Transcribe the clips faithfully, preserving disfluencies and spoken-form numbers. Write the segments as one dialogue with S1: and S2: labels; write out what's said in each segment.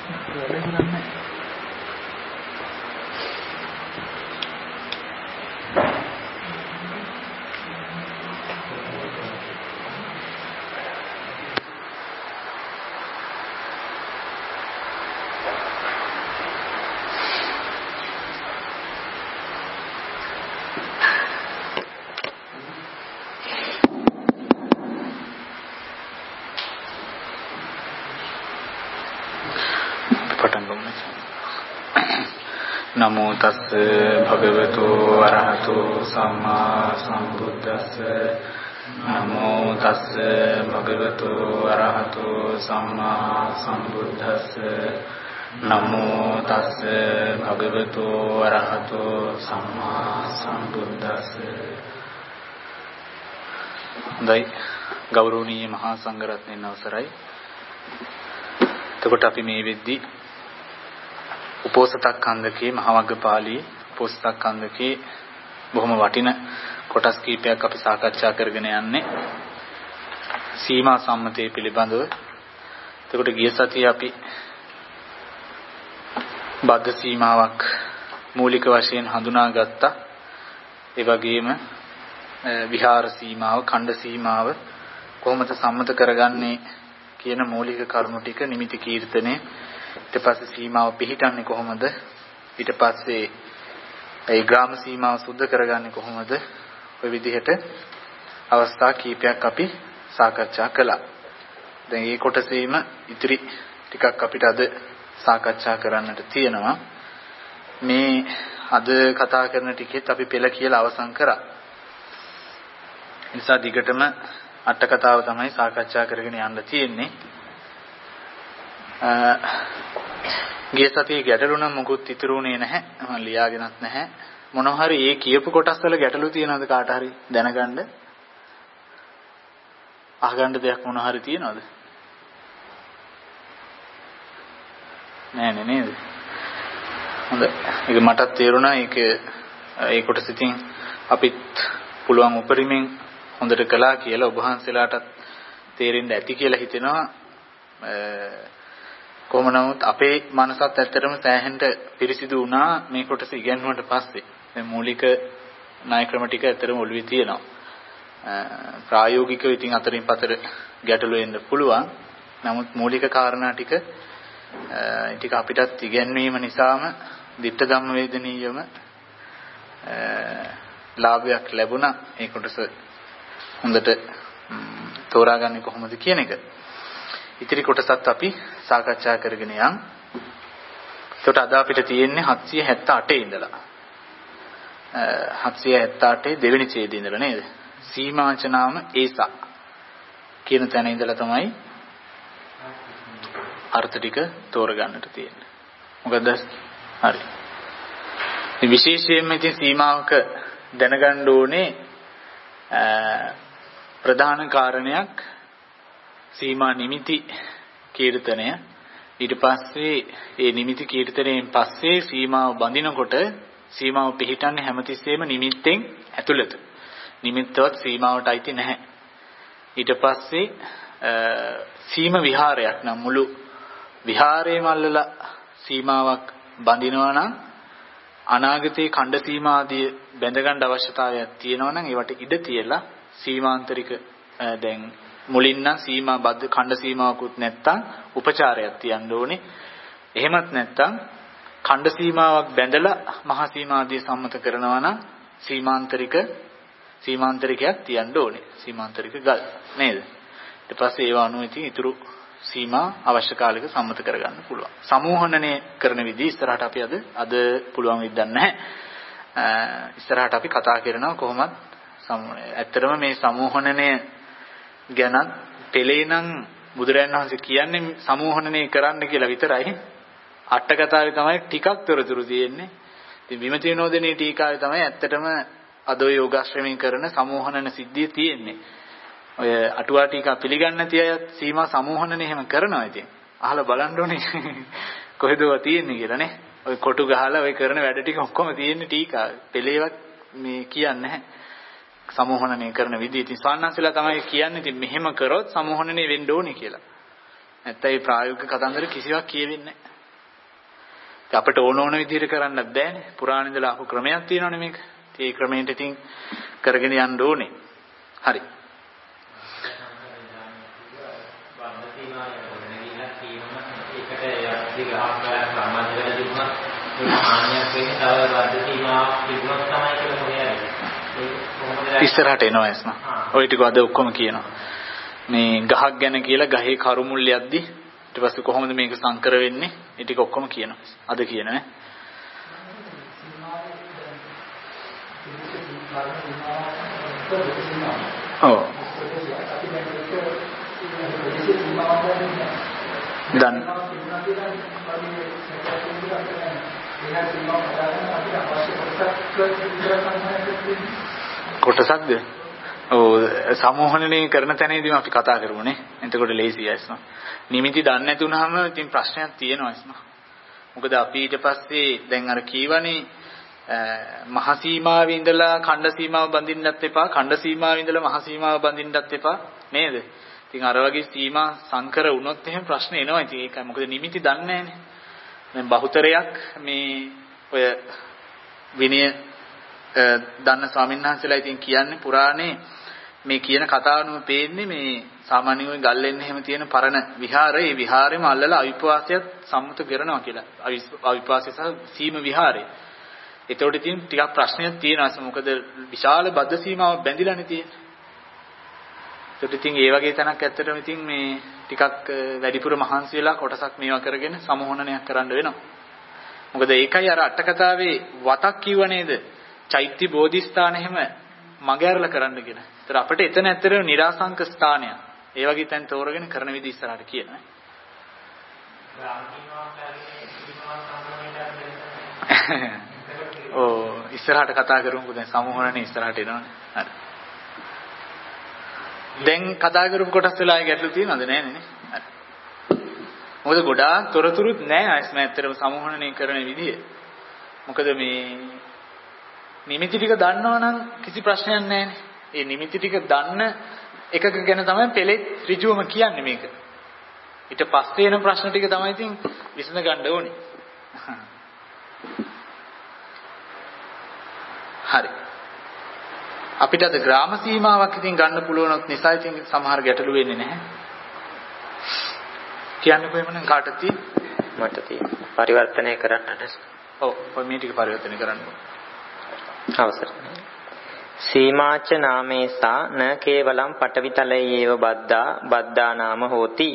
S1: නමෝ තස්ස භගවතු අරහතෝ සම්මා සම්බුද්දස්ස නමෝ තස්ස භගවතු අරහතෝ සම්මා සම්බුද්දස්ස නමෝ තස්ස භගවතු අරහතෝ සම්මා සම්බුද්දස්ස. හොඳයි, ගෞරවනීය මහා සංඝරත්නයන් අවසරයි. එතකොට අපි මේ වෙද්දී උපෝසථක්ඛන්ධකේ මහවග්ගපාළී උපෝසථක්ඛන්ධකේ බොහොම වටින කොටස් කීපයක් අපි සාකච්ඡා කරගෙන යන්නේ සීමා සම්මතය පිළිබඳව. එතකොට ගිය සතියේ අපි බද්ධ සීමාවක් මූලික වශයෙන් හඳුනාගත්තා. ඒ වගේම විහාර සීමාව, ඛණ්ඩ සීමාව කොහොමද සම්මත කරගන්නේ කියන මූලික කරුණු ටික, නිමිති කීර්තනේ, ඊට පස්සේ සීමාව පිළිටන්නේ කොහොමද, ඊට පස්සේ ඒ ග්‍රාම සීමාව සුද්ධ කරගන්නේ කොහොමද, ඔය විදිහට අවස්ථා කීපයක් අපි සාකච්ඡා කළා. දැන් මේ කොටසේම ඉතිරි ටිකක් අපිට අද සාකච්ඡා කරන්නට තියෙනවා. මේ අද කතා කරන ටිකෙත් අපි පෙළ කියලා අවසන් කරා. නිසා දිගටම අට කතාව තමයි සාකච්ඡා කරගෙන යන්න තියෙන්නේ. ගිය සතියේ ගැටලු නම් මොකුත් ඉතුරුුනේ නැහැ. මම ලියාගෙනත් නැහැ. මොනවා හරි ඒ කියපු කොටස් වල ගැටලු තියෙනවද කාට හරි දැනගන්න? අහගන්න දෙයක් මොනවා හරි තියෙනවද? නෑ නේ නේද? හොඳයි. ඒක මටත් තේරුණා. ඒක ඒ කොටස ඉතින් අපිත් පුළුවන් උපරිමෙන් හොඳට කළා කියලා ඔබ වහන්සේලාටත් තේරෙන්න ඇති කියලා හිතෙනවා. කොහොම නමුත් අපේ මනසත් ඇත්තටම සෑහෙන්න පිරිසිදු වුණා මේ කොටස ඉගෙනුවට පස්සේ. දැන් මූලික ණය ක්‍රම ටික ඇත්තටම ඔළුවේ තියෙනවා. ප්‍රායෝගිකව ඉතින් අතරින් පතර ගැටලු එන්න පුළුවන්. නමුත් මූලික කාරණා ටික ටික අපිටත් ඉගෙනීම නිසාම ditta ධම්ම වේදනීයම ලාභයක් ලැබුණා. මේ කොටස හොඳට තෝරාගන්නේ කොහොමද කියන එක. ඉතිරි කොටසත් අපි සාකච්ඡා කරගෙන යන්. එතකොට අද අපිට තියෙන්නේ හත්සිය හැත්තෑ අටේ ඉඳලා හත්සිය හැත්තෑ අටේ දෙවෙනි ඡේදයේ ඉඳලා නේද? සීමාචනාම ඒසා කියන තැන ඉඳලා තමයි අර්ථ ටික තෝරගන්නට තියෙන්නේ. මොකද හරි. මේ විශේෂයෙන්ම ඉතින් සීමාවක දැනගන්න ඕනේ ප්‍රධාන කාරණයක් සීමා නිමිති කීර්තනය. ඊට පස්සේ ඒ නිමිති කීර්තනයෙන් පස්සේ සීමාව බඳිනකොට සීමාව පිළිටන්නේ හැමතිස්සෙම නිමිත්තෙන් ඇතුළත. නිමිත්තවත් සීමාවට අයිති නැහැ. ඊට පස්සේ සීම විහාරයක් නම් මුළු විහාරයේ මල්ලලා සීමාවක් බඳිනවා නම් අනාගතයේ ඛණ්ඩ සීමා ආදී බැඳ ගන්න අවශ්‍යතාවයක් තියෙනවා නම් ඒවට ඉඩ තියලා සීමාන්තරික දැන් මුලින් නම් සීමා බද්ධ ඛණ්ඩ සීමාවකුත් නැත්තම් උපචාරයක් තියන්න ඕනේ. එහෙමත් නැත්තම් ඛණ්ඩ සීමාවක් බැඳලා මහා සීමා ආදී සම්මත කරනවා නම් සීමාන්තරික සීමාන්තරිකයක් තියන්න ඕනේ. සීමාන්තරික ගල් නේද? ඊට පස්සේ ඒව අනුව ඉතින් ඊතුරු සීමා අවශ්‍ය කාලෙක සම්මත කරගන්න පුළුවන්. සමූහනනය කරන විදිහ ඉස්සරහට අපි අද අද පුළුවන් විදිහක් නැහැ. ඉස්සරහට අපි කතා කරනවා කොහොමද ඇත්තටම මේ සමූහනනය ගැන පෙළේ නම් බුදුරජාණන් වහන්සේ කියන්නේ සමූහනනය කරන්න කියලා විතරයි. අට කතාවේ තමයි ටිකක් තොරතුරු තියෙන්නේ. ඉතින් විමති විනෝදනයේ ටීකාවේ තමයි ඇත්තටම අද ඔය යෝගාශ්‍රමයෙන් කරන සමූහනන සිද්ධිය තියෙන්නේ. ඔය අටුවා ටීකා පිළිගන්න නැති අය සීමා සමූහනනේ එහෙම කරනවා. ඉතින් අහලා බලන්න ඕනේ කොහෙදව තියෙන්නේ කියලා නේ. ඔය කොටු ගහලා ඔය කරන වැඩ ටික ඔක්කොම තියෙන්නේ ටීකාවේ. පෙළේවත් මේ කියන්නේ නැහැ. සමූහනනේ කරන විදිහ. ඉතින් ස්වාමීන්වහන්සේලා තමයි කියන්නේ ඉතින් මෙහෙම කරොත් සමූහනනේ වෙන්න ඕනේ කියලා. නැත්නම් මේ ප්‍රායෝගික කතන්දර කිසිවක් කියවෙන්නේ නැහැ. අපිට ඕන ඕන විදිහට කරන්නත් බෑනේ. පුරාණ ඉඳලා ආපු ක්‍රමයක් තියෙනවනේ මේක. ඒ ක්‍රමයට ඉතින් කරගෙන යන්න ඕනේ. හරි. ඉස්සරහට එනවා එස්ම. ඔය ටික අද ඔක්කොම කියනවා. මේ ගහක් ගැන කියලා ගහේ කරුමුල් යද්දි ඊට පස්සේ කොහොමද මේක සංකර වෙන්නේ? ඒ ටික ඔක්කොම කියනවා. අද කියනවා. ඔව්. දැන් කොටසක්ද? ඔව් සමෝහණනේ කරන තැනදීම අපි කතා කරමුනේ. එතකොට ලේසියි ඇස්ම. නිමිති දන්නේ නැති වුනහම ඉතින් ප්‍රශ්නයක් තියෙනවා ඇස්ම. මොකද අපි ඊට පස්සේ දැන් අර කීවනේ මහ සීමාවේ ඉඳලා ඛණ්ඩ සීමාව බඳින්නත් එපා, ඛණ්ඩ සීමාවේ ඉඳලා මහ සීමාව බඳින්නත් එපා නේද? ඉතින් අර වගේ සීමා සංකර වුණොත් එහෙම ප්‍රශ්න එනවා. ඉතින් ඒකයි මොකද නිමිති දන්නේ නැහැනේ. දැන් බහුතරයක් මේ ඔය විනය දන්න ස්වාමීන් වහන්සේලා ඉතින් කියන්නේ පුරාණේ මේ කියන කතාවනම පේන්නේ මේ සාමාන්‍යයෙන් ගල්ලෙන්න එහෙම තියෙන පරණ විහාරය. ඒ විහාරෙම අල්ලලා අවිපවාසයත් සම්මුත කරනවා කියලා. අවිපවාසය සහ සීම විහාරය. ඒතකොට ඉතින් ටිකක් ප්‍රශ්නයක් තියෙනවා. මොකද විශාල බද්ධ සීමාවක් බැඳිලානේ තියෙන්නේ. ඒකට ඉතින් ඒ වගේ තැනක් ඇත්තටම ඉතින් මේ ටිකක් වැඩිපුර මහන්සි වෙලා කොටසක් මේවා කරගෙන සමෝහණනයක් කරන්න වෙනවා. මොකද ඒකයි අර අට කතාවේ වතක් කිව්ව නේද? චෛත්‍ය බෝධිස්ථාන එහෙම මගහැරලා කරන්න කියලා. ඒතර අපිට එතන ඇත්තටම නිරාසංක ස්ථානයක්. ඒ වගේ තැන් තෝරගෙන කරන විදිහ ඉස්සරහට කියනවා. ඔව් ඉස්සරහට කතා කරමුකෝ දැන් සමෝහණනේ ඉස්සරහට එනවනේ. හරි. දැන් කතා කරපු කොටස් වෙලා ගැටලු තියෙනවද නැන්නේ? හරි. මොකද ගොඩාක් තොරතුරුත් නැහැ අයිස්ම ඇත්තටම සමෝහණනේ කරන විදිය. මොකද මේ නිමිති ටික දන්නවනම් කිසි ප්‍රශ්නයක් නැහැනේ. ඒ නිමිති ටික දන්න එකක ගැන තමයි පෙළේ ඍජුවම කියන්නේ මේක. ඊට පස්සේ එන ප්‍රශ්න ටික තමයි ඉතින් විසඳ ගන්න ඕනේ. හරි. අපිට අද ග්‍රාම සීමාවක් ඉතින් ගන්න පුළුවනොත් නිසා ඉතින් සමහර ගැටලු වෙන්නේ නැහැ. කියන්නේ කොහෙමනම් කාටද තියෙන්නේ?
S2: මට තියෙන්නේ. පරිවර්තනය කරන්නද?
S1: ඔව්. ඔය මේ ටික පරිවර්තනය කරන්න ඕනේ.
S2: අවසරයි. සීමාච නාමේසා න කේවලම් පටවිතලයේව බද්දා බද්දා නාම හෝති.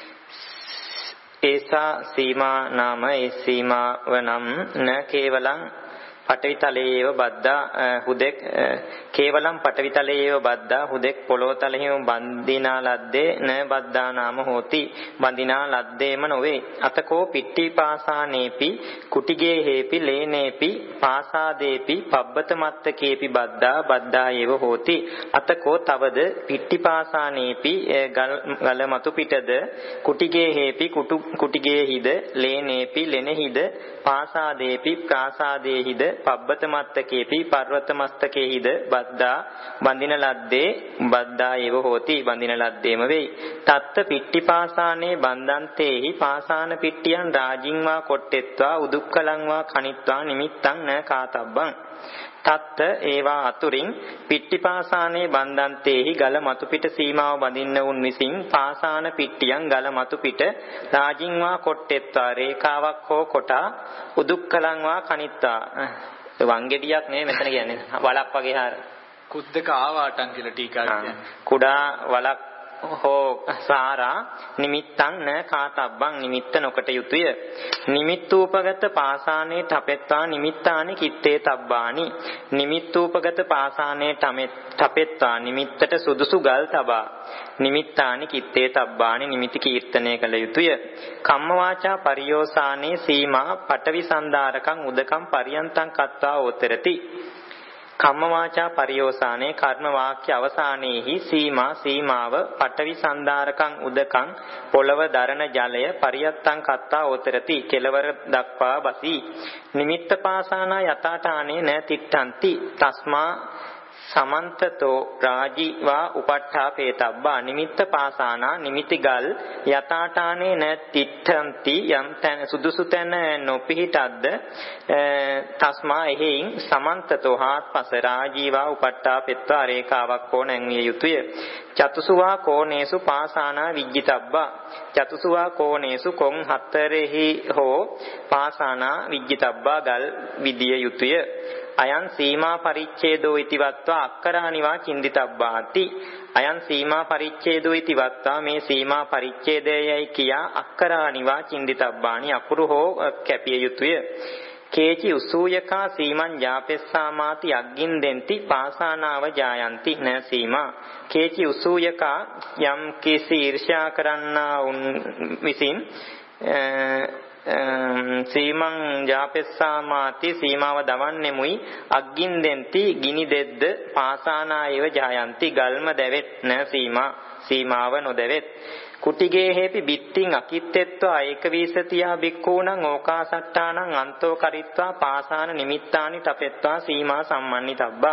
S2: ඒසා සීමා නාම ඒ සීමාව නම් න කේවලම් පටවිතලයේව බද්දා හුදෙක් කේවලම් පටවිතලයේව බද්දා හුදෙක් පොළොතලෙහිම බන්දිනා ලද්දේ න බද්දා නාම හෝති. බන්දිනා ලද්දේම නොවේ. අතකෝ පිට්ටි පාසානේපි කුටිගේ හේපි ලේනේපි පාසාදේපි පබ්බත මත්තකේපි බද්දා බද්දායේව හෝති. අතකෝ තවද පිට්ටි පාසානේපි ගල මතු පිටද කුටිගේ හේපි කුටිගේ හිද ලේනේපි ලෙනෙහිද පාසාදේපි ප්‍රාසාදේහිද පබ්බත මත්තකේපි පර්වත මස්තකේහිද බද්දා බඳින ලද්දේ බද්දා ඒව හෝති. බඳින ලද්දේම වෙයි. තත්ත පිට්ටිපාසානේ බන්දන්තේහි පාසාන පිට්ටියන් රාජින්වා කොට්ටෙත්වා උදුක්කලංවා කනිත්වා නිමිත්තං න කාතබ්බං. තත්ත ඒවා අතුරින් පිට්ටිපාසානේ බන්දන්තේහි ගල මතු පිට සීමාව බඳින්න උන් විසින් පාසාන පිට්ටියන් ගල මතු පිට රාජින්වා කොට්ටෙත්වා රේඛාවක් හෝ කොටා උදුක්කලංවා කනිත්වා වංගෙඩියක් නෙවෙයි මෙතන කියන්නේ වලක් වගේ හාර
S1: කුද්දක ආවාටන් කියලා ටීකා කියන්නේ
S2: කුඩා වලක් හෝ සාරා නිමිත්තං න කාතබ්බං නිමිත්ත නොකට යුතුය. නිමිත්තූපගත පාසානේ තපෙත්වා නිමිත්තානි කිත්තේ තබ්බානි. නිමිත්තූපගත පාසානේ තපෙත්වා නිමිත්තට සුදුසු ගල් තබා නිමිත්තානි කිත්තේ තබ්බානි නිමිති කීර්තනය කළ යුතුය. කම්මවාචා පරියෝසානේ සීමා පටවි සන්දාරකං උදකම් පරියන්තං කତ୍වා ඕතරති. කම්මවාචා පරියෝසානේ කර්ම වාක්‍ය අවසානයේහි සීමා සීමාව පටවි සන්දාරකං උදකං පොළව දරණ ජලය පරියත්තං කତ୍වා ඕතරති කෙලවර දක්වා බසී. නිමිත්ත පාසානා යතාඨානේ න තිට්ඨಂತಿ තස්මා සමන්තතෝ රාජීවා උපට්ඨාපේතබ්බා නිමිත්ත පාසානා නිමිතිගල් යතාටානේ න තිට්ඨන්ති යම් තැන සුදුසු තැන නොපිහිටද්ද තස්මා එහෙයින් සමන්තතෝ හාත්පස රාජීවා උපට්ඨාපෙත්වා රේඛාවක් කෝ නැංවිය යුතුය චතුසුවා කෝණේසු පාසානා විජ්ජිතබ්බා චතුසුවා කෝණේසු කොන් හතරෙහි හෝ පාසානා විජ්ජිතබ්බා ගල් විදිය යුතුය අයං සීමා පරිච්ඡේදෝ ඉති වත්වා අක්කරානිවා චින්දිතබ්බාති අයං සීමා පරිච්ඡේදෝ ඉති වත්වා මේ සීමා පරිච්ඡේදයයි කියා අක්කරානිවා චින්දිතබ්බානි අකුරු හෝ කැපිය යුතුය කේචි උසූයකා සීමං ජාපෙස්සාමාති අග්ගින් දෙන්ති පාසානාව ජායන්ති න සීමා කේචි උසූයකා යම් කිසි ඊර්ෂ්‍යා කරන්නා උන් විසින් සීමං ජාපෙස්සාමාති සීමාව දවන්නෙමුයි අග්ගින් දෙන්ති ගිනි දෙද්ද පාසානායව ජායන්ති ගල්ම දැවෙත් න සීමා සීමාව නොදැවෙත් කුටිගේ හේපි බිත්තිං අකිත්තෙත්වා ඒක වීසතියා බික්ඛූණං ඕකාසට්ඨානං අන්තෝ කරිත්වා පාසාන නිමිත්තානි තපෙත්වා සීමා සම්මන්නිතබ්බා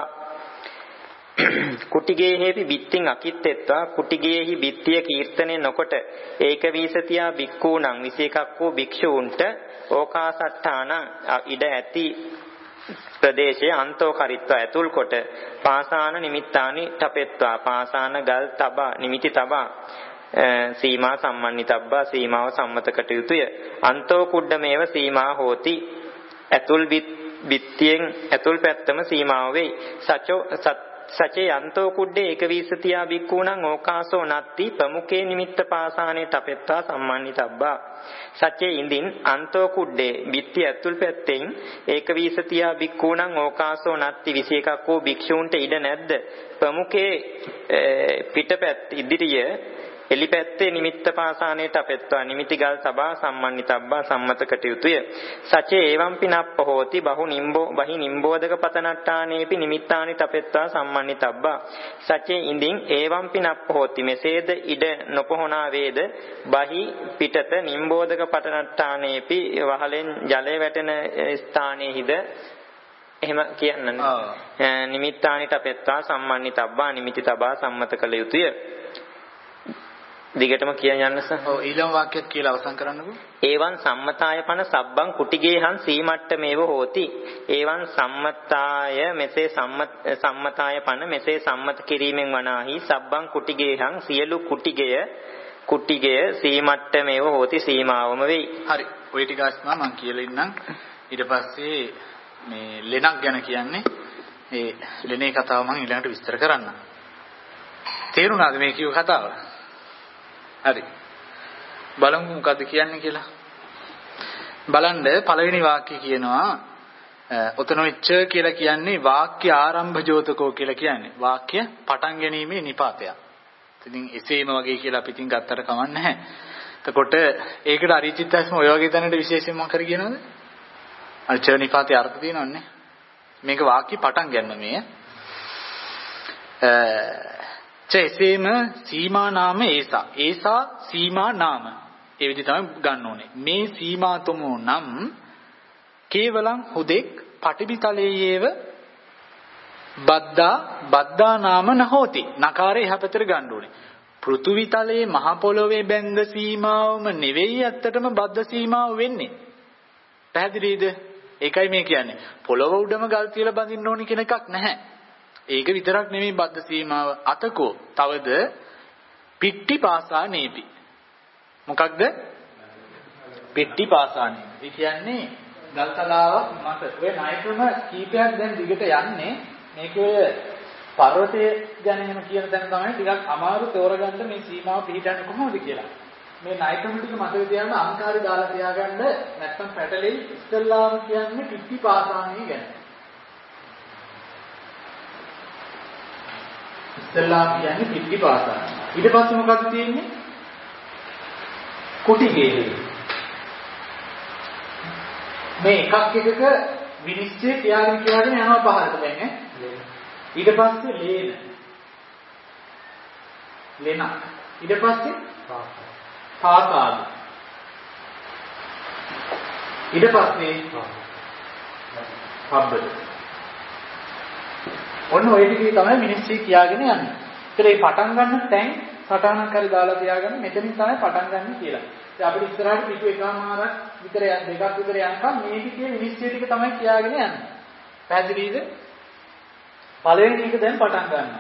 S2: කුටිගේ හේපි බිත්තිං අකිත්තෙත්වා කුටිගේහි බිත්තිය කීර්තනය නොකොට ඒක වීසතියා බික්ඛූණං විශේෂයක් වූ භික්ෂූන්ට ඕකාසට්ඨානං ඉඩ ඇති ප්‍රදේශයේ අන්තෝ කරිත්වා ඇතුල් කොට පාසාන නිමිත්තානි තපෙත්වා පාසාන ගල් තබා නිමිති තබා සීමා සම්මන්නිතබ්බා සීමාව සම්මත කටයුතුය අන්තෝ කුඩ්ඩමේව සීමා හෝති ඇතුල් බිත්තියෙන් ඇතුල් පැත්තම සීමාව වෙයි සචෝ සචේ අන්තෝ කුඩ්ඩේ ඒක වීසතියා බික්ඛූණං ඕකාසෝ නත්ති ප්‍රමුඛේ නිමිත්ත පාසානේ තපෙත්වා සම්මන්නිතබ්බා සචේ ඉඳින් අන්තෝ කුඩ්ඩේ බිත්ති ඇතුල් පැත්තෙන් ඒක වීසතියා බික්ඛූණං ඕකාසෝ නත්ති විශේෂයක් වූ භික්ෂූන්ට ඉඩ නැද්ද ප්‍රමුඛේ පිටපැත්ත ඉදිරිය එලිපැත්තේ නිමිත්ත පාසානේ තපෙත්වා නිමිතිගල් සබා සම්මන්නිතබ්බා සම්මත කටයුතුය සචේ එවම්පි නප්ප හෝති බහු නිම්බෝ බහි නිම්බෝධක පතනට්ඨානේපි නිමිත්තානි තපෙත්වා සම්මන්නිතබ්බා සචේ ඉඳින් එවම්පි නප්ප හෝති මෙසේද ඉඩ නොපොහොනා වේද බහි පිටත නිම්බෝධක පතනට්ඨානේපි වහලෙන් ජලය වැටෙන ස්ථානයේහිද එහෙම කියන්නනේ නිමිත්තානි තපෙත්වා සම්මන්නිතබ්බා නිමිති තබා සම්මත කළ යුතුය දිගටම කියන්න යන්නස.
S1: ඔව් ඊළඟ වාක්‍යයක් කියලා අවසන් කරන්නකෝ.
S2: ඒවන් සම්මතාය පන සබ්බං කුටිගේහං සීමට්ටමේව හෝති. ඒවන් සම්මතාය මෙසේ සම්මත සම්මතාය පන මෙසේ සම්මත කිරීමෙන් වනාහි සබ්බං කුටිගේහං සියලු කුටිගය කුටිගය සීමට්ටමේව හෝති සීමාවම වෙයි.
S1: හරි. ඔය ටික අස්මා මම කියලා ඉන්නම්. ඊට පස්සේ මේ ලෙනක් ගැන කියන්නේ මේ ලෙනේ කතාව මම ඊළඟට විස්තර කරන්නම්. තේරුණාද මේ කියව කතාව? හරි. බලමු මොකද්ද කියන්නේ කියලා. බලන්න පළවෙනි වාක්‍ය කියනවා ඔතන වෙච්ච කියලා කියන්නේ වාක්‍ය ආරම්භ ජෝතකෝ කියලා කියන්නේ. වාක්‍ය පටන් ගැනීමේ නිපාතයක්. ඉතින් එසේම වගේ කියලා අපි ඉතින් ගත්තට කමක් නැහැ. එතකොට ඒකට අරිචිත්තස්ම ඔය වගේ තැනට විශේෂයෙන් මොකක් කර කියනවද? අර ච නිපාතේ අර්ථ තියෙනවන්නේ. මේක වාක්‍ය පටන් ගැනීමේ චේසේම සීමා නාම ඒසා ඒසා සීමා නාම ඒ විදිහ තමයි ගන්න ඕනේ මේ සීමාතමෝ නම් කේවලං හුදෙක් පටිවිතලයේව බද්දා බද්දා නාම නහෝති නකාරේ හැපතර ගන්න ඕනේ පෘථුවිතලයේ මහ පොළොවේ බැංග සීමාවම නෙවෙයි ඇත්තටම බද්ද සීමාව වෙන්නේ පැහැදිලිද ඒකයි මේ කියන්නේ පොළොව උඩම ගල් තියලා බඳින්න ඕනි කියන එකක් නැහැ ඒක විතරක් නෙමෙයි බද්ද සීමාව අතකෝ තවද පිට්ටි පාසානේපි මොකක්ද පිට්ටි පාසානේපි කියන්නේ ගල්තලාවක් මත ඔය ණයක්‍රම කීපයක් දැන් දිගට යන්නේ මේක ඔය පර්වතයේ ගැන එහෙම කියන තැන තමයි ටිකක් අමාරු තෝරගන්න මේ සීමාව පිළිටන්නේ කොහොමද කියලා මේ ණයක්‍රම ටික මතක තියාගන්න අංකාරي දාලා තියාගන්න නැත්නම් පැටලෙයි ඉස්ලාම් කියන්නේ පිට්ටි පාසානේ ගැන ඉස්ලාම් කියන්නේ පිටි පාසාව. ඊට පස්සේ මොකක්ද තියෙන්නේ? කුටි ගේ. මේ එකක් එකක විනිශ්චය තියාගෙන තියාගෙන යනවා පහරට දැන් ඈ. ඊට පස්සේ ලේන. ලේන. ඊට පස්සේ පාසාව. ඊට පස්සේ පබ්බද. ඔන්න ඔය ටිකේ තමයි මිනිස්සු කියාගෙන යන්නේ. ඒතර මේ පටන් ගන්න තැන් සටහනක් හරි දාලා තියාගන්න මෙතනින් තමයි පටන් ගන්න කියලා. ඉතින් අපිට ඉස්සරහට පිටු එකමාරක් විතර දෙකක් විතර යනකම් මේ ටිකේ මිනිස්සු ටික තමයි කියාගෙන යන්නේ. පැහැදිලිද? පළවෙනි එක දැන් පටන් ගන්නවා.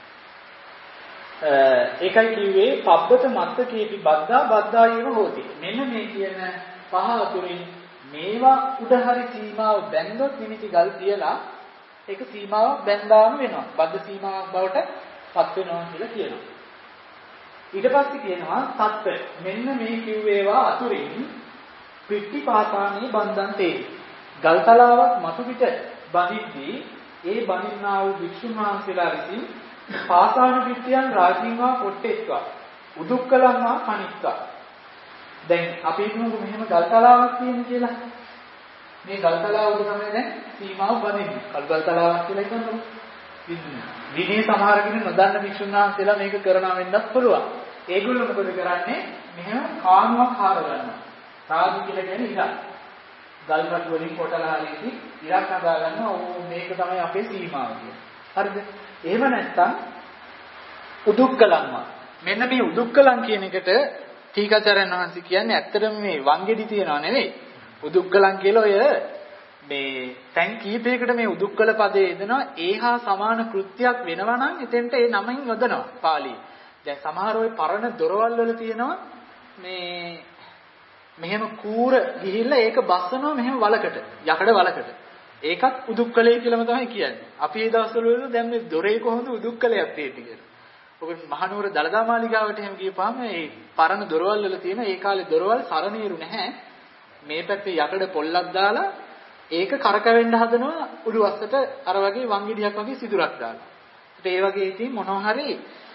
S1: ඒකයි කිව්වේ පබ්බත මත්ත කීපි බද්දා බද්දා ඒව හොති. මෙන්න මේ කියන පහ අතුරින් මේවා උඩ හරි සීමාව බැන්දොත් නිමිති ගල් තියලා ඒක සීමාවක් බැන්දාම වෙනවා. බද්ද සීමාවක් බවට පත් වෙනවා කියලා කියනවා. ඊට පස්සේ කියනවා සත්ත්ව මෙන්න මේ කිව්වේවා අතුරින් පිටිපාතානේ බන්දන්තේ. ගල්තලාවක් මතු පිට බඳිද්දී ඒ බඳින්නා වූ වික්ෂුන් වහන්සේලා විසින් පාසාන පිටියන් රාජින්වා කොට්ටෙත්වා උදුක්කලන්වා කණිත්වා. දැන් අපි හිතමුකෝ මෙහෙම ගල්තලාවක් තියෙන කියලා. මේ ගල්තලාව උඩ තමයි දැන් සීමාව බඳින්නේ. ගල්තලාවක් කියලා හිතන්නකෝ. විනී සමහර කෙනෙක් නොදන්න වික්ෂුන් වහන්සේලා මේක කරනවා වෙන්නත් පුළුවන්. ඒගොල්ලෝ මොකද කරන්නේ? මෙහෙම කානුවක් හාර ගන්නවා. රාජි කියලා කියන්නේ ඉරක්. ගල්කට වලින් කොටලා හරිටි ඉරක් හදා ගන්නවා. ඕ මේක තමයි අපේ සීමාව කියන්නේ. හරිද? එහෙම නැත්නම් උදුක්කලම්ම. මෙන්න මේ උදුක්කලම් කියන එකට ටීකාචාර්යන් වහන්සේ කියන්නේ ඇත්තටම මේ වංගෙඩි තියනවා නෙවෙයි. උදුක්කලම් කියලා ඔය මේ තැන් කීපයකට මේ උදුක්කල පදේ යෙදෙනවා. ඒහා සමාන කෘත්‍යයක් වෙනවා නම් එතෙන්ට ඒ නමින් යොදනවා පාළියේ. දැන් සමහර ඔය පරණ දොරවල් වල තියෙනවා මේ මෙහෙම කූර ගිහිල්ලා ඒක බස්සනවා මෙහෙම වලකට යකඩ වලකට. ඒකත් උදුක්කලේ කියලාම තමයි කියන්නේ. අපි ඒ දවස්වල වල දැන් මේ දොරේ කොහොමද උදුක්කලයක් තියෙන්නේ කියලා. ඔබ මහනුවර දළදා මාලිගාවට එහෙම ගියපුවාම මේ පරණ දොරවල් වල තියෙන ඒ කාලේ දොරවල් සරණීරු නැහැ. මේ පැත්තේ යකඩ පොල්ලක් දාලා ඒක කරකවෙන්න හදනවා උඩුවස්සට අර වගේ වංගිඩියක් වගේ සිදුරක් දාලා. ඒ වගේ ඉතින් මොනවා හරි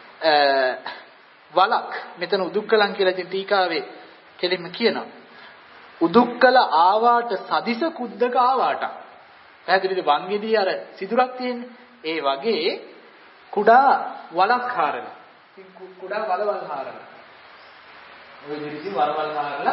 S1: වලක් මෙතන උදුක්කලම් කියලා ඉතින් ටීකාවේ කෙලින්ම කියනවා. උදුක්කල ආවාට සදිස කුද්දක ආවාට. පැහැදිලිද? වංගෙඩිය අර සිදුරක් තියෙන්නේ. ඒ වගේ කුඩා වලක් හාරලා. ඉතින් කුඩා වලවල් හාරලා. ඔය විදිහට වලවල් හාරලා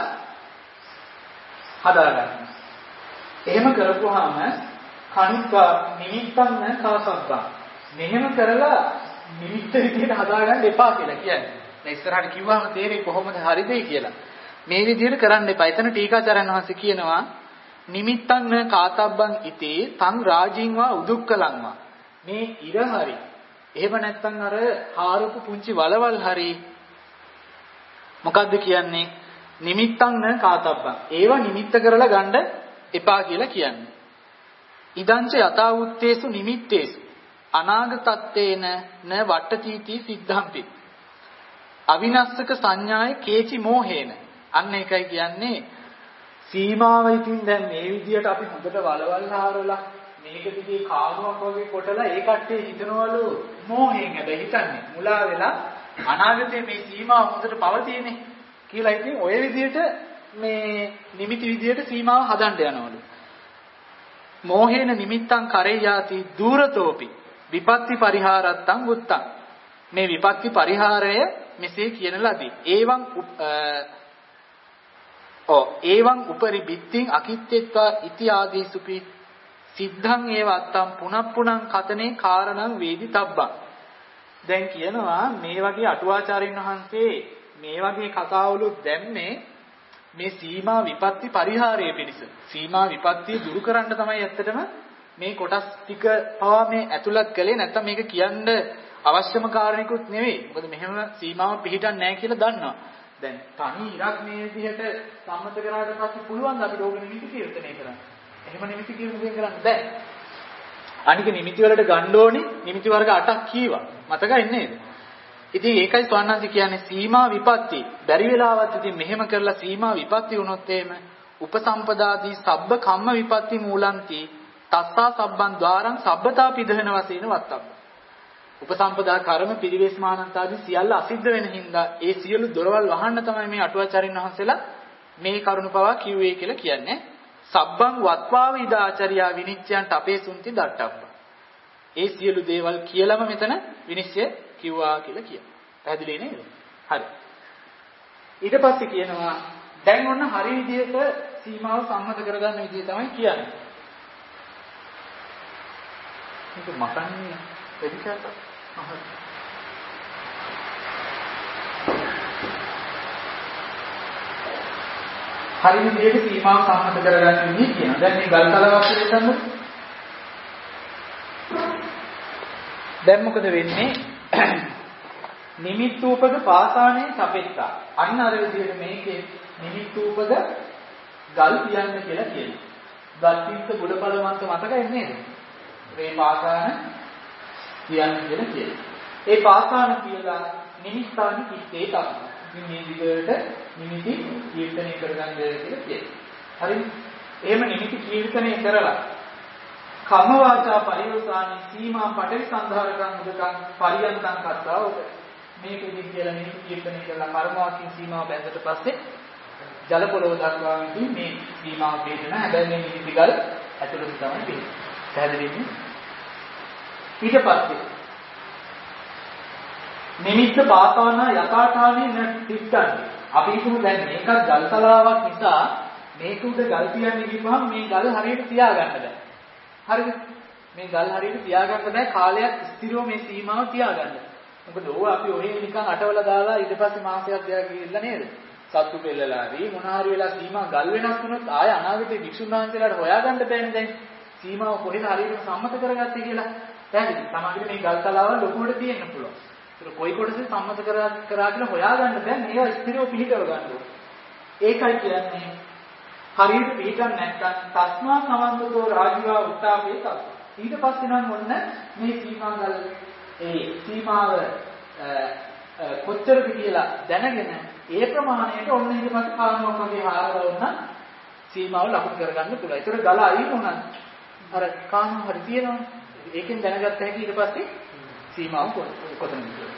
S1: හදාගන්න. එහෙම කරපුවාම කණිකා නිමිත්තක් නැ කාසබ්බා. මෙහෙම කරලා නිමිත්ත විදිහට හදාගන්න එපා කියලා කියන්නේ. දැන් ඉස්සරහට කිව්වම තේරෙයි කොහොමද හරිද කියලා. මේ විදිහට කරන්න එපා. එතන ටීකාචාර්යන් වහන්සේ කියනවා නිමිත්තං න කාතබ්බං ඉතේ තං රාජින්වා උදුක්කලංවා. මේ ඉර හරි. එහෙම නැත්නම් අර හාරපු පුංචි වලවල් හරි. මොකද්ද කියන්නේ? නිමිත්තං න කාතබ්බං. ඒවා නිමිත්ත කරලා ගන්න එපා කියලා කියන්නේ. ඉදංච යතා උත්තේසු නිමිත්තේසු අනාගතත්තේන න වට්ටචීති සිද්ධම්පි. අවිනස්සක සංඥාය කේචි මෝහේන. අන්න ඒකයි කියන්නේ සීමාව ඉතින් දැන් මේ විදියට අපි හොඳට වලවල් හාරලා මේක දිගේ කානුවක් වගේ කොටලා ඒ කට්ටිය හිතනවලු මෝහයෙන් හැබැයි හිතන්නේ මුලා වෙලා අනාගතයේ මේ සීමාව හොඳට පවතින්නේ කියලා ඉතින් ඔය විදියට මේ නිමිති විදියට සීමාව හදන්න යනවලු. මෝහේන නිමිත්තං කරේයාති දුරතෝපි විපත්ති පරිහාරත්තං උත්තං. මේ විපත්ති පරිහාරය මෙසේ කියන ලදී. ඒවං ඔ ඒවං උපරි බිත්තිං අකිත්තේත්වා ඉති ආදීසුපි සිද්ධං ඒව අත්තම් පුනප්පුනං කතනේ කාරණං වේදි තබ්බං. දැන් කියනවා මේ වගේ අටුවාචාරින් වහන්සේ මේ වගේ කතාවලු දැම්මේ මේ සීමා විපත්ති පරිහාරය පිණිස. සීමා විපත්තිය දුරු කරන්න තමයි ඇත්තටම මේ කොටස් ටික පවා මේ ඇතුළත් කළේ. නැත්තම් මේක කියන්න අවශ්‍යම කාරණිකුත් නෙවෙයි. මොකද මෙහෙම සීමාව පිළිටන්නේ නැහැ කියලා දන්නවා. දැන් තනි ඉරක් මේ විදිහට සම්මත කරාට පස්සේ පුළුවන් අපිට ඕක නිමිති කීර්තනය කරන්න. එහෙම නිමිති කීර්තනය කරන්න බෑ. අනික නිමිති වලට ගන්න ඕනේ නිමිති වර්ග අටක් කීවා. මතකයි නේද? ඉතින් ඒකයි ස්වාමීන් කියන්නේ සීමා විපත්ති. බැරි වෙලාවත් ඉතින් මෙහෙම කරලා සීමා විපත්ති වුණොත් එහෙම උපසම්පදාදී සබ්බ කම්ම විපත්ති මූලන්ති තස්සා සබ්බන් ద్వාරං සබ්බතා පිදහන වශයෙන් වත්තබ්බ. උපසම්පදා කර්ම පිරිවේස් මානන්තාදී සියල්ල අසිද්ධ වෙන හින්දා ඒ සියලු දොරවල් වහන්න තමයි මේ අටුවාචාරින් වහන්සේලා මේ කරුණ පවා කිව්වේ කියලා කියන්නේ. සබ්බං වත්වාව ඉදාචාරියා විනිච්ඡයන්ට අපේ සුන්ති දට්ටබ්බ. ඒ සියලු දේවල් කියලාම මෙතන විනිශ්චය කිව්වා කියලා කියනවා. පැහැදිලි නේද? හරි. ඊට පස්සේ කියනවා දැන් ඔන්න හරි විදිහට සීමාව සම්මත කරගන්න විදිහ තමයි කියන්නේ. මේක මකන්නේ එදිකට හරි විදිහට සීමාව සම්මත කරගන්න විදිහ කියනවා. දැන් මේ ගල් කලාවක් කියලා ගන්නකො. දැන් මොකද වෙන්නේ? නිමිත්තූපද පාසානේ සපෙත්තා. අන්න අර විදිහට මේකේ නිමිත්තූපද ගල් තියන්න කියලා කියනවා. ගල් පිට ගොඩබල මන්ත මතකයි නේද? මේ පාසාන තියන්න කියලා කියනවා. ඒ පාසාන කියලා නිමිත්තානි කිත්තේ තමයි. ඉතින් මේ විදිහට නිමිති කීර්තනය කරගන්න කියලා කියනවා. හරිද? එහෙම නිමිති කීර්තනය කරලා කම්ම වාචා පරිවසානි සීමා පටවි සංධාරකං උදකං පරියන්තං කත්තා ඔබ මේක විදිහ කියලා නිමිති කීර්තනය කරලා කර්මවාක්‍යයෙන් සීමාව බැඳලා පස්සේ ජල පොළව දක්වා මේ සීමාව බෙදෙන හැබැයි මේ නිමිති ගල් ඇතුළත තමයි තියෙන්නේ. පැහැදිලිද? ඊට පස්සේ නිමිත්ත පාතාන යථාඨානේ නැතිත්තන්නේ. අපි හිතමු දැන් මේකත් ගල් තලාවක් නිසා මේක උඩ ගල් තියන්නේ කිව්වහම මේ ගල් හරියට තියාගන්න බෑ. හරිද? මේ ගල් හරියට තියාගන්න බෑ කාලයක් ස්ථිරව මේ සීමාව තියාගන්න. මොකද ඕවා අපි ඔහේ නිකන් අටවල දාලා ඊට පස්සේ මාසයක් දෙකක් ගිහිල්ලා නේද? සත්තු පෙළලාදී මොන හරි වෙලා සීමා ගල් වෙනස් වුණොත් ආය අනාගතේ වික්ෂුන් වහන්සේලාට හොයාගන්න බෑනේ දැන්. සීමාව කොහෙද හරියට සම්මත කරගත්තේ කියලා. පැහැදිලි. සමහරවිට මේ ගල් තලාව ලොකුවට තියෙන්න පුළුවන්. ඒක කොයි කොටසෙ සම්මත කරා කරා කියලා හොයාගන්න බෑ. මේවා ස්ථිරව පිළිටව ගන්න ඕනේ. ඒකයි කියන්නේ හරියට පිළිටන් නැත්නම් තස්මා සමන්තෝ රාජිවා උත්තාපේ තත්. ඊට පස්සේ නම් ඔන්න මේ සීමා ගල් ඒ සීමාව කොච්චරද කියලා දැනගෙන ඒ ප්‍රමාණයට ඔන්න ඊට පස්සේ කාමයක් වගේ හාරවන්න සීමාව ලකුණු කරගන්න පුළුවන්. ඒතර ගල අයින් වුණා. අර කාම හරි තියෙනවා. ඒකෙන් දැනගත්ත හැකි ඊට පස්සේ සීමාව කොතනද කියලා.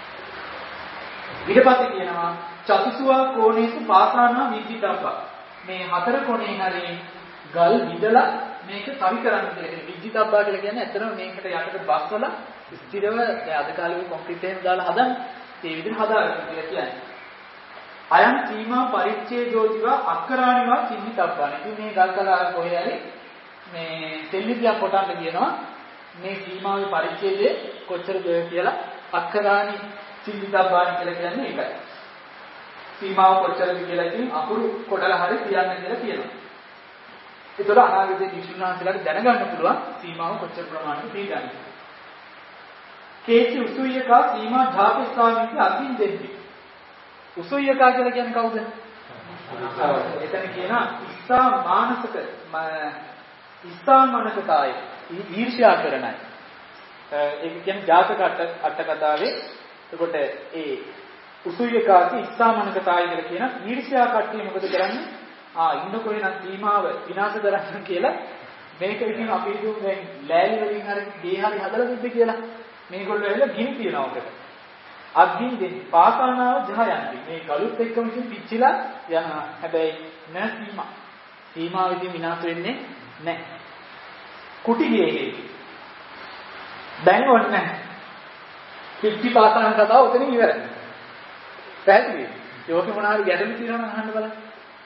S1: ඊට පස්සේ කියනවා චතුසුවා කෝණේසු පාසානා විද්‍යිතබ්බා. මේ හතර කොනේ හරි ගල් විදලා මේක කවි කරන්න කියලා කියන විද්‍යිතබ්බා කියලා කියන්නේ ඇත්තටම මේකට යටට බස්සලා ස්ථිරව දැන් අද කාලේ කොන්ක්‍රීට් එකෙන් දාලා හදන්නේ. ඒ විදිහට හදාගන්න කියලා කියන්නේ. අයන් සීමා පරිච්ඡේදෝතිවා අක්කරාණිවා චින්නිතබ්බාන. ඉතින් මේ ගල් කලාව කොහේ හරි මේ තෙල්ලිපියක් කොටන්න කියනවා. මේ සීමාවේ පරිච්ඡේදය කොච්චරද කියලා අක්කරාණි චින්නිතබ්බාන කියලා කියන්නේ ඒකයි. සීමාව කොච්චරද කියලා ඉතින් අකුරු කොටලා හරි කියන්න කියලා කියනවා. ඒතකොට අනාගතයේ විශ්ුණාන්සලාට දැනගන්න පුළුවන් සීමාව කොච්චර ප්‍රමාණයක තියෙනවද. කේචි උසුයකා සීමා ධාපස්ථානික අකින් දෙන්නේ. උසුයකා කියලා කියන්නේ කවුද? එතන කියනවා ඉස්සා මානසික ඉස්සා මනකතාය ඊර්ෂ්‍යා කරනයි. ඒක කියන්නේ ජාතක අට කතාවේ එතකොට ඒ උසුයකාති ඉස්සා මනකතාය කියලා කියන ඊර්ෂ්‍යා කට්ටිය මොකද කරන්නේ? ආ ඉන්නකො වෙන සීමාව විනාශ කරන්න කියලා මේක ඉතින් අපි හිතුව දැන් ලෑලි වලින් හරි ගේ හරි හදලා තිබ්බේ කියලා. මේගොල්ලෝ ඇවිල්ලා ගිනි තියනවා උකට. අග්ගින් දෙන්නේ පාසානාව ජහයන්ති. මේ ගලුත් එක්කම ඉතින් පිච්චිලා යනවා. හැබැයි නැ සීමා. සීමාව ඉතින් විනාශ වෙන්නේ නැහැ. කුටි ගියේ. දැන් ඔන්න පිච්චි පාසාන කතාව උතනින් ඉවරයි. පැහැදිලිද? ඒකේ මොනවා හරි ගැටලු තියෙනවා නම් අහන්න බලන්න.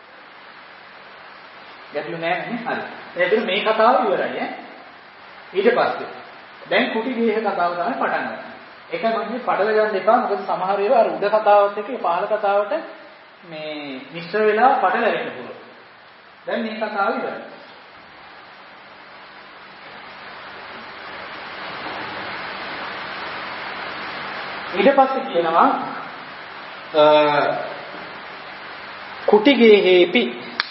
S1: ගැටලු නැහැ නේ? හරි. එහෙනම් මේ කතාව ඉවරයි ඈ. ඊට පස්සේ දැන් කුටි ගේහ කතාව තමයි පටන් ගන්න. ඒකයි මම මේ පටල ගන්න එපා. මොකද සමහර ඒවා අර උඩ කතාවත් එක්ක පහළ කතාවට මේ මිශ්‍ර වෙලා පටල වෙන්න පුළුවන්. දැන් මේ කතාව ඉවරයි. ඊට පස්සේ කියනවා කුටි ගේහෙපි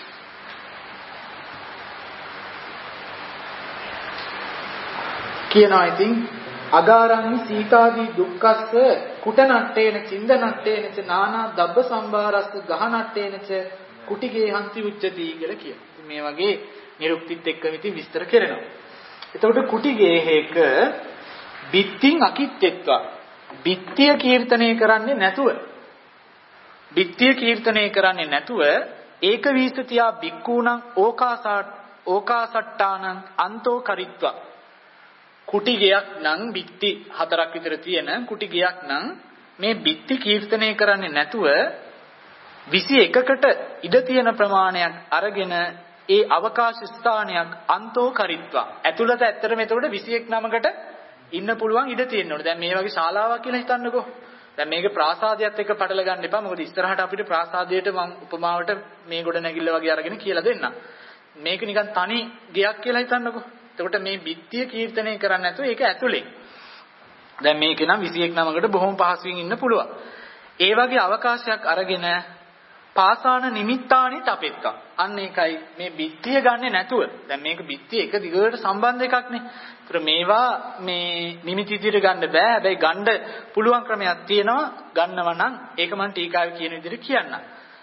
S1: කියනවා ඉතින් අගාරං සීතාදී දුක්ඛස්ස කුට නට්ටේන චින්ද නට්ටේන ච නානා දබ්බ සම්භාරස්ස ගහ නට්ටේන ච කුටිගේ හන්ති උච්චති කියලා කියනවා. ඉතින් මේ වගේ නිරුක්තිත් එක්කම ඉතින් විස්තර කරනවා. එතකොට කුටිගේ හේක බිත්තිං අකිත්තෙත්වා බිත්තිය කීර්තනය කරන්නේ නැතුව බිත්තිය කීර්තනය කරන්නේ නැතුව ඒක වීසතියා බික්කූණං ඕකාසා ඕකාසට්ටානං අන්තෝ කරිත්වා කුටි ගයක් නම් බිත්ති හතරක් විතර තියෙන කුටි ගයක් නම් මේ බිත්ති කීර්තනය කරන්නේ නැතුව විසි එකකට ඉඩ තියෙන ප්‍රමාණයක් අරගෙන ඒ අවකාශ ස්ථානයක් අන්තෝ කරිත්වා ඇතුළත ඇත්තටම එතකොට විසි එක් නමකට ඉන්න පුළුවන් ඉඩ තියෙන්න ඕනේ. දැන් මේ වගේ ශාලාවක් කියලා හිතන්නකෝ. දැන් මේක ප්‍රාසාදයට එක්ක පටල ගන්න එපා. මොකද ඉස්සරහට අපිට ප්‍රාසාදයට මම උපමාවට මේ ගොඩ නැගිල්ල වගේ අරගෙන කියලා දෙන්නම්. මේක නිකන් තනි ගෙයක් කියලා හිතන්නකෝ. එතකොට මේ බිත්තිය කීර්තනය කරන්නේ නැතුව ඒක ඇතුලේ. දැන් මේක නම් විසි එක් නමකට බොහොම පහසුවෙන් ඉන්න පුළුවන්. ඒ වගේ අවකාශයක් අරගෙන පාසාන නිමිත්තානි තපෙත්තා. අන්න ඒකයි මේ බිත්තිය ගන්නෙ නැතුව. දැන් මේක බිත්තිය එක දිගට සම්බන්ධ එකක්නේ. ඒතර මේවා මේ නිමිති විදිහට ගන්න බෑ. හැබැයි ගන්න පුළුවන් ක්‍රමයක් තියෙනවා. ගන්නව නම් ඒක මම ටීකාවේ කියන විදිහට කියන්නම්.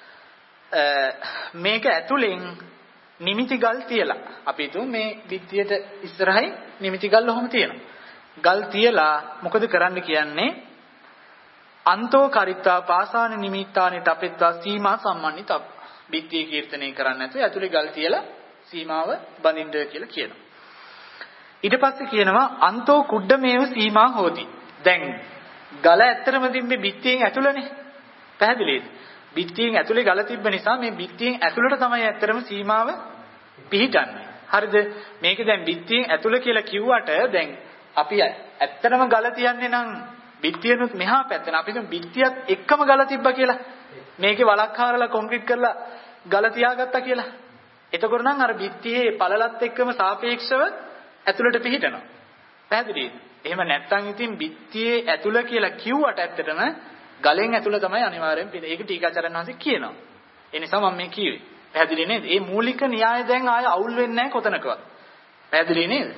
S1: මේක ඇතුලෙන් නිමිති ගල් තියලා අපි හිතමු මේ බිත්තියට ඉස්සරහින් නිමිති ගල් ඔහොම තියෙනවා. ගල් තියලා මොකද කරන්න කියන්නේ? අන්තෝ කරිත්තා පාසාන නිමිත්තානි තපෙත්වා සීමා සම්මන්නිත බිත්තිය කීර්තනය කරන්නේ නැතුව ඇතුලේ ගල් තියලා සීමාව බඳින්න කියලා කියනවා. ඊට පස්සේ කියනවා අන්තෝ කුඩ්ඩමේව සීමා හෝති. දැන් ගල ඇත්තටම තිබ්බේ බිත්තියෙන් ඇතුළනේ. පැහැදිලිද? බිත්තියෙන් ඇතුලේ ගල තිබ්බ නිසා මේ බිත්තියෙන් ඇතුළට තමයි ඇත්තටම සීමාව පිහිටන්නේ. හරිද? මේක දැන් බිත්තියෙන් ඇතුළ කියලා කිව්වට දැන් අපි ඇත්තටම ගල තියන්නේ නම් බිත්තියනොත් මෙහා පැත්තට අපි හිතමු බිත්තියත් එක්කම ගල තිබ්බා කියලා. මේකේ වලක් හරලා කොන්ක්‍රීට් කරලා ගල තියාගත්තා කියලා. එතකොට නම් අර බිත්තියේ පළලත් එක්කම සාපේක්ෂව ඇතුළට පිහිටනවා. පැහැදිලිද? එහෙම නැත්නම් ඉතින් බිත්තියේ ඇතුළ කියලා කිව්වට ඇත්තටම ගලෙන් ඇතුළ තමයි අනිවාර්යෙන් පිට. ඒක ටීකාචාර්යන් වහන්සේ කියනවා. ඒ නිසා මම මේ කිව්වේ. පැහැදිලි නේද? මේ මූලික න්‍යාය දැන් ආය අවුල් වෙන්නේ නැහැ කොතනකවත්. පැහැදිලි නේද?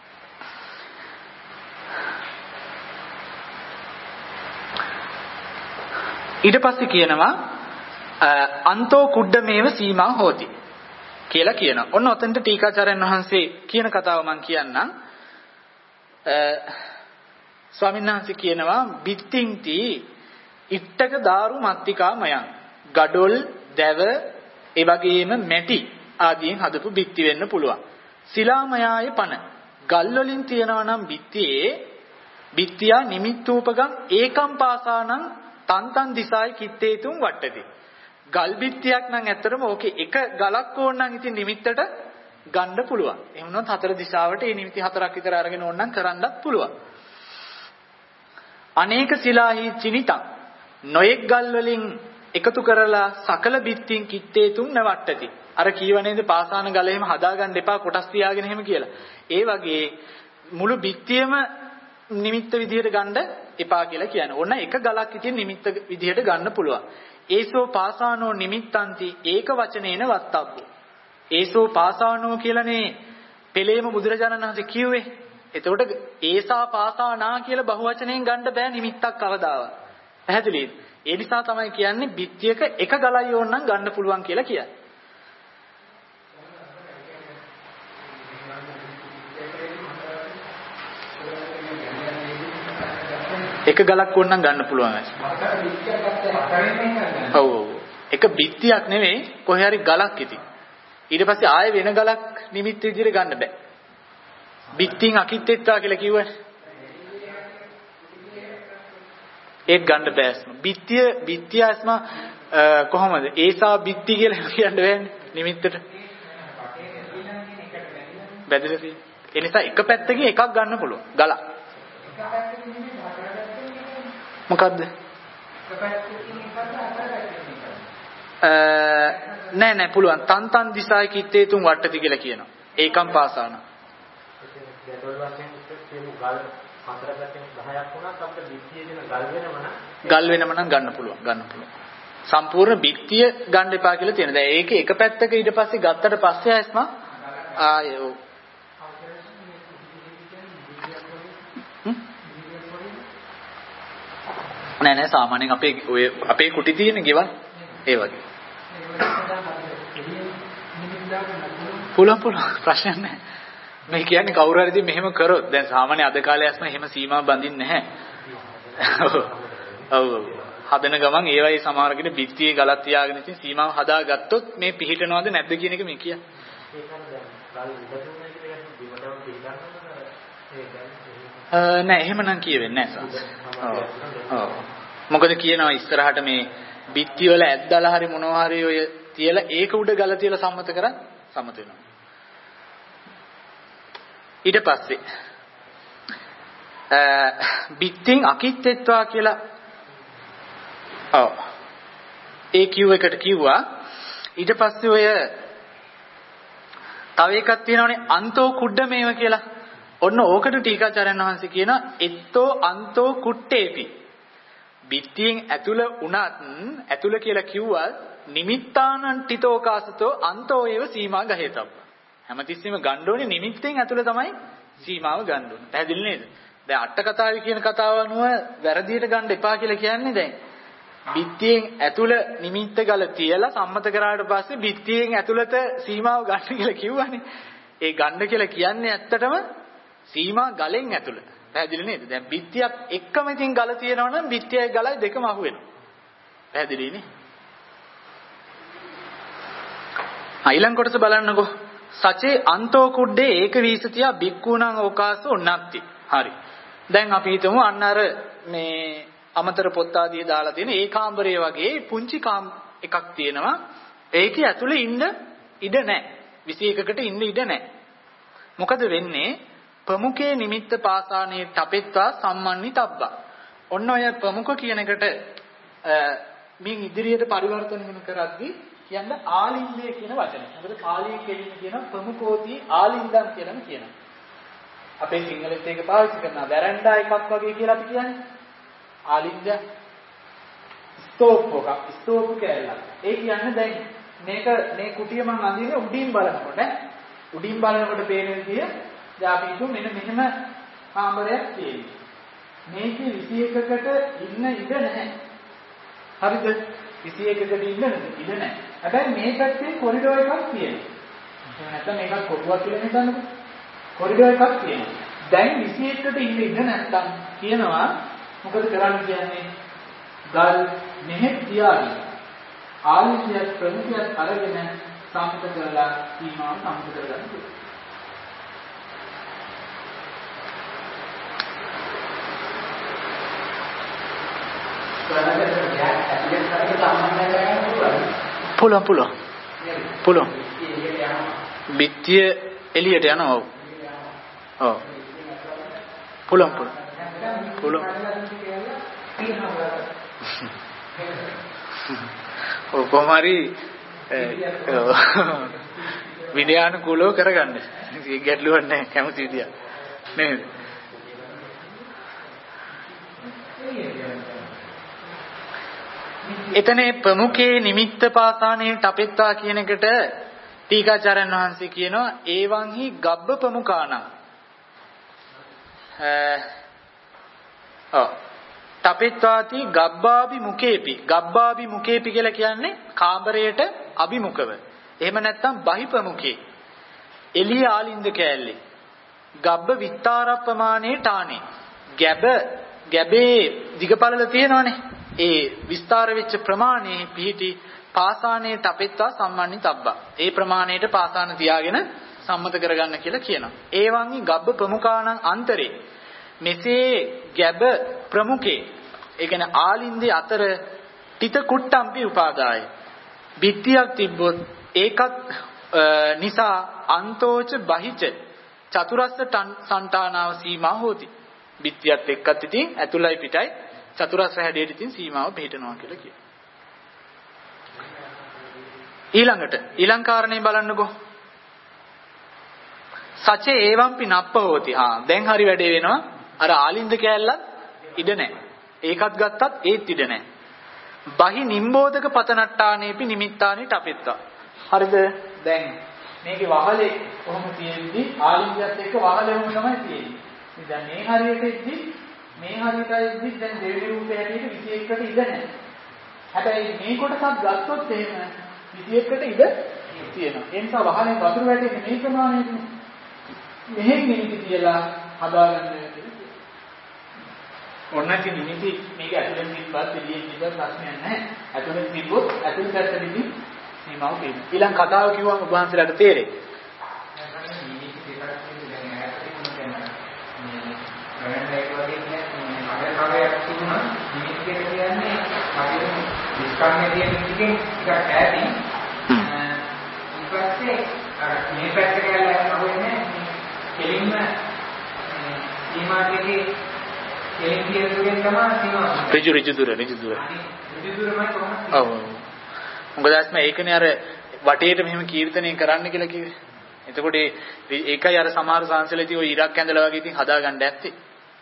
S1: ඊට පස්සේ කියනවා අන්තෝ කුඩ්ඩමේව සීමා හෝති කියලා කියනවා. ඔන්න ඔතෙන්ට ටීකාචාර්යන් වහන්සේ කියන කතාව මම කියන්නම්. ස්වාමීන් වහන්සේ කියනවා බිත්තින්ති ඉත්තක දාරු මත්තිකා මයන් ගඩොල් දැව ඒ වගේම මැටි ආදීන් හදපු බිත්ති වෙන්න පුළුවන්. සිලාමයාය පන ගල් වලින් තියනවා නම් බිත්තියේ බිත්තියා නිමිත්තූපගම් ඒකම් පාසානම් තන්තන් දිසායි කිත්තේතුම් වට්ටති. ගල් බිත්තියක් නම් ඇත්තටම ඕකේ එක ගලක් ඕන නම් ඉතින් නිමිත්තට ගන්න පුළුවන්. එහෙම වුණොත් හතර දිශාවට මේ නිමිති හතරක් විතර අරගෙන ඕන නම් කරන්නත් පුළුවන්. අනේක සිලාහි චිනිතං නොයෙක් ගල් වලින් එකතු කරලා සකල බිත්තින් කිත්තේතුම් නවට්ටති. අර කීව නේද පාසාන ගල එහෙම හදාගන්න එපා කොටස් තියාගෙන එහෙම කියලා. ඒ වගේ මුළු බිත්තියම නිමිත්ත විදිහට ගන්න එපා කියලා කියන්නේ. ඕන එක ගලක් ඉතින් නිමිත්ත විදිහට ගන්න පුළුවන්. ඒසෝ පාසානෝ නිමිත්තන්ති ඒක වචනේන වත්තබ්බෝ. ඒසෝ පාසානෝ කියලානේ පෙළේම බුදුරජාණන් වහන්සේ කිව්වේ. එතකොට ඒසා පාසානා කියලා බහුවචනයෙන් ගන්න බෑ නිමිත්තක් කවදාවත්. පැහැදිලිද? ඒ නිසා තමයි කියන්නේ බිත්තියක එක ගලයි ඕන නම් ගන්න පුළුවන් කියලා කියන්නේ. එක ගලක් ඕන නම් ගන්න පුළුවන් ඇයි? ඔව් ඔව්. එක බිත්තියක් නෙවෙයි කොහේ හරි ගලක් ඉතින්. ඊට පස්සේ ආයෙ වෙන ගලක් නිමිත්ත විදිහට ගන්න බෑ. බිත්තින් අකිත්තෙත්තා කියලා කිව්වනේ. ඒක ගන්න බෑ. බිත්තිය බිත්තිය අස්ම කොහොමද? ඒසා බිත්ති කියලා කියන්න බෑනේ නිමිත්තට. බැදලා තියෙන. ඒ නිසා එක පැත්තකින් එකක් ගන්න පුළුවන්. ගලක්. මොකද්ද? නෑ නෑ පුළුවන්. තන් තන් දිසායි කිත්තේ තුන් වට්ටති කියලා කියනවා. ඒකම් පාසාන. ගල් වෙනම නම් ගන්න පුළුවන්. ගන්න පුළුවන්. සම්පූර්ණ බිත්තිය ගන්න එපා කියලා තියෙනවා. දැන් ඒක එක පැත්තක ඊට පස්සේ ගත්තට පස්සේ ඇස්ම ආයේ නෑ නෑ සාමාන්‍යයෙන් අපේ ඔය අපේ කුටි තියෙන ගෙවල් ඒ වගේ. පුළුවන් පුළුවන් ප්‍රශ්නයක් නෑ. මේ කියන්නේ කවුරු හරි ඉතින් මෙහෙම කරොත් දැන් සාමාන්‍ය අද කාලේ ඇස්ම එහෙම සීමා බඳින්නේ නැහැ. ඔව් ඔව්. හදන ගමන් ඒ වගේ සමහර කෙනෙක් බිත්තියේ ගලක් තියාගෙන ඉතින් සීමාව හදාගත්තොත් මේ පිහිටනවද නැද්ද කියන එක මේ කියන්නේ. නෑ එහෙමනම් කියවෙන්නේ නෑ සාස්. ඔව්. ඔව්. මොකද කියනවා ඉස්සරහට මේ බිත්ති වල ඇද්දලා හරි මොනවා හරි ඔය තියලා ඒක උඩ ගල තියලා සම්මත කරන් සම්මත වෙනවා. ඊට පස්සේ බිත්තිං අකිත්තේත්වා කියලා ඔව් ඒ කිව් එකට කිව්වා. ඊට පස්සේ ඔය තව එකක් තියෙනවනේ අන්තෝ කුඩ්ඩමේව කියලා. ඔන්න ඕකට ටීකාචාර්යන් වහන්සේ කියන එත්තෝ අන්තෝ කුට්ටේපි. බිත්තියෙන් ඇතුළ උනත් ඇතුළ කියලා කිව්වා නිමිත්තානං තිතෝකාසතෝ අන්තෝ ඒව සීමා ගහේතබ්බ. හැමතිස්සෙම ගන්න ඕනේ නිමිත්තෙන් ඇතුළ තමයි සීමාව ගන්න ඕනේ. පැහැදිලි නේද? දැන් අට කතාවේ කියන කතාව අනුව වැරදියට ගන්න එපා කියලා කියන්නේ දැන් බිත්තියෙන් ඇතුළ නිමිත්ත ගල තියලා සම්මත කරාට පස්සේ බිත්තියෙන් ඇතුළත සීමාව ගන්න කියලා කිව්වනේ. ඒ ගන්න කියලා කියන්නේ ඇත්තටම සීමා ගලෙන් ඇතුළ. පැහැදිලි නේද? දැන් බිත්තියක් එක්කම ඉතින් ගල තියෙනවා නම් බිත්තියයි ගලයි දෙකම අහු වෙනවා. පැහැදිලි නේ? ආ ඊළඟ කොටස බලන්නකෝ. සචේ අන්තෝ කුඩේ ඒක වීසතියා බික්කුණං ඕකාසෝ නත්ති. හරි. දැන් අපි හිතමු අන්න අර මේ අමතර පොත් ආදී දාලා තියෙන ඒ කාමරය වගේ පුංචි කාම් එකක් තියෙනවා. ඒකේ ඇතුලේ ඉන්න ඉඩ නැහැ. විසි එකකට ඉන්න ඉඩ නැහැ. මොකද වෙන්නේ? ප්‍රමුඛේ නිමිත්ත පාසානේ තපෙත්වා සම්මන්නිතබ්බා. ඔන්න ඔය ප්‍රමුඛ කියන එකට මින් ඉදිරියට පරිවර්තන වෙන කරද්දී කියන්නේ ආලින්දය කියන වචනේ. මොකද පාලියේ කෙලින් කියන ප්‍රමුඛෝති ආලින්දම් කියලාම කියනවා. අපේ සිංහලෙත් ඒක පාවිච්චි කරනවා. වැරන්ඩා එකක් වගේ කියලා අපි කියන්නේ. ආලින්ද ස්තෝප් එකක් ස්තෝප් කැලක්. ඒ කියන්නේ දැන් මේක මේ කුටිය මම අඳින්නේ උඩින් බලනකොට උඩින් බලනකොට පේන විදිය දැන් අපි හිතුව මෙන්න මෙහෙම කාමරයක් තියෙනවා. මේකේ විසි එකකට ඉන්න ඉඩ නැහැ. හරිද? විසි එකකට ඉන්න ඉඩ නැහැ. හැබැයි මේ පැත්තේ කොරිඩෝර් එකක් තියෙනවා. එහෙම නැත්නම් මේකත් කොටුවක් කියලා හිතන්නකෝ. කොරිඩෝර් එකක් තියෙනවා. දැන් විසි එකකට ඉන්න ඉඩ නැත්නම් කියනවා මොකද කරන්න කියන්නේ? ගල් මෙහෙ තියාගෙන ආලින්දයක් ප්‍රමුඛයක් අරගෙන සම්පත කරලා සීමාව සම්පත කරගන්න ඕනේ. පුළුවන් පුළුවන් පුළුවන් බිත්තිය එළියට යනවා. ඔව් පුළුවන් පුළුවන් පුළුවන් ඔව් කොහොමරි විද්‍යානුකූලව කරගන්න. ගැටලුවක් නැහැ කැමති විදියට නේද? එතනේ ප්‍රමුඛේ නිමිත්ත පාසානේ තපෙත්තා කියන එකට ටීකාචාර්යන් වහන්සේ කියනවා ඒවංහි ගබ්බ ප්‍රමුඛාන. ඔව් තපෙත්වාති ගබ්බාභි මුකේපි. ගබ්බාභි මුකේපි කියලා කියන්නේ කාමරයට අභිමුඛව. එහෙම නැත්නම් බහි ප්‍රමුඛේ. එළිය ආලින්ද කෑල්ලේ. ගබ්බ විස්තරප්‍රමාණේ ටානේ. ගැබ ගැබේ දිගපළල තියෙනවනේ. ඒ විස්තර වෙච්ච ප්‍රමාණයේ පිහිටි පාසානේ තපෙත්වා සම්මන්නිතබ්බා. ඒ ප්‍රමාණයට පාසාන තියාගෙන සම්මත කරගන්න කියලා කියනවා. ඒවන්හි ගබ්බ ප්‍රමුඛානං අන්තරේ. මෙසේ ගැබ ප්‍රමුඛේ ඒ කියන්නේ ආලින්දේ අතර තිත කුට්ටම්පි උපාදාය. බිත්තියක් තිබ්බොත් ඒකත් නිසා අන්තෝච බහිච චතුරස්ස සංඨානාව සීමා හොති. බිත්තියත් එක්කත් ඉතින් ඇතුළයි පිටයි චතුරස්‍ර හැඩයට ඉතින් සීමාව පිළිටනවා කියලා කියනවා. ඊළඟට ඊළං කාරණේ බලන්නකෝ. සචේ ඒවම්පි නප්ප හොති. ආ දැන් හරි වැඩේ වෙනවා. අර ආලින්ද කෑල්ලත් ඉඩ නැහැ. ඒකත් ගත්තත් ඒත් ඉඩ නැහැ. බහි නිම්බෝධක පතනට්ටානේපි නිමිත්තානි තපෙත්තා. හරිද? දැන් මේකේ වහලේ කොහොම තියෙද්දි ආලින්දයත් එක්ක වහලෙම තමයි තියෙන්නේ. ඉතින් දැන් මේ හරියට ඉද්දි මේ හරියටයි දැන් දෙවි රූපේ හැටියට විසි එකකට ඉඩ නැහැ. හැබැයි මේ කොටසක් ගත්තොත් එහෙම විසි එකකට ඉඩ තියෙනවා. ඒ නිසා වහලෙන් වතුර වැටෙන්නේ මේ ප්‍රමාණයට. මෙහෙන් නිමිති කියලා හදාගන්න කියලා. ඔන්නක නිමිති මේක ඇතුලෙන් තිබ්බත් එළියෙන් තිබ්බත් ප්‍රශ්නයක් නැහැ. ඇතුලෙන් තිබ්බොත් ඇතුලේ පැත්තේදී සීමාව තියෙනවා. ඊළඟ කතාව කිව්වම ඔබ වහන්සේලාට තේරෙයි.
S3: කාර්යයක් තිබුණා නිමිති කියන්නේ අපේ විස්කරණයේ තියෙන ටිකෙන් ටිකක් ඈතින් ඊට පස්සේ අර මේ පැත්තට ගිහලා අහුවෙන්නේ කෙලින්ම සීමාකේදී කෙලින් කියන දුරෙන් තමයි සීමාව.
S1: ඍජු ඍජු දුර ඍජු දුර.
S3: ඍජු දුරමයි කොහොමද?
S1: ඔව්. මොකද ඇස්ම ඒකනේ අර වටේට මෙහෙම කීර්තනය කරන්න කියලා කිව්වේ. එතකොට ඒකයි අර සමහර සංසලේදී ඔය ඉරක් ඇඳලා වගේ ඉතින් හදාගන්න ඇත්තේ.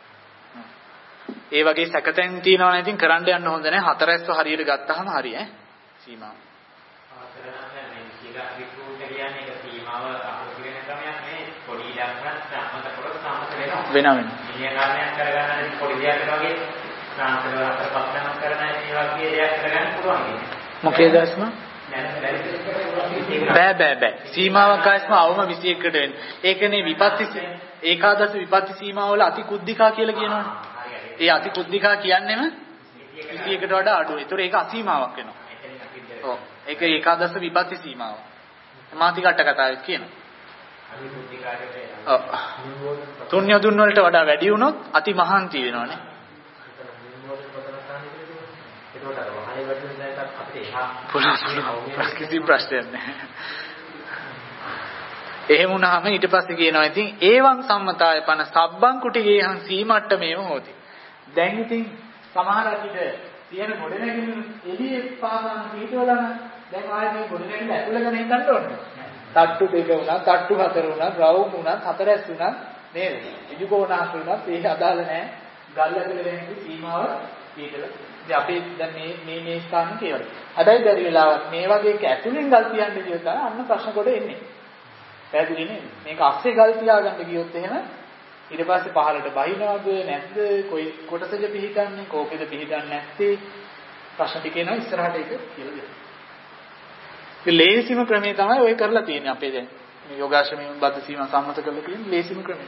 S1: ඒ වගේ සැකතෙන් තියනවා නම් ඉතින් කරන්න යන්න හොඳ නැහැ. හතරැස්ව හරියට ගත්තාම හරි ඈ සීමාව.
S4: ආතරනම් මේ කියලා විකෘත කියන්නේ ඒක සීමාව අහු වෙන ක්‍රමයක් නේ. පොඩි ඉලක්කයක් සම්මත කරොත් සම්මත වෙනවා.
S1: වෙනවා වෙනවා.
S4: ඉන්නේ කාරණයක් කරගන්න පොඩි දෙයක් වගේ ත්‍රාන්තවල අතර පස්සම කරන මේ වගේ දෙයක් කරගන්න පුළුවන් කියන්නේ.
S1: මොකේද ඇස්ම? බෑ බෑ බෑ. සීමාවක් ආයස්ම අවම විසි එකකට වෙන්නේ. ඒකනේ විපත්ති ඒකාදශ විපත්ති සීමාවල අති කුද්ධිකා කියලා කියනවනේ. ඒ අති කුද්ධිකා කියන්නේම විසි එකට වඩා අඩුයි. ඒතකොට ඒක අසීමාවක් වෙනවා. ඔව්. ඒක ඒකාදශ විපත්ති සීමාව. මාතිකට කතාවෙත් කියනවා. අති කුද්ධිකාට ඔව්. තුන් යොදුන් වලට වඩා වැඩි වුණොත් අති මහන්ති වෙනවනේ.
S4: ඒකට අර වහලේ වතුන දැන් අපිට එහා
S1: පුරා කිසි ප්‍රශ්නයක් නැහැ. එහෙම වුණාම ඊට පස්සේ කියනවා ඉතින් ඒවං සම්මතාය පන සබ්බං කුටිගේහං සීමට්ටමේව හොති. දැන් ඉතින් සමහර අපිට තියෙන ගොඩනැගිලි එළියේ පාසන පිටවලන දැන් ආයෙත් මේ ගොඩනැගිලි ඇතුළගෙන හිටන්න ඕනේ. තට්ටු දෙක වුණා, තට්ටු හතර වුණා, රවුම් වුණා, හතරැස් වුණා නේද? විදුකෝණාස් වුණා, ඒ අදාළ නැහැ. ගල් ඇතුළේ වෙන්නේ සීමාව පිටලා. ඉතින් අපි දැන් මේ මේ මේ ස්ථාන කියලා. හැබැයි බැරි වෙලාවක් මේ වගේ එක ඇතුළෙන් ගල් තියන්න ගියොත් අන්න ප්‍රශ්න කොට එන්නේ. පැහැදිලි නේද? මේක අස්සේ ගල් තියාගන්න ගියොත් එහෙම ඊට පස්සේ පහළට බහිනවද නැද්ද? කොයි කොටසද පිහිටන්නේ? කෝකෙද පිහිටන්නේ නැත්තේ? ප්‍රශ්න ටික එනවා ඉස්සරහට ඒක කියලා දෙන්න. ඒ ලේසිම ක්‍රමය තමයි ඔය කරලා තියෙන්නේ අපේ දැන්. මේ යෝගාශ්‍රමයෙන් බද්ධ සීමා සම්මත කරලා තියෙන ලේසිම ක්‍රමය.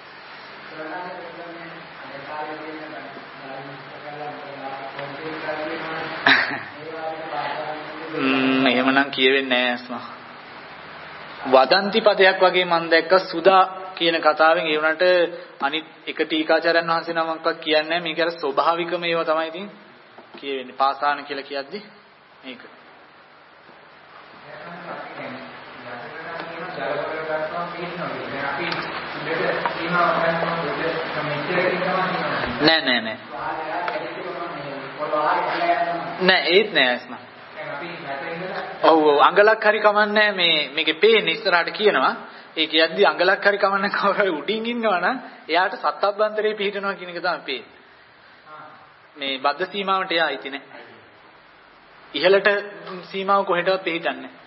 S1: ම්ම් එහෙමනම් කියවෙන්නේ නැහැ අස්මා. වදන්ති පදයක් වගේ මම දැක්ක සුදා කියන කතාවෙන් ඒ වුණාට අනිත් එක ටීකාචාර්යන් වහන්සේ නමක්වත් කියන්නේ නැහැ. මේක අර ස්වභාවිකම ඒවා තමයි ඉතින් කියවෙන්නේ. පාසාන කියලා කියද්දි මේක. නෑ නෑ නෑ. නෑ ඒත් නෑ අස්මා. ඔව් ඔව් අඟලක් හරි කමන්නේ මේ මේකේ පේන්නේ ඉස්සරහට කියනවා. ඒ කියද්දි අඟලක් හරි කමන්නේ කවුරු හරි උඩින් ඉන්නවා නම් එයාට සත්අබ්බන්තරේ පිහිටනවා කියන එක තමයි පේන්නේ. මේ බද්ධ සීමාවට එයා අයිති නෑ. ඉහළට සීමාව කොහෙටවත් පිහිටන්නේ නෑ.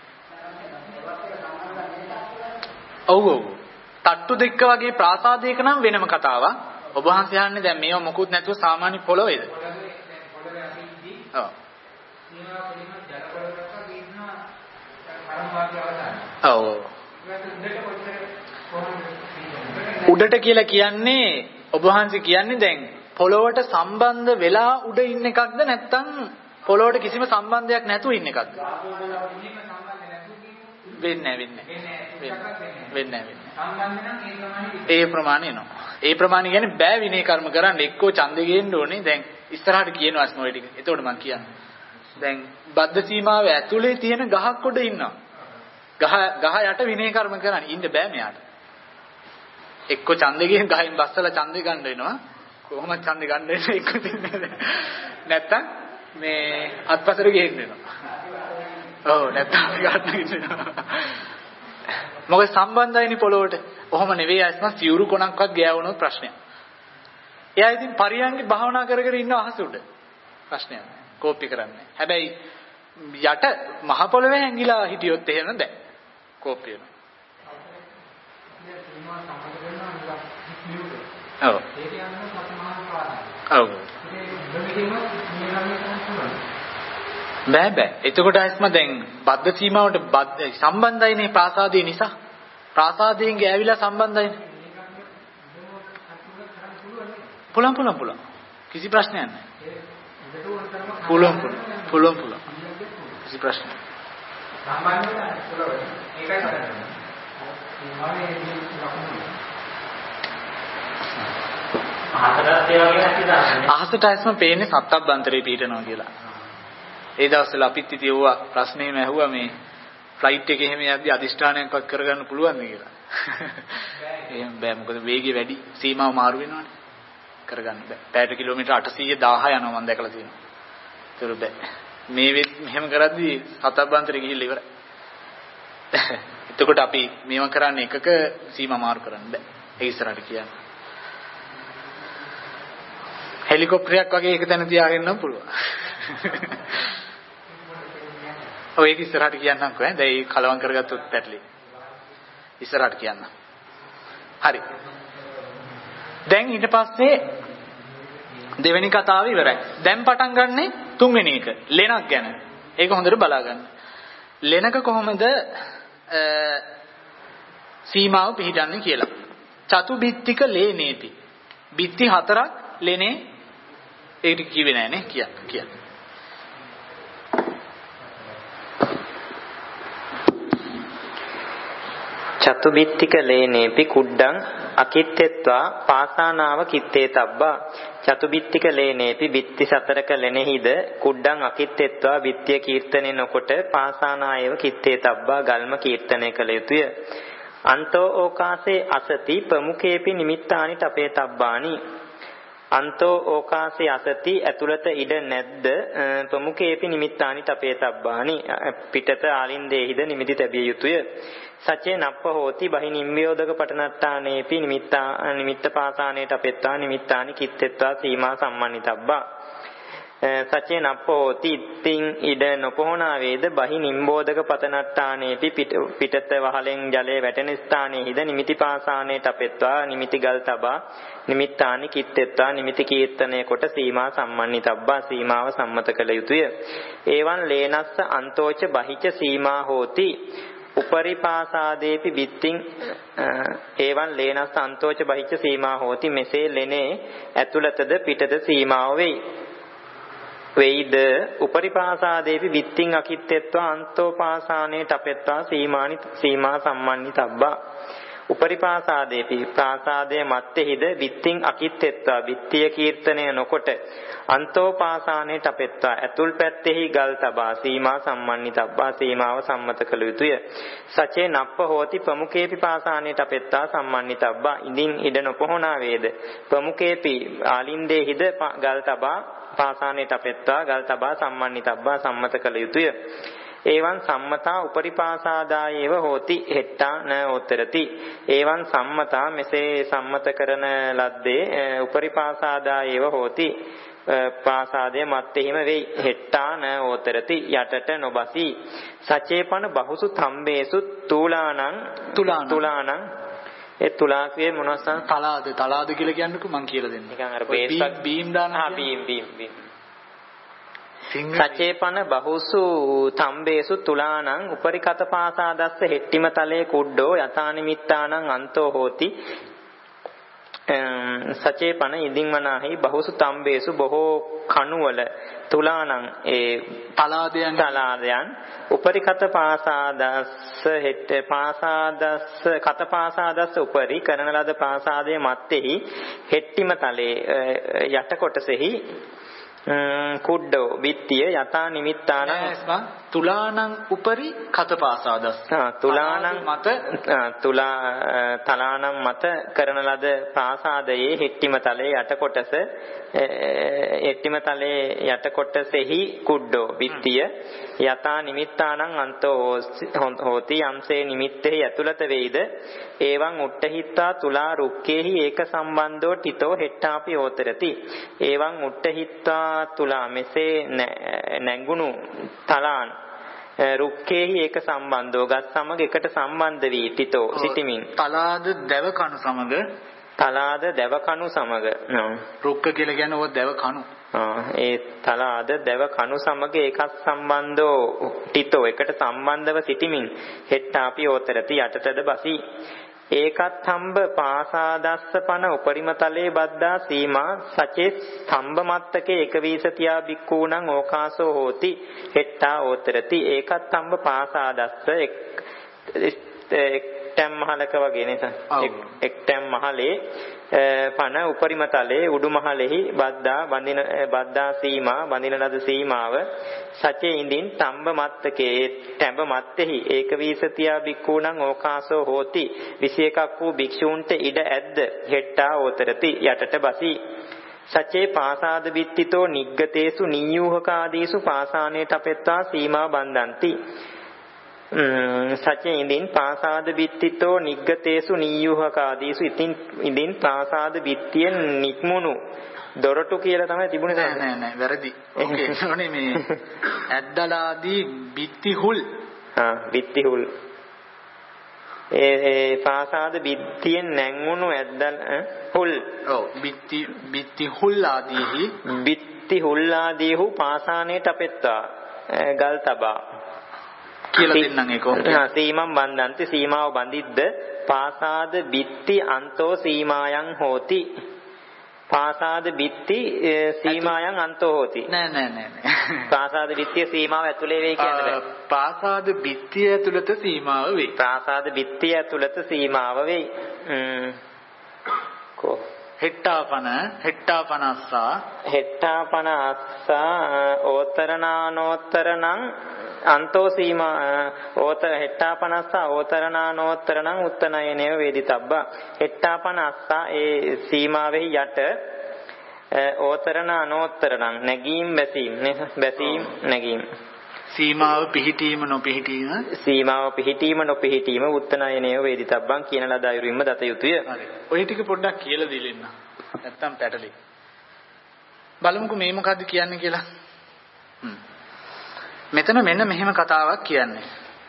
S1: ඔව් ඔව්. තට්ටු දෙක වගේ ප්‍රාසාදයක නම් වෙනම කතාවක්. ඔබ වහන්සේ අහන්නේ දැන් මේව මොකුත් නැතුව සාමාන්‍ය පොළොවේද? ඔව්. ඔව්. උඩට කියලා කියන්නේ ඔබ වහන්සේ කියන්නේ දැන් පොළොවට සම්බන්ධ වෙලා උඩ ඉන්න එකක්ද නැත්නම් පොළොවට කිසිම සම්බන්ධයක් නැතුව ඉන්න එකක්ද? වෙන්නේ නැහැ වෙන්නේ නැහැ. වෙන්නේ ඒ ප්‍රමාණය එනවා. ඒ ප්‍රමාණය කියන්නේ බෑ විනය කර්ම කරන්න එක්කෝ ඡන්දෙ ගේන්න ඕනේ. දැන් ඉස්සරහට කියනවා ස්මෝයි ටික. එතකොට මම කියන්නේ. දැන් බද්ධ සීමාව ඇතුලේ තියෙන ගහක් උඩ ඉන්නවා. ගහ ගහ යට විනය කර්ම කරන්න ඉන්න බෑ මෙයාට. එක්කෝ ඡන්දෙ ගේන් ගහෙන් බස්සලා ඡන්දෙ ගන්න වෙනවා. කොහොමද ඡන්දෙ ගන්න වෙන්නේ එක්ක තින්නේ. නැත්තම් මේ අත්පසට ගේන්න වෙනවා. ඔව් නැත්තම් ගන්න වෙනවා. මොකද සම්බන්ධයිනේ පොළොවට. ඔහොම නෙවෙයි අස්ම සිවුරු කොනක්වත් ගෑවුනොත් ප්‍රශ්නයක්. එයා ඉතින් පරියන්ගේ භාවනා කර කර ඉන්න අහස උඩ. ප්‍රශ්නයක් නෑ. කෝපි කරන්නේ. හැබැයි යට මහ පොළොවේ හැංගිලා හිටියොත් එහෙම දැන් කෝපි වෙනවා. ඔව්. ඔව්. බෑ බෑ. එතකොට අස්ම දැන් බද්ධ සීමාවට සම්බන්ධයිනේ ප්‍රාසාදයේ නිසා. ප්‍රාසාදයෙන් ගෑවිලා සම්බන්ධයිනේ. පුළුවන් පුළුවන් පුළුවන්. කිසි ප්‍රශ්නයක් නැහැ. පුළුවන් පුළුවන්. පුළුවන් පුළුවන්. කිසි ප්‍රශ්නයක්.
S3: සම්බන්ධයි පුළුවන්. ඒකයි කරන්නේ.
S4: අහසට ඒ වගේ නැති දාන්නේ.
S1: අහසට අස්ම පේන්නේ සත්අබ්බන්තරේ පිටනවා කියලා. ඒ දවස්වල අපිත් ඉතින් ඒවා ප්‍රශ්නේම ඇහුවා මේ ෆ්ලයිට් එකේ එහෙම යද්දි අදිෂ්ඨානයක්වත් කරගන්න පුළුවන්ද කියලා. එහෙම බෑ මොකද වේගය වැඩි සීමාව මාරු වෙනවනේ. කරගන්න බෑ. පැයට කිලෝමීටර් අටසීය දාහ යනවා මම දැකලා තියෙනවා. ඒක බෑ. මේ වෙත් මෙහෙම කරද්දී සතබ්බන්තර ගිහිල්ලා ඉවරයි. එතකොට අපි මේව කරන්නේ එකක සීමා මාරු කරන්න බෑ. ඒ ඉස්සරහට කියන්නේ. හෙලිකොප්ටරයක් වගේ එක තැන තියාගෙන නම් පුළුවන්. ඔය ඒක ඉස්සරහට කියන්නම්කෝ ඈ. දැන් ඒ කලවම් කරගත්තොත් පැටලි. ඉස්සරහට කියන්න. හරි. දැන් ඊට පස්සේ දෙවෙනි කතාව ඉවරයි. දැන් පටන් ගන්නෙ තුන්වෙනි එක. ලෙනක් ගැන. ඒක හොඳට බලා ගන්න. ලෙනක කොහොමද සීමාව පිළිගන්නේ කියලා. චතු බිත්තික ලේනේති. බිත්ති හතරක් ලෙනේ ඒක කිව්වේ නෑනේ කියන්න කියන්න.
S2: චතු බිත්තික ලේනේපි කුඩ්ඩං අකිත්තේත්වා පාසානාව කිත්තේ තබ්බා. චතු බිත්තික ලේනේපි බිත්ති සතරක ලෙනෙහිද කුඩ්ඩං අකිත්තේත්වා බිත්තිය කීර්තනය නොකොට පාසානායව කිත්තේ තබ්බා ගල්ම කීර්තනය කළ යුතුය. අන්තෝ ඕකාසේ අසති ප්‍රමුඛේපි නිමිත්තානි තපේ තබ්බානි. අන්තෝ ඕකාසේ අසති ඇතුළත ඉඩ නැද්ද ප්‍රමුඛේපි නිමිත්තානි තපේ තබ්බානි. පිටත ආලින්දේහිද නිමිති තැබිය යුතුය. සචේ නප්ප හෝති බහි නිම්බයෝදක පටනත්තානේපි නිමිත්තා නිමිත්ත පාසානේට අපෙත්තා නිමිත්තානි කිත්තෙත්වා සීමා සම්මන්නිතබ්බා. සචේ නප්ප හෝති ඉතින් ඉඩ නොපොහොනා වේද බහි නිම්බෝදක පතනත්තානේපි පිටත වහලෙන් ජලයේ වැටෙන ස්ථානයේහිද නිමිති පාසානේට අපෙත්වා නිමිති ගල් තබා නිමිත්තානි කිත්තෙත්වා නිමිති කීර්තනය කොට සීමා සම්මන්නිතබ්බා සීමාව සම්මත කළ යුතුය. ඒවන් ලේනස්ස අන්තෝච බහිච සීමා හෝති උපරිපාසාදේපි බිත්තිං ඒවන් ලේනස්ස අන්තෝච බහිච්ච සීමා හෝති. මෙසේ ලෙනේ ඇතුළතද පිටද සීමාව වෙයි. වෙයිද උපරිපාසාදේපි බිත්තිං අකිත්තේත්වා අන්තෝපාසානේ තපෙත්වා සීමානි සීමා සම්මන්නිතබ්බා. උපරිපාසාදේපි ප්‍රාසාදයේ මැත්තේහිද බිත්තිං අකිත්තේත්වා බිත්තිය කීර්තනය නොකොට අන්තෝපාසානේ තපෙත්වා ඇතුල් පැත්තේහි ගල් තබා සීමා සම්මන්නිතබ්බා සීමාව සම්මත කළ යුතුය. සචේ නප්ප හෝති ප්‍රමුඛේපි පාසානේ තපෙත්වා සම්මන්නිතබ්බා. ඉදින් ඉඩ නොපොහොනා වේද ප්‍රමුඛේපි ආලින්දේහිද ගල් තබා පාසානේ තපෙත්වා ගල් තබා සම්මන්නිතබ්බා සම්මත කළ යුතුය. ඒවන් සම්මතා උපරිපාසාදායේව හෝති හෙට්ටා න උත්තරති. ඒවන් සම්මතා මෙසේ සම්මත කරන ලද්දේ උපරිපාසාදායේව හෝති පාසාදයේ මැත්තේහිම වෙයි. හෙට්ටා න උත්තරති යටට නොබසී. සචේපන බහුසු තම්බේසු තුලානං තුලානං තුලානං ඒ තුලාකයේ මොනවද?
S1: තලාද තලාද කියලා කියන්නකෝ මං කියලා දෙන්න.
S2: නිකන් අර බේස්
S1: බීම් දාන
S2: හා බීම් බීම් බීම් සචේපන බහුසු තම්බේසු තුලානං උපරි කත පාසාදස්ස හෙට්ටිම තලේ කුඩ්ඩෝ යථානිමිත්තානං අන්තෝ හෝති. සචේපන ඉදින් වනාහි බහුසු තම්බේසු බොහෝ කණුවල තුලානං ඒ
S1: තලාදයන්
S2: තලාදයන් උපරි කත පාසාදස්ස හෙට්ට පාසාදස්ස කත පාසාදස්ස උපරි කරන ලද පාසාදයේ මැත්තේහි හෙට්ටිම තලේ යට කොටසෙහි කුඩ්ඩෝ බිත්තිය යථා නිමිත්තානං
S1: තුලානං උපරි කතපාසාදස්
S2: තුලානං මත තුලා තලානං මත කරන ලද පාසාදයේ හෙට්ටිම තලයේ යට කොටස හෙට්ටිම තලයේ යට කොටසෙහි කුඩ්ඩෝ බිත්තිය යථා නිමිත්තානං අන්තෝ හෝති. යම්සේ නිමිත්තෙහි ඇතුළත වෙයිද ඒවං උට්ඨහිත්තා තුලා රුක්කේහි ඒක සම්බන්ධෝ ඨිතෝ හෙට්ටාපි හෝතරති. ඒවං උට්ඨහිත්තා තුලා මෙසේ නැඟුණු තලාන් රුක්කේහි ඒක සම්බන්ධෝ ගස් සමග එකට සම්බන්ධ වී ඨිතෝ සිටිමින්.
S1: තලාද දැව කණු සමග
S2: තලාද දැව කණු සමග
S1: රුක්ක කියලා කියන්නේ ඔය දැව කණු.
S2: ඒ තලාද දැව කණු සමග ඒකත් සම්බන්ධෝ ඨිතෝ එකට සම්බන්ධව සිටිමින් හෙට්ටාපි හෝතරති යටටද බසී. ඒකත් හම්බ පාසාදස්ස පන උපරිම තලේ බද්දා සීමා සචේ ස්තම්භ මත්තකේ එක වීසතියා බික්කූණං ඕකාසෝ හෝති හෙට්ටා ඕතරති. ඒකත් හම්බ පාසාදස්ස එක් ටැම් මහලක වගේ නේද? එක් ටැම් මහලේ පන උපරිම තලේ උඩු මහලෙහි බද්දා බඳින බද්දා සීමා බඳින ලද සීමාව සචේ ඉඳින් තම්බ මත්තකේ තඹ මත්තේහි ඒක වීසතියා බික්කූණං ඕකාසෝ හෝති. විශේෂයක් වූ භික්ෂූන්ට ඉඩ ඇද්ද හෙට්ටා ඕතරති යටට බසී. සචේ පාසාද විත්තිතෝ නිග්ගතේසු නීයූහකාදීසු පාසානේ තපෙත්වා සීමා බන්ධන්ති. සචේ ඉදින් පාසාද විත්තිතෝ නිග්ගතේසු නීයූහකාදීසු ඉතින් ඉදින් පාසාද විත්තියෙන් නික්මුණු දොරටු කියලා තමයි තිබුණේ.
S1: නෑ නෑ නෑ වැරදි. ඕකේ ඒනේ මේ ඇද්දලාදී බිත්තිහුල්.
S2: ආ බිත්තිහුල්. ඒ පාසාද බිත්තියෙන් නැංගුණු ඇද්දල් හුල්.
S1: ඔව් බිත්ති බිත්තිහුල් ආදීහි
S2: බිත්තිහුල් ආදීහු පාසානේ තපෙත්වා ගල් තබා
S1: කියලා දෙන්නම් ඒක.
S2: හා සීමම් බන්ධන්ති සීමාව බඳිද්ද පාසාද බිත්ති අන්තෝ සීමායන් හෝති. පාසාද බිත්ති සීමායන් අන්තෝ හෝති.
S1: නෑ නෑ නෑ නෑ.
S2: පාසාද බිත්තිය සීමාව ඇතුලේ වෙයි කියන්නේ බෑ.
S1: පාසාද බිත්තිය ඇතුළත සීමාව වෙයි.
S2: පාසාද බිත්තිය ඇතුළත සීමාව වෙයි. ම්ම් කො
S1: හෙට්ටාපන හෙට්ටාපනස්සා
S2: හෙට්ටාපන අස්සා ඕතරනානෝතරණං අන්තෝ සීමා ඕතර හෙට්ටාපනස්සා ඕතරනානෝතරණං උත්තනයනේව වේදිතබ්බා. හෙට්ටාපනස්සා ඒ සීමාවෙහි යට ඕතරනානෝතරණං නැගීම් බැසීම් බැසීම් නැගීම්
S1: සීමාව පිහිටීම නොපිහිටීම
S2: සීමාව පිහිටීම නොපිහිටීම උත්තනයනේව වේදිතබ්බං කියන ලද අයුරින්ම දත යුතුය.
S1: හරි. ඔය ටික පොඩ්ඩක් කියලා දෙලෙන්න. නැත්තම් පැටලෙයි. බලමුකෝ මේ මොකද්ද කියන්නේ කියලා. හ්ම්. මෙතන මෙන්න මෙහෙම කතාවක් කියන්නේ.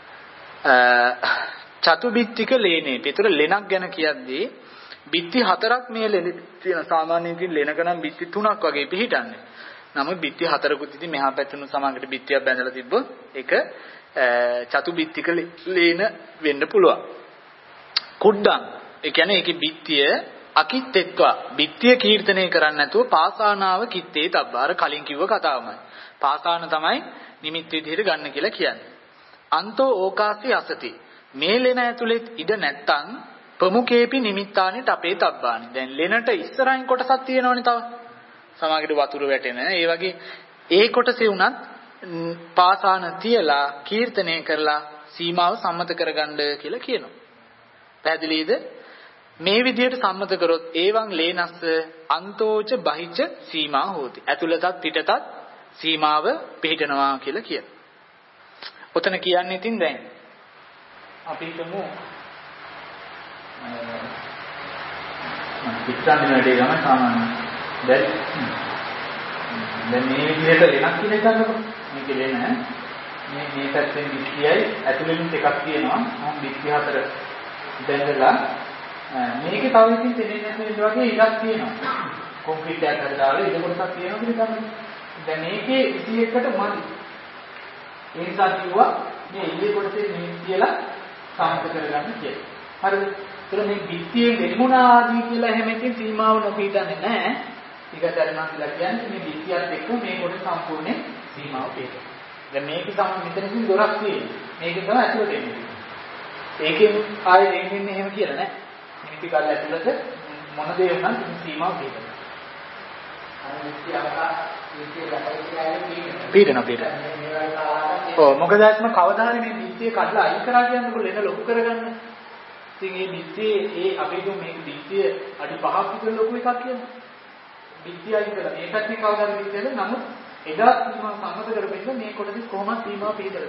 S1: චතුබිත්තික ලේනේ. ඒතර ලෙනක් ගැන කියද්දී බිත්ති හතරක් මේ ලෙන තියෙන සාමාන්‍යයෙන් ලෙනක නම් බිත්ති තුනක් වගේ පිහිටන්නේ. නමුත් බිත්ති හතරකුත් ඉතින් මෙහා පැත්තේ සමාගයට බිත්තියක් බැඳලා තිබ්බොත් ඒක චතුබිත්තික ලේන වෙන්න පුළුවන්. කුඩ්ඩම් ඒ කියන්නේ ඒකේ බිත්තිය අකිත්තෙත්වා බිත්තිය කීර්තනය කරන්නේ නැතුව පාසානාව කිත්තේ තබ්බාර කලින් කිව්ව කතාවමයි. පාසාන තමයි නිමිත් විදිහට ගන්න කියලා කියන්නේ. අන්තෝ ඕකාසි අසති මේ ලෙන ඇතුළේ ඉඩ නැත්තම් ප්‍රමුඛේපි නිමිත්තානි තපේ තබ්බානි. දැන් ලෙනට ඉස්සරහින් කොටසක් තියෙනවනේ තව. සමාගයට වතුර වැටෙන ඒ වගේ ඒ කොටසේ උනත් පාසාන තියලා කීර්තනය කරලා සීමාව සම්මත කරගන්න කියලා කියනවා. පැහැදිලිද? මේ විදිහට සම්මත කරොත් ඒවං ලේනස්ස අන්තෝච බහිච සීමා හෝති. ඇතුළතත් පිටතත් සීමාව පිළිටනවා කියලා කියනවා. ඔතන කියන්නේ ඉතින් දැන් අපි හිතමු මම පිටාන්නේ වැඩේ ගම සාමාන්‍ය දැන් දැන් මේ විදිහට වෙනස් කියන එකකට මේක වෙන මේ මේ පැත්තෙන් බිත්තියයි ඇතුළෙන් එකක් තියෙනවා මම බිත්ති හතර දැන්දලා මේකේ තව ඉතින් දෙන්නේ නැති වගේ ඉඩක් තියෙනවා කොන්ක්‍රීට් එකක් හදලා දාලා ඉඩ කොටසක් තියෙනවා කියලා තමයි දැන් මේකේ ඉතින් එකට මදි ඒ නිසා කිව්වා මේ ඉඩ කොටසේ මේ කියලා සාහිත කරගන්න කියලා හරිද ඒතර මේ බිත්තියේ දෙමුණා ආදී කියලා එහෙම ඉතින් සීමාව නොපීඩන්නේ නැහැ ඊගතරණා කියලා කියන්නේ මේ බිත්තියත් එක්ක මේ කොට සම්පූර්ණ සීමාව පිළිගන්න. දැන් මේක සම මෙතනකින් දොරක් තියෙනවා. මේක තමයි ඇතුළට එන්නේ. ඒකෙන් ආයෙ දෙන්නේ එහෙම කියලා නෑ. මේක ගල් ඇතුළත මොන දේ වුණත් සීමාව පිළිගන්න. අර බිත්තියවලා බිත්තිය ගැටේ පීඩන පීඩන. ඔව් මොකද ඇත්ම කවදා හරි මේ බිත්තිය කඩලා අයින් කරා කියන්නකො ලෙන ලොකු කරගන්න. ඉතින් මේ බිත්තියේ ඒ අපි දුන්නේ මේ බිත්තිය අඩි පහක් විතර ලොකු එකක් කියනවා. බිත්තියයි කියලා මේකත් මේ කවදාද බිත්තියද නමුත් එදා සීමා සම්මත කරපෙන්න මේ කොටස කොහොමද සීමාව පිළිදරද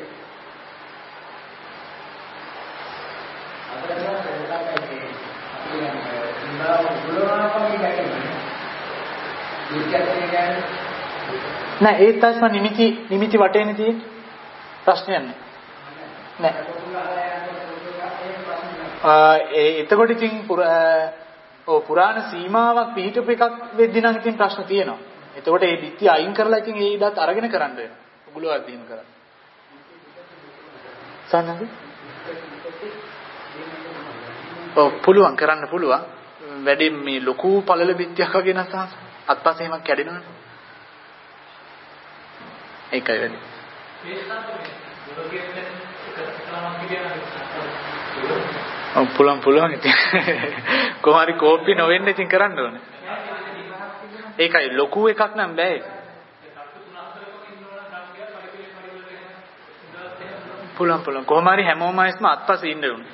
S1: නෑ ඒ තමයි නිමිති නිමිති වටේනේ තියෙන්නේ ප්‍රශ්නයක් නෑ නෑ ඒ එතකොට ඉතින් ඔව් පුරාණ සීමාවක් පිළිටපු එකක් වෙද්දී නම් ඉතින් ප්‍රශ්න තියෙනවා. එතකොට මේ බිත්තිය අයින් කරලා ඉතින් ඒ ඉඩත් අරගෙන කරන්න වෙනවා. උගලවත් දීම කරන්න. සන්නද? ඔව් පුළුවන් කරන්න පුළුවන්. වැඩි මේ ලොකු පළල බිත්තියක් වගේ නැසහස අත්පස්සේ එහෙමක් කැඩෙනවනේ. ඒකයි වැඩි. ඔව් පුළුවන් පුළුවන් ඉතින් කොහොමරි කෝපි නොවෙන්න ඉතින් කරන්න ඕනේ. ඒකයි ලොකු එකක් නම් බෑ. පුළුවන් පුළුවන් කොහොමරි හැමෝම ඉස්ම අත්පස්සේ ඉන්න ඕනේ.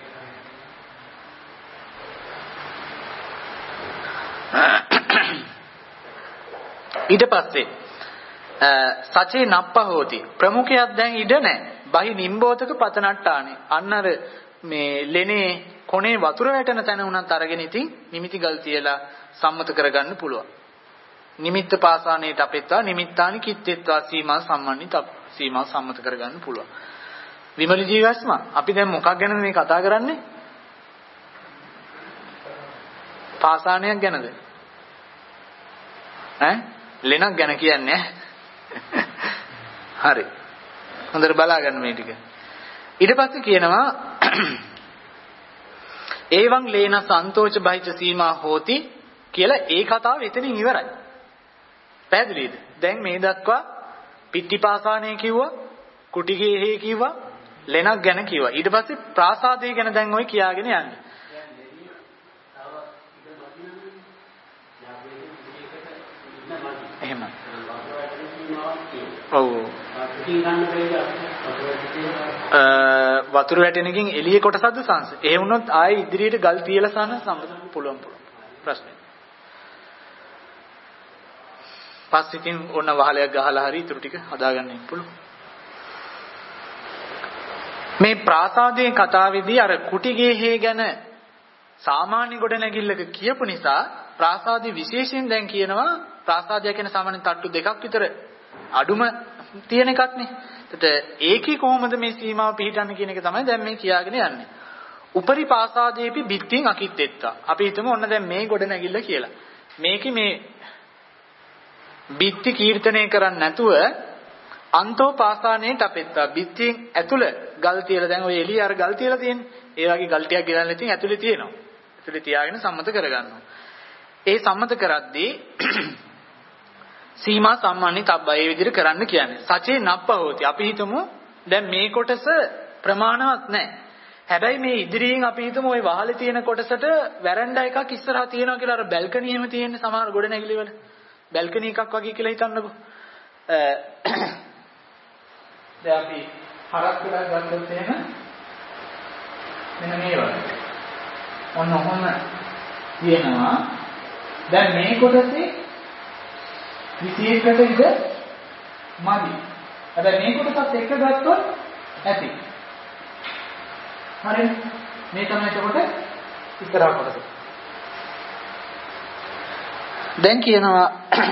S1: ඊට පස්සේ සචේ නප්ප හෝති ප්‍රමුඛයක් දැන් ඉඩ නැහැ. බහි නිම්බෝතක පතනට්ටානේ. අන්න අර මේ ලෙනේ කොනේ වතුර වැටෙන තැන උනත් අරගෙන ඉතින් නිමිති ගල් තියලා සම්මත කරගන්න පුළුවන්. නිමිත්ත පාසානේට අපෙත්වා නිමිත්තානි කිත්තෙත්වා සීමා සම්මන්නිත සීමා සම්මත කරගන්න පුළුවන්. විමල ජීවස්ම අපි දැන් මොකක් ගැනද මේ කතා කරන්නේ? පාසානයක් ගැනද? ඈ ලෙනක් ගැන කියන්නේ. හරි. හොඳට බලා ගන්න මේ ටික. ඊට පස්සේ කියනවා එවං ලේන සන්තෝෂ බහිත සීමා හෝති කියලා ඒ කතාව එතනින් ඉවරයි. පැහැදිලිද? දැන් මේ දක්වා පිටිපාසානේ කිව්වා, කුටිගේ හේ කිව්වා, ලෙනක් ගැන කිව්වා. ඊට පස්සේ ප්‍රාසාදය ගැන දැන් ඔය කියාගෙන යන්නේ. එහෙම. ඔව්. වතුර වැටෙන එකකින් එළිය කොටසක්ද සංස. ඒ වුණොත් ආයේ ඉදිරියට ගල් තියලා සාන සම්බන්ධ පුළුවන් පුළුවන්. ප්‍රශ්නේ. පස්සිතින් ඕන වහලයක් ගහලා හරි ඊටු ටික හදාගන්න පුළුවන්. මේ ප්‍රාසාදයේ කතාවේදී අර කුටිගේ හේ ගැන සාමාන්‍ය ගොඩනැගිල්ලක කියපු නිසා ප්‍රාසාදයේ විශේෂයෙන් දැන් කියනවා ප්‍රාසාදය කියන්නේ සාමාන්‍ය තට්ටු දෙකක් විතර අඩුම තියෙන එකක් නේ. එතකොට ඒකේ කොහොමද මේ සීමාව පිළිටන්නේ කියන එක තමයි දැන් මේ කියාගෙන යන්නේ. උපරි පාසාදේපි බිත්තිං අකිත්තෙත්තා. අපි හිතමු ඔන්න දැන් මේ ගොඩනැගිල්ල කියලා. මේකේ මේ බිත්ති කීර්තනය කරන්නේ නැතුව අන්තෝ පාසානේට අපෙත්තා. බිත්තියෙන් ඇතුළ ගල් තියලා දැන් ඔය එළිය අර ගල් තියලා තියෙන්නේ. ඒ වගේ ගල් ටිකක් ගෙනල්ලා ඉතින් ඇතුලේ තියෙනවා. ඇතුලේ තියාගෙන සම්මත කරගන්නවා. ඒ සම්මත කරද්දී සීමා සම්මානි තබ්බා ඒ විදිහට කරන්න කියන්නේ. සචේ නප්ප හොති. අපි හිතමු දැන් මේ කොටස ප්‍රමාණවත් නැහැ. හැබැයි මේ ඉදිරියෙන් අපි හිතමු ওই වහලේ තියෙන කොටසට වැරන්ඩා එකක් ඉස්සරහා තියෙනවා කියලා අර බැල්කනි එහෙම තියෙන සමහර ගොඩනැගිලි වල. බැල්කනි එකක් වගේ කියලා හිතන්නකෝ. දැන් අපි හරක් වෙලා ගත්තොත් එහෙම මෙන්න මේ වගේ. ඔන්න ඔහොම තියෙනවා. දැන් මේ කොටසේ විසි එකකට ඉඳ මදි. හැබැයි මේ කොටසත් එක ගත්තොත් ඇති. හරි. මේ තමයි එතකොට ඉස්සරහ කොටස. දැන් කියනවා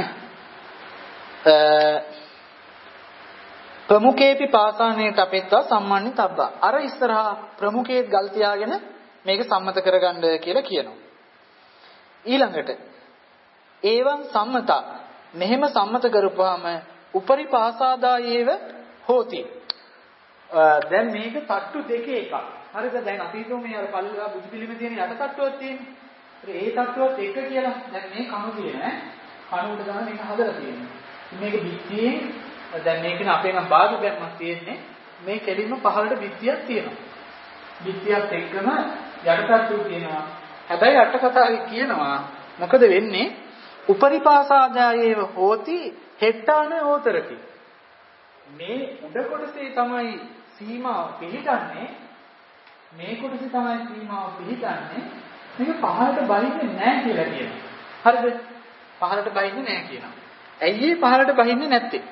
S1: ප්‍රමුඛේපි පාසානේට අපෙත්වා සම්මානි තබ්බා. අර ඉස්සරහා ප්‍රමුඛයේ ගල් තියාගෙන මේක සම්මත කරගන්න කියලා කියනවා. ඊළඟට ඒවං සම්මතා මෙහෙම සම්මත කරපුවාම උපරි පාසාදායේව හෝති. දැන් මේක තට්ටු දෙකේ එකක්. හරිද? දැන් අපි හිතමු මේ අර පල්ලෙහා බුදු පිළිමේ තියෙන යට තට්ටුවක් තියෙන්නේ. ඒ තට්ටුවත් එක කියලා දැන් මේ කණු තියෙන ඈ. කණු උඩ ගන්න මේක හදලා තියෙනවා. මේක පිටියෙන් දැන් මේකන අපේ නම් බාග ගැම්මක් තියෙන්නේ. මේ කෙලින්ම පහළට පිටියක් තියෙනවා. පිටියත් එක්කම යට තට්ටුව තියෙනවා. හැබැයි අට කතාවේ කියනවා මොකද වෙන්නේ? උපරිපාසාදායේව හෝති හෙට්ටාන හෝතරති. මේ උඩ කොටසේ තමයි සීමාව පිළිගන්නේ. මේ කොටසේ තමයි සීමාව පිළිගන්නේ. මේක පහළට බහින්නේ නැහැ කියලා කියනවා. හරිද? පහළට බහින්නේ නැහැ කියනවා. ඇයි ඒ පහළට බහින්නේ නැත්තේ?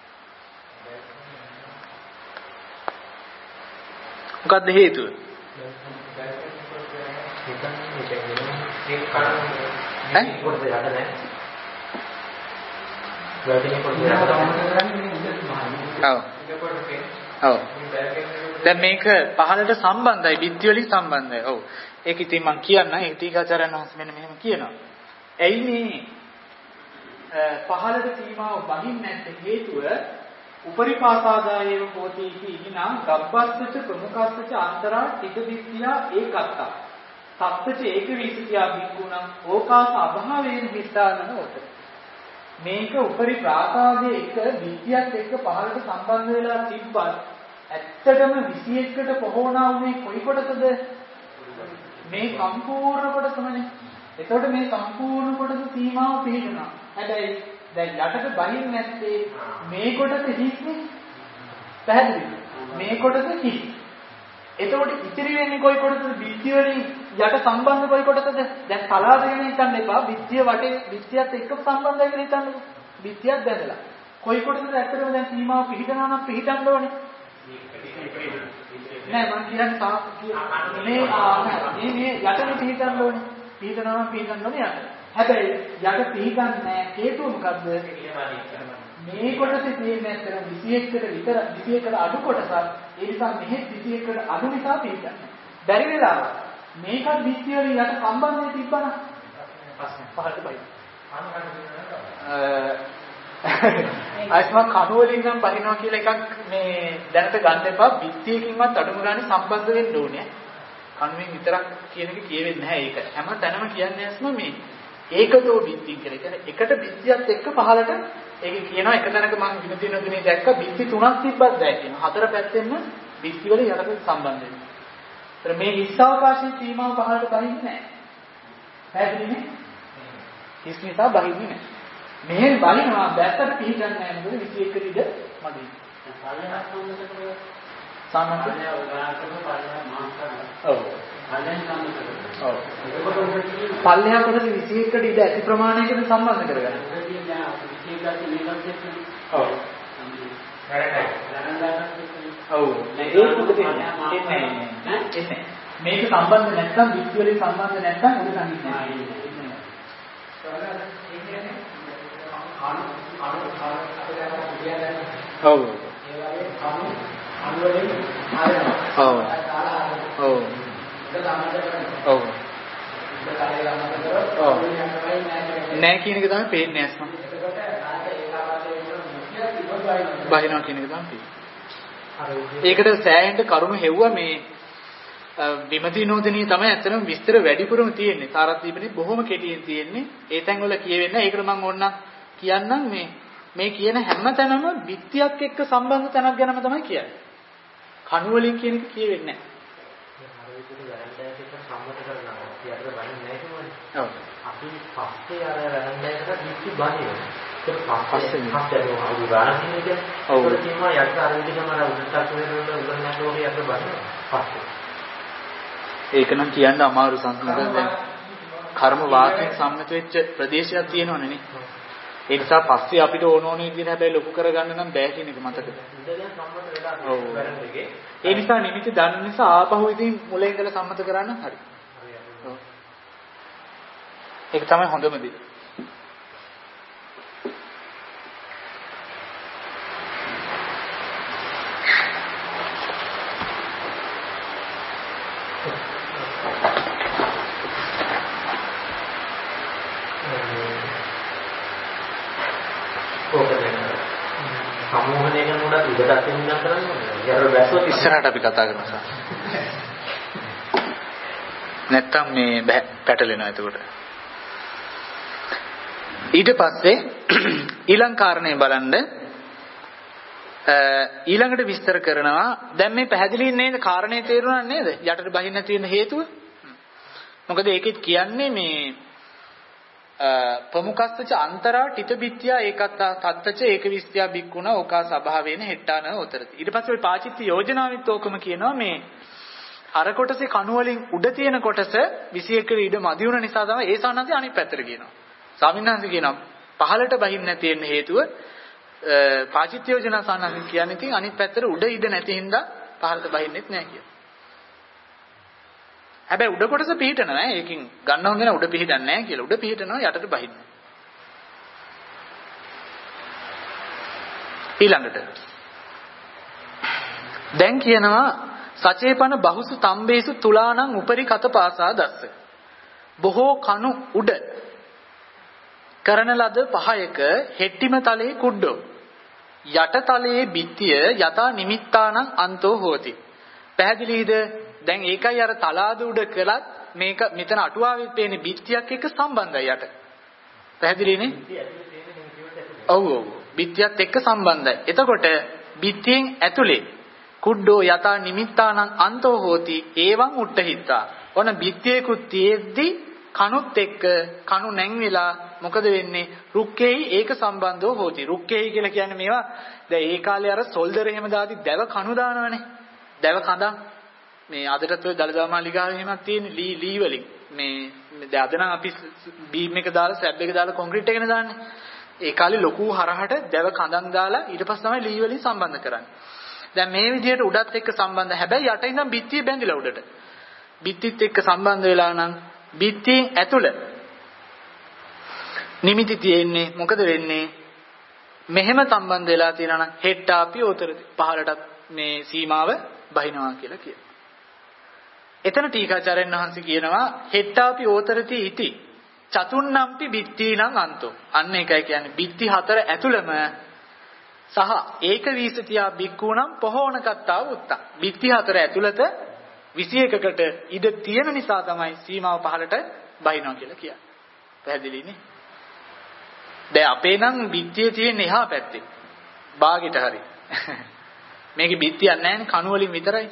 S1: මොකද්ද හේතුව? ඈ කොට යට නැහැ. ඔව්. දැන් මේක පහළට සම්බන්ධයි, බිත්ති වලින් සම්බන්ධයි. ඔව්. ඒක ඉතින් මම කියන්න ඒ ටීකාචාර්යන් වහන්සේ මෙන්න මෙහෙම කියනවා. ඇයි මේ පහළට සීමාව බහින්නේ නැත්තේ හේතුව උපරිපාසාදායේව හෝති ඉතිනා ගබ්බස්සච ප්‍රමුඛස්සච අන්තරා ටික දිස්සියා ඒකත්තා. සත්‍යච ඒක විසිතියා බික්කුණම් ඕකාස අභාවයෙන් හිතාගෙන උත. මේක උපරි ප්‍රාසාදයේ එක විද්‍යාවත් එක්ක පහළට සම්බන්ධ වෙලා තිබ්බත් ඇත්තටම විසි එකකට පොහොනා වුණේ කොයි කොටසද? මේ සම්පූර්ණ කොටසමනේ. එතකොට මේ සම්පූර්ණ කොටස සීමාව පිළිගන්නවා. හැබැයි දැන් යටට බහින්නේ නැත්තේ මේ කොටස හිස්නේ. පැහැදිලිද? මේ කොටස හිස්. එතකොට ඉතිරි වෙන්නේ කොයි කොටසද? බිත්තිය වලින් යට සම්බන්ධ කොයි කොටසද? දැන් පලාදගෙන හිතන්න එපා. බිත්තිය වටේ බිත්තියත් එක්ක සම්බන්ධයි කියලා හිතන්නකෝ.
S5: බිත්තියක් දැදලා. කොයි කොටසද ඇත්තටම දැන් සීමාව පිළිගනවා නම් පිළිගන්න ඕනේ. නෑ මම කියන්නේ මේ මේ මේ යටනේ පිළිගන්න ඕනේ. පිළිගනවා නම් පිළිගන්න ඕනේ යට. හැබැයි යට පිළිගන්නේ නෑ හේතුව මොකද්ද? මේ කොටසේ තියෙන ඇත්තට විසි එකකට විතර විසි එකකට අඩු කොටසක්. ඒ නිසා මෙහෙ විසි එකකට අඩු නිසා පිළිගන්නේ. බැරි වෙලාව මේකත් විස්ති වලින් යට සම්බන්ධය තිබ්බනම් පහළට බයි. අයිස්මක් කණු වලින් නම් බහිනවා කියලා එකක් මේ දැනට ගන්න එපා. විස්තියකින්වත් අඩුම ගානේ සම්බන්ධ වෙන්න ඕනේ. කණුවෙන් විතරක් කියන එක කියෙවෙන්නේ නැහැ ඒක. හැම තැනම කියන්නේ ඇස්ම මේ ඒකතෝ විස්ති කියලා. කියන්නේ එකට විස්තියත් එක්ක පහළට ඒක කියනවා එක තැනක මම විනති නොදිනේ දැක්ක විස්ති තුනක් තිබ්බත් දැයි කියනවා. හතර පැත්තෙන්ම විස්ති වල යටට සම්බන්ධ වෙනවා. ඒතර මේ හිස් අවකාශයේ සීමාව පහළට බහින්නේ නැහැ. පැහැදිලිනේ? හිස් නිසා බහින්නේ නැහැ. මෙහෙන් බලිනවා දැත්තට පිළිගන්නේ නැහැ නේද? විසි එක ඉඳ මඩේ. සාමාන්‍ය ඔව්. ඔව්. පල්ලෙහා කොටස විසි එකට ඉඳ ඇති ප්‍රමාණයකට සම්බන්ධ කරගන්න. ඔව්. ඔව්. ඒක උඩ තියෙන්නේ. එන්නේ. මේක සම්බන්ධ නැත්නම් විසි වලින් සම්බන්ධ නැත්නම් උඩ තනින්නේ නැහැ. අනු අනු අපිට කියන්නේ ඔව් ඒ වගේ අනු අනු වලින් ආයතන ඔව් ඔව් ඔව් නෑ කියන එක තමයි පේන්නේ නැස්ම බහිනවා කියන එක තමයි පේන්නේ. ඒකට සෑහෙන්න කරුණු හෙව්වා මේ විමති නෝදනී තමයි ඇත්තටම විස්තර වැඩිපුරම තියෙන්නේ. තාරාදීපනේ බොහොම කෙටියෙන් තියෙන්නේ. ඒ තැන් වල කියවෙන්නේ. ඒකට මම ඕන්න කියන්නම් මේ මේ කියන හැම තැනම විත්තියක් එක්ක සම්බන්ධ තැනක් ගැනම තමයි කියන්නේ. කණු වලින් කියන එක කියවෙන්නේ නැහැ.
S4: අපි පස්සේ අර වැරන්දයකට විත්ති බණිනවා. ඒක පස්සේ පස්සේ ආවු ගානක් නෙමෙයි. ඔව්. ඒක කියනවා යට අර විදිහම අර උඩට වෙනකොට උඩට යනකොට යට බණිනවා. පස්සේ.
S1: ඒක නම් කියන්න අමාරු සංස්කෘතියක් දැන් කර්ම වාක්‍යයෙන් සම්මත වෙච්ච ප්‍රදේශයක් තියෙනවනේ නේ. ඒ නිසා පස්සේ අපිට ඕන ඕන විදිහට හැබැයි ලොකු කරගන්න නම් බෑ කියන එක මතකද? ඔව්. ඒ නිසා නිමිති දන්න නිසා ආපහු ඉතින් මුලින් ඉඳලා සම්මත කරන්න හරි. ඔව්. ඒක තමයි හොඳම දේ.
S4: සමෝහණය කරනකොට උඩට අතින් ඉඳන් කරන්නේ යර බැස්සොත්
S1: ඉස්සරහට අපි කතා කරමු. නැත්තම් මේ පැටලෙනවා එතකොට. ඊට පස්සේ ඊළඟ කාරණේ බලන්න ඊළඟට විස්තර කරනවා. දැන් මේ පැහැදිලි නේද? කාරණේ තේරුණා නේද? යටට බහින්න නැති වෙන හේතුව. මොකද ඒකෙත් කියන්නේ මේ ප්‍රමුඛස්තච අන්තරා තිතබිත්‍යා ඒකත් තත්තච ඒක විස්ත්‍යා බික්කුණා ඕකා සභාවේන හෙට්ටාන උතරති. ඊට පස්සේ ওই පාචිත්‍ය යෝජනාවිත් ඕකම කියනවා මේ අර කොටසේ කණු වලින් උඩ තියෙන කොටස විසි එක ඉඩ මදි වුණ නිසා තමයි ඒ සානන්දේ අනිත් පැත්තට කියනවා. ස්වාමීන් කියනවා පහළට බහින්න නැති වෙන හේතුව පාචිත්‍ය යෝජනා සානන්දේ කියන්නේ ඉතින් අනිත් පැත්තට උඩ ඉඩ නැති හින්දා පහළට බහින්නෙත් නැහැ කියලා. හැබැයි උඩ කොටස පිහිටනවා ඈ. ඒකෙන් ගන්න හොඳ නැහැ උඩ පිහිටන්නේ නැහැ කියලා. උඩ පිහිටනවා යටට බහින්න. ඊළඟට දැන් කියනවා සචේපන බහුසු තම්බේසු තුලානං උපරි කතපාසා දස්ස. බොහෝ කණු උඩ කරන ලද පහයක හෙට්ටිම තලයේ කුඩ්ඩෝ යට තලයේ බිත්තිය යතා නිමිත්තානං අන්තෝ හෝති. පැහැදිලිද? දැන් ඒකයි අර තලාද උඩ කළත් මේක මෙතන අටුවාවේ තියෙන බිත්තියක් එක්ක සම්බන්ධයි යට. පැහැදිලිනේ? ඔව් ඔව්. බිත්තියත් එක්ක සම්බන්ධයි. එතකොට බිත්තියෙන් ඇතුලේ කුඩ්ඩෝ යතා නිමිත්තානං අන්තෝ හෝති ඒවං උට්ඨහිතා. ඔන බිත්තියකුත් තියෙද්දි කණුත් එක්ක කණු නැංවිලා මොකද වෙන්නේ? රුක්කේයි ඒක සම්බන්ධව හෝති. රුක්කේයි කියලා කියන්නේ මේවා දැන් ඒ කාලේ අර සොල්දර එහෙම දාති දැව කණු දානවනේ. දැව කඳන් මේ අදටත් ඔය දලදා මාලිගාවේ එහෙමක් තියෙන ලී ලී වලින් මේ දැන් අද නම් අපි බීම් එක දාලා ස්ලැබ් එක දාලා කොන්ක්‍රීට් එකනේ දාන්නේ.
S5: ඒ කාලේ ලොකු හරහට දැව කඳන් දාලා ඊට පස්සේ තමයි ලී වලින් සම්බන්ධ කරන්නේ. දැන් මේ විදිහට උඩත් එක්ක සම්බන්ධ හැබැයි යට ඉඳන් බිත්තිය බැඳිලා උඩට. බිත්තිත් එක්ක සම්බන්ධ වෙලා නම් බිත්තියෙන් ඇතුළ නිමිති තියෙන්නේ මොකද වෙන්නේ? මෙහෙම සම්බන්ධ වෙලා තියෙනවා නම් හෙට්ටාපි ඕතරති පහලටත් මේ සීමාව බහිනවා කියලා කියනවා. එතන ටීකාචාර්යන් වහන්සේ කියනවා හෙට්ටාපි ඕතරති ඉති චතුන්නම්පි බිත්තීනං අන්තෝ. අන්න ඒකයි කියන්නේ බිත්ති හතර ඇතුළම සහ ඒක වීසතියා බික්කුණම් පොහෝණකත්තා උත්තා. බිත්ති හතර ඇතුළත විසි එකකට ඉඩ තියෙන නිසා තමයි සීමාව පහලට බහිනවා කියලා කියන්නේ. පැහැදිලිනේ? දැන් අපේ නම් බිත්තිය තියෙන එහා පැත්තේ. බාගෙට හරි. මේකේ බිත්තියක් නැහැ කණු වලින් විතරයි.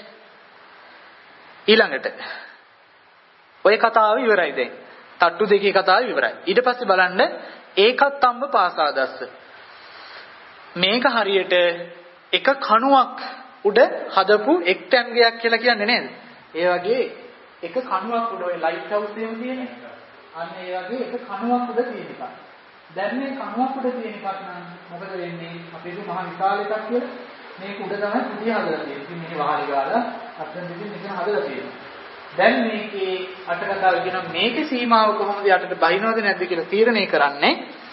S5: ඊළඟට ඔය කතාව ඉවරයි දැන්. තට්ටු දෙකේ කතාව ඉවරයි. ඊට පස්සේ බලන්න ඒකත් අම්බ පාසාදස්ස. මේක හරියට එක කණුවක් උඩ හදපු එක්ටැන්ගයක් කියලා කියන්නේ නේද? ඒ වගේ එක කණුවක් උඩ ඔය ලයිට් හවුස් එකම තියෙන්නේ. අන්න ඒ වගේ එක කණුවක් උඩ තියෙන එක. දැන් මේ කණුවක් උඩ තියෙන එකක් නම් මොකද වෙන්නේ? අපේ දු මහ විශාල එකක් කියලා මේක උඩ තමයි පුදිය හදලා තියෙන්නේ. ඉතින් මේ වහලි ගාලා අත්දැක දෙකින් මෙතන හදලා තියෙනවා. දැන් මේකේ අට කතාව කියන මේකේ සීමාව කොහොමද යටට බහිනවද නැද්ද කියලා තීරණය කරන්නේ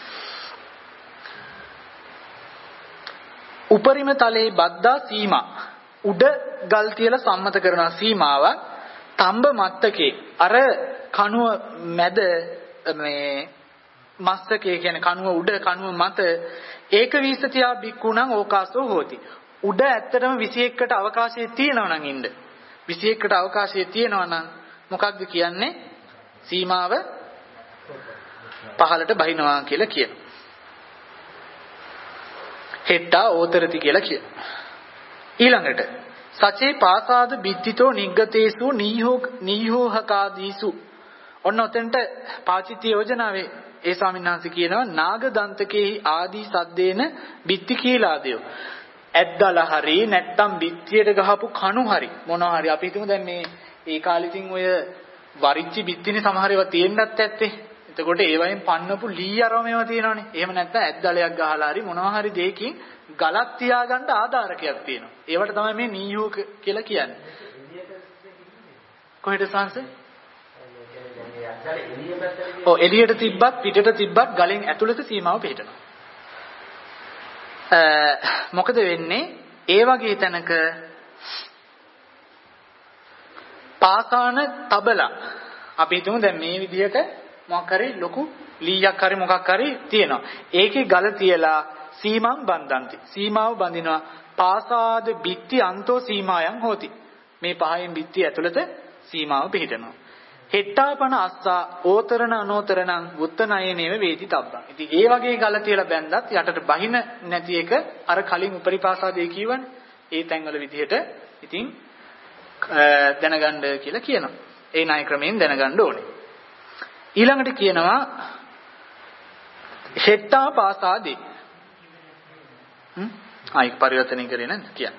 S5: උපරිම තලයේ බද්දා සීමා උඩ ගල් තියලා සම්මත කරන සීමාව තඹ මත්තකේ අර කණුව මැද මේ මස්තකේ කියන්නේ කණුව උඩ කණුව මත ඒක විසතියා බික්කුණං ඕකාසෝ හෝති. උඩ ඇත්තටම විසි එකකට අවකාශය තියෙනවා නම් ඉන්න විසි එකකට අවකාශය තියෙනවා නම් මොකක්ද කියන්නේ? සීමාව පහලට බහිනවා කියලා කියනවා. හෙට්ටා ඕතරති කියලා කියනවා. ඊළඟට සචේ පාසාද බිත්තිතෝ නිග්ගතේසු නීහෝ නීහෝහකාදීසු. ඔන්න ඔතෙන්ට පාචිත්‍ය යෝජනාවේ ඒ ස්වාමීන් වහන්සේ කියනවා නාග දන්තකේහි ආදී සද්දේන බිත්ති කීලාදයෝ. ඇද්දලා හරි නැත්තම් බිත්තියට ගහපු කණු හරි මොනවා හරි අපි හිතමු දැන් මේ ඒ කාලේ ඉතින් ඔය වරිච්චි බිත්තිනේ සමහර ඒවා තියෙන්නත් ඇත්තේ. එතකොට ඒ වයින් පන්නපු ලී අරම ඒවා තියෙනවනේ. එහෙම නැත්නම් ඇද්දලයක් ගහලා හරි මොනවා හරි දෙයකින් ගලක් තියාගන්න ආධාරකයක් තියෙනවා. ඒවට තමයි මේ නීයෝ කියලා කියන්නේ. කොහෙද සංස? ඔව් එළියට තිබ්බත් පිටට තිබ්බත් ගලෙන් ඇතුළත සීමාව පිටනවා. මොකද වෙන්නේ? ඒ වගේ තැනක පාසාන තබලා අපි හිතමු දැන් මේ විදිහට මොකක් හරි ලොකු ලීයක් හරි මොකක් හරි තියෙනවා. ඒකේ ගල තියලා සීමම් බන්දන්ති. සීමාව බඳිනවා. පාසාද බිත්ති අන්තෝ සීමායන් හෝති. මේ පහෙන් බිත්ති ඇතුළත සීමාව පිහිටනවා. හෙට්ටාපන අස්සා ඕතරණ අනෝතරණං වුත්තනයනේව වේති තබ්බං. ඉතින් ඒ වගේ ගල තියලා බැන්දත් යටට බහින නැති එක අර කලින් උපරිපාසාදේ කියවනේ. ඒ තැන්වල විදිහට ඉතින් දැනගන්න කියලා කියනවා. ඒ ණය ක්‍රමයෙන් දැනගන්න ඕනේ. ඊළඟට කියනවා හෙට්ටා පාසාදී. හ්ම් ආයික පරිවර්තනය කරේ නැද්ද කියන්නේ.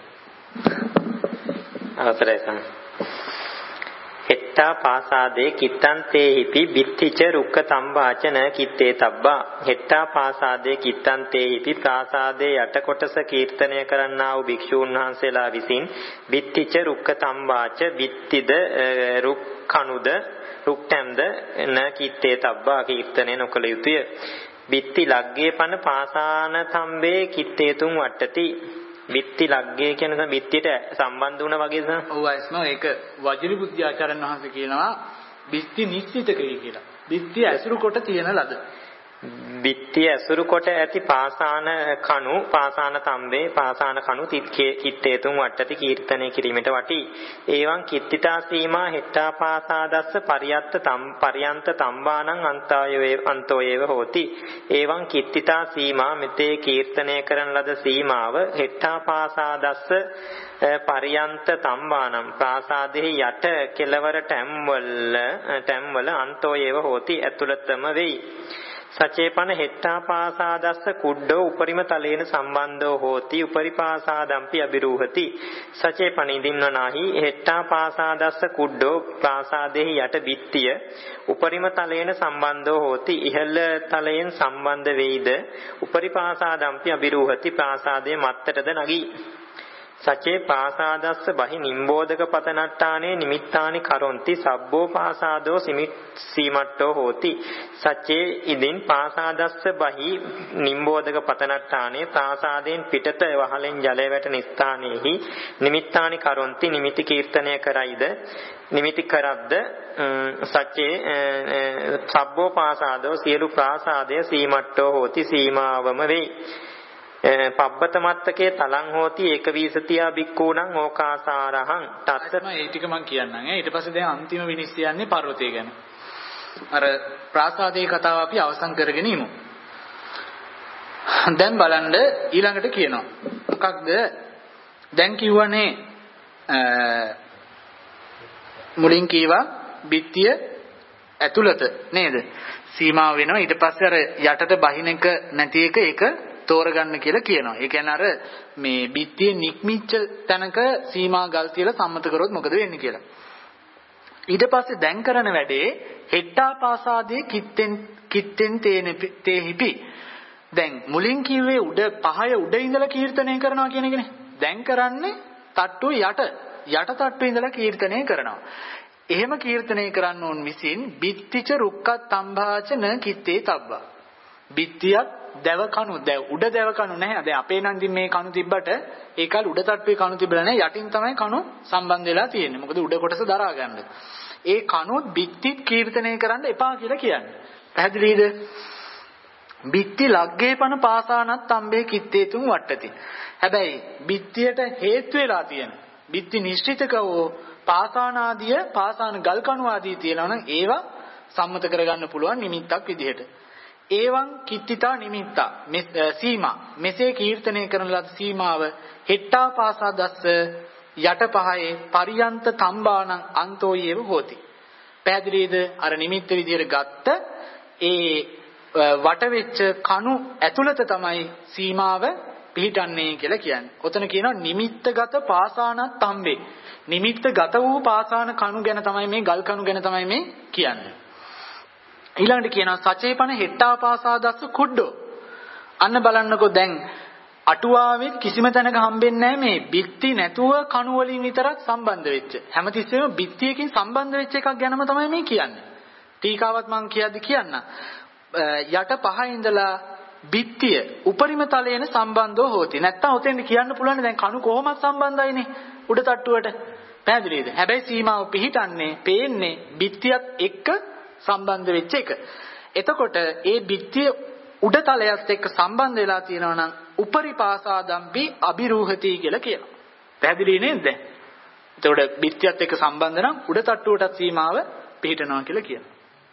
S2: අවසරයි සම්. හෙට්ටා පාසාදේ කිත්තන්තේහිපි බිත්තිච රුක්ක තම්බාචන කිත්තේ තබ්බා. හෙට්ටා පාසාදේ කිත්තන්තේහිපි ප්‍රාසාදේ යට කොටස කීර්තනය කරන්නා වූ භික්ෂූන් වහන්සේලා විසින් බිත්තිච රුක්ක තම්බාච බිත්තිද රුක් කණුද රුක්ටම්ද න කිත්තේ තබ්බා කීර්තනය නොකළ යුතුය. බිත්ති ලග්ගේ පන පාසාන තම්බේ කිත්තේ තුන් වට්ටති. බිත්ති ලග්ගේ කියන බිත්තියට සම්බන්ධ වුණා වගේ නේද?
S5: ඔව් අයිස්නෝ ඒක වජිරි බුද්ධ ආචාර්යන් වහන්සේ කියනවා බිත්ති නිශ්චිතකේ කියලා. බිත්ති ඇසුරු කොට තියෙන ලද.
S2: බිත්ති ඇසුරු කොට ඇති පාසාන කණු පාසාන තම්බේ පාසාන කණු කිත්තේ තුන් වට්ටති කීර්තනය කිරීමට වටි. ඒවං කිත්තිතා සීමා හෙට්ටා පාසාදස්ස පරියත්ත තම් පරියන්ත තම්බානං අන්තායෝ අන්තෝ ඒව හෝති. ඒවං කිත්තිතා සීමා මෙතේ කීර්තනය කරන ලද සීමාව හෙට්ටා පාසාදස්ස පරියන්ත තම්බානම් ප්‍රාසාදෙහි යට කෙලවර ටැම්වල ටැම්වල අන්තෝ ඒව හෝති ඇතුළතම වෙයි. සචේපන හෙට්ටා පාසාදස්ස කුඩ්ඩෝ උපරිම තලේන සම්බන්ධෝ හෝති උපරිපාසාදම්පි අබිරූහති. සචේපන ඉදින්වනාහි හෙට්ටා පාසාදස්ස කුඩ්ඩෝ ප්‍රාසාදෙහි යට බිත්තිය උපරිම තලේන සම්බන්ධෝ හෝති ඉහළ තලයෙන් සම්බන්ධ වෙයිද උපරිපාසාදම්පි අබිරූහති ප්‍රාසාදයේ මත්තටද නගී. සචේ පාසාදස්ස බහි නිම්බෝධක පතනට්ටානේ නිමිත්තානි කරොන්ති සබ්බෝ පාසාදෝ සීමට්ටෝ හෝති. සචේ ඉදින් පාසාදස්ස බහි නිම්බෝධක පතනට්ටානේ ප්‍රාසාදයෙන් පිටත වහලෙන් ජලය වැටෙන ස්ථානෙහි නිමිත්තානි කරොන්ති නිමිති කීර්තනය කරයිද නිමිති කරද්ද සචේ සබ්බෝ පාසාදෝ සියලු ප්‍රාසාදය සීමට්ටෝ හෝති සීමාවම වෙයි. පබ්බත මත්තකේ තලං හෝති ඒක වීසතියා බික්කූණං ඕකාසාරහං තස්ස
S5: මේ ටික මම කියන්නම් ඈ ඊට පස්සේ දැන් අන්තිම විනිශ්චය යන්නේ පර්වතය ගැන. අර ප්‍රාසාදයේ කතාව අපි අවසන් කරගෙන ඉමු. දැන් බලන්න ඊළඟට කියනවා. මොකක්ද? දැන් කිව්වනේ මුලින් කීවා බිත්තිය ඇතුළත නේද? සීමාව වෙනවා. ඊට පස්සේ අර යටට බහින එක නැති එක ඒක තෝරගන්න කියලා කියනවා. ඒ කියන්නේ අර මේ බිත්තිය නික්මිච්ච තැනක සීමා ගල් තියලා සම්මත කරොත් මොකද වෙන්නේ කියලා. ඊට පස්සේ දැන් කරන වැඩේ හෙට්ටා පාසාදේ කිත්තෙන් කිත්තෙන් තේහිපි. දැන් මුලින් කිව්වේ උඩ පහය උඩ ඉඳලා කීර්තනය කරනවා කියන එකනේ. දැන් කරන්නේ තට්ටුව යට යට තට්ටුවේ ඉඳලා කීර්තනය කරනවා. එහෙම කීර්තනය කරන්න ඕන් විසින් බිත්තිච රුක්කත් තම්භාච න කිත්තේ තබ්බා. බිත්තියක් දැව කණු දැව උඩ දැව කණු නැහැ. දැන් අපේ නම් ඉතින් මේ කණු තිබ්බට ඒකල් උඩ තට්ටුවේ කණු තිබ්බලා නැහැ. යටින් තමයි කණු සම්බන්ධ වෙලා තියෙන්නේ. මොකද උඩ කොටස දරා ගන්න. ඒ කණුත් බිත්තිත් කීර්තනය කරන්න එපා කියලා කියන්නේ. පැහැදිලිද? බිත්ති ලග්ගේපන පාසානත් තම්බේ කිත්තේතුන් වට්ටති. හැබැයි බිත්තියට හේතු වෙලා තියෙන බිත්ති නිශ්චිතකවෝ පාසානාදිය පාසාන ගල් කණු ආදී තියෙනවා නම් ඒවා සම්මත කරගන්න පුළුවන් නිමිත්තක් විදිහට. ඒවං කිත්තිතා නිමිත්තා සීමා මෙසේ කීර්තනය කරන ලද සීමාව හෙට්ටා පාසාදස්ස යට පහේ පරියන්ත තම්බානං අන්තෝ යේව හෝති. පැහැදිලිද? අර නිමිත්ත විදියට ගත්ත ඒ වට වෙච්ච කණු ඇතුළත තමයි සීමාව පිහිටන්නේ කියලා කියන්නේ. ඔතන කියනවා නිමිත්තගත පාසානත් තම්බේ. නිමිත්තගත වූ පාසාන කණු ගැන තමයි මේ ගල් කණු ගැන තමයි මේ කියන්නේ. ඊළඟට කියනවා සචේපන හෙට්ටා පාසාදස්ස කුඩ්ඩෝ. අන්න බලන්නකෝ දැන් අටුවාවෙත් කිසිම තැනක හම්බෙන්නේ නැහැ මේ බිත්ති නැතුව කණු වලින් විතරක් සම්බන්ධ වෙච්ච. හැමතිස්සෙම බිත්තියකින් සම්බන්ධ වෙච්ච එකක් ගැනම තමයි මේ කියන්නේ. ටීකාවත් මම කියද්දි කියන්න. යට පහ ඉඳලා බිත්තිය උපරිම තලයෙන් සම්බන්ධව හොති. නැත්තම් ඔතෙන්ද කියන්න පුළුවන් දැන් කණු කොහොමද සම්බන්ධයිනේ උඩ තට්ටුවට. පැහැදිලිද? හැබැයි සීමාව පිහිටන්නේ පේන්නේ බිත්තියත් එක්ක සම්බන්ධ වෙච්ච එක. එතකොට ඒ බිත්තිය උඩ තලයත් එක්ක සම්බන්ධ වෙලා තියෙනවා නම් උපරිපාසාදම්පි අබිරූහති කියලා කියනවා. පැහැදිලි නේද? එතකොට බිත්තියත් එක්ක සම්බන්ධ නම් උඩ තට්ටුවටත් සීමාව පිහිටනවා කියලා කියනවා.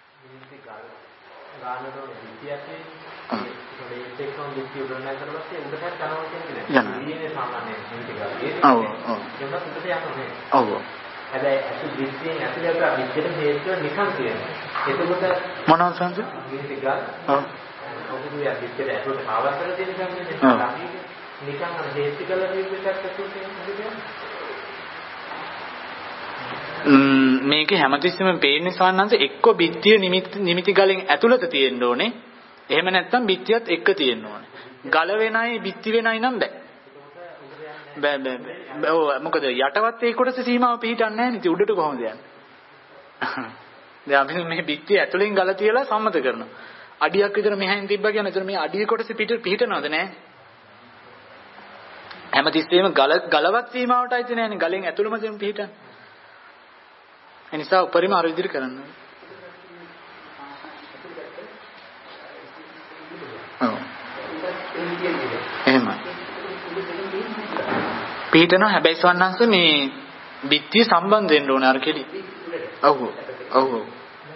S4: ගානතෝ බිත්තියත් ඒක එක්කම බිත්තිය උඩ නැතරවත් උඩට යනවා කියන්නේ නැහැ. ඊයේ සාමාන්‍ය නිමිති ගාන. ඔව් ඔව්. ඒක උඩට යනවා.
S5: ඔව්.
S4: හැබැයි අසු බිත්තියෙන් ඇතුළට බිත්තියට හේතුව නිකන් තියෙනවා. එතකොට
S5: මොනවද සංස?
S4: නිමිති ගාන. ඔව්. ඔබට යා බිත්තියට ඇතුළට ආවස්තර දෙන්න ගන්නේ නිකන් අර හේතු කළා කියන එකක් ඇතුළට
S5: මේක හැමතිස්සෙම පේන්නේ සාන්නංශ එක්ක බිත්තිය නිමිති ගලෙන් ඇතුළත තියෙන්න ඕනේ. එහෙම නැත්නම් බිත්තියත් එක්ක තියෙන්න ඕනේ. ගල වෙනයි බිත්ති වෙනයි නම් බෑ. බෑ බෑ බෑ. ඔව් මොකද යටවත් ඒ කොටස සීමාව පිහිටන්නේ නැහැ නේ. උඩට කොහොමද යන්නේ? දැන් අපි මේ බිත්තිය ඇතුලෙන් ගල තියලා සම්මත කරනවා. අඩියක් විතර මෙහෙන් තිබ්බා කියන එතන මේ අඩිය කොටස පිට පිහිටනවද නැහැ? හැමතිස්සෙම ගල ගලවත් සීමාවටයි තියෙන්නේ නේ. ගලෙන් ඇතුළම තියෙන පිහිටන්නේ. එනිසා උපරිම අර විදිහට කරන්න. ඔව්. එහෙමයි. පිටනවා හැබැයි සවන්නංශ මේ බිත්තිය සම්බන්ධ වෙන්න ඕන අර කෙලි. ඔව් ඔව් ඔව්.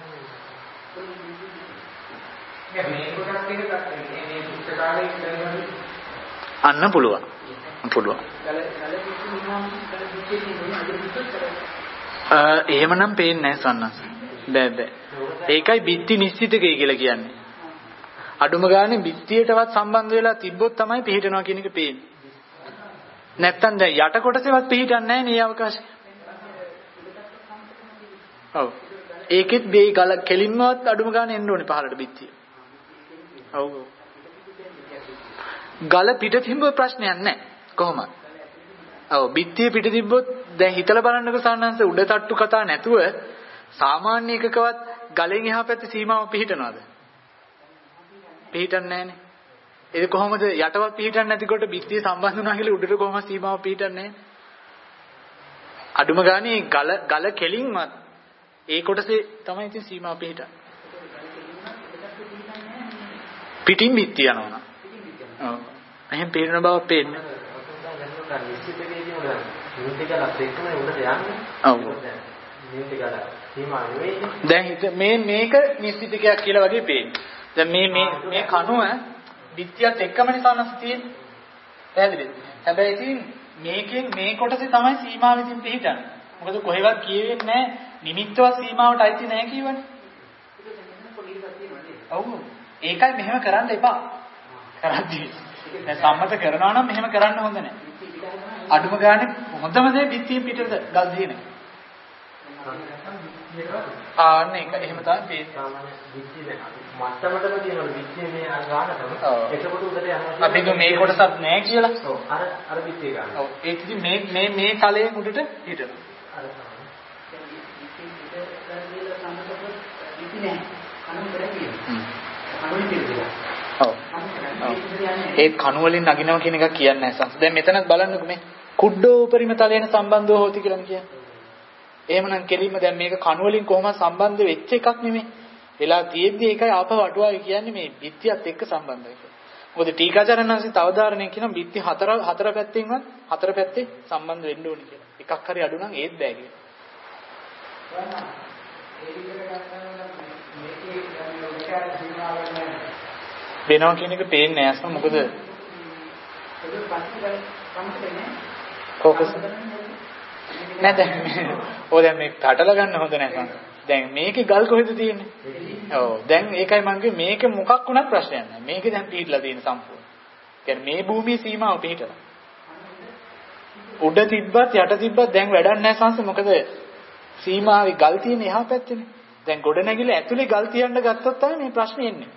S5: අන්න පුළුවන්. පුළුවන්. එහෙමනම් පේන්නේ නැහැ සන්නස්. බෑ බෑ. ඒකයි බිත්ති නිශ්චිතකය කියලා කියන්නේ. අඩුම ගානේ බිත්තියටවත් සම්බන්ධ වෙලා තිබ්බොත් තමයි පිහිටනවා කියන එක පේන්නේ. නැත්තම් දැන් යට කොටසේවත් පිහිටන්නේ නැහැ නේ අවකාශය. ඔව්. ඒකෙත් මේ ගල කෙලින්මවත් අඩුම ගානේ එන්න ඕනේ පහළට බිත්තිය. ඔව්. ගල පිට තිබ්බ ප්‍රශ්නයක් නැහැ. කොහොමද? ඔව් බිත්තිය පිට තිබ්බොත් දැන් හිතලා බලන්නකෝ සාන්නංශ උඩ තට්ටු කතා නැතුව සාමාන්‍ය එකකවත් ගලෙන් එහා පැත්තේ සීමාව පිහිටනවද? පිහිටන්නේ නැහනේ. ඒක කොහොමද යටවත් පිහිටන්නේ නැතිකොට බිත්තිය සම්බන්ධ වුණා කියලා උඩට කොහොමද සීමාව පිහිටන්නේ? අඩුම ගානේ ගල ගල කෙලින්වත් ඒ කොටසේ තමයි ඉතින් සීමාව පිහිටන්නේ. පිටින් බිත්තිය යනවා. ඔව්. එහෙන් පිළින බව පේන්නේ. ඔව්. දැන් හිත මේ මේක නිශ්චිතකයක් කියලා වගේ පේන්නේ. දැන් මේ මේ මේ කණුව බිත්තියත් එක්කම නිසානස් තියෙන්නේ. පැහැදිලිද? හැබැයි ඉතින් මේකෙන් මේ කොටසේ තමයි සීමාව ඉතින් පිහිටන්නේ. මොකද කොහෙවත් කියෙන්නේ නැහැ නිමිත්තවත් සීමාවට අයිති නැහැ කියවනේ. ඔව්. ඒකයි මෙහෙම කරන්න එපා. කරද්දී දැන් සම්මත කරනවා නම් මෙහෙම කරන්න හොඳ නැහැ. අඩුම ගානේ හොඳම දේ බිත්තිය පිටට ගල් දින. ආන්න ඒක එහෙම තමයි බේස් සාමාන්‍ය බිත්තිය දැන් මත්තමටම තියෙනවා බිත්තිය මේ අර ගන්නතම එතකොට උඩට යනවා. අපි මේ කොටසක් නැහැ කියලා. ඔව් අර අර බිත්තිය ගන්න. ඔව් ඒක ඉතින් මේ මේ මේ තලයෙන් උඩට හිටනවා. අර ඒ කණු වලින් නගිනවා කියන එක කියන්නේ නැහැ සංස්. දැන් මෙතනත් බලන්නකෝ මේ කුඩ්ඩෝ උපරිම තලයෙන් සම්බන්ධව හොති කියලා කියන්නේ. එහෙමනම් කෙලින්ම දැන් මේක කණු වලින් කොහොමද සම්බන්ධ වෙච්ච එකක් නෙමෙයි. වෙලා තියෙද්දි ඒකයි ආපහු අටුවාවේ කියන්නේ මේ බිත්තියත් එක්ක සම්බන්ධයි කියලා. මොකද ටීකාචාර්යන්වහන්සේ තවදාරණයක් කියනවා බිත්ති හතර හතර පැත්තෙන්වත් හතර පැත්තේ සම්බන්ධ වෙන්න ඕනේ කියලා. එකක් හරි අඩු නම් ඒත් බෑ කියලා. වෙනවා කියන එක පේන්නේ නැහැ අස්ම මොකද ફોකස් නැද ඔය දැන් මේ කඩලා ගන්න හොඳ නැහැ දැන් මේකේ ගල් කොහෙද තියෙන්නේ ඔව් දැන් ඒකයි මම කිව්වේ මේක මොකක් වුණත් ප්‍රශ්නයක් නැහැ මේකේ දැන් පිටලා තියෙන සම්පූර්ණ කියන්නේ මේ භූමියේ සීමාව පිටලා උඩ තිබ්බත් යට තිබ්බත් දැන් වැඩක් නැහැ සංස මොකද සීමාවේ ගල් තියෙන එහා පැත්තේනේ දැන් ගොඩ නැගිලා ඇතුලේ ගල් තියන්න ගත්තොත් තමයි මේ ප්‍රශ්නේ එන්නේ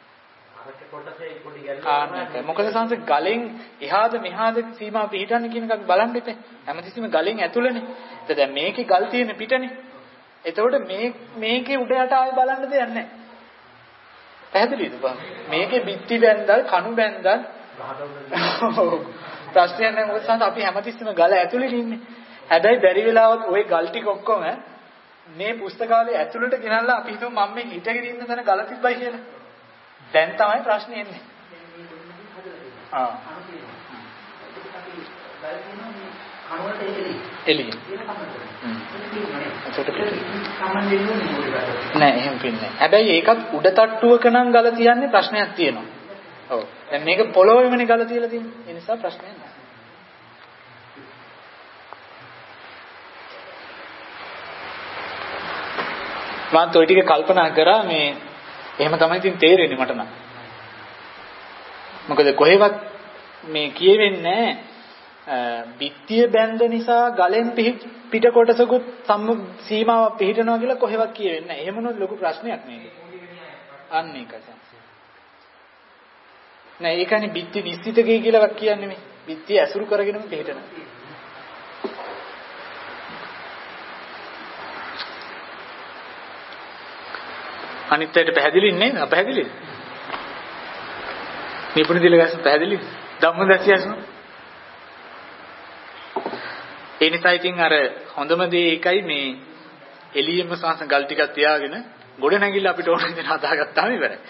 S5: ආන්නක මොකද සංස ගලෙන් එහාද මෙහාද සීමාව පිටින්නේ කියන එකක් බලන්න ඉතින් හැමතිස්සෙම ගලෙන් ඇතුළේනේ එතකොට දැන් මේකේ ගල් තියෙන පිටනේ එතකොට මේ මේකේ උඩ යට ආයෙ බලන්න දෙයක් නැහැ පැහැදිලිද බං මේකේ බිත්ති බැන්දල් කණු බැන්දල් ප්‍රශ්නයක් නැහැ මොකද සංස අපි හැමතිස්සෙම ගල ඇතුළේ ඉන්නේ හැබැයි බැරි වෙලාවත් ওই ගල් ටික ඔක්කොම මේ පුස්තකාලේ ඇතුළට ගෙනල්ලා අපි හිතමු මම මේ හිටගෙන ඉන්න තැන ගල තිබ්බයි කියලා දැන් තමයි ප්‍රශ්නේ එන්නේ. ආ. එළිය. නෑ එහෙම පින්නේ. හැබැයි ඒකත් උඩ තට්ටුවක නම් ගල තියන්නේ ප්‍රශ්නයක් තියෙනවා. ඔව්. දැන් මේක පොළොවේමනේ ගල තියලා තියෙන්නේ. ඒ නිසා ප්‍රශ්නයක් නෑ. මම toy ටික කල්පනා කරා මේ එහෙම තමයි ඉතින් තේරෙන්නේ මට නම්. මොකද කොහෙවත් මේ කියවෙන්නේ බිත්තිය බැඳ නිසා ගලෙන් පිට කොටසකුත් සම්ම සීමාවක් පිටිනවා කියලා කොහෙවත් කියවෙන්නේ නැහැ. එහෙමනොත් ලොකු ප්‍රශ්නයක් මේක. අන්න ඒකයි. නෑ ඒකනේ බිත්ති නිශ්චිතකේ කියලා කියන්නේ මේ. බිත්තිය ඇසුරු කරගෙනම පිටිනවා. අනිත් පැයට පැහැදිලි නේ අපැහැදිලිද මේ පුණි දිල ගැස් පැහැදිලිද ධම්මදස්සියසන ඒ නිසා ඉතින් අර හොඳම දේ ඒකයි මේ එළියෙම සංස ගල් ටිකක් තියාගෙන ගොඩ නැගිලා අපිට ඕන දේ හදාගත්තාම ඉවරයි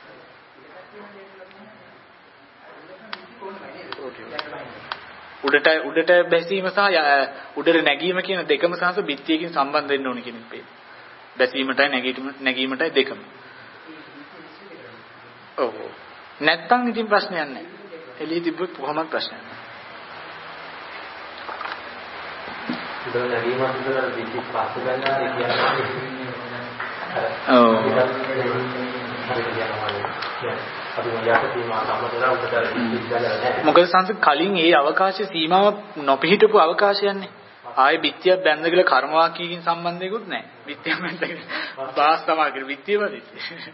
S5: උඩට උඩට බැසීම සහ උඩට නැගීම කියන දෙකම සංස බිත්තියකින් සම්බන්ධ වෙන්න ඕන කියන එක බැසීමටයි නැගීම නැගීමටයි දෙකම. ඔව්. නැත්තම් ඉතින් ප්‍රශ්නයක් නැහැ. එළිය තිබ්බොත් කොහොමද ප්‍රශ්නයක් නැහැ.
S4: ඉතින් නැගීමත් විතර දෙකක් පස්සේ ගන්නවා කියන්නේ. ඔව්. හරියට යනවා කියන්නේ. අපි මොකද සීමා සම්මතලා උඩට ඉඳලා නැහැ.
S1: මොකද සංස කලින් ඒ අවකාශ සීමාව නොපිහිටපු අවකාශයන්නේ. ආයේ බිත්තියක් බැඳ කියලා කර්ම වාක්‍යකින් සම්බන්ධයක්වත් නැහැ. බිත්තියක් බැඳගෙන බාස් තමයි කියලා බිත්තිය බදිත්.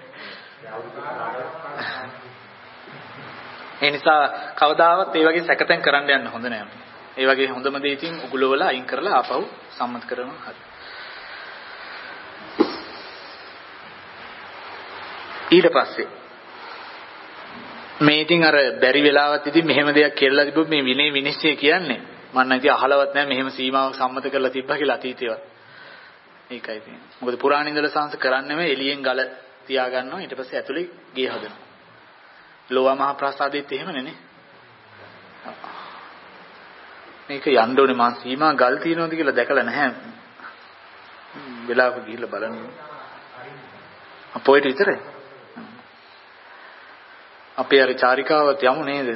S1: ඒ නිසා කවදාවත් ඒ වගේ සැකතෙන් කරන්න යන්න හොඳ නෑ. ඒ වගේ හොඳම දේ ඉතින් උගලවල අයින් කරලා ආපහු සම්මත කරනවා හරි. ඊට පස්සේ මේ ඉතින් අර බැරි වෙලාවත් ඉතින් මෙහෙම දෙයක් කියලා තිබුත් මේ විනය විනිශ්චය කියන්නේ මම නම් ඉතින් අහලවත් නැහැ මෙහෙම සීමාවක් සම්මත කරලා තිබ්බා කියලා අතීතේවත්. ඒකයි තියෙන්නේ. මොකද පුරාණ ඉඳලා සංස කරන්නේම එළියෙන් ගල තියා ගන්නවා ඊට පස්සේ ඇතුලේ ගේ හදනවා. ලෝවා මහ ප්‍රාසාදෙත් එහෙමනේ නේ. මේක යන්න ඕනේ මා සීමා ගල් තියනවද කියලා දැකලා නැහැ. වෙලාවක ගිහිල්ලා බලන්න. අපොයිට විතරයි. අපේ අර චාරිකාවත් යමු නේද?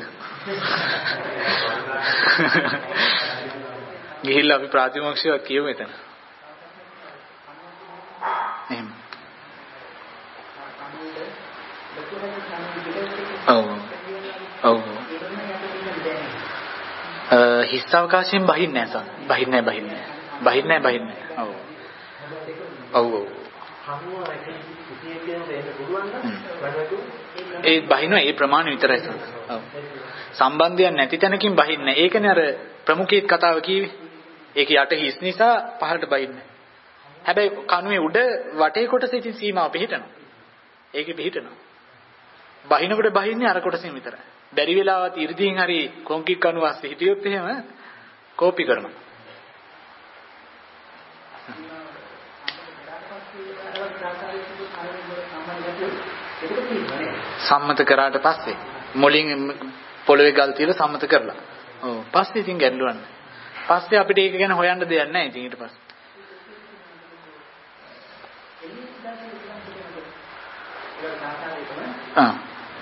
S1: ගිහිල්ලා අපි ප්‍රාතිමෝක්ෂයක් කියමු එතන. එහෙම. ඔව්. ඔව්. අ හිස් අවකාශයෙන් බහින්නේ නැහැ සම්. බහින්නේ නැහැ බහින්නේ නැහැ. බහින්නේ නැහැ බහින්නේ නැහැ. ඔව්. ඔව් ඔව්. ඒ බහිනවා ඒ ප්‍රමාණය විතරයි සම්. ඔව්. සම්බන්ධයක් නැති තැනකින් බහින්නේ. ඒකනේ අර ප්‍රමුඛීත් කතාව කිව්වේ. ඒක යට හිස් නිසා පහළට බහින්නේ. හැබැයි කණුවේ උඩ වටේ කොටසේ ඉතින් සීමාව පිහිටනවා. ඒකේ පිහිටනවා. බහිනකොට බහින්නේ අර කොටසින් විතරයි. බැරි වෙලාවත් 이르දීන් හරි කොන්ක්‍රීට් කණුව අස්සේ හිටියොත් එහෙම කෝපි කරනවා. සම්මත කරාට පස්සේ මුලින් පොළවේ ගල් තියලා සම්මත කරලා. ඔව්. පස්සේ ඉතින් ගැටලුවන්නේ. පස්සේ අපිට ඒක ගැන හොයන්න දෙයක් නැහැ ඉතින් ඊට පස්සේ. ආ.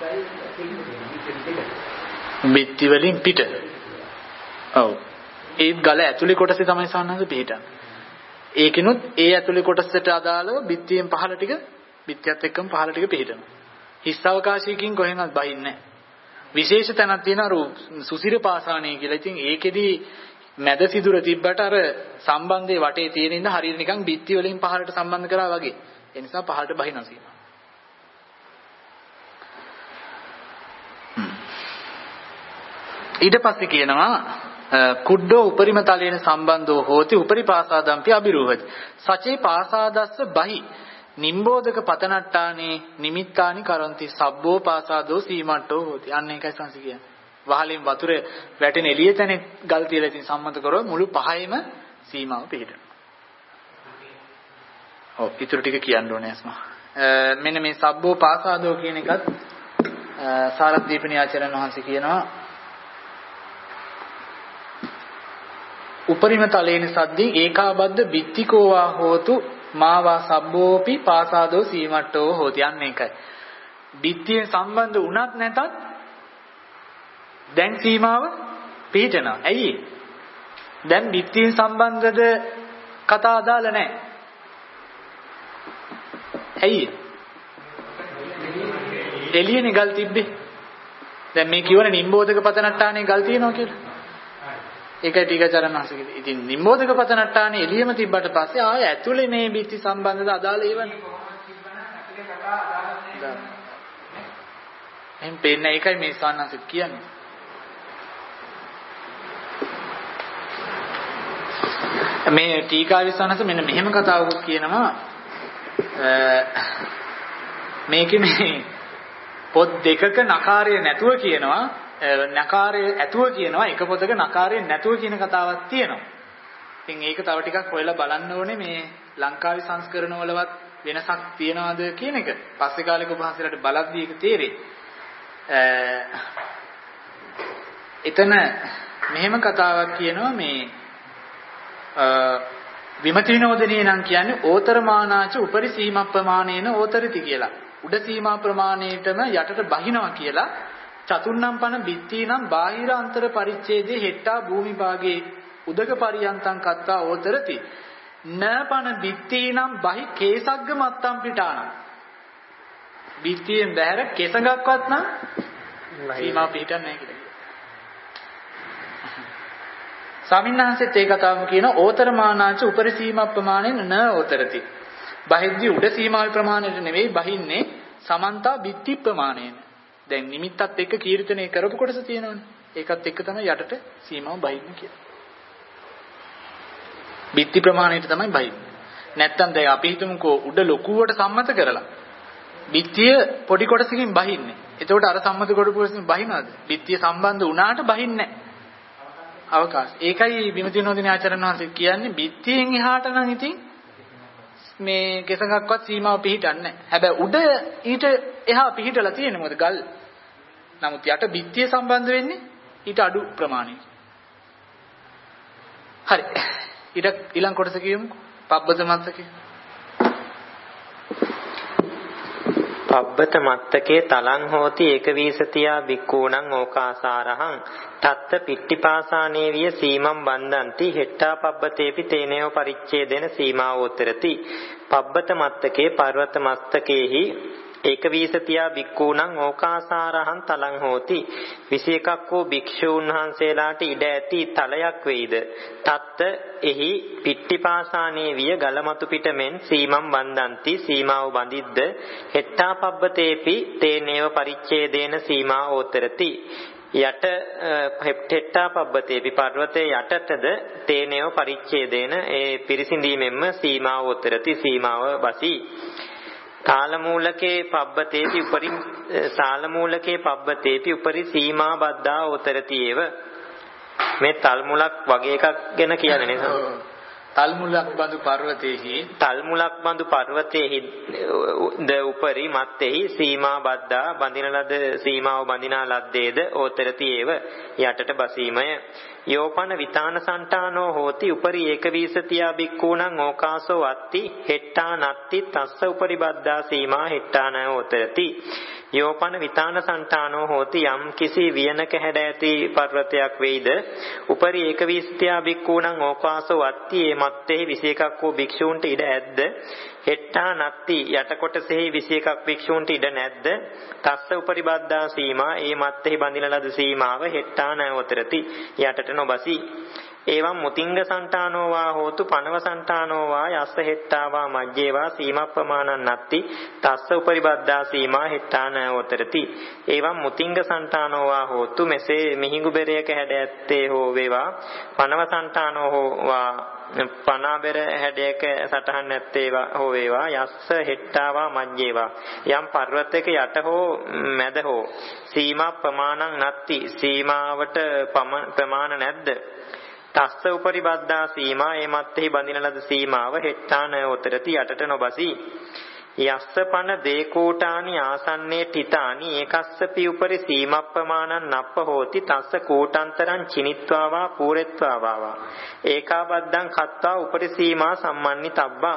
S1: බිත්ති වලින් පිට. ඔව්. ඒ ගල ඇතුලේ කොටසේ තමයි සාන්නස පිටින්. ඒකිනුත් ඒ ඇතුලේ කොටසට අදාළව බිත්තියෙන් පහළ ටික බිත්තියත් එක්කම පහළ ටික පිටිනවා. හිස් අවකාශයකින් කොහෙන්වත් බහින්නේ නැහැ. විශේෂ තැනක් තියෙනවා අර සුසිර පාසාණේ කියලා. ඉතින් ඒකෙදි මැද සිදුර තිබ්බට අර සම්බන්ධයේ වටේ තියෙන ඉඳ හරියට නිකන් බිත්ති වලින් පහළට සම්බන්ධ කරා වගේ. ඒ නිසා පහළට බහිනවා සීමා. ඊට පස්සේ කියනවා කුඩ්ඩෝ උපරිම තලයෙන් සම්බන්ධෝ හෝති උපරි පාසාදම්පි අබිරූහති. සචේ පාසාදස්ස බහි නිම්බෝධක පතනට්ටානේ නිමිත්තානි කරන්ති සබ්බෝ පාසාදෝ සීමට්ටෝ හෝති. අන්න ඒකයි සංසි කියන්නේ. වහලෙන් වතුර වැටෙන එළිය තැන ගල් තියලා ඉතින් සම්මත කරොත් මුළු පහෙම සීමාව පිළිදෙනවා. ඔව් ඊටු ටික කියන්න ඕනේ අස්මා. මෙන්න මේ සබ්බෝ පාසාදෝ කියන එකත් සාරද්දීපනී ආචාර්යන් වහන්සේ කියනවා උපරිම තලේන සද්දී ඒකාබද්ධ බිත්තිකෝවා හෝතු මාවා සබ්බෝපි පාසාදෝ සීමට්ටෝ හෝති. යන්නේ ඒකයි. බිත්තියෙන් සම්බන්ධ වුණත් නැතත් දැන් සීමාව පිහිටනවා. ඇයි? දැන් බිත්තියෙන් සම්බන්ධද කතා අදාළ නැහැ. ඇයි? එළියනේ ගල් තිබ්බේ. දැන් මේ කියවනේ නිම්බෝධක පතනට්ටානේ ගල් තියනවා කියලා. ඒකයි ටිකචරණ හසුකේ. ඉතින් නිම්බෝධක පතනට්ටානේ එළියම තිබ්බට පස්සේ ආය ඇතුලේ මේ බිත්ති සම්බන්ධද අදාළ ඒවනේ. එහෙන් පේන්නේ ඒකයි මේ සාන්නස කියන්නේ. මේ ටීකා විශ්වාසනස මෙන්න මෙහෙම කතාවකුත් කියනවා මේකේ මේ පොත් දෙකක නකාරය නැතුව කියනවා නකාරය ඇතුව කියනවා එක පොතක නකාරය නැතුව කියන කතාවක් තියෙනවා. ඉතින් ඒක තව ටිකක් හොයලා බලන්න ඕනේ මේ ලංකාවේ සංස්කරණ වලවත් වෙනසක් තියනවාද කියන එක. පස්සේ කාලෙක උපහාසලට බලද්දී ඒක තේරෙයි. එතන මෙහෙම කතාවක් කියනවා මේ විමති විනෝදනීය නම් කියන්නේ ඕතරමානාච උපරි සීමා ප්‍රමාණේන ඕතරති කියලා. උඩ සීමා ප්‍රමාණයටම යටට බහිනවා කියලා චතුන්නම් පන බිත්තීනම් බාහිර අන්තර පරිච්ඡේදේ හෙට්ටා භූමි භාගේ උදක පරියන්තං කත්තා ඕතරති නපන බිත්තීනම් බහි කේසග්ග මත්තම් පිටාන
S5: බිත්තියෙන් බැහැර කෙසඟක්වත් නම් සීමාව පිටින් නැහැ කියලා. ස්වාමින්වහන්සේත් ඒ කතාවම කියන ඕතරමානාච උපරි සීමා ප්‍රමාණයෙන් න ඕතරති. බහිද්දි උඩ සීමාවේ ප්‍රමාණයට නෙවෙයි බහින්නේ සමන්තා බිත්ති ප්‍රමාණයෙන්. දැන් නිමිත්තත් එක්ක කීර්තනය කරපු කොටස තියෙනවනේ. ඒකත් එක්ක තමයි යටට සීමාව බහින්නේ කියලා. බිත්ති ප්‍රමාණයට තමයි බහින්නේ. නැත්තම් දැන් අපි හිතමුකෝ උඩ ලොකුවට සම්මත කරලා බිත්තිය පොඩි කොටසකින් බහින්නේ. එතකොට අර සම්මත කොටසකින් බහිනවද? බිත්තිය සම්බන්ධ වුණාට බහින්නේ නැහැ. අවකාශ. ඒකයි විමති නෝදින ආචාර්යන් වහන්සේ කියන්නේ බිත්තියෙන් එහාට නම් ඉතින් මේ කෙසඟක්වත් සීමාව පිහිටන්නේ නැහැ. හැබැයි උඩ ඊට එහා පිහිටලා තියෙන්නේ මොකද ගල්. නමුත් යට බිත්තිය සම්බන්ධ වෙන්නේ ඊට අඩු ප්‍රමාණයක. හරි. ඊට ඊළඟ කොටස කියමු. පබ්බත මත්තකේ.
S2: පබ්බත මත්තකේ තලං හෝති ඒකවීසතියා බික්කූණං ඕකාසාරහං තත්ත පිට්ටිපාසානේ විය සීමම් බන්දන්ති හෙට්ටා පබ්බතේපි තේනේව පරිච්ඡේදෙන සීමාවෝතරති. පබ්බත මත්තකේ පර්වත මස්තකේහි ඒකවීසතියා බික්කූණං ඕකාසාරහං තලං හෝති. විශේෂයක් වූ භික්ෂූන් වහන්සේලාට ඉඩ ඇති තලයක් වෙයිද. තත්ත එහි පිට්ටිපාසානේ විය ගලමතු පිට මෙන් සීමම් බන්දන්ති සීමාව බඳිද්ද හෙට්ටා පබ්බතේපි තේනේව පරිච්ඡේදේන සීමාවෝතරති. යට හෙට්ටා පබ්බතේපි පර්වතයේ යටටද තේනේව පරිච්ඡේදේන ඒ පිරිසිඳීමෙන්ම සීමාවෝතරති සීමාව බසී. කාලමූලකේ පබ්බතේපි උපරි සාලමූලකේ පබ්බතේපි උපරි සීමා බද්දා උතරති ඒව. මේ තල්මුලක් වගේ එකක් ගැන කියන්නේ නේද?
S5: තල්මුලක් බඳු පර්වතයේහි
S2: තල්මුලක් බඳු පර්වතයේහි ද උපරි මත්තේහි සීමා බද්දා බඳින ලද සීමාව බඳිනා ලද්දේද ඕතරති ඒව යටට බසීමය. යෝපන විතාන සන්තානෝ හෝති උපරි ඒකවීසතියා බික්කූණං ඕකාසෝ අත්ති හෙට්ටා නත්ති තස්ස උපරි බද්දා සීමා හෙට්ටාන ඕතරති. යෝපන විතාන සන්තානෝ හෝති යම් කිසි වියනක හැඩ ඇති පර්වතයක් වෙයිද උපරි ඒකවීසතියා බික්කූණං ඕකාසෝ අත්ති ඒ මත්තේ විශේෂයක් වූ භික්ෂූන්ට ඉඩ ඇද්ද හෙට්ටා නත්ති යට කොටසෙහි විශේෂයක් භික්ෂූන්ට ඉඩ නැද්ද තස්ස උපරි බද්දා සීමා ඒ මත්තේ බඳින ලද සීමාව හෙට්ටා නවතරති යටට නොබසී. එවං මුතිංග සන්තානෝ වා හෝතු පනව සන්තානෝ වා යස්ස හෙට්ටාවා මජ්ජේවා සීමප්පමානං නත්ති තස්ස උපරි බද්දා සීමා හෙට්ටාන උතරති. එවං මුතිංග සන්තානෝ වා හෝතු මෙසේ මිහිඟු බෙරයක හැඩ ඇත්තේ හෝ වේවා පනව සන්තානෝ වා පනාබෙර හැඩයක සටහන් නැත්තේ හෝ වේවා යස්ස හෙට්ටාවා මජ්ජේවා යම් පර්වතයක යට හෝ මැද හෝ සීමා ප්‍රමාණං නත්ති සීමාවට ප්‍රමාණ නැද්ද තස්ස උපරි බද්දා සීමා ඒ මත්තේ බඳින ලද සීමාව හෙට්ටාන උතරති යටට නොබසී. යස්ස පන දේකෝටානි ආසන්නේ තිතානි ඒකස්සපි උපරි සීමප්පමානං නප්ප හෝති තස්ස කෝටාන්තරං චිනිත්වා වා පූරෙත්වා වා ඒකාබද්ධං කත්වා උපරි සීමා සම්මන්නිතබ්බා.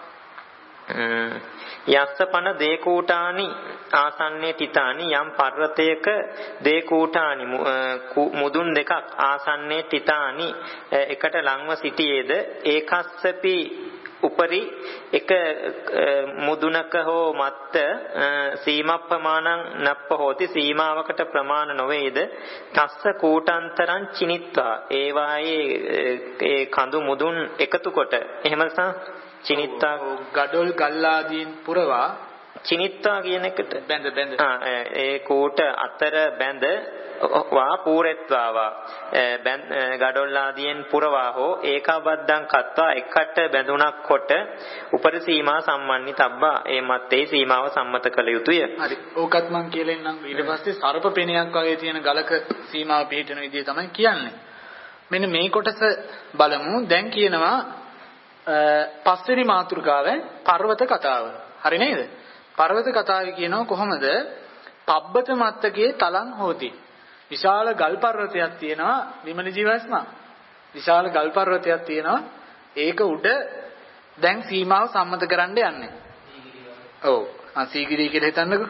S2: යස්ස පන දේකෝටානි ආසන්නේ තිතානි යම් පර්වතයක දේකෝටානි මුදුන් දෙකක් ආසන්නේ තිතානි එකට ලංව සිටියේද ඒකස්සපි උපරි එක මුදුනක හෝ මත්ත සීමප්පමානං නප්ප හෝති සීමාවකට ප්‍රමාණ නොවේද තස්ස කූටාන්තරං චිනිත්වා ඒවායේ ඒ කඳු මුදුන් එකතු කොට එහෙම නැත්නම් චිනිත්වා
S5: ගඩොල් ගල්ලාදීන් පුරවා
S2: චිනිත්වා කියන එකට
S5: බැඳ බැඳ
S2: ඒ කූට අතර බැඳ වා පූරෙත්වා වා ගඩොල්ලාදීන් පුරවා හෝ ඒකාබද්ධං කත්වා එකට බැඳුණක් කොට උපරි සීමා සම්මන්නිතබ්බා ඒ මැත්තේ සීමාව සම්මත කළ යුතුය.
S5: හරි. ඕකත් මං කියලා ඉන්නම් ඊට පස්සේ සර්ප පෙණයක් වගේ තියෙන ගලක සීමාව පිළිටන විදිය තමයි කියන්නේ. මෙන්න මේ කොටස බලමු. දැන් කියනවා පස්වෙනි මාතෘකාව පර්වත කතාව. හරි නේද? පර්වත කතාවේ කියනවා කොහොමද? පබ්බත මත්තකේ තලං හෝති. විශාල ගල් පර්වතයක් තියෙනවා විමල ජීවස්මා. විශාල ගල් පර්වතයක් තියෙනවා. ඒක උඩ දැන් සීමාව සම්මත කරන්න යන්නේ. ඔව්. ආ සීගිරිය කියලා හිතන්නකෝ.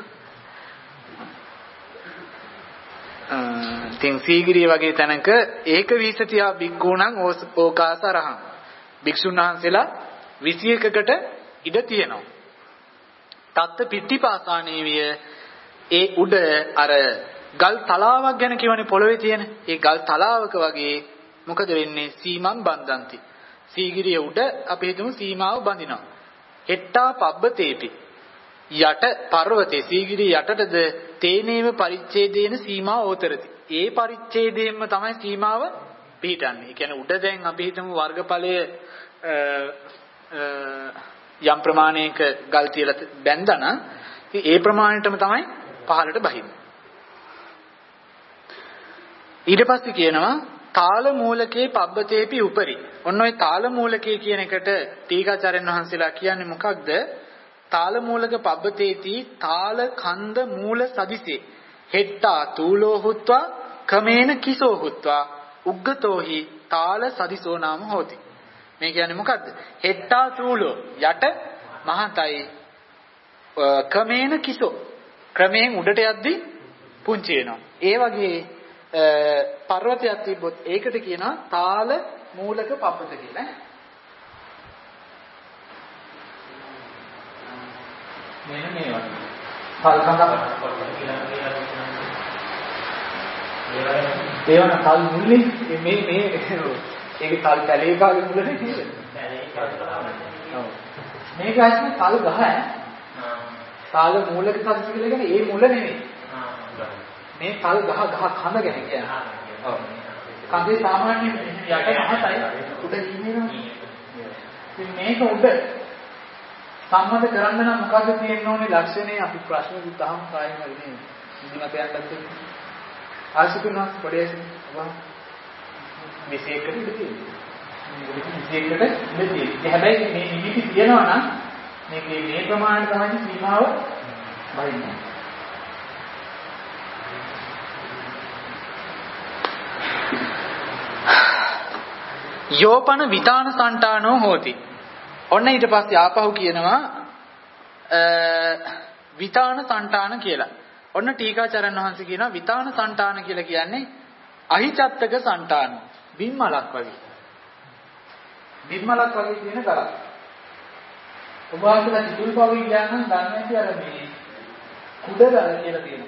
S5: අ තින් සීගිරිය වගේ තැනක ඒක විසතියා බික්කුණං ඕකාසරහං. භික්ෂුන් වහන්සේලා විසි එකකට ඉඩ තියෙනවා. තත්ත පිට්ටිපාසානේ විය ඒ උඩ අර ගල් තලාවක් ගැන කියවනේ පොළවේ තියෙන. ඒ ගල් තලාවක වගේ මොකද වෙන්නේ? සීමන් බන්දන්ති. සීගිරිය උඩ අපි හිතමු සීමාව බඳිනවා. හෙට්ටා පබ්බතේපි. යට පර්වතේ සීගිරිය යටටද තේනේව පරිච්ඡේදේන සීමාව ඕතරති. ඒ පරිච්ඡේදයෙන්ම තමයි සීමාව පිහිටන්නේ. ඒ කියන්නේ උඩ දැන් අපි හිතමු වර්ගඵලය යම් ප්‍රමාණයක ගල් තියලා බැඳනා නම් ඒ ප්‍රමාණයටම තමයි පහළට බහින්නේ. ඊට පස්සේ කියනවා තාල මූලකේ පබ්බතේපි උපරි. ඔන්න ඔය තාල මූලකේ කියන එකට තීකාචාර්යන් වහන්සේලා කියන්නේ මොකක්ද? තාල මූලක පබ්බතේති තාල කන්ද මූල සදිසේ හෙට්ටා තූලෝ හුත්වා කමේන කිසෝ හුත්වා උග්ගතෝහි තාල සදිසෝ නාම හෝති. මේ කියන්නේ මොකද්ද? හෙට්ටා තූලෝ යට මහතයි කමේන කිසෝ ක්‍රමයෙන් උඩට යද්දී පුංචි වෙනවා. ඒ වගේ පර්වතයක් තිබ්බොත් ඒකට කියනවා තාල මූලක පබ්බත කියලා. මෙන්න මේ වගේ. තල් කඳක් ඒවන තල් මුල්ලේ මේ මේ ඒකේ තල් කැලේ කාගේ මුල්ලනේ නේද? ඔව්. මේක ඇත්තට තල් ගහ ඈ. තාල මූලක සද්ද කියලා කියන්නේ ඒ මුල නෙමෙයි. මේ තල් ගහ ගහ කඳ ගැන කියන්නේ. ඔව්. කඳේ සාමාන්‍ය යට මහතයි උඩ ඉන්නේනවා. ඉතින් මේක උඩ සම්මත කරන්න නම් මොකද්ද තියෙන්න ඕනේ ලක්ෂණේ අපි ප්‍රශ්න දුතාම කායිම වෙන්නේ. ඉදිමත යන්නත් ආශිකුණා පොඩේසි වා විශේෂකට ඉඳී. විශේෂකට ඉඳී. හැබැයි මේ නිමිති තියනවා නම් මේකේ මේ ප්‍රමාණය තමයි සීමාව බහින්නේ. යෝපන විතාන සන්තානෝ හෝති. ඔන්න ඊට පස්සේ ආපහු කියනවා විතාන සන්තාන කියලා. ඔන්න ටීකාචාර්යන් වහන්සේ කියනවා විතාන සන්තාන කියලා කියන්නේ අහිචත්තක සන්තාන. බිම්මලක් වගේ. බිම්මලක් වගේ තියෙන ගලක්. ඔබ වහන්සේලා සිතුල් පවි කියනනම් දන්නේ නැති අර මේ කුඩ ගල කියලා තියෙනවා.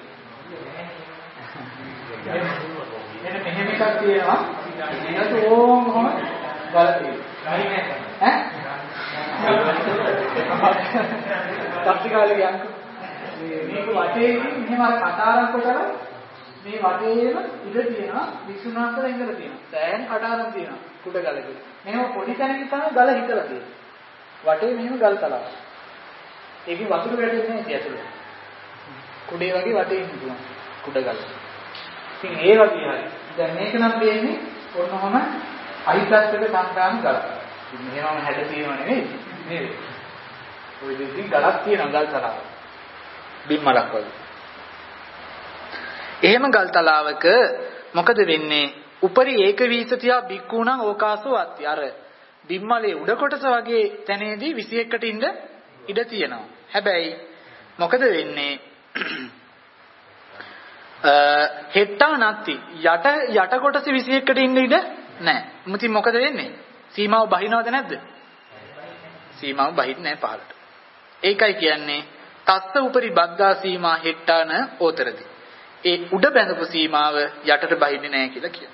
S5: එන්න මෙහෙම එකක් තියෙනවා. ඒකට ඕම කොහොම ගල තියෙනවා. ඈ? තාක්ෂිකාලේ යන්කෝ. මේක වටේකින් මෙහෙම අර කතාරම් කොටලා මේ වටේම ඉඳ තියෙනවා විසුණුනාන්තලා ඉඳලා තියෙනවා. සෑහෙන කතාරම් තියෙනවා කුඩ ගලක. මෙහෙම පොඩි තැනකින් තමයි ගල හිටලා තියෙන්නේ. වටේ මෙහෙම ගල් තලාව. ඒකේ වතුර වැටෙන්නේ නැහැ ඇතුළේ. කුඩේ වගේ වටේ ඉන්නවා කුඩ ගල. ඉතින් ඒ වගේ හරි. දැන් මේක නම් දෙන්නේ ඔන්නෝම අයිතත්ක සංකාන ගල. ඉතින් මෙහෙමම හැද තියෙනව නෙවෙයි නේද? ඔය දෙකින් ගලක් තියෙනවා ගල් තලාව. බිම්මලක් වගේ. එහෙම ගල් තලාවක මොකද වෙන්නේ? උපරි ඒක වීසතියා බික්කුණං ඕකාසෝ අත්ති. අර බිම්මලේ උඩ කොටස වගේ තැනේදී විසි එකකට ඉඳ ඉඩ තියෙනවා. හැබැයි මොකද වෙන්නේ? හෙට්ටා නැති යට යට කොටස විසි එකකට ඉන්න ඉඩ නැහැ. මුතින් මොකද වෙන්නේ? සීමාව බහිනවද නැද්ද? සීමාව බහින්නේ නැහැ පහළට. ඒකයි කියන්නේ තස්ස උපරි බද්දා සීමා හෙට්ටාන ඕතරති. ඒ උඩ බැඳපු සීමාව යටට බහින්නේ නැහැ කියලා කියනවා.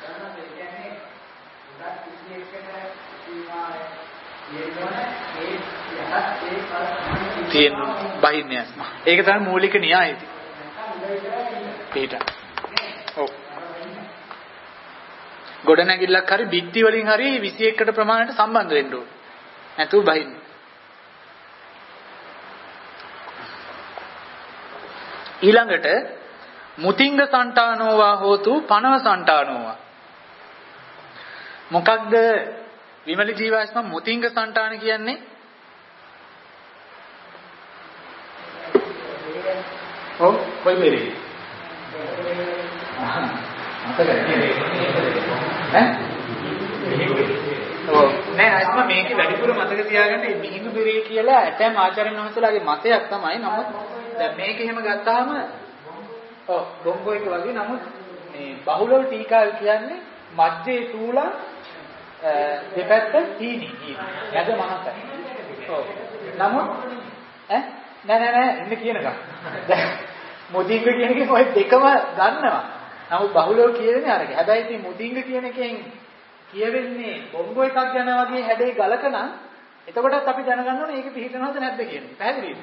S5: තියෙන බහින්නේ නැහැ. ඒක තමයි මූලික න්‍යායය. පිට. ඔව්. ගොඩනැගිල්ලක් හරි බිත්ති වලින් හරි විසි එකකට ප්‍රමාණයට සම්බන්ධ වෙන්න ඕනේ. නැතුව බහින්නේ. ඊළඟට මුතිංග සන්තානෝවා හෝතු පනව සන්තානෝවා. මොකක්ද විමල ජීවාස්ම මුතිංග සන්තාන කියන්නේ? ඔව් කොයි මෙරේ? ඈ? ඔව් නෑ අයිස්ම මේකේ වැඩිපුර මතක තියාගන්න මේ මිහිඳු බෙරේ කියලා ඇතැම් ආචාර්යන් වහන්සේලාගේ මතයක් තමයි. නමුත් දැන් මේක එහෙම ගත්තාම ඔව් ගොංගෝ එක වගේ. නමුත් මේ බහුලව ටීකාව කියන්නේ මැදේ තූලා දෙපැත්ත හීනි හීනි. යද මහතයි. ඔව්. නමුත් ඈ නෑ නෑ නෑ ඉන්න කියනකම්. මුදිංග කියන එකෙන් ඔය දෙකම ගන්නවා. නමුත් බහුලව කියවෙන්නේ අරක. හැබැයි ඉතින් මුදිංග කියන එකෙන් කියවෙන්නේ බොම්බෝ එකක් යන වගේ හැඩේ ගලකනම් එතකොටත් අපි දැනගන්න ඕනේ ඒක පිළිහිටනවද නැද්ද කියන්නේ. පැහැදිලිද?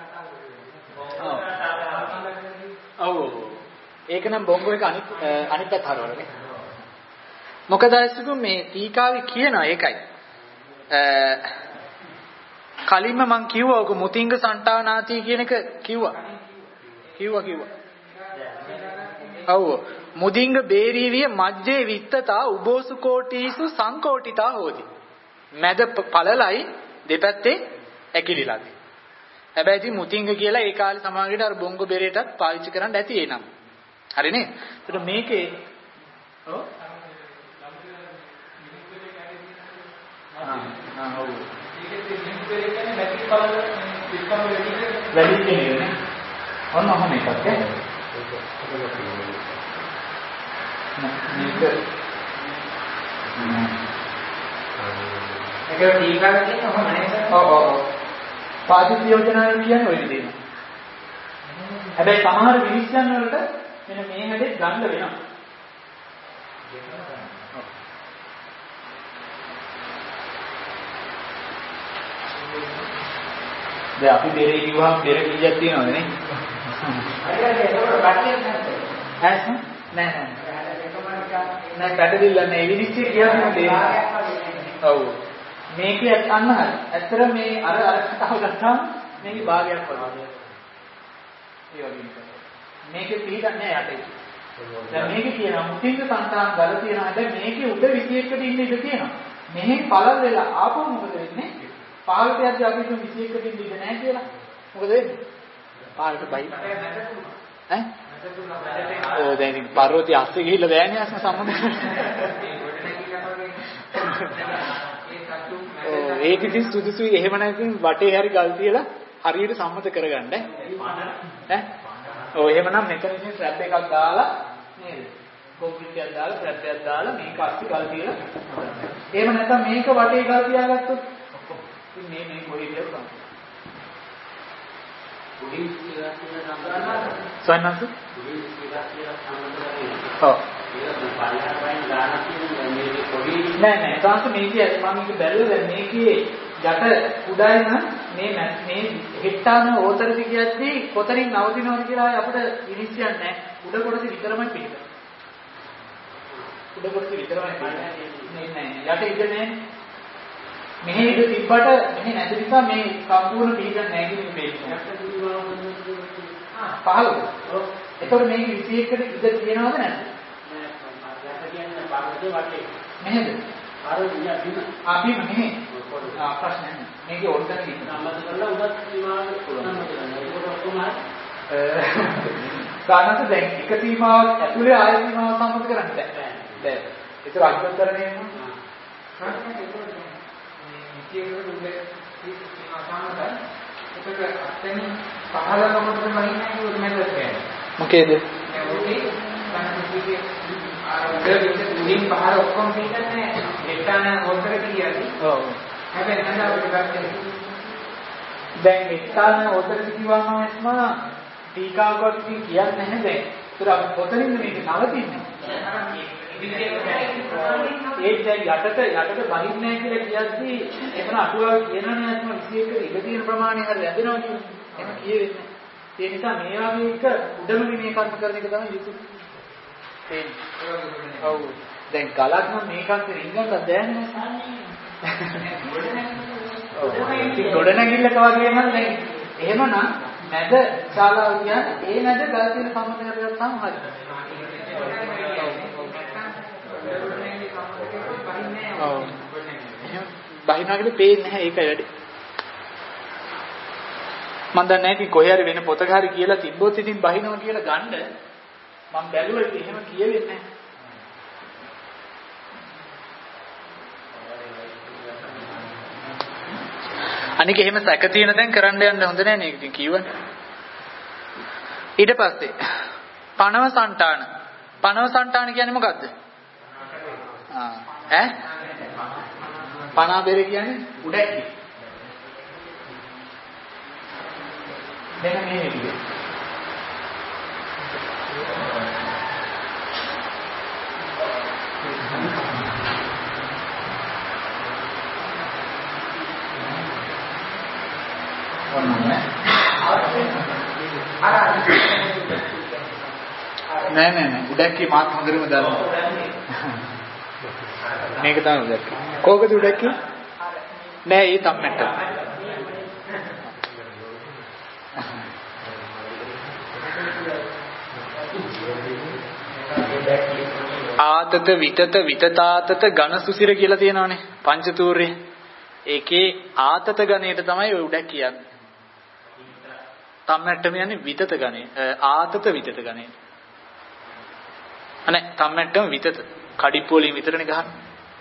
S5: ඔව්. ඒක නම් බොම්බෝ එක අනිත් අනිත් පැත්ත හරවලනේ. මොකද අයිසුකු මේ ටීකාවේ කියනවා ඒකයි. කලින්ම මම කිව්වා ඔක මුතිංග සන්තානාති කියන එක කිව්වා. කිව්වා කිව්වා. ඔව්. මුදිංග බේරීවිය මජ්ජේ විත්තතා උබෝසු කෝටීසු සංකෝටිතා හොති. මැද පළලයි දෙපැත්තේ ඇකිලිලාද. හැබැයි ඉතින් මුතිංග කියලා ඒ කාලේ සමාජයට අර බොංග බෙරේටත් පාවිච්චි කරන්න ඇති ඒ නම. හරිනේ? ඒකට මේකේ ඔව් ආ ආ ඔව්. ඒකේ මිනිස් බෙරේ කියන්නේ මැටි පළල පිටකම වැඩි වැඩි කියන්නේ. ඔන්න ඔහම එකක් ඈ. මේක
S3: ඒක ටීකාවේ තියෙන ඔහම නේද?
S5: ඔව් ඔව් ඔව්. පාදිත යෝජනාව කියන්නේ ඔය විදිහට. හැබැයි සමහර විනිශ්චයන් වලට මෙන්න මේ හැඩේ ගන්න වෙනවා. දැන් අපි බෙරේ කිව්වම බෙර කීයක් තියෙනවද නේ?
S3: හරියට ඒක පැටලෙන්නේ නැහැ.
S5: ඇස් නෑ නෑ. නෑ පැටලිල්ල නෑ විනිශ්චය කියන්නේ දෙන්නේ. ඔව්. මේකේ අන්න හරි. ඇත්තට මේ අර අර කතාව ගත්තාම මේකේ භාගයක් වගේ. ඒ වගේ. මේකේ පිළිගන්නේ නැහැ යටේ. දැන් මේකේ කියනවා මුතිංග සංතාන ගල තියෙනවා. හැබැයි මේකේ උඩ විසි එකකට ඉන්න ඉඩ තියෙනවා. මෙහෙන් පළල් වෙලා ආපහු මොකද වෙන්නේ? පාළට යද්දී අපි හිතුව විසි එකකට ඉන්න ඉඩ නැහැ කියලා. මොකද වෙන්නේ? පාළට බයි. ඈ? ඕ දැන් ඉතින් පර්වතය අස්සේ ගිහිල්ලා බෑනේ අස්ම සම්මුද. ඔව් ඒක ඉතින් සුදුසුයි. එහෙම නැත්නම් වටේ හරි ගල් තියලා හරියට සම්මත කරගන්න ඈ. ඔව් එහෙමනම් මෙතන ඉතින් ට්‍රැප් එකක් දාලා නේද? කොන්ක්‍රීට් එකක් දාලා ට්‍රැප් එකක් දාලා මේක අස්සේ ගල් තියලා. එහෙම නැත්නම් මේක වටේ ගල් තියාගත්තොත් ඉතින් මේ මේ කොහෙද යන්නේ? උඩින් කියලා කියන නම්බරන සන්නත් උඩින් කියලා කියන සම්බන්ධ ඔව් ඒක පල්ලෙහාට වයින් ගානක් කියන්නේ මේකේ පොඩි නෑ නෑ තාන්ත මේකේ මම මේක බැලුවා දැන් මේකේ යට උඩයි නම් මේ මේ හෙට්ටාන ඕතරදි කියද්දී කොතනින් නවතිනවද කියලා අපිට විනිශ්චයක් නෑ උඩ කොටස විතරමයි පිළිගන්න උඩ කොටස විතරමයි පිළිගන්න නෑ යට ඉඳ නෑ මෙහි ඉඳ තිබ්බට මෙහි නැති නිසා මේ සම්පූර්ණ පිළිගන්නේ නැහැ කියන එක පේනවා. ආ පහළද? ඔව්. ඒතකොට මේක විසි එකකට ඉඳ තියෙනවද නැද්ද? නෑ. මම කියන්නේ පාරේ වටේ. මෙහෙද? අර බිම. ආ බිම මෙහෙ. ආ ප්‍රශ්න නැහැ. මේකේ ඔර්ඩර් එක සම්බන්ධ කරලා උඩත් සීමාවට පුළුවන්. ඒක ඔක්කොම සානත දැන් එක සීමාවක් ඇතුලේ ආය සීමාව සම්බන්ධ කරන්න බෑ. බෑ. ඒක අධ්‍යයනය වෙනවා. හා කියනකොට උඩ සීමා සානත ඒක අත්ෙන් පහළකමකට මහින්නේ උඩ මැදට යනවා. මොකේද? ඒ උඩේ සානතිකේ ආර උඩින් පහළ ඔක්කොම පිටන්නේ හෙට්ටාන හොල්තර කියලාදී. ඔව්. හැබැයි නේද අපිට ගත්තේ. දැන් හෙට්ටාන හොල්තර කිව්වම එස්මා ටීකාවකට කියන්නේ නැහැ දැන්. ඒතර අපි කොතනින්ද මේක නවතින්නේ? ඒ දැන් යටට යටට බහින්නේ නැහැ කියලා කියද්දී එතන අටුවාවේ කියනවනේ අත්ම විසි එක ඉඳ තියෙන ප්‍රමාණය හරිය ඇදෙනවා කියන්නේ. එහෙම කියෙන්නේ. ඒ නිසා මේ වගේ එක උඩම මේ කර්ම කරන එක තමයි යුතු. තේන්නේ. ඔව්. දැන් ගලක් නම් මේකත් රින්ගන්න දැනන්නේ නැහැ. ඔව්. ඉතින් ගොඩනැගිල්ලක වගේ නම් දැන් එහෙමනම් මැද ශාලාව කියන්නේ ඒ මැද ගල් තියෙන සම්මතයක් ගත්තාම හරියි. ඔව්. බහිනවා කියලා පේන්නේ නැහැ ඒකයි වැඩි. මම දන්නේ නැහැ කි කොහේ හරි වෙන පොතක හරි කියලා තිබ්බොත් ඉතින් බහිනවා කියලා ගන්න මම බැලුවා ඉතින් එහෙම කියෙන්නේ නැහැ. අනික එහෙම සැක තියෙන තැන් කරන්න යන්න හොඳ නැහැ නේ ඉතින් කිව්වනේ. ඊට පස්සේ පනව సంతාන. පනව సంతාන කියන්නේ මොකද්ද? ආ ඈ පනා බෙර කියන්නේ උඩැක්කි. මෙන්න මේ විදිහට. නෑ නෑ නෑ උඩැක්කේ මාත් හොඳටම දන්නවා. මේක තමයි උඩැක්කේ. කෝකද උඩැක්කේ? නෑ ඒ තම්මැට්ට. ආතත විතත විතතාතත ඝන සුසිර කියලා තියෙනවානේ පංචතූර්යේ. ඒකේ ආතත ගණයට තමයි ඔය උඩැක් කියන්නේ. තම්මැට්ටම යන්නේ විතත ගණේ. ආතත විතත ගණේ. අනේ තම්මැට්ටම විතත. කඩිප්පු වලින් විතරනේ ගහන්නේ.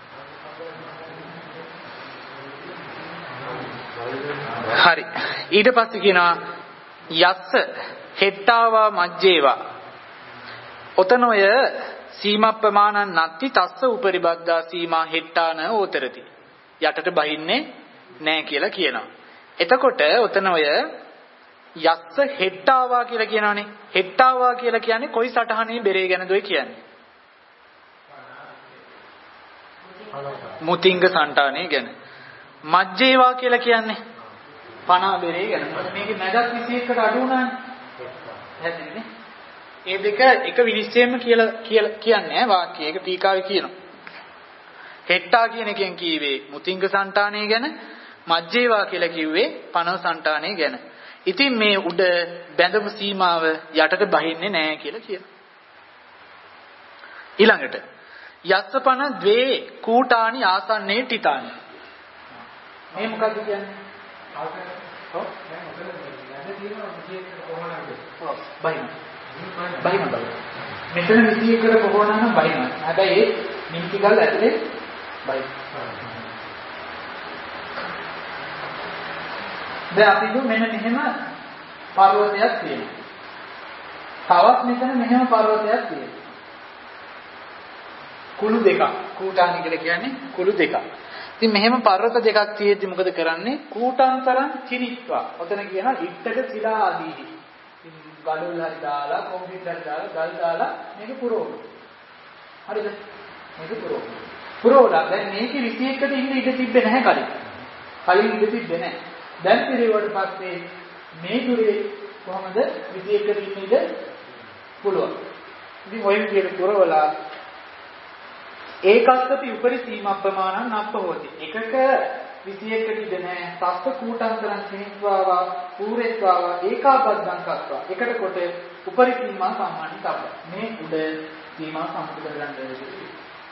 S5: හරි. ඊට පස්සේ කියනවා යස්ස හෙට්ටාවා මජ්ජේවා. ඔතනොය සීමා ප්‍රමාණං නැති තස්ස උපරිබද්දා සීමා හෙට්ටාන ඕතරති. යටට බහින්නේ නැහැ කියලා කියනවා. එතකොට ඔතනොය යස්ස හෙට්ටාවා කියලා කියනවනේ. හෙට්ටාවා කියලා කියන්නේ කොයි සටහනේ බෙරේ ගැනද ඔය කියන්නේ? මුතිංග සන්ටානේ ගැන. මජ්ජේවා කියලා කියන්නේ පනා බෙරේ ගැන. මේකේ මැදක් විසි එකකට අඩු වුණානේ. හැදෙන්නේ. ඒ දෙක එක විනිශ්චයෙන්ම කියලා කියන්නේ වාක්‍යය. ඒක ටීකාවේ කියනවා. හෙට්ටා කියන එකෙන් කියවේ මුතිංග සන්ටානේ ගැන, මජ්ජේවා කියලා කිව්වේ පනව සන්ටානේ ගැන. ඉතින් මේ උඩ බැඳපු සීමාව යටට බහින්නේ නැහැ කියලා කියනවා. ඊළඟට යස්සපන ද්වේ කූටානි ආසන්නේ ටිතානි. මේ මොකද්ද කියන්නේ? ඔව්. බහින. බහින බල. මෙතන විසි එකකට කොහොමද නම් බහින. හැබැයි ඒ නිමිති ගල් ඇතුලේ බහින. දැන් අපි දු මෙන්න මෙහෙම පර්වතයක් තියෙනවා. තවත් මෙතන මෙහෙම පර්වතයක් තියෙනවා. කුළු දෙකක්. කූටානි කියලා කියන්නේ කුළු දෙකක්. ඉතින් මෙහෙම පර්වත දෙකක් තියෙද්දි මොකද කරන්නේ? කූටාන්තරං චිරිත්වා. ඔතන කියනවා ඉත්තක සිලා ආදීහි. ගලවල හරි දාලා, කොන්ක්‍රීට් හරි දාලා, ගල් දාලා මේක පුරවන. හරිද? මේක පුරවන. පුරවලා දැන් මේකේ විසි එකකට ඉන්න ඉඩ තිබ්බේ නැහැ කලින්. කලින් ඉඩ තිබ්බේ නැහැ. දැන් පිළිවෙලට පස්සේ මේ දුරේ කොහමද විසි එකකට ඉන්න ඉඩ පුළුවන්. ඉතින් ඔය විදිහට පුරවලා ඒකස්සති උපරි සීමා ප්‍රමාණං නප්ප හොති. එකක විසි එකකට ඉඳ නැහැ. සස්ත කූටාන්තරං සිනිත්වාවා පූරේත්වාවා ඒකාබද්ධං කත්වා. එකට කොට උපරි සීමා සම්මානිත අප. මේ උඩ සීමා සම්පූර්ණ කරගන්න ඕනේ.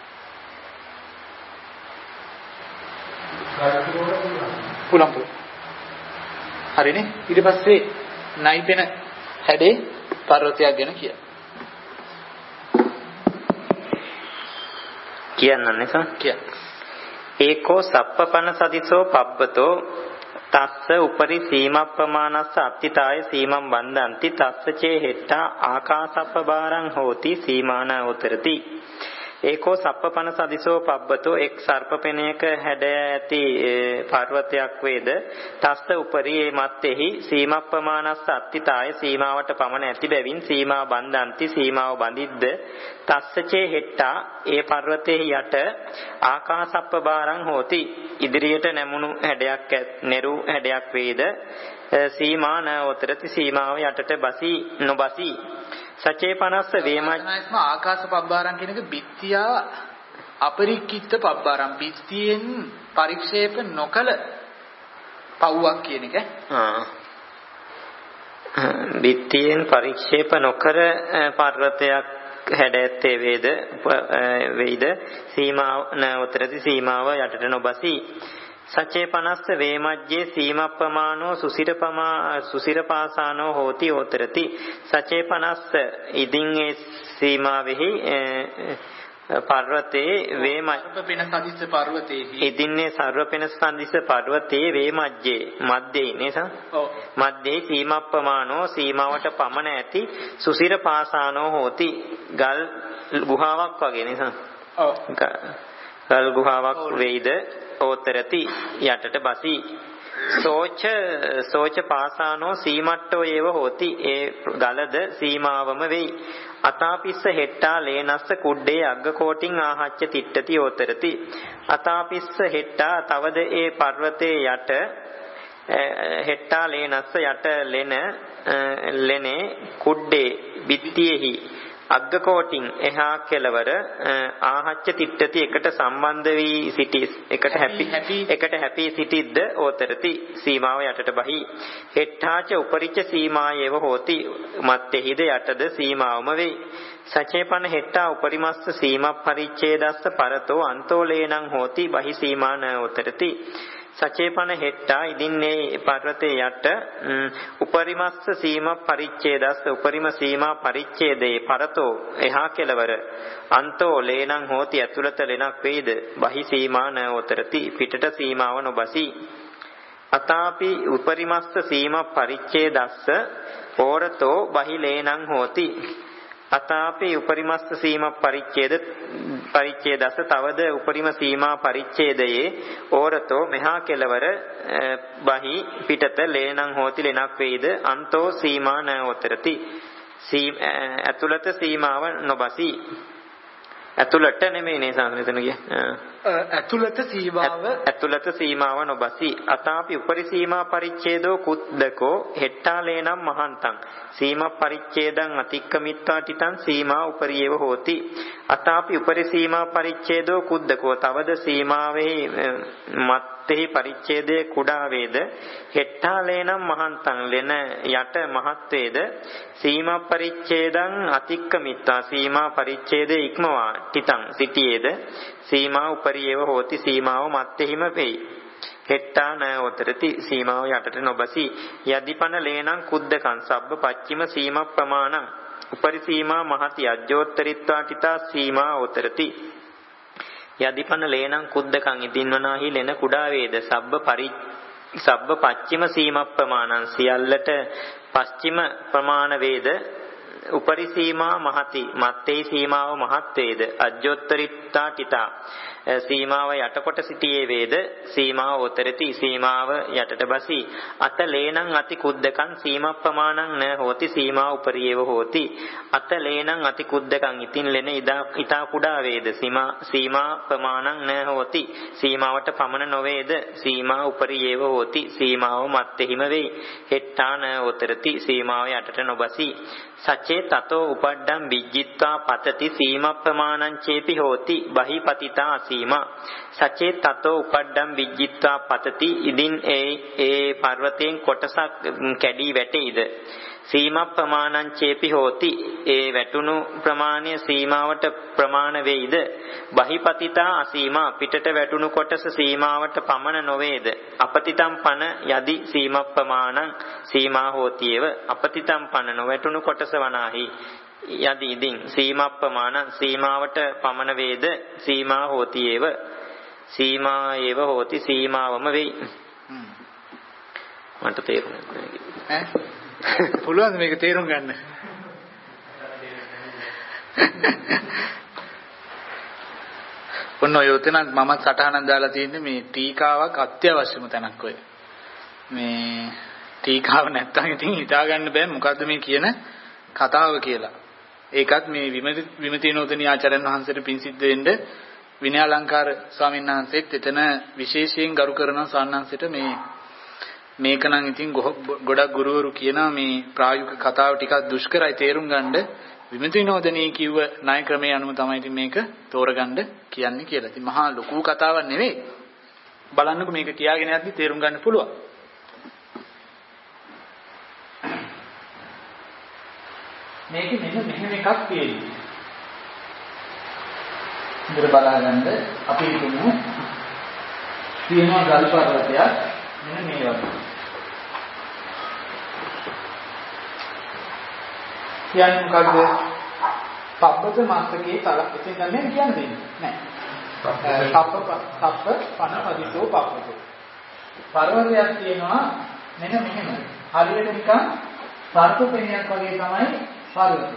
S5: පුලම් පුල. හරිනේ. ඊට පස්සේ නයිපෙන හැඩේ පර්වතයක් ගැන කියනවා.
S2: කියන්නන්නේ සම්
S5: කියන්න.
S2: ඒකෝ සප්පපන සදිසෝ පබ්බතෝ තස්ස උපරි සීමා ප්‍රමාණස්ස අත්තිතාය සීමම් වන්දන්ති තස්ස චේ හෙට්ටා ආකාසප්පබාරං හෝති සීමාන උතරති. ඒකෝ සප්පපන සදිසෝ පබ්බතෝ එක් සර්පපෙණයක හැඩ ඇති පර්වතයක් වේද තස්ස උපරි ඒ මැත්තේහි සීමා ප්‍රමාණස්ස අත්තිතාය සීමාවට පමණ ඇති බැවින් සීමා බන්දන්ති සීමාව බඳිද්ද තස්සචේ හෙට්ටා ඒ පර්වතයේ යට ආකාසප්පබාරං හෝති ඉදිරියට නැමුණු හැඩයක් නෙරු හැඩයක් වේද සීමා න උතරති සීමාව යටට බසී නොබසී සචේ පනස්ස වේමජ්ජ
S5: ආකාශ පබ්බාරම් කියන එක බිත්තියා අපරික්කිත පබ්බාරම් බිත්තියෙන් පරික්ෂේප නොකල පව්වක් කියන එක.
S2: ආ බිත්තියෙන් පරික්ෂේප නොකර පර්වතයක් හැඩැත්තේ වේද වේද සීමාව නවතරති සීමාව යටට නොබසී සචේ පනස්ස වේමජ්ජේ සීමා ප්‍රමාණෝ සුසිර ප්‍රමා සුසිර පාසානෝ හෝති හෝතරති සචේ පනස්ස ඉදින් ඒ සීමාවෙහි පර්වතේ වේමජ්ජපෙන සදිස්ස පර්වතේහි ඉදින්නේ සර්වපෙන සදිස්ස පර්වතේ වේමජ්ජේ මැද්දේ නේද? ඔව්. මැද්දේ සීමා ප්‍රමාණෝ සීමාවට පමණ ඇති සුසිර පාසානෝ හෝති ගල් ගුහාවක් වගේ නේද? ඔව්. ගල් ගුහාවක් වේද ඕතරති යටට බසී සෝච සෝච පාසානෝ සීමට්ටෝ ඒව හෝති ඒ ගලද සීමාවම වෙයි අතාපිස්ස හෙට්ටා ලේනස්ස කුඩ්ඩේ අග්ගකෝටින් ආහච්ච තිට්ඨති යෝතරති අතාපිස්ස හෙට්ටා තවද ඒ පර්වතයේ යට හෙට්ටා ලේනස්ස යට ලෙන ලෙනේ කුඩ්ඩේ බිත්තියෙහි අග්ගකෝටින් එහා කෙළවර ආහච්ච තිට්ඨති එකට සම්බන්ධ වී සිටි එකට හැපි එකට හැපි සිටිද්ද ඕතරති සීමාව යටට බහි හෙට්ටාච උපරිච්ච සීමායේව හෝති මත්තේහිද යටද සීමාවම වේ සචේපන හෙට්ටා උපරිමස්ස සීමා පරිච්ඡේදස්ස පරතෝ අන්තෝලේනං හෝති බහි සීමාන ඕතරති සචේපන හෙට්ටා ඉදින්නේ පර්වතේ යට උපරිමස්ස සීමා පරිච්ඡේදස්ස උපරිම සීමා පරිච්ඡේදේ පරතෝ එහා කෙළවර අන්තෝ ලේනං හෝති ඇතුළත ලෙනක් වේද බහි සීමා නෝතරති පිටට සීමාව නොබසි අතාපි උපරිමස්ස සීමා පරිච්ඡේදස්ස පෝරතෝ බහි ලේනං හෝති අතාපි උපරිමස්ස සීමා පරිච්ඡේද පරිච්ඡේදස තවද උපරිම සීමා පරිච්ඡේදයේ ඕරතෝ මෙහා කෙළවර බහි පිටත ලේනං හෝති ලෙනක් වේද අන්තෝ සීමා නෝතරති ඇතුළත සීමාව නොබසි ඇතුළට නෙමෙයි නේ සංගතන කිය
S5: ඇතුළත සීමාව
S2: ඇතුළත සීමාව නොබසි අතාපි උපරි සීමා පරිච්ඡේදෝ කුද්දකෝ හෙට්ටා ලේනම් මහන්තං සීමා පරිච්ඡේදං අතික්කමිත්වා තිතං සීමා උපරියව හෝති අතාපි උපරි සීමා පරිච්ඡේදෝ කුද්දකෝ තවද සීමාවේ මත්තේ පරිච්ඡේදයේ කුඩා වේද හෙට්ටා ලේනම් මහන්තං ලෙන යට මහත් වේද සීමා පරිච්ඡේදං අතික්කමිත්වා සීමා පරිච්ඡේදයේ ඉක්මවා තිතං සිටියේද සීමා උපරියව හෝති සීමාව මත්තෙහිම වෙයි හෙට්ටා නෝතරති සීමාව යටට නොබසි යදිපන ලේනං කුද්දකං සබ්බ පච්චිම සීමා ප්‍රමාණං උපරි සීමා මහති අජ්ජෝත්තරිත්වා තිතා සීමා උතරති යදිපන ලේනං කුද්දකං ඉදින්වනාහි ලෙන කුඩා වේද සබ්බ පරි සබ්බ පච්චිම සීමා ප්‍රමාණං සියල්ලට පස්චිම ප්‍රමාණ වේද උපරි සීමා මහති මත්තේ සීමාව මහත් වේද අජ්ජෝත්තරිත්තා තිතා සීමාව යටකොට සිටියේ වේද සීමාව උතරති සීමාව යටට බසි අත ලේනං අති කුද්දකං සීමා ප්‍රමාණං න හෝති සීමා උපරියව හෝති අත ලේනං අති කුද්දකං ඉතින් ලෙන ඊතා කුඩා වේද සීමා සීමා ප්‍රමාණං න හෝති සීමාවට පමණ නොවේද සීමා උපරියව හෝති සීමාව මත්තෙහිම වේ හෙට්ටා න උතරති සීමාව යටට නොබසි සචේ තතෝ උපඩ්ඩම් විජ්ජිත්වා පතති සීමා ප්‍රමාණං චේපි හෝති බහිපතිතා සීමා සචේ තතෝ උපඩ්ඩම් විජ්ජිත්වා පතති ඉදින් ඒ ඒ පර්වතයෙන් කොටසක් කැඩී වැටෙයිද සීමා ප්‍රමාණං චේපි හෝති ඒ වැටුණු ප්‍රමාණය සීමාවට ප්‍රමාණ වේයිද බහිපතිතා අසීමා පිටට වැටුණු කොටස සීමාවට පමණ නොවේද අපතිතම් පන යදි සීමා ප්‍රමාණං සීමා හෝතියව අපතිතම් පන නොවැටුණු කොටස වනාහි යදි ඉදින් සීමා ප්‍රමාණං සීමාවට පමණ වේද සීමා හෝතියව සීමා ඒව හෝති සීමාවම වෙයි මට තේරුණා ඈ පුළුවන් මේක තේරුම් ගන්න. ඔන්න ඔය උතනක් මම සටහනක් දාලා තියෙන්නේ මේ ටීකාවක් අත්‍යවශ්‍යම තැනක් ඔය. මේ ටීකාව නැත්තම් ඉතින් හිතා ගන්න බෑ මොකද්ද මේ කියන කතාව කියලා. ඒකත් මේ විමතිනෝදනී ආචාර්යන් වහන්සේට පින් සිද්ධ වෙන්න විනයාලංකාර ස්වාමීන් වහන්සේත් එතන විශේෂයෙන් ගරු කරන සාන්නංශයට මේ මේක නම් ඉතින් ගොඩක් ගුරුවරු කියනවා මේ ප්‍රායෝගික කතාව ටිකක් දුෂ්කරයි තේරුම් ගන්න විමතිනෝදනී කිව්ව ණය ක්‍රමයේ අනුව තමයි ඉතින් මේක තෝරගන්න කියන්නේ කියලා. ඉතින් මහා ලොකු කතාවක් නෙවෙයි. බලන්නකො මේක කියාගෙන යද්දි තේරුම් ගන්න පුළුවන්.
S5: මේකේ මෙන්න මෙහෙම එකක් තියෙනවා. ඉතින් බලන්න අපි හිතමු තියෙනවා ගල් පර්වතයක් මෙන්න මේ වගේ. කියන්නේ මොකද්ද? පබ්බත මාස්කේ තල ඉතින් ගන්නේ කියන්නේ නෑ. සප්ප සප්ප පන පදිසෝ පබ්බතෝ. පර්වතයක් තියෙනවා මෙන්න මෙහෙම. හරියට නිකන් සර්පපෙණියක් වගේ තමයි පර්වතය.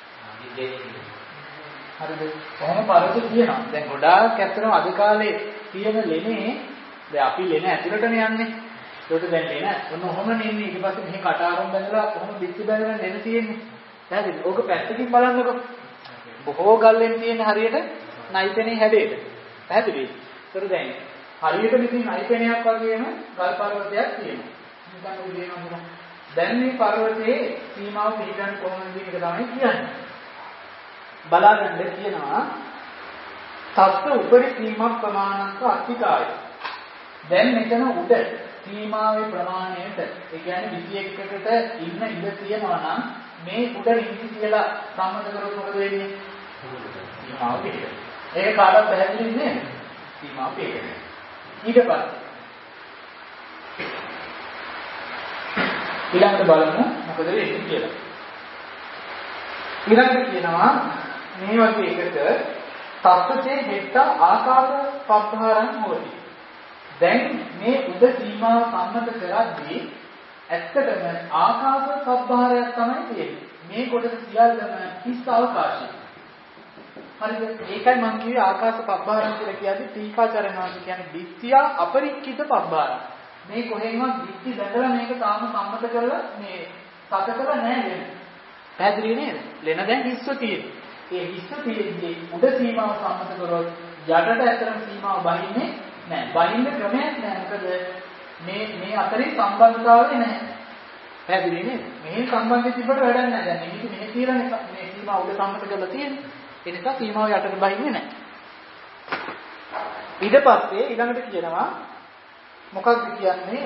S5: හරිද? කොහොම පර්වතය තියෙනවා. දැන් ගොඩාක් ඇත්තටම අද කාලේ තියෙන ලෙනේ දැන් අපි ලෙන ඇතුළටනේ යන්නේ. ඒකට දැන් එන ඔන්න ඔහොම නෙන්නේ ඊට පස්සේ මෙහි කට ආරම්භ බඳලා කොහොම පිටි බඳලා නෙන තියෙන්නේ. පැහැදිලිද? ඕක පැත්තකින් බලන්නකො. බොහෝ ගල්ෙන් තියෙන හරියට නයිපෙනේ හැඩයට. පැහැදිලිද? ඒතර දැන් හරියට මෙතන නයිපෙනයක් වගේම ගල් පර්වතයක් තියෙනවා. නිකන් ඔය දෙනවා. දැන් මේ පර්වතයේ සීමාව පිළිගන්න කොහොමද කියන එක තමයි කියන්නේ. බලාගන්න කියනවා තත්ත්ව උපරි සීමා ප්‍රමාණක අතිකාරය. දැන් මෙතන උඩ සීමාවේ ප්‍රමාණයට ඒ කියන්නේ විසි එකකට ඉන්න ඉඩ තියෙනවා නම් මේ උඩ නිදි කියලා සම්මත කරොත් මොකද වෙන්නේ? සීමාව පිළිගන්න. ඒක කාටවත් පැහැදිලි නේද? සීමාව පිළිගන්න. ඊට පස්සේ ඊළඟට බලමු මොකද වෙන්නේ කියලා. ඊළඟට කියනවා මේ වගේ එකක තත්ත්වයේ හෙට ආකාර පබ්බහරන් හොති. දැන් මේ උද සීමාව සම්මත කරද්දී ඇත්තටම ආකාශ පබ්බහරයක් තමයි තියෙන්නේ. මේ කොටස සියල්ලම හිස් අවකාශය. හරිද? ඒකයි මම කිව්වේ ආකාශ පබ්බහරන් කියලා කියන්නේ තීකාචරණාංශ කියන්නේ දිට්ඨිය අපරික්කිත පබ්බහරන්. මේ කොහෙන්වත් දික්ටි දැකලා මේක තාම සම්මත කරලා මේ සත කරලා නැහැ නේද? පැහැදිලි නේද? ලෙන දැන් හිස්ව තියෙන්නේ. ඒ හිස්ව තියෙන්නේ උඩ සීමාව සම්මත කරොත් යටට ඇතරම සීමාව බහින්නේ නැහැ. බහින්න ක්‍රමයක් නැහැ. මොකද මේ මේ අතරේ සම්බන්ධතාවය නැහැ. පැහැදිලි නේද? මේ සම්බන්ධය තිබ්බට වැඩක් නැහැ. දැන් මේක මෙහෙ කියලා මේ සීමාව උඩ සම්මත කරලා තියෙන්නේ. ඒ නිසා සීමාව යටට බහින්නේ නැහැ. ඊට පස්සේ ඊළඟට කියනවා මොකක්ද කියන්නේ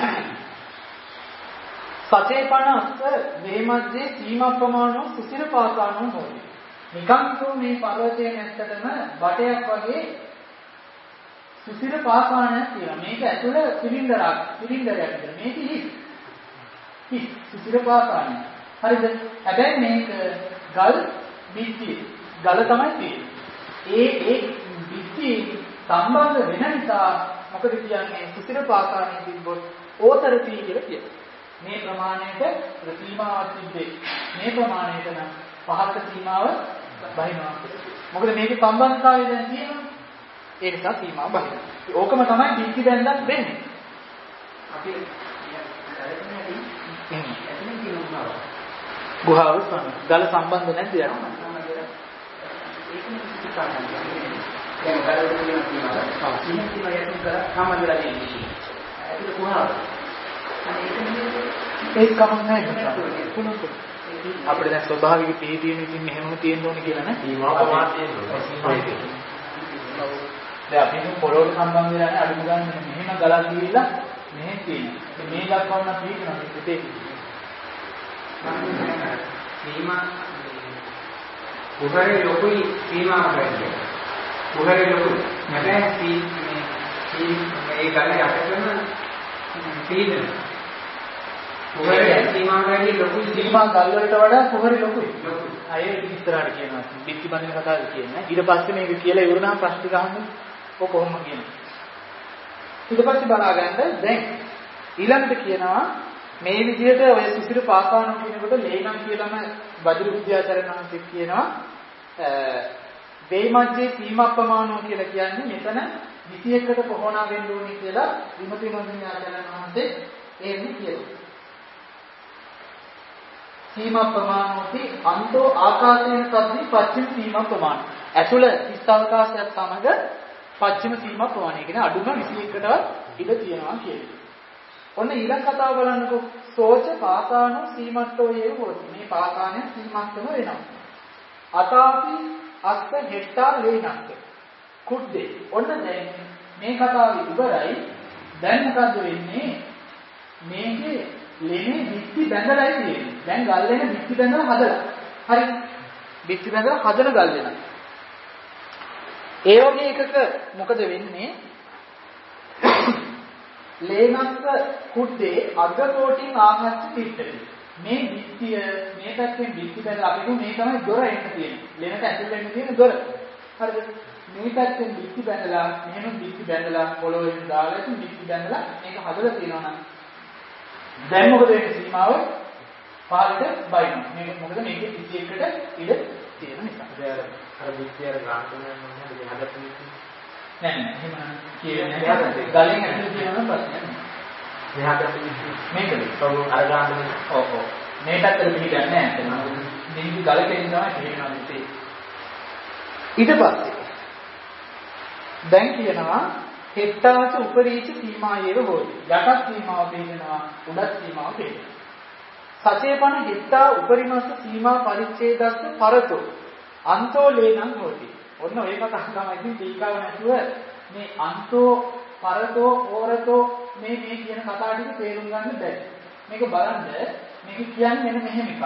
S5: සචේපනස්ස වේමජ්ජේ සීමා ප්‍රමාණෝ සුසිර පාසානෝ හොයි. නිකන්තෝ මේ පර්වතයේ නැත්තටම බටයක් වගේ සුසිර පාසානයක් තියෙනවා. මේක ඇතුළ සිලින්ඩරයක් සිලින්ඩරයක් විතර. මේක හිස්. හිස් සුසිර පාසානය. හරිද? හැබැයි මේක ගල් බිත්තිය. ගල තමයි තියෙන්නේ. ඒ ඒ බිත්තිය සම්බන්ධ වෙන නිසා මොකද කියන්නේ සුසිර පාසානයේ තිබ්බොත් ඕතරති කියලා කියනවා. මේ ප්‍රමාණයට සීමාවක් තිබ්බේ. මේ ප්‍රමාණයට නම් පහත සීමාව බහිනවා. මොකද මේකේ සම්බන්ධතාවය දැන් තියෙනවා. ඒ නිසා සීමාව බහිනවා. ඕකම තමයි දීක්ටි දැන්වත් වෙන්නේ. අපි ගුහාව ගල සම්බන්ධ නැද්ද යනවා. ඒකනේ සිතාන්නේ. දැන් ගලවල තියෙන සීමාව සීමා සීමා යටින් කරා සම්බන්ධලා තියෙන්නේ. ඒක කොහොමද? ඒක කමක් නැහැ පුනොත්. අපිට දැන් ස්වභාවික පිළිදීම ඉතින් මෙහෙමම තියෙන්න ඕනේ කියලා නේ. සීමාව ප්‍රමාණ තියෙනවා. දැන් අපි මේ පොළොවට සම්බන්ධ වෙලා නැහැ අඩු ගන්න මෙහෙම ගලක් ගිහිල්ලා මෙහෙ තියෙනවා. මේ දක්වන්න තියෙනවා මේකේ. සීමා උගරේ ලොකුයි සීමාව ගන්නේ. උගරේ ලොකු නැත්නම් මේ මේ ගල යටටම තීන උගරේ සීමා ගන්නේ ලොකු සීමා ගල් වලට වඩා උගරේ ලොකුයි. ලොකුයි. අය ඉස්සරහට කියනවා. පිටි බඳින කතාව කියන්නේ. ඊට පස්සේ මේක කියලා ඉවරනම ප්‍රශ්න ගහන්නේ. ඔක කොහොම කියනවා. ඊට පස්සේ බලා ගන්න දැන් ඊළඟට කියනවා මේ විදිහට ඔය සුසිර පාසාන කියනකොට ලේනම් කියලාම වජිර විද්‍යාචරණාන්තික කියනවා වේමජ්ජේ සීමා ප්‍රමාණෝ කියලා කියන්නේ මෙතන විසි එකකට පොහොනා වෙන්න ඕනේ කියලා විමති විද්‍යාචරණාන්තේ එන්නේ කියනවා. සීමා ප්‍රමාණෝති අන්තෝ ආකාශයෙන් සද්දි පච්චිම සීමා ප්‍රමාණ. ඇතුළ හිස් අවකාශයත් සමග පච්චිම සීමා ප්‍රමාණය කියන්නේ අඩුම විසි එකකටවත් ඉඩ තියෙනවා කියන්නේ. ඔන්න ඊළඟ කතාව බලන්නකෝ සෝච පාසානෝ සීමට්ඨෝ යේ හොති. මේ පාසානේ සීමට්ඨම වෙනවා. අතාපි අස්ස හෙට්ටා ලේනක්ක. කුඩ්දේ. ඔන්න දැන් මේ කතාව ඉවරයි. දැන් මොකද වෙන්නේ? මේකේ ලෙනේ විත්ති බැඳලායි තියෙන්නේ. දැන් ගල් ලෙන විත්ති බැඳලා හදලා. හරි. විත්ති බැඳලා හදන ගල් ලෙන. ඒ වගේ එකක මොකද වෙන්නේ? ලේනස්ස කුඩේ අග්‍රකෝටින් ආහස්ස පිටේ. මේ විත්තිය මේ පැත්තෙන් විත්ති බැලලා අපි මේ තමයි දොර එන්න තියෙන්නේ. ලේනට ඇතුල් වෙන්න තියෙන දොර. හරිද? මේ පැත්තෙන් විත්ති බැලලා මෙහෙම විත්ති බැලලා පොළොවෙන් දාලා ඉතින් විත්ති බැලලා මේක හදලා තියෙනවා නම් දැන් මොකද වෙන්නේ සීමාව පාලට බයිනවා. මේක මොකද මේකේ විසි එකකට ඉඩ තියෙන නිසා. අර විත්ති අර ගාන්තුනේ මොනවද හදලා නෑ නෑ එහෙම කියන්නේ ගලෙන් ඇතුලේ තියෙනවා ප්‍රශ්නයක් නෑ.
S4: මෙහාට
S5: මේකද?
S4: ඔව් අර ගන්න.
S5: ඔව් ඔව්. මේ පැත්තට පිටින්නේ නැහැ. නිදි ගලකෙන් තමයි පිටිනවා ඉතින්. ඊට පස්සේ දැන් කියනවා හෙට්ටාච උපරීච සීමායේව හොති. යටත් සීමාව පෙන්නනවා උඩත් සීමාව පෙන්නනවා. සචේපන හෙට්ටා උපරිමස්ස සීමා පරිච්ඡේදස්ස පරතෝ අන්තෝ ලේනං හොති. ඔන්න ඔය කතාව තමයි ඉතින් දීකාව නැතුව මේ අන්තෝ පරතෝ ඕරතෝ මේ මේ කියන කතා ටික තේරුම් ගන්න බැහැ. මේක බලන්න මේක කියන්නේ මෙන්න මෙහෙම එකක්.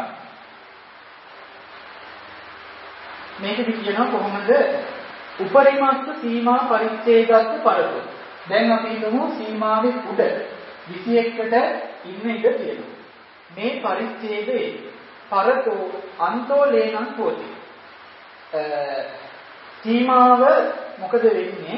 S5: මේකද කියනවා කොහොමද උපරිමස්ස සීමා පරිච්ඡේදස්ස පරතෝ. දැන් අපි හිතමු සීමාවේ උඩ විසි එකකට ඉන්න ඉඩ තියෙනවා. මේ පරිච්ඡේදයේ පරතෝ අන්තෝ ලේනං හොති. සීමාව මොකද වෙන්නේ?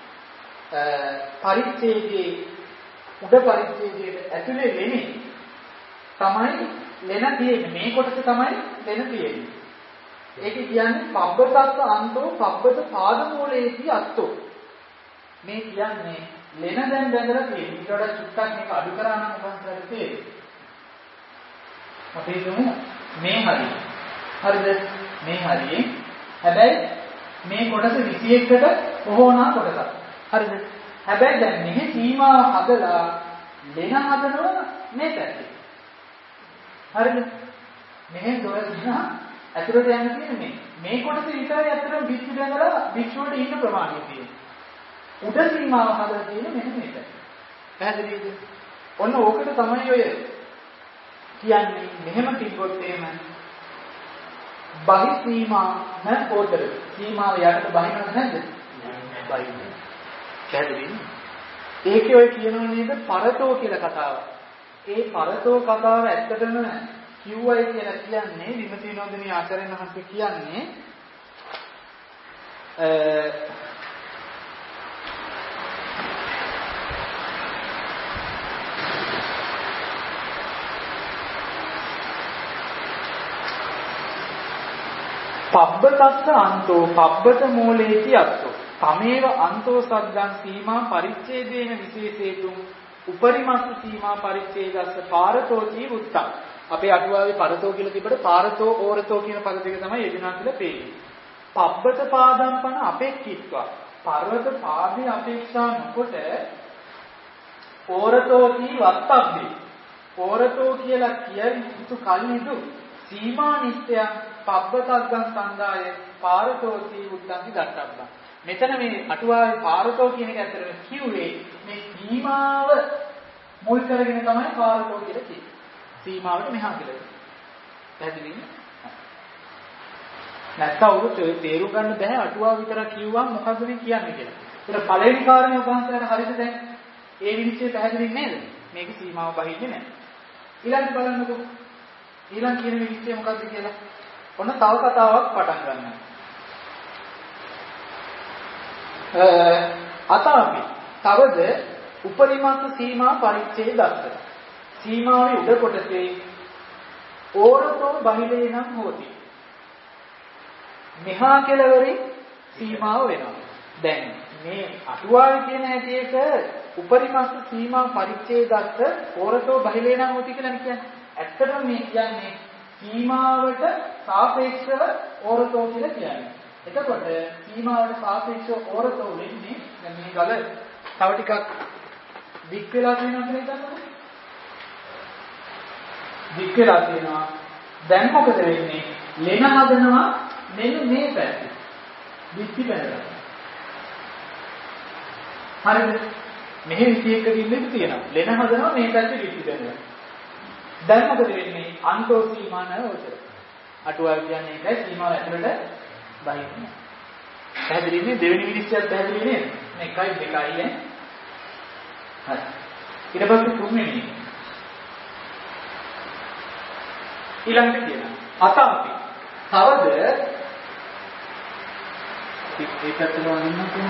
S5: පරිච්ඡේදයේ උඩ පරිච්ඡේදයේ ඇතුලේ වෙන්නේ තමයි ලෙන තියෙන්නේ. මේ කොටස තමයි ලෙන තියෙන්නේ. ඒක කියන්නේ පබ්බතස්ස අන්තෝ පබ්බත පාදමූලයේදී අත්තෝ. මේ කියන්නේ ලෙන දැන් බැඳලා තියෙන්නේ. ඊට වඩා චුට්ටක් මේක අඩු කරා නම් උපන්සලට තියෙන්නේ. අපි හිතමු මේ හරිය. හරිද? මේ හරියේ. හැබැයි මේ කොටස විසි එකකට කොහොනා කොටසක්. හරිද? හැබැයි දැන් මෙහි සීමාව හදලා ලෙන හදනවා මේ පැත්තේ. හරිද? මෙහෙන් දොර දිහා ඇතුළට යන්න තියෙන්නේ මේ. මේ කොටස විතරයි අතරම බිස්සු දැනලා බිස්සුවට ඉන්න ප්‍රමාණය තියෙන්නේ. උඩ සීමාව හදලා තියෙන්නේ මෙන්න මේක. පැහැදිලිද? ඔන්න ඕකට තමයි ඔය කියන්නේ මෙහෙම තිබ්බොත් එහෙම බහි සීමා නැ පොතර. සීමාව යටට බහිනවද නැද්ද? බහින්නේ. පැහැදිලිද? ඒකේ ඔය කියනවා නේද පරතෝ කියලා කතාව. ඒ පරතෝ කතාව ඇත්තටම කිව්වයි කියලා කියන්නේ විමති විනෝදිනී ආචාර්යන් වහන්සේ කියන්නේ පබ්බතස්ස අන්තෝ පබ්බත මූලේති අත්තෝ තමේව අන්තෝ සග්ගං සීමා පරිච්ඡේදේන විශේෂේතුම් උපරිමස්ස සීමා පරිච්ඡේදස්ස පාරතෝති උත්තම්. අපේ අටුවාවේ පරතෝ කියලා තිබ්බට පාරතෝ ඕරතෝ කියන පද දෙක තමයි යෙදුනා කියලා පේන්නේ. පබ්බත පාදම්පන අපේක්ෂිත්වා පර්වත පාදේ අපේක්ෂා නොකොට ඕරතෝති වත්තබ්බේ ඕරතෝ කියලා කියන යුතු කල්නිදු සීමා නිත්‍යං පබ්බතග්ගං සංගාය පාරතෝති උත්තන්ති දත්තබ්බා. මෙතන මේ අටුවාවේ පාරතෝ කියන එක ඇත්තටම කිව්වේ මේ සීමාව මුල් කරගෙන තමයි පාරතෝ කියලා කියන්නේ. සීමාවට මෙහා කියලා. පැහැදිලිද? නැත්තම් උගත තේරුම් ගන්න බෑ අටුවාව විතරක් කිව්වම මොකද්ද මේ කියන්නේ කියලා. ඒක පළවෙනි කාරණේ උපන්සලට හරියට දැන් ඒ විනිශ්චය පැහැදිලි නේද? මේක සීමාව බහින්නේ නැහැ. ඊළඟට බලන්නකෝ. ඊළඟ කියන විනිශ්චය මොකද්ද කියලා. ඔන්න තව කතාවක් පටන් ගන්නවා. අතාපි තවද උපරිමස්ස සීමා පරිච්ඡේදස්ස සීමාවේ උඩ කොටසේ ඕරතෝ බහිලේ නම් හොති. මෙහා කෙළවරේ සීමාව වෙනවා. දැන් මේ අටුවාවේ කියන හැටි එක උපරිමස්ස සීමා පරිච්ඡේදස්ස ඕරතෝ බහිලේ නම් හොති කියලා කියන්නේ. ඇත්තටම මේ කියන්නේ සීමාවට සාපේක්ෂව ඕරතෝ කියලා කියන්නේ. එතකොට සීමාවට සාපේක්ෂව ඕරතෝ වෙන්නේ දැන් මේ ගල තව ටිකක් දික් වෙලා තියෙනවා කියලා හිතන්නකෝ. දික් වෙලා තියෙනවා. දැන් මොකද වෙන්නේ? ලෙන හදනවා මෙන්න මේ පැත්තේ. දික්ටි පැනලා. හරිද? මෙහෙ විසි එකක ඉන්නේ තියෙනවා. ලෙන හදනවා මේ පැත්තේ දික්ටි පැනලා. දැන් මොකද වෙන්නේ? අන්තෝ සීමා නැවත. අටුවා කියන්නේ ඒකයි සීමාව ඇතුළට බහින්නේ. පැහැදිලි නේ? දෙවෙනි විනිශ්චයත් පැහැදිලි නේද? මේ එකයි දෙකයි නේ. හරි. ඊට පස්සේ තුන්වෙනි. ඊළඟට කියනවා. අතාපි. තවද ඒකත් වදින්න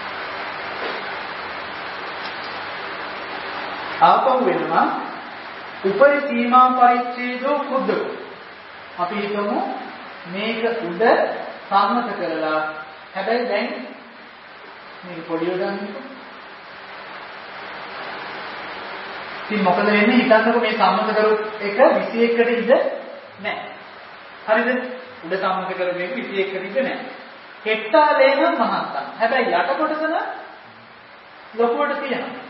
S5: ආපහු වෙනවා උපරි සීමා පරිච්ඡේදෝ කුද්දක. අපි හිතමු මේක උඩ සම්මත කරලා හැබැයි දැන් මේක පොඩි උදාහරණයක් ඉතින් මොකද වෙන්නේ හිතන්නකො මේ සම්මත කරු එක විසි එකකට ඉඳ නැහැ. හරිද? උඩ සම්මත කරු මේක විසි එකකට ඉඳ නැහැ. හෙක්ටාරේ නම් මහත්තම්. හැබැයි යට කොටස නම් ලොකුවට තියෙනවා.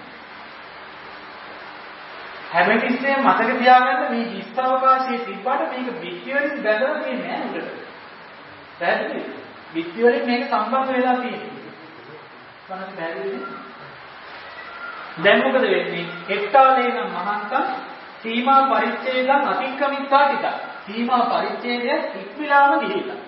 S5: හැබැයි ඉස්සේ මතක තියාගන්න මේ හිස් අවකාශයේ තිබ්බට මේක බිත්ති වලින් බැඳලා තියෙන්නේ නෑ උඩට. පැහැදිලිද? බිත්ති වලින් මේක සම්බන්ධ වෙලා තියෙන්නේ. මොනවද පැහැදිලිද? දැන් මොකද වෙන්නේ? හෙක්ටාරේ නම් මහත්තම් සීමා පරිච්ඡේදම් අතික්‍රමිතා කිත. සීමා පරිච්ඡේදය ඉක්මලාම ගිහිලා.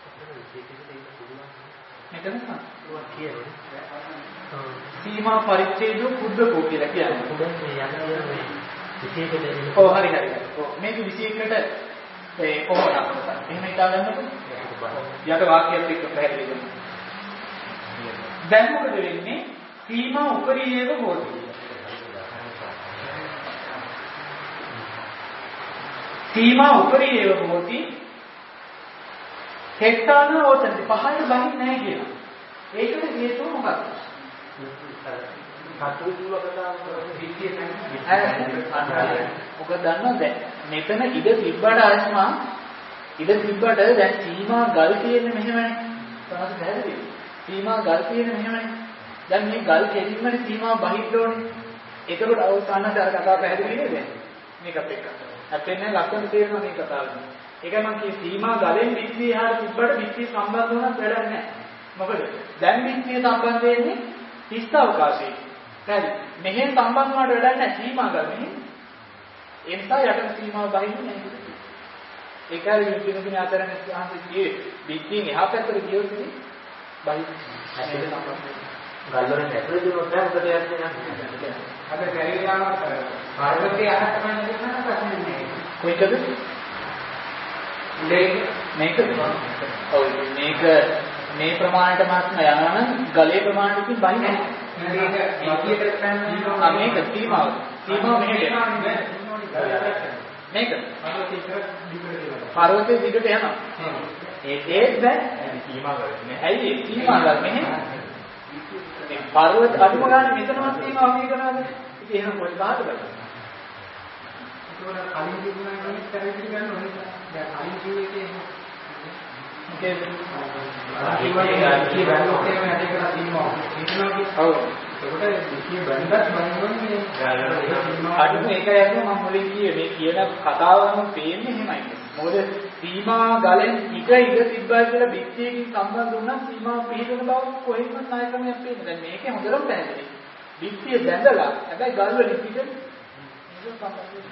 S5: මෙතන කියන්නේ සීමා පරිච්ඡේදු කුද්දකෝ කියලා කියන්නේ.
S4: දැන් මේ යන්නේ විසි එකට
S5: ඔව් හරි හරි. ඔව් මේක විසි එකට ඒ කොහොමද අපිට? එහෙම හිතා ගන්නකො. යට වාක්‍යයත් එක්ක පැහැදිලි කරනවා. දැන් මොකද වෙන්නේ? සීමා උපරියේව හොති. සීමා උපරියේව හොති. හෙක්ටාන ඕතන පහළ බහින්නේ නැහැ කියලා. ඒකට හේතුව මොකක්ද? ඔක දන්නවද? මෙතන ඉඩ තිබ්බට ආස්මා ඉඩ තිබ්බට දැන් සීමා ගල් තියෙන්නේ මෙහෙමනේ. තමයි පැහැදිලිද? සීමා ගල් තියෙන්නේ මෙහෙමනේ. දැන් මේ ගල් කෙලින්මනේ සීමා බහින්න ඕනේ. ඒකවල අවසානට අර කතාව පැහැදිලි නේද? මේකත් එක්ක. ඇත්තෙන්නේ ලක්ෂණ තේරෙනවා මේ කතාවේ. ඒකයි මම කියේ සීමා ගලෙන් විත්තිය හරිය තිබ්බට විත්තිය සම්බන්ධ වුණත් වැඩක් නැහැ. මොකද දැන් විත්තිය සම්බන්ධ වෙන්නේ හිස් අවකාශයේ. හරි. මෙහෙන් සම්බන්ධ වුණාට වැඩක් නැහැ සීමා ගල මෙහෙන්. ඒ නිසා යට සීමාව බහින්නේ නැහැ. ඒකයි විත්තියකින් ආතරන්නේ ආන්සේ කියේ විත්තියෙන් එහා පැත්තට ගියොත් ඉතින් බහින්නේ. ඇත්තට සම්බන්ධ
S4: ගල් වලින් ඇතුලේ දුන්නොත් නෑ මොකද යන්නේ නැහැ.
S3: අද කැරියාවක් පාර්වතී අහකට මම දෙන්නා ප්‍රශ්නේ නෑ.
S5: කොයිකද? මේක මේක ඔව් මේක මේ ප්‍රමාණයට මාත්ම යනවා නම් ගලේ ප්‍රමාණයකින් බහින්නේ නැහැ.
S3: මේක එකියට ගන්න
S5: ආ මේක සීමාව. සීමාව මෙහෙට. මේක පර්වතයේ දිගට යනවා. ඒ ඒත් බෑ සීමා කරන්නේ. ඇයි ඒ සීමා ගල් මෙහෙ? මේ පර්වත අඩුම ගන්න මෙතනවත් සීමාව මේ කරනවාද? ඉතින් එහෙනම් කොයි කාටද?
S3: ඒක කලින් තිබුණා නම් කරේ ගන්න ඕනේ. දැන් කලින් කිව්වේ
S5: මොකද?
S3: ආකීමේ බැලුවොත් එහෙම ඇටි කරලා තියෙනවා. හිතනවා කිය.
S5: ඔව්.
S3: ඒකට විශ්ිය බැලුවත් බලන්නේ
S5: අඩුම ඒකයි අර මම මුලින් කිව්වේ මේ කියන කතාවම පේන්නේ එහෙමයි. මොකද සීමා ගලෙන් එක ඉඳ තිබ්බා කියලා බිත්තියකින් සම්බන්ධ වුණා සීමා පිළිතුරු බව කොහෙන්වත් නායකමක් පේන්නේ. දැන් මේකේ හොඳටම පැහැදිලි. බිත්තිය බැඳලා හැබැයි ගල් වලින් පිට මේක සම්බන්ධ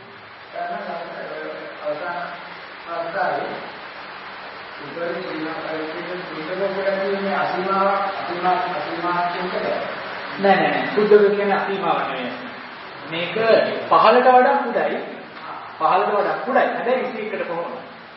S3: අවසාන අවස්ථාවේ උපරිම සීමා පරිච්ඡේදයෙන් පිටවෙන්නේ අසීමාව අසීමා අසීමා කියන්නේ
S5: නෑ නෑ නෑ සුද්ධක කියන්නේ අසීමාවක් නෙවෙයි. මේක පහළට වඩා කුඩයි. පහළට වඩා කුඩයි. හැබැයි විසි එකට කොහොමද?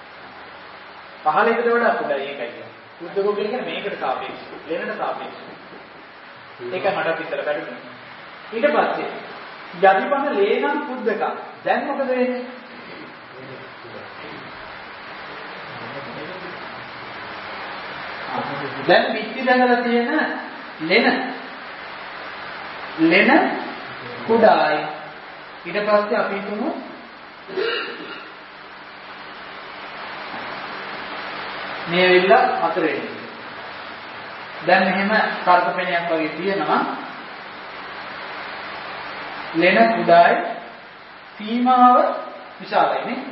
S5: පහළට වඩා කුඩයි ඒකයි කියන්නේ. සුද්ධක කියන්නේ මේකට සාපේක්ෂව, ලෙනට සාපේක්ෂව. ඒක මට විතර බැලුණා. ඊට පස්සේ යදිපන ලේනම් සුද්ධක. දැන් මොකද වෙන්නේ? දැන් පිටි දැනලා තියෙන ලෙන ලෙන කුඩායි. ඊට පස්සේ අපි හිතමු මේ ඇවිල්ලා හතරේ. දැන් මෙහෙම කර්කපණයක් වගේ තියෙනවා. ලෙන කුඩායි සීමාව විශාලයි නේ.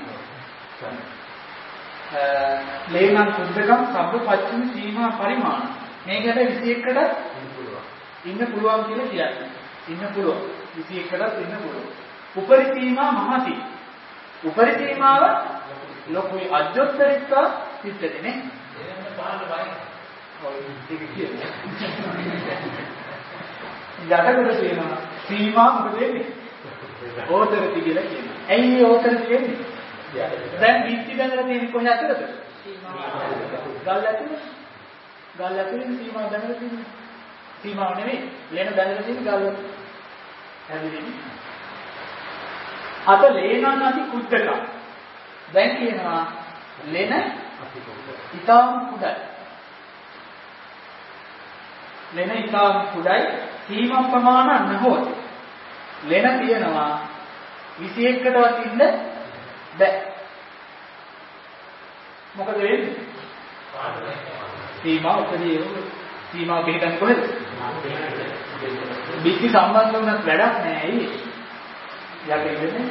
S5: ලේනම් සුද්ධකම් සබ්බ පච්චිම සීමා පරිමාණ. මේකට විසි එකකට ඉන්න පුළුවන් කියලා කියන්නේ. ඉන්න පුළුවන්. විසි එකකට ඉන්න පුළුවන්. උපරි සීමා මහති. උපරි සීමාව ලොකුයි අජ්ජොත්තරිත්වා සිද්ධදී නේ. එහෙනම් පහළ වයි. ඔව් ඒක කියන්නේ. යටකොට සීමා සීමා මොකද වෙන්නේ? ඕතරති කියලා කියනවා. ඇයි ඕතරති වෙන්නේ? දැන් පිටි බඳලා තියෙන්නේ කොහේ අතරද? ගල් ඇතුලේ. ගල් ඇතුලේ සීමා බඳලා තියෙන්නේ. සීමාව නෙවෙයි. ලේන බඳලා තියෙන්නේ ගල් වල. හැදෙන්නේ. අත ලේනන් නැති කුද්දක. දැන් කියනවා ලේන ඊටාම් කුඩයි. ලේන ඊටාම් කුඩයි සීමා ප්‍රමාණ නැහොත්. ලේන තියෙනවා විසි එකකටවත් ඉන්න බෑ. මොකද වෙන්නේ? සීමා උපදී සීමා පිටන් කොහෙද? බිත්ති සම්බන්ධ වුණත් වැඩක් නෑ ඇයි? යකෙන්නේ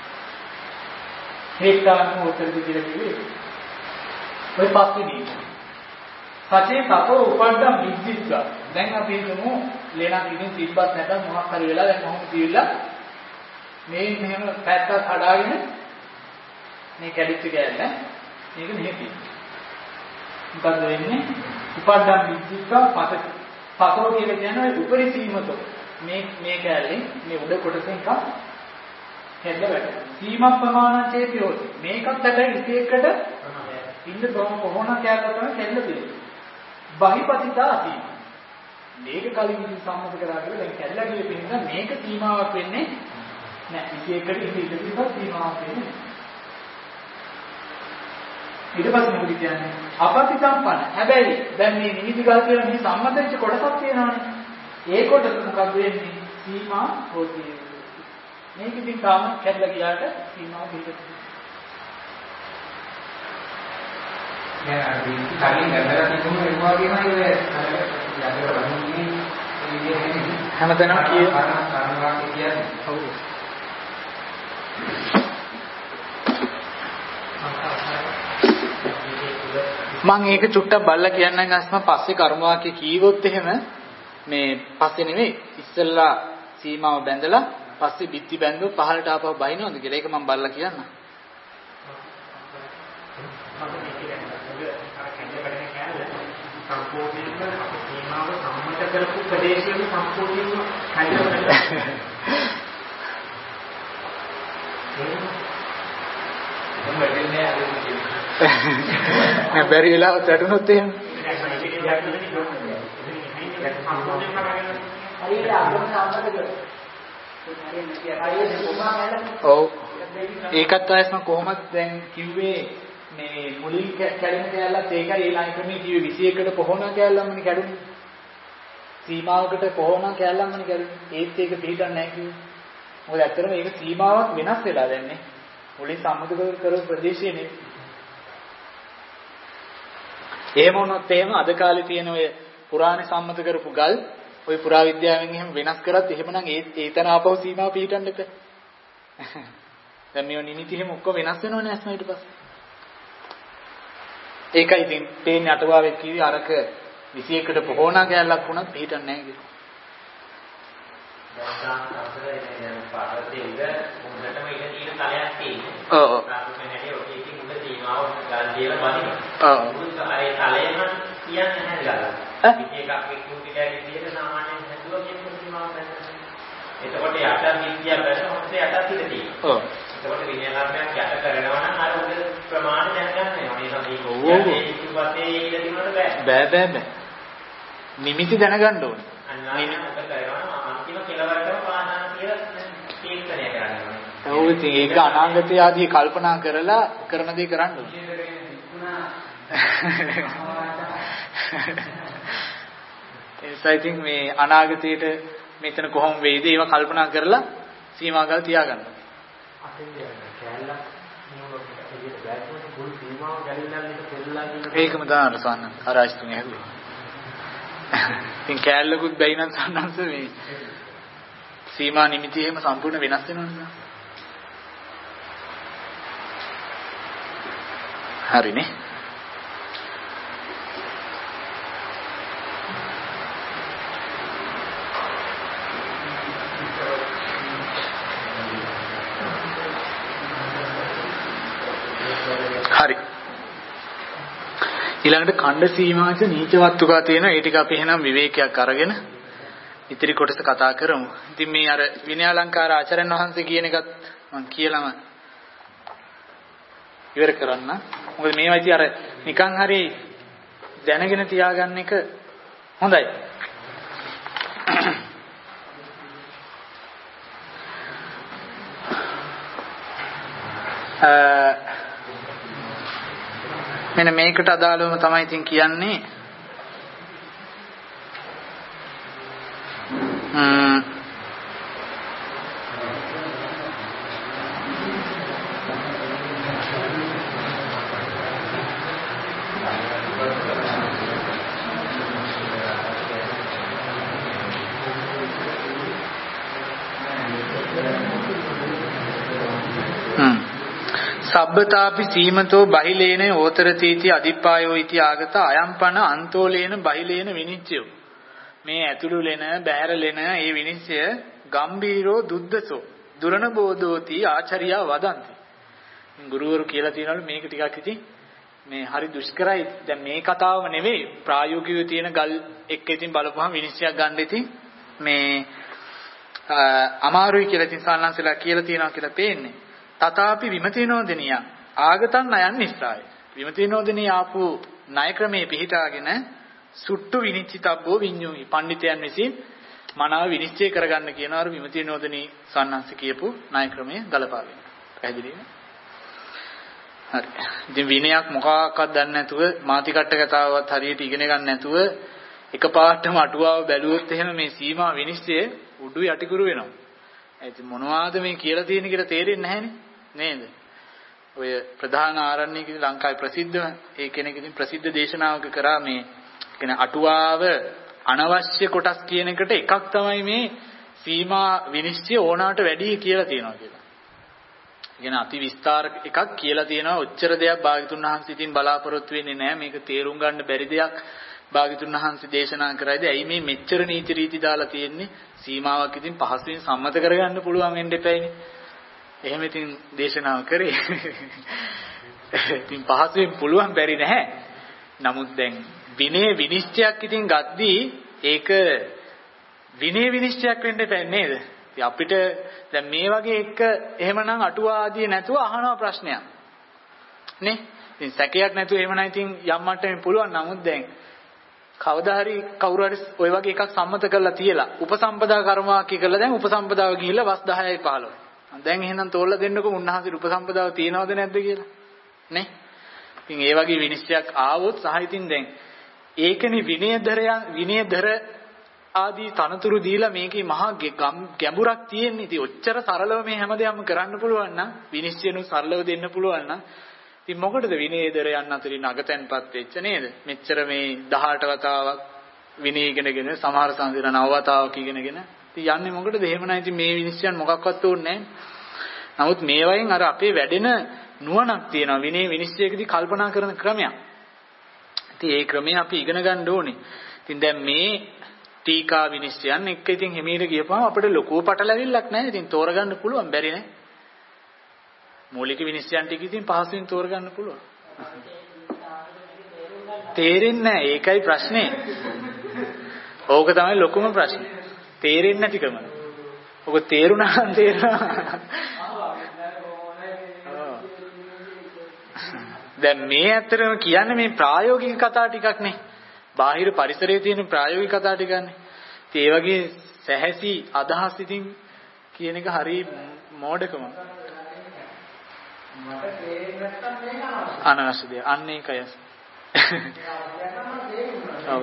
S5: හේතාන උත්තරද කියලා කිව්වේ. ඔය පස්වෙනි. සතේ තතෝ උපද්දම් විද්දිත්වා. දැන් අපි හිතමු ලේනා කිසිම තිබ්බත් නැත්නම් මොකක් හරි වෙලා දැන් කොහොමද තියවිලා මේ මෙහෙම පැත්තක් හදාගෙන මේ කැඩිච්ච කෑල්ල මේක මෙහෙ මොකද වෙන්නේ? උපද්දම් විද්දිත්වා පත පතෝ කියලා කියන්නේ උපරි සීමතෝ. මේ මේ කෑල්ලෙන් මේ උඩ කොටසෙන් කා හැදලා වැටෙනවා. සීමා ප්‍රමාණ චේතියෝති. මේකත් හැබැයි විසි එකකට ඉන්න කොහොම කෑල්ල තමයි හැදලා තියෙන්නේ. බහිපතිතා සීමා. මේක කලින් සම්මත කරා කියලා දැන් කැඩලා ගියේ පින්න මේක සීමාවක් වෙන්නේ නැහැ. විසි එකකට ඉඳි ඉඳිපත් සීමාවක් වෙන්නේ. ඊට පස්සේ මොකද කියන්නේ? අපති සම්පන්න. හැබැයි දැන් මේ නිමිති ගල් කියලා මේ සම්මත වෙච්ච කොටසක් තියෙනවානේ. ඒ කොටස මොකක්ද වෙන්නේ? සීමා හොති. මේක ඉතින් තාම කැඩලා ගියාට සීමාව පිළිගන්න.
S3: දැන් අර විසි කලින් ගලලා තිබුණු ඒ වගේම ඒ යකඩ වහින්නේ
S5: හැමතැනම කිය
S3: කරනවා කියන්නේ.
S5: ඔව්. මම ඒක චුට්ටක් බලලා කියන්නම් අස්ම පස්සේ කර්ම වාක්‍ය කීවොත් එහෙම මේ පස්සේ නෙවෙයි ඉස්සෙල්ලා සීමාව බැඳලා පස්සේ බිත්ති බැඳුවොත් පහළට ආපහු බයිනවද කියලා ඒක මම බලලා කියන්නම්.
S4: සම්පූර්ණයෙන්ම සීමාව සම්මත කරපු ප්‍රදේශයේම සම්පූර්ණයෙන්ම කඩලා
S5: නෑ බැරි වෙලාවට වැටුනොත් එහෙම ඔව් ඒකත් ආයෙත් කොහොමද දැන් කිව්වේ මේ මුලින් කැඩෙන කැලලත් ඒකයි ඒ ලයින් ක්‍රමයේ කිව්වේ විසි එකකට පොහොනා කැලලම්මනේ කැඩුනේ සීමාවකට පොහොනා කැලලම්මනේ කැඩුනේ ඒත් ඒක පිළිගන්නේ නැහැ කිව්වේ මොකද ඇත්තටම මේක සීමාවක් වෙනස් වෙලා දැන්නේ මුලින් සම්මත කරපු ප්‍රදේශයේ නේ එහෙම වුණොත් එහෙම අද කාලේ තියෙන ඔය පුරාණ සම්මත කරපු ගල් ඔය පුරා විද්‍යාවෙන් එහෙම වෙනස් කරත් එහෙමනම් ඒ ඒතන ආපහු සීමාව පිළිටන්න එපා. දැන් මේ නිමිති එහෙම ඔක්කොම වෙනස් වෙනවනේ අස්ම ඊට පස්සේ. ඒකයි ඉතින් තේන්නේ අටුවාවේ කිව්වේ අරක විසි එකකට පොහොනා කැලලක් වුණත් පිළිටන්නේ නැහැ කියලා.
S4: දැන් සාමාන්‍යයෙන් දැන් පාඩතේ උඩ මුලටම ඉන්න තියෙන තලයක් තියෙනවා.
S5: ඔව් ඔව්.
S4: ප්‍රාථමික හැටි ඔය ඉතින් උඩ සීමාව ගල් දියලා බදිනවා.
S5: ඔව්.
S4: මුල් ඒ තලයම කියන්නේ නැහැ ගල. විසි එකක් විකුණු පිටාගේ විදිහට සාමාන්‍යයෙන් හැදුවා කියන සීමාව ගන්නවා. එතකොට යට විද්‍ය බැලන මොකද යට තිර තියෙනවා. ඔව්. එතකොට විද්‍යාලර්ථයක් යට කරනවා නම් අර උඩ ප්‍රමාණ දැනගන්න වෙනවා. මේ සමීපයේ ඉතිපතේ ඉඳ දිනවල බෑ. බෑ බෑ බෑ. නිමිති දැනගන්න ඕනේ. අන්න මොකද කරනවා අන්තිම කෙලවරටම පාදාන කියලා තීරණය කරන්න ඕනේ.
S5: ඔව් ඉතින් ඒක අනාගතය ආදී කල්පනා කරලා කරන දේ කරන්න ඕනේ. ඒසයි ඉතින් මේ අනාගතයේට මෙතන කොහොම වෙයිද ඒව කල්පනා කරලා සීමාගල් තියාගන්න. ඒකම දාන්න සන්න හරාජ් තුනේ හැදුවා. ඉතින් කැලලකුත් බැයි නම් සන්නන්ස මේ සීමා නිමිති එහෙම සම්පූර්ණ වෙනස් වෙනවනේ. හරිනේ. හරි. ඊළඟට ඛණ්ඩ සීමාංශ නීච වත්තුකා තියෙනවා. ඒ ටික අපි එහෙනම් විවේකයක් අරගෙන ඉතිරි කොටස කතා කරමු. ඉතින් මේ අර විනයාලංකාර ආචාර්යන් වහන්සේ කියන එකත් මම කියලාම ඉවර කරන්න. මොකද මේවා ඉතින් අර නිකන් හරි දැනගෙන තියාගන්න එක හොඳයි. මෙන්න මේකට අදාළවම තමයි ඉතින් කියන්නේ සබ්බතාපි සීමතෝ බහිලේන ඕතරතීති අදිප්පායෝ इति ආගත අයම්පන අන්තෝලේන බහිලේන විනිච්ඡයෝ. මේ ඇතුළු ලෙන බෑර ලෙන ඒ විනිශ්චය ගම්බීරෝ දුද්දසෝ දුරණ බෝධෝති ආචාර්යා වදන්ති. ගුරුවරු කියලා තියනවලු මේක ටිකක් ඉතින් මේ හරි දුෂ්කරයි. දැන් මේ කතාවම නෙවෙයි ප්‍රායෝගිකව තියෙන ගල් එක්ක ඉතින් බලපුවහම විනිශ්චයක් ගන්න ඉතින් මේ අමාරුයි කියලා ඉතින් සාන්නන්සලා කියලා තියනවා කියලා පේන්නේ. තථාපි විමතිනෝදනිය ආගතන් නයන් නිස්සාය. විමතිනෝදනිය ආපු ණය ක්‍රමයේ පිහිටාගෙන සුට්ටු විනිච්චිතබ්බෝ විඤ්ඤුයි. පඬිතයන් විසින් මනාව විනිශ්චය කරගන්න කියනවා අර විමතිනෝදනී සාන්නන්ස කියපු ණය ක්‍රමයේ ගලපාගෙන. පැහැදිලිද? හරි. ඉතින් විනයක් මොකක්වත් දන්නේ නැතුව මාති කට්ට කතාවවත් හරියට ඉගෙන ගන්න නැතුව එකපාරටම අටුවාව බැලුවොත් එහෙම මේ සීමා විනිශ්චය උඩු යටිකුරු වෙනවා. ඉතින් මොනවාද මේ කියලා තියෙන්නේ කියලා තේරෙන්නේ නැහැනේ නේද? ඔය ප්‍රධාන ආරණ්‍යකදී ලංකාවේ ප්‍රසිද්ධ ඒ කෙනෙක් ඉතින් ප්‍රසිද්ධ දේශනාවක කරා මේ කියන අටුවාව අනවශ්‍ය කොටස් කියන එකට එකක් තමයි මේ සීමා විනිශ්චය ඕනාට වැඩි කියලා තියෙනවා කියලා. කියන අති විස්තර එකක් කියලා තියෙනවා. ඔච්චර දෙයක් භාග්‍යතුන් වහන්සේ ඉතින් බලාපොරොත්තු වෙන්නේ නැහැ. මේක තේරුම් ගන්න බැරි දෙයක් භාග්‍යතුන් වහන්සේ දේශනා කරයිද? ඇයි මේ මෙච්චර නීති රීති දාලා තියෙන්නේ? සීමාවක් ඉතින් පහසුවෙන් සම්මත කරගන්න පුළුවන් වෙන්න එපැයිනේ. එහෙම ඉතින් දේශනාව කරේ. ඉතින් පහසුවෙන් පුළුවන් බැරි නැහැ. නමුත් දැන් විනය විනිශ්චයක් ඉතින් ගද්දී ඒක විනය විනිශ්චයක් වෙන්න එපැයි නේද? අපිට දැන් මේ වගේ එක එහෙමනම් අටුවා ආදී නැතුව අහනවා ප්‍රශ්නයක් නේ. ඉතින් සැකයක් නැතුව එහෙමනම් ඉතින් යම් මට්ටමේ පුළුවන්. නමුත් දැන් කවදා හරි කවුරු හරි ওই වගේ එකක් සම්මත කරලා තියලා උපසම්පදා කර්මවාක්‍ය කරලා දැන් උපසම්පදාව ගිහිල්ලා වස් දහයයි පහළොවයි. දැන් එහෙනම් තෝරලා දෙන්නකො උන්වහන්සේ උපසම්පදාව තියනවද නැද්ද කියලා නේ. ඉතින් ඒ වගේ විනිශ්චයක් ආවොත් සහ ඉතින් දැන් ඒකනේ විනයදරයන් විනයදර ආදී තනතුරු දීලා මේකේ මහා ගැඹුරක් තියෙන්නේ. ඉතින් ඔච්චර සරලව මේ හැමදේම කරන්න පුළුවන් නම් විනිශ්චයනු සරලව දෙන්න පුළුවන් නම් ඉතින් මොකටද විනයදරයන් අතරින් අගතැන්පත් වෙච්ච නේද? මෙච්චර මේ දහඅට වතාවක් විනය ඉගෙනගෙන සමහර සංසිඳන නව වතාවක් ඉගෙනගෙන ඉතින් යන්නේ මොකටද? එහෙම නැහැ. ඉතින් මේ විනිශ්චයන් මොකක්වත් ඕනේ නැහැ. නමුත් මේ වයින් අර අපේ වැඩෙන නුවණක් තියෙනවා විනය විනිශ්චයකදී කල්පනා කරන ක්‍රමයක්. ඉතින් ඒ ක්‍රමය අපි ඉගෙන ගන්න ඕනේ. ඉතින් දැන් මේ ටීකා විනිශ්චයන් එක්ක ඉතින් හිමීට ගියපුවම අපිට ලොකු පටලැවිල්ලක් නැහැ. ඉතින් තෝරගන්න පුළුවන් බැරි නෑ. මූලික විනිශ්චයන් ටික ඉතින් පහසුවෙන් තෝරගන්න පුළුවන්. තේරෙන්නේ නැහැ. ඒකයි ප්‍රශ්නේ. ඕක තමයි ලොකුම ප්‍රශ්නේ. තේරෙන්නේ නැතිකම. ඔක තේරුණා නම් තේරෙනවා. දැන් මේ ඇත්තටම කියන්නේ මේ ප්‍රායෝගික කතා ටිකක් නේ. බාහිර පරිසරයේ තියෙන ප්‍රායෝගික කතා ටිකන්නේ. ඉතින් ඒ වගේ සැහැසි අදහස් ඉතින් කියන එක හරි මෝඩකම. අනවශ්‍ය දෙයක්. අන්න ඒකයි. ඔව්.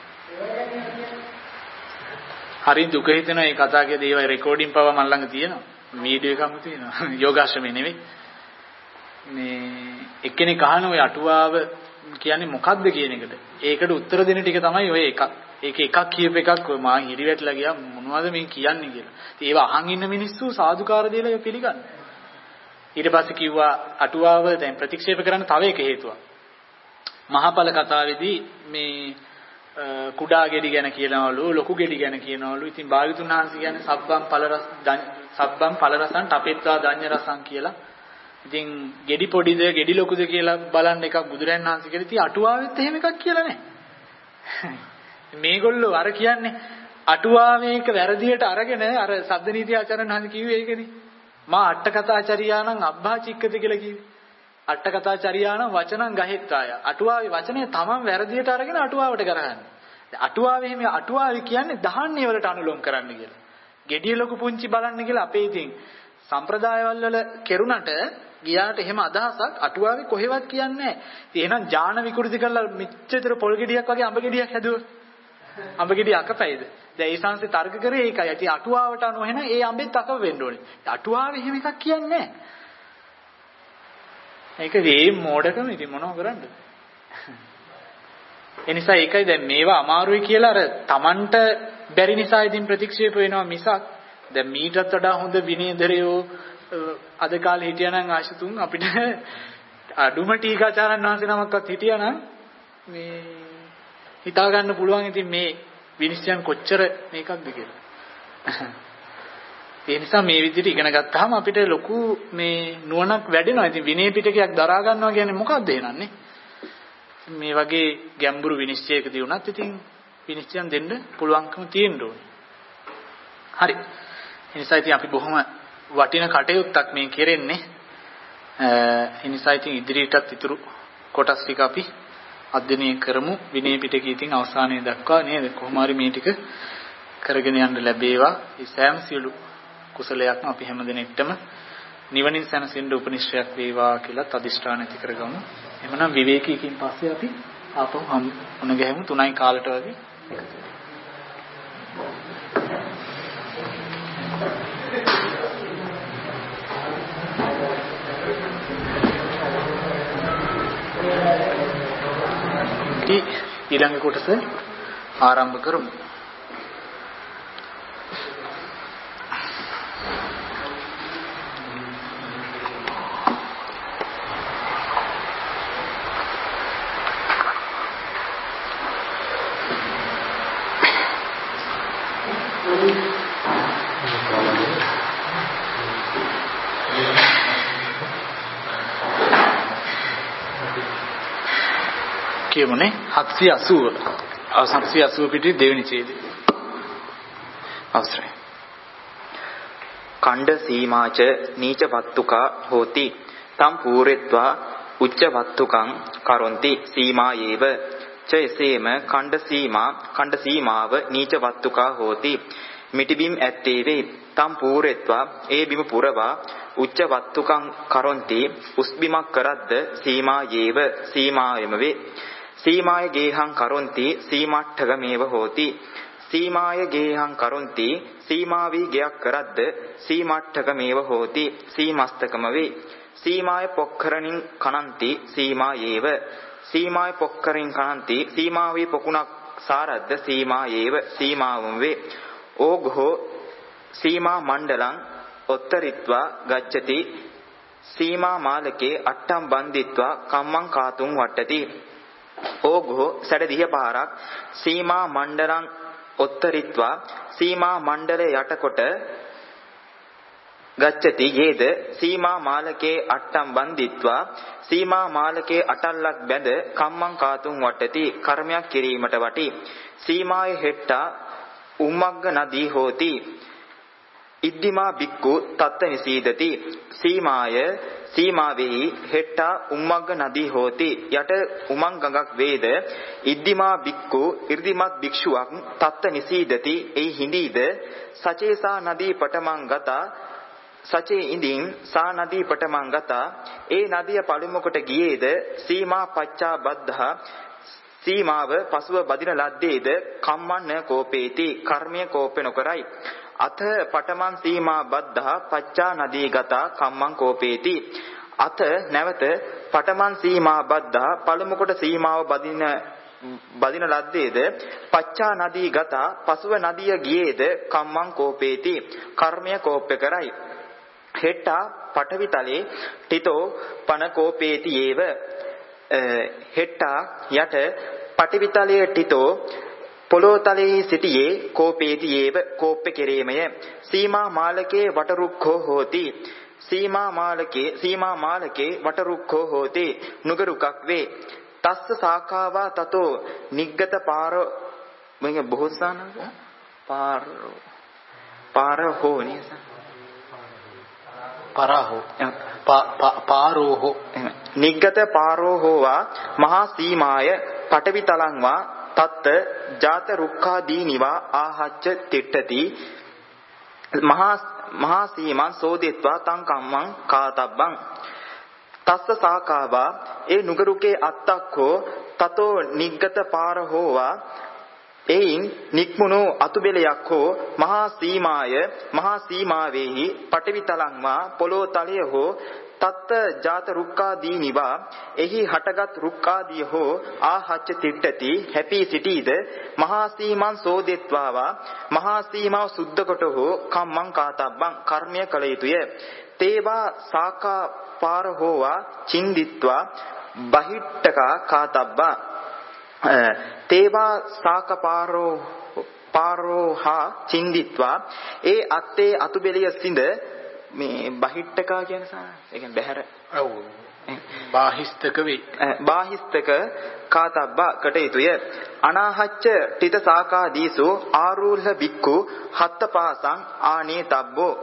S5: හරි දුක හිතෙන මේ කතා කියද ඒවයි රෙකෝඩින් පවා මන් ළඟ තියෙනවා. වීඩියෝ එකක්ම තියෙනවා. යෝගාශ්‍රමේ නෙවෙයි. මේ එක්කෙනෙක් අහන ඔය අටුවාව කියන්නේ මොකද්ද කියන එකට. ඒකට උත්තර දෙන ටික තමයි ඔය එකක්. ඒක එකක් කියප එකක් ඔය මා හිරිවැටලා ගියා මොනවද මේ කියන්නේ කියලා. ඉතින් ඒව අහන් ඉන්න මිනිස්සු සාදුකාර දීලා ඒක පිළිගන්න. ඊට පස්සේ කිව්වා අටුවාව දැන් ප්‍රතික්ෂේප කරන්න තව එක හේතුවක්. මහපල කතාවේදී මේ කුඩා ගෙඩි ගැන කියනවලු ලොකු ගෙඩි ගැන කියනවලු. ඉතින් භාග්‍යතුන් වහන්සේ කියන්නේ සබ්බම් ඵල රස සබ්බම් ඵල රසං තපෙත්වා ධඤ්ඤ රසං කියලා. ඉතින් ගෙඩි පොඩිද ගෙඩි ලොකුද කියලා බලන්න එකක් බුදුරයන් වහන්සේ කියලා. ඉතින් අටුවාවෙත් එහෙම එකක් කියලා නැහැ. මේගොල්ලෝ අර කියන්නේ අටුවාවේ එක වැරදියට අරගෙන අර සද්දනීති ආචාර්යන් වහන්සේ කිව්වේ ඒකනේ. මා අට්ඨකථාචරියාණං අබ්බාචික්කති කියලා කිව්වේ. අට්ඨකථාචරියාණං වචනං ගහෙත්තාය. අටුවාවේ වචනේ තමන් වැරදියට අරගෙන අටුවාවට කරහන්නේ. අටුවාවේ එහෙම අටුවාවේ කියන්නේ දහන්නේ වලට අනුලෝම කරන්න කියලා. ගෙඩිය ලොකු පුංචි බලන්න කියලා අපේ ඉතින් සම්ප්‍රදායවල වල කෙරුණට ගියාට එහෙම අදහසක් අටුවාවේ කොහෙවත් කියන්නේ නැහැ. ඉතින් එහෙනම් ඥාන විකෘති කරලා මෙච්චර පොල් ගෙඩියක් වගේ අඹ ගෙඩියක් හැදුවොත් අඹ ගෙඩිය අකපැයිද? දැන් ඒ සංසේ තර්ක කරේ ඒකයි. ඉතින් අටුවාවට අනුව එහෙනම් ඒ අඹෙත් අකප වෙන්න ඕනේ. අටුවාවේ එහෙම එකක් කියන්නේ නැහැ. ඒක මේ මෝඩකම ඉතින් මොනව කරන්නද? ඒ නිසා ඒකයි දැන් මේවා අමාරුයි කියලා අර Tamanට බැරි නිසා ඉතින් ප්‍රතික්ෂේප වෙනවා මිසක් දැන් මීටත් වඩා හොඳ විනයදරයෝ අද කාලේ හිටියානම් ආශිතුන් අපිට අඩුම ටීකාචාරන් වහන්සේ නමක්වත් හිටියානම් මේ හිතා ගන්න පුළුවන් ඉතින් මේ විනිශ්චයන් කොච්චර මේකක්ද කියලා. ඒ නිසා මේ විදිහට ඉගෙන ගත්තාම අපිට ලොකු මේ නුවණක් වැඩෙනවා. ඉතින් විනය පිටකයක් දරා ගන්නවා කියන්නේ මොකක්ද එහෙනන්නේ? මේ වගේ ගැඹුරු විනිශ්චයකදී වුණත් ඉතින් විනිශ්චයන් දෙන්න පුළුවන්කම තියෙන්න ඕනේ. හරි. ඒ නිසා ඉතින් අපි බොහොම වටින කටයුත්තක් මේ කෙරෙන්නේ. ඒ නිසා ඉතින් ඉදිරියටත් ඉතුරු කොටස් ටික අපි අධ්‍යයනය කරමු. විනය පිටකයේ ඉතින් අවසානයේ දක්වා නේද? කොහොම හරි මේ ටික කරගෙන යන්න ලැබේවා. ඒ සෑම සියලු කුසලයක්ම අපි හැමදෙනෙක්ටම නිවනින් සැනසෙන්න උපනිශ්‍රයක් වේවා කියලා අදිෂ්ඨාන ඇති කරගමු. එhmenan විවේකීකින් පස්සේ අපි ආපහු හමු ගැහමු තුනයි කාලට වගේ. ඊළඟ කොටස ආරම්භ කරමු. කියමුනේ හත්සිය අසූව හත්සිය අසූව පිටේ දෙවෙනි ඡේදය අවසරයි.
S2: ඛණ්ඩ සීමාච නීච වත්තුකා හෝති තම් පූරෙත්වා උච්ච වත්තුකං කරොන්ති සීමායේව ච එසේම ඛණ්ඩ සීමා ඛණ්ඩ සීමාව නීච වත්තුකා හෝති මිටිබිම් ඇත්තේ වේ තම් පූරෙත්වා ඒ බිම පුරවා උච්ච වත්තුකං කරොන්ති උස්බිමක් කරද්ද සීමායේව සීමායම වේ සීමාය ගේහං කරොන්ති සීමාට්ඨගමේව හෝති සීමාය ගේහං කරොන්ති සීමාවී ගයක් කරද්ද සීමාට්ඨගමේව හෝති සීමස්තකම වේ සීමාය පොක්කරණින් කනන්ති සීමායේව සීමාය පොක්කරින් කනන්ති සීමාවී පොකුණක් සාරද්ද සීමායේව සීමාවම වේ ඕඝෝ සීමා මණ්ඩලං ඔත්තරිත්වා ගච්ඡති සීමා මාලකේ අට්ටම් බන්දිත්වා කම්මං කාතුං වට්ටති ඕඝෝ සැඩදිහ පාරක් සීමා මණ්ඩලං ඔත්තරිත්වා සීමා මණ්ඩලය යටකොට ගච්ඡති යේද සීමා මාලකේ අට්ටම් බන්දිත්වා සීමා මාලකේ අටල්ලක් බැඳ කම්මං කාතුං වට්ටති කර්මයක් කිරීමට වටි සීමාය හෙට්ටා උම්මග්ග නදී හෝති ඉද්දිමා බික්කු තත්ත නිසීදති සීමාය සීමාවෙහි හෙට්ටා උම්මග්ග නදී හෝති යට උමං ගඟක් වේද ඉද්දිමා බික්කු 이르දිමත් භික්ෂුවක් තත්ත නිසීදති එයි හිඳීද සචේසා නදී පටමං ගතා සචේ ඉඳින් සා නදී පටමං ගතා ඒ නදිය පළමුකොට ගියේද සීමා පච්චා බද්ධා සීමාව පසුව බදින ලද්දේද කම්මන්න කෝපේති කර්මය කෝපේ නොකරයි අත පඨමං සීමා බද්ධා පච්චා නදී ගතා කම්මං කෝපේති අත නැවත පඨමං සීමා බද්ධා පළමු කොට සීමාව බදින බදින ලද්දේද පච්චා නදී ගතා පසුව නදිය ගියේද කම්මං කෝපේති කර්මය කෝප්‍ය කරයි හෙට්ටා පඨවිතලේ තිතෝ පන කෝපේති ඒව හෙට්ටා යට පඨවිතලයේ තිතෝ පොළොතලෙහි සිටියේ කෝපේති ඒව කෝප්ප කෙරේමය සීමා මාලකේ වටරුක්ඛෝ හෝති සීමා මාලකේ සීමා මාලකේ වටරුක්ඛෝ හෝති නුගරුකක් වේ තස්ස සාඛාවා තතෝ නිග්ගත පාර මෙங்க බොහෝසානක පාර පාර හෝනිස
S5: පරහෝ පාරෝහෝ
S2: නිග්ගත පාරෝහෝවා මහා සීමාය පඨවිතලං වා තත්ත ජාත රුක්ඛාදීනිවා ආහච්ච තිට්ඨති මහා මහා සීමං සෝදෙත්වා තං කම්මං කාතබ්බං තස්ස සාකාවා ඒ නුගරුකේ අත්තක්ඛෝ තතෝ නිග්ගත පාරහෝවා
S6: එයින් නික්මුණු අතුබෙලයක් හෝ මහා සීමාය මහා සීමාවෙහි පඨවි තලංවා පොළොව තලය හෝ තත්ත ජාත රුක්කාදී නිවා එහි හටගත් රුක්කාදී හෝ ආහච්ච තිට්ඨති හැපී සිටීද මහා සීමන් සෝදෙත්වාවා මහා සීමාව සුද්ධ කොට හෝ කම්මං කාතබ්බං කර්මය කළ යුතුය. තේවා සාකා පාර හෝවා චින්දිත්වා බහිට්ඨකා කාතබ්බා තේවා සාකපාරෝ පාරෝහා චින්දිත්වා ඒ අත්තේ අතුබෙලිය සිඳ මේ බහිට්ඨකා කියන සා ඒ කියන්නේ බහැර
S1: ඔව් බාහිස්තක වේ
S6: බාහිස්තක කාතබ්බා කටයුතුය. අනාහච්ච ටිත සාකා දීසෝ ආරූල්හ බික්ඛු හත්ත පාසං ආනේතබ්බෝ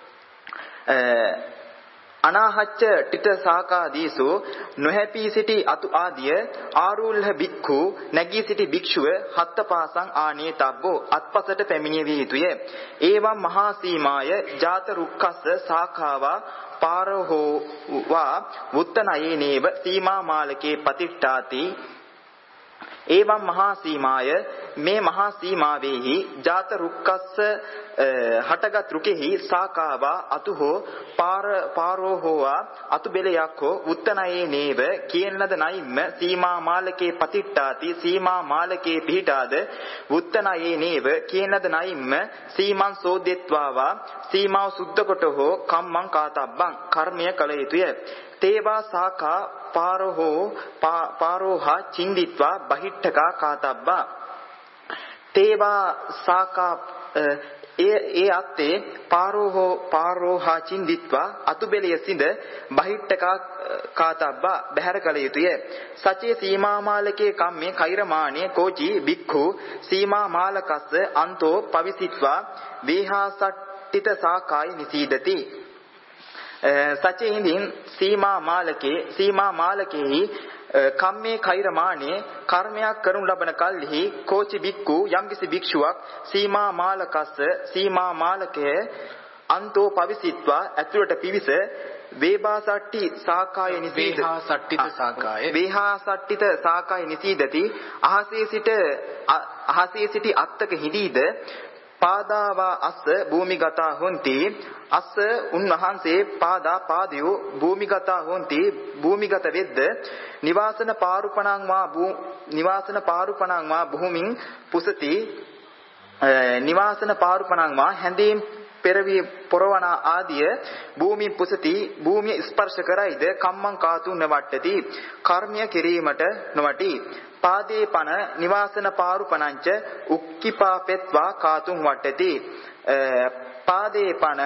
S6: අනාහච්ච ටිත සාකා දීසෝ නොහැපී සිටි අතු ආදිය ආරූල්හ බික්ඛු නැගී සිටි භික්ෂුව හත්ත පාසං ආනේතබ්බෝ අත්පසට පැමිණිය විය යුතුය. ඒවම් මහා සීමාය ජාත රුක්කස්ස සාඛාවා පාරහෝ වා වුත්තනයේනේව සීමා මාලකේ පතිට්ඨාති. ඒවම් මහා සීමාය මේ මහා සීමාවෙහි ජාත රුක්කස්ස හටගත් රුකෙහි සාකාවා අතු හෝ පාර පාරෝ හෝවා අතු බෙලයක් හෝ උත්තනයේ නේව කියන ලද නයිම්ම සීමා මාලකේ පතිට්ඨාති සීමා මාලකේ පිහිටාද උත්තනයේ නේව කියන ලද නයිම්ම සීමන් සෝදෙත්වාවා සීමාව සුද්ධ කොට හෝ කම්මං කාතබ්බං කර්මය කළ යුතුය. තේවා සාකා පාරහෝ පාරෝහා චින්දිත්වා බහිට්ඨකා කාතබ්බා තේවා සාකා ඒ ඒ අත්තේ පාරෝහෝ පාරෝහා චින්දිත්වා අතුබෙලිය සිඳ බහිට්ඨකා කාතබ්බා බහැර කළ යුතුය. සචේ සීමා මාලකේ කම්මේ කෛරමාණේ කෝචි බික්ඛු සීමා මාලකස්ස අන්තෝ පවිසිත්වා වේහාසට්ඨිත සාකාය නිසීදති. සචේහිඳින් සීමා මාලකේ සීමා මාලකෙහි කම්මේ කෛරමාණේ කර්මයක් කරනු ලබන කල්හි කෝචි බික්ඛු යම්කිසි භික්ෂුවක් සීමා මාලකස්ස සීමා මාලකය අන්තෝ පවිසිත්වා ඇතුළට පිවිස වේබාසට්ටි සාකාය නිසීද
S1: වේහාසට්ටිත සාකාය
S6: වේහාසට්ටිත සාකාය නිසීදති. අහසේ සිට අහසේ සිටි අත්තක හිඳීද පාදාවා අස්ස භූමිගතා හොಂತಿ අස්ස උන්වහන්සේ පාදා පාදයෝ භූමිගතා හොಂತಿ භූමිගත වෙද්ද නිවාසන පාරුපණං වා නිවාසන පාරුපණං වා භූමින් පුසති නිවාසන පාරුපණං වා හැඳීම් පෙරවි පොරවන ආදිය භූමි පුසති භූමිය ස්පර්ශ කරයිද කම්මං කාතු නවට්ටති කර්මය කිරීමට නොවටි. පාදේ පන නිවාසන පාරුපණංච උක්කිපාපෙත්වා කාතුම් වට්ටති. පාදේ පන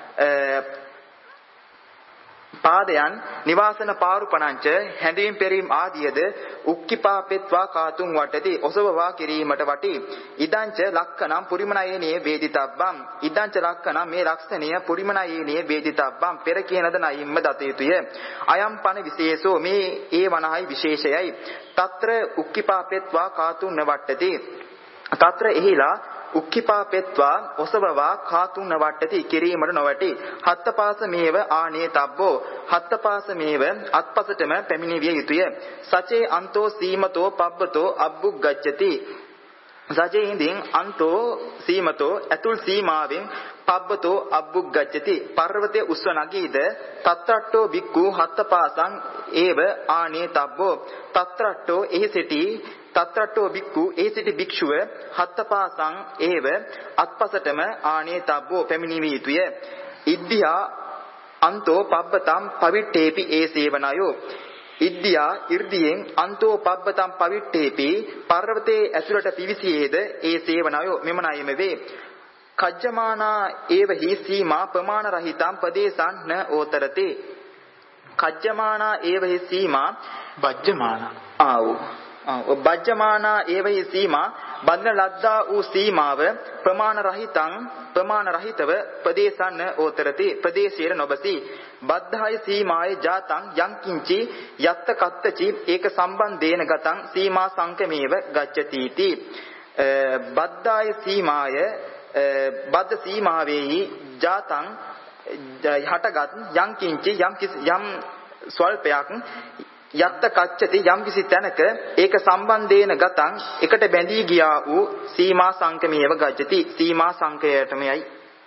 S6: පාදයන් නිවාසන පාරුපණංච හැඳීම් පෙරීම් ආදියද උක්කිපාපෙත්වා කාතුම් වටති ඔසවවා කිරීමට වටි. ඉදංච ලක්කනම් පුරිමනයේනේ වේදිතබ්බම් ඉදංච ලක්කනම් මේ ලක්ෂණය පුරිමනයේනේ වේදිතබ්බම් පෙර කියනද නයිම්ම දත යුතුය. අයම් පන විශේෂෝ මේ ඒ වනහයි විශේෂයයි. తත්‍ර උක්කිපාපෙත්වා කාතුම් නවට්ටති. తත්‍ර එහිලා උක්කිපාපෙත්වා ඔසවවා කාතුන් නවට්ටති කිරීමට නොවැටි. හත්තපාස මේව ආනේ තබ්බෝ හත්තපාස මේව අත්පසටම පැමිණිවිය යුතුය. සචේ අන්තෝ සීමතෝ පබ්බතෝ අබ්බුග්ගච්ඡති. සචේ හිඳින් අන්තෝ සීමතෝ අතුල් සීමාවෙන් පබ්බතෝ අබ්බුග්ගච්ඡති පර්වතයේ උස්ව නගීද තත්‍රට්ඨෝ බික්ඛු හත්තපාසං ඒව ආනේ තබ්බෝ තත්‍රට්ඨෝ එහි සිටි තත්‍රට්ඨෝ බික්ඛු එහි සිටි භික්ෂුව හත්තපාසං ඒව අත්පසටම ආනේ තබ්බෝ පැමිණිවිය යුතුය. ඉද්ධියා අන්තෝ පබ්බතම් පවිට්ඨේපි ඒ සේවනයෝ ඉද්ධියා 이르දියෙන් අන්තෝ පබ්බතම් පවිට්ඨේපි පර්වතයේ ඇතුළට පිවිසියේද ඒ සේවනයෝ මෙම ණයම වේ. කජ්ජමානා ඒවහි සීමා ප්‍රමාණ රහිතම් පදේසං න ඕතරති. කජ්ජමානා ඒවහි සීමා
S1: බජ්ජමානා
S6: ආව් බජ්ජමානා ඒවහි සීමා බන්ධන ලද්දා වූ සීමාව ප්‍රමාණ රහිතං ප්‍රමාණ රහිතව ප්‍රදේශන්න ඕතරති ප්‍රදේශයේ නොබසී. බද්ධාය සීමාය ජාතං යං කිංචි යත්ත කත්තචි ඒක සම්බන්ධේන ගතං සීමා සංකමේව ගච්ඡති. බද්ධාය සීමාය බද්ධ සීමාවෙහි ජාතං හටගත් යම් කිංචි යම් යම් ස්වල්පයක් යත්ත කච්චති යම්කිසි තැනක ඒක සම්බන්ධේන ගතං එකට බැඳී ගියා වූ සීමා සංකමේව ගච්ඡති සීමා සංකයයටමයි.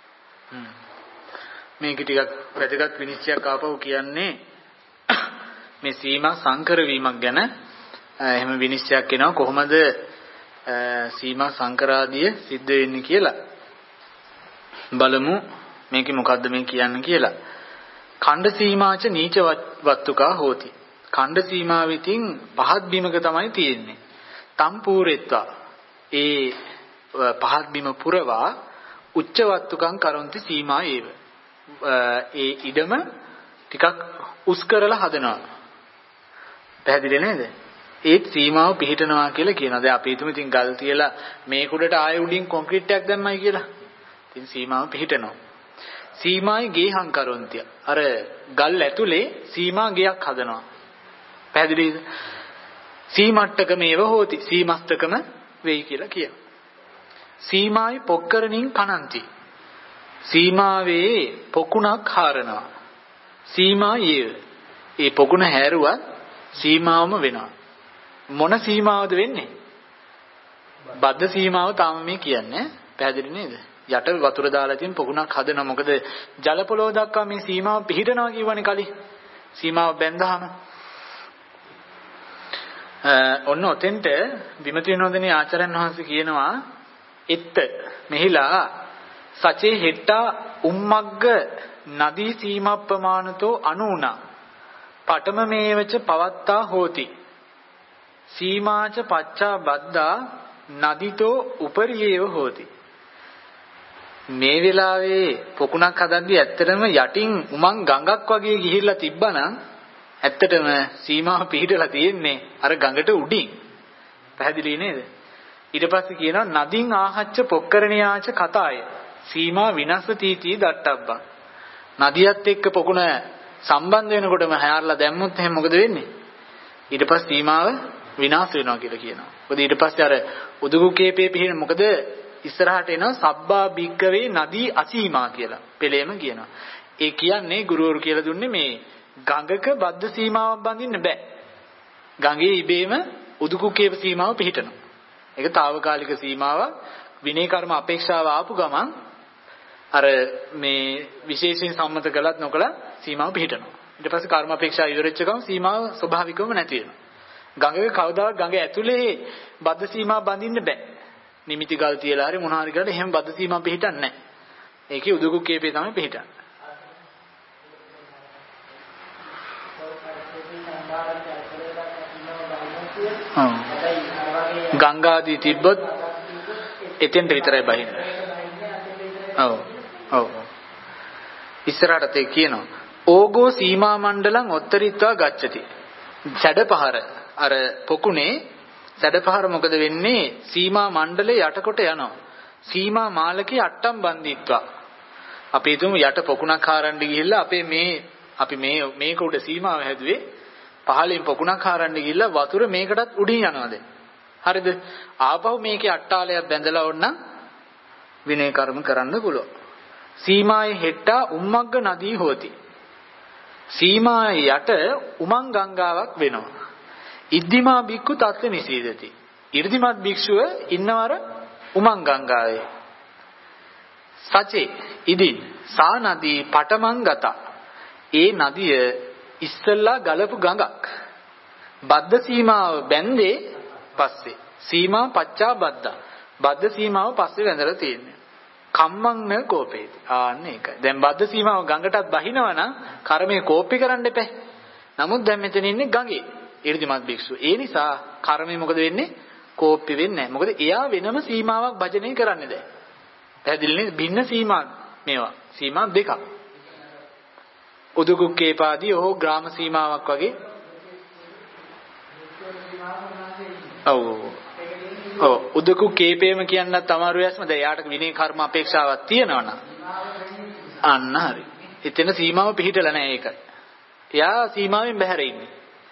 S1: මේක ටිකක් වැදගත් විනිශ්චයක් ආපහු කියන්නේ මේ සීමා සංකර වීමක් ගැන. එහෙම විනිශ්චයක් එනවා කොහොමද සීමා සංකරාදිය සිද්ධ වෙන්නේ කියලා. බලමු මේකේ මොකද්ද මේ කියන්නේ කියලා. ඛණ්ඩ සීමාච නීච වත්තුකා හෝති. ඛණ්ඩ සීමාවෙතින් පහත් බිමක තමයි තියෙන්නේ. තම්පූරෙත්වා ඒ පහත් බිම පුරවා උච්ච වත්තුකං කරොන්ති සීමා ඒව. ඒ ඉඩම ටිකක් උස් කරලා හදනවා. පැහැදිලි නේද? ඒත් සීමාව පිහිටනවා කියලා කියනවා. දැන් අපි හිතමු ඉතින් ගල් තියලා මේ කුඩට ආයෙ උඩින් කොන්ක්‍රීට් එකක් දැම්මයි කියලා. ඉතින් සීමාව පිහිටනවා. සීමායි ගේහං කරොන්තිය. අර ගල් ඇතුලේ සීමා ගයක් හදනවා. පැහැදිලිද? සීමට්ටකමේව හෝති. සීමස්තකම වෙයි කියලා කියනවා. සීමායි පොක්කරණින් කනන්ති. සීමාවේ පොකුණක් හරනවා. සීමා යේ. ඒ පොකුණ හැරුවත් සීමාවම වෙනවා. මොන සීමාවද වෙන්නේ? බද්ධ සීමාව තාම මේ කියන්නේ. පැහැදිලි නේද? යට වතුර දාලා තියෙන පොකුණක් හදනවා. මොකද ජල පොළොව දක්වා මේ සීමාව පිහිටනවා කියවනේ කලින්. සීමාව බැඳහම ඔන්න ඔතෙන්ට විමති විනෝදනේ ආචාර්යන් වහන්සේ කියනවා එත්ත මෙහිලා සචේ හෙට්ටා උම්මග්ග නදී සීමාප්පමානතෝ අනුුණා පඨම මේවච පවත්තා හෝති සීමාච පච්චා බද්දා නදිතෝ උපරියේව හෝති. මේ වෙලාවේ පොකුණක් හදද්දී ඇත්තටම යටින් උමං ගඟක් වගේ ගිහිල්ලා තිබ්බනම් ඇත්තටම සීමාව පිහිටලා තියෙන්නේ අර ගඟට උඩින්. පැහැදිලි නේද? ඊට පස්සේ කියනවා නදින් ආහච්ච පොක්කරණියාච කතාය සීමා විනස්ස තීති දට්ටබ්බා. නදියත් එක්ක පොකුණ සම්බන්ධ වෙනකොටම හැරලා දැම්මොත් එහෙනම් මොකද වෙන්නේ? ඊට පස්සේ සීමාව විනාශ වෙනවා කියලා කියනවා. මොකද ඊට පස්සේ අර උදුගු කේපේ පිහින මොකද ඉස්සරහට එනවා සබ්බා බිග්ගවේ නදී අසීමා කියලා. පෙළේම කියනවා. ඒ කියන්නේ ගුරුවරු කියලා දුන්නේ මේ ගඟක බද්ධ සීමාවක් බඳින්න බෑ. ගඟේ ඉබේම උදුගු කේප සීමාව පිහිටනවා. ඒක తాවකාලික සීමාවක්. විනය කර්ම අපේක්ෂාව ආපු ගමන් අර මේ විශේෂයෙන් සම්මත කළත් නොකළත් සීමාව පිහිටනවා. ඊට පස්සේ කර්ම අපේක්ෂා ඉවරෙච්ච ගමන් සීමාව ස්වභාවිකවම නැති වෙනවා. ගඟක කවදාවත් ගඟ ඇතුලේ බද්ධ සීමා බඳින්න බෑ. නිමිති ගල් තියලා හරි මොන හරි කරලා එහෙම බද්ධ සීමා පිහිටන්නේ නැහැ. ඒකේ උදුගු කේපේ තමයි පිහිටන්නේ. ගංගාදී තිබ්බොත් එතෙන්ට විතරයි බහින්නේ. ඔව් ඔව් ඉස්සරහට තේ කියනවා ඕගෝ සීමා මණ්ඩලං ඔත්තරිත්වා ගච්ඡති. සැඩපහර අර පොකුණේ සැඩපහර මොකද වෙන්නේ? සීමා මණ්ඩලේ යටකොට යනවා. සීමා මාලකේ අට්ටම් බන්දිත්වා. අපි හිතමු යට පොකුණක් හරන්න ගිහිල්ලා අපේ මේ අපි මේ මේක උඩ සීමාව හැදුවේ පහලින් පොකුණක් හරන්න ගිහිල්ලා වතුර මේකටත් උඩින් යනවා දැන්. හරිද? ආපහු මේකේ අට්ටාලයක් බැඳලා ඕනනම් විනය කර්ම කරන්න පුළුවන්. සීමායේ හෙට්ටා උම්මග්ග නදී හොති. සීමායේ යට උමං ගංගාවක් වෙනවා. ඉද්දිමා බික්කු තත්ත්ව නිසීදති. 이르දිමත් භික්ෂුව ඉන්නවර උමං ගංගාවේ. සචේ ඉදින් සා නදී පටමං ගත. ඒ නදිය ඉස්සල්ලා ගලපු ගඟක්. බද්ධ සීමාව බැන්දේ පස්සේ. සීමා පච්චා බද්දා. බද්ධ සීමාව පස්සේ වැඳලා තියෙන්නේ. කම්මං න කෝපේති. ආන්න ඒකයි. දැන් බද්ධ සීමාව ගඟටත් බහිනවා නම් කර්මයේ කෝපි කරන්න එපා. නමුත් දැන් මෙතන ඉන්නේ ගඟේ. 이르දිමත් භික්ෂුව. ඒ නිසා කර්මයේ මොකද වෙන්නේ? කෝප්පි වෙන්නේ නැහැ. මොකද එයා වෙනම සීමාවක් භජනය කරන්නේ දැන්. පැහැදිලි නේද? භින්න සීමා මේවා. සීමා දෙකක්. උදුකුක්කේපාදී ඕ ග්‍රාම සීමාවක් වගේ. ඔව්. ඔව් උදුකුක්කේපේම කියන්නත් අමාරු යස්ම දැන් යාට විනය කර්ම අපේක්ෂාවක් තියෙනවා නම්. අන්න හරි. එතන සීමාව පිළිහිටලා නැහැ ඒකයි. එයා සීමාවෙන් බැහැර ඉන්නේ.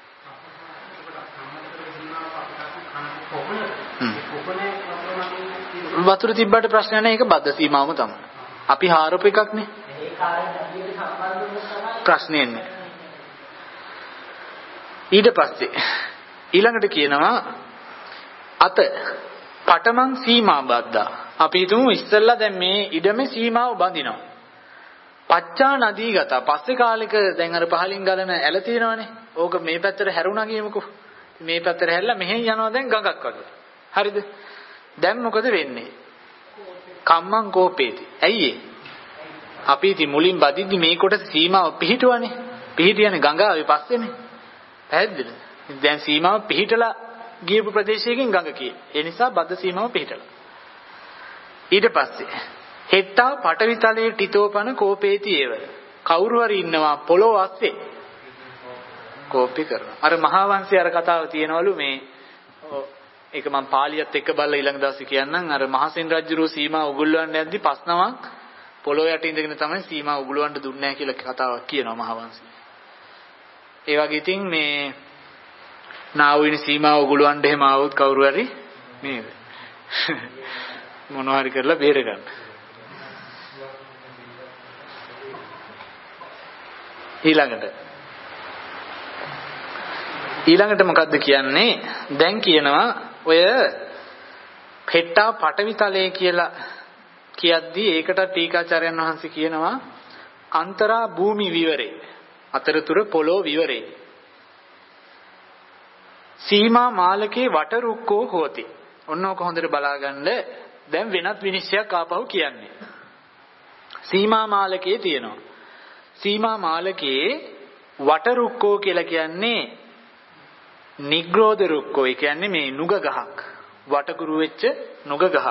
S1: වතුර තිබ්බට ප්‍රශ්න නැහැ. ඒක බද්ධ සීමාවම තමයි. අපි හාරපු එකක් නේ. ප්‍රශ්නේ නැහැ.
S5: ඊට පස්සේ ඊළඟට කියනවා අත පටමං සීමා බද්දා. අපි හිතමු ඉස්සෙල්ලා දැන් මේ ඉඩමේ සීමාව බඳිනවා. පච්චා නදී ගත. පස්සේ කාලෙක දැන් අර පහලින් ගලන ඇල තියෙනවනේ. ඕක මේ පැත්තට හැරුණා කියමුකෝ. මේ පැත්තට හැරිලා මෙහෙන් යනවා දැන් ගඟක් වගේ. හරිද? දැන් මොකද වෙන්නේ? කම්මං කෝපේති. ඇයි ඒ? අපි ඉතින් මුලින් බදිද්දි මේ කොටස සීමාව පිහිටුවනේ. පිහිටියනේ ගංගාවේ පස්සේනේ. පැහැදිලිද? දැන් සීමාව පිහිටලා ගියපු ප්‍රදේශයකින් ගඟ කියේ. ඒ නිසා බද්ද සීමාව පිහිටලා. ඊට පස්සේ හෙට්ටා පටවිතලයේ ටිතෝපන කෝපේති ඒව. කවුරු හරි ඉන්නවා පොළොව අස්සේ කෝපි කරනවා. අර මහා වංශයේ අර කතාව තියෙනවලු මේ ඒක මම පාලියත් එක්ක බලලා ඊළඟ දවසේ කියන්නම්. අර මහසෙන් රජුගේ සීමා උගුල්වන්න යද්දි පස්නමක් පොළොව යට ඉඳගෙන තමයි සීමා උගුලවන්න දුන්නේ නැහැ කියලා කතාවක් කියනවා මහා වංශයේ. ඒ වගේ ඉතින් මේ නාවින සීමා උගුලවන්න එහෙම ආවොත් කවුරු හරි නේද? මොනවා හරි කරලා බේර ගන්න. ඊළඟට ඊළඟට මොකද්ද කියන්නේ? දැන් කියනවා ඔය හෙට්ටා පටවිතලයේ කියලා කියද්දී ඒකට ටීකාචාර්යයන් වහන්සේ කියනවා අන්තරා භූමි විවරේ. අතරතුර පොළොව විවරේ. සීමා මාලකේ වටරුක්කෝ හෝති. ඔන්න ඔක හොඳට බලාගන්න. දැන් වෙනත් විනිශ්චයක් ආපහු කියන්නේ. සීමා මාලකේ තියෙනවා. සීමා මාලකේ වටරුක්කෝ කියලා කියන්නේ නිග්‍රෝධ රුක්කෝ. ඒ කියන්නේ මේ නුග ගහක්. වටකුරු වෙච්ච නුග ගහක්.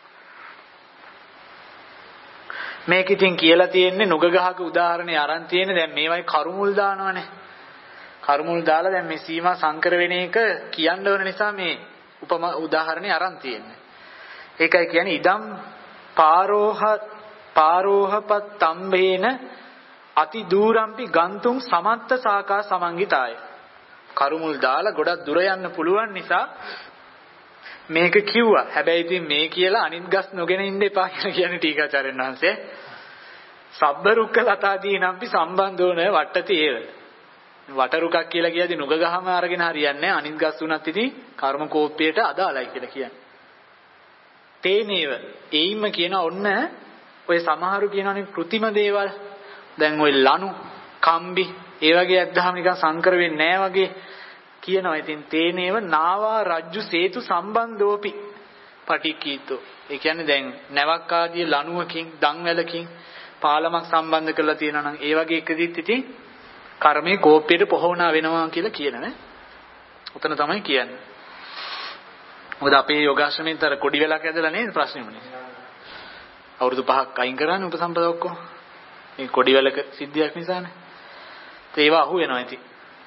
S5: මේක ඉතින් කියලා තියෙන්නේ නුග ගහක උදාහරණේ අරන් තියෙන්නේ. දැන් මේවයි කරුමුල් දානවනේ. කරුමුල් දාලා දැන් මේ සීමා සංකර වෙන එක කියන්න ඕන නිසා මේ උපමා උදාහරණේ අරන් තියෙන්නේ. ඒකයි කියන්නේ ඉදම් පාරෝහ පාරෝහපත් තම්බේන අති දූරම්පි ගන්තුම් සමත්ත සාකා සමංගිතාය. කරුමුල් දාලා ගොඩක් දුර යන්න පුළුවන් නිසා මේක කිව්වා. හැබැයි ඉතින් මේ කියලා අනිත් ගස් නොගෙන ඉන්න එපා කියලා කියන්නේ ටීකාචාර්යන් වහන්සේ. සබ්බ රුක්ක ලතාදී නම්පි සම්බන්ධෝන වට්ටති ඒව. වටරුකක් කියලා කියද්දි නුග ගහම අරගෙන හරියන්නේ නැහැ. අනිත් ගස් උනත් ඉතින් කර්ම කෝප්පියට අදාළයි කියලා කියන්නේ. තේනේව එයින්ම කියන ඔන්න ඔය සමහරු කියනවානේ કૃතිම දේවල්. දැන් ඔය ලනු, කම්බි ඒ වගේ අද්දාම නිකන් සංකර වෙන්නේ නැහැ වගේ කියනවා. ඉතින් තේනේව නාවා රජ්ජු සේතු සම්බන්ධෝපි පටික්කීතෝ. ඒ කියන්නේ දැන් නැවක් ආදී ලණුවකින්, දන්වැලකින් පාලමක් සම්බන්ධ කරලා තියෙනවා නම් ඒ වගේ එකදිත් ඉතින් කර්මයේ කෝප්පියට පොහොනා වෙනවා කියලා කියනනේ. උතන තමයි කියන්නේ. මොකද අපේ යෝගාශ්‍රමෙන් අර කොඩි වෙලක් ඇදලා නේද ප්‍රශ්නෙමුනේ. අවුරුදු පහක් අයින් කරානේ උපසම්පදා ඔක්කොම. මේ කොඩි වෙලක සිද්ධියක් නිසානේ. ඒවා අහු වෙනවා ඉතින්.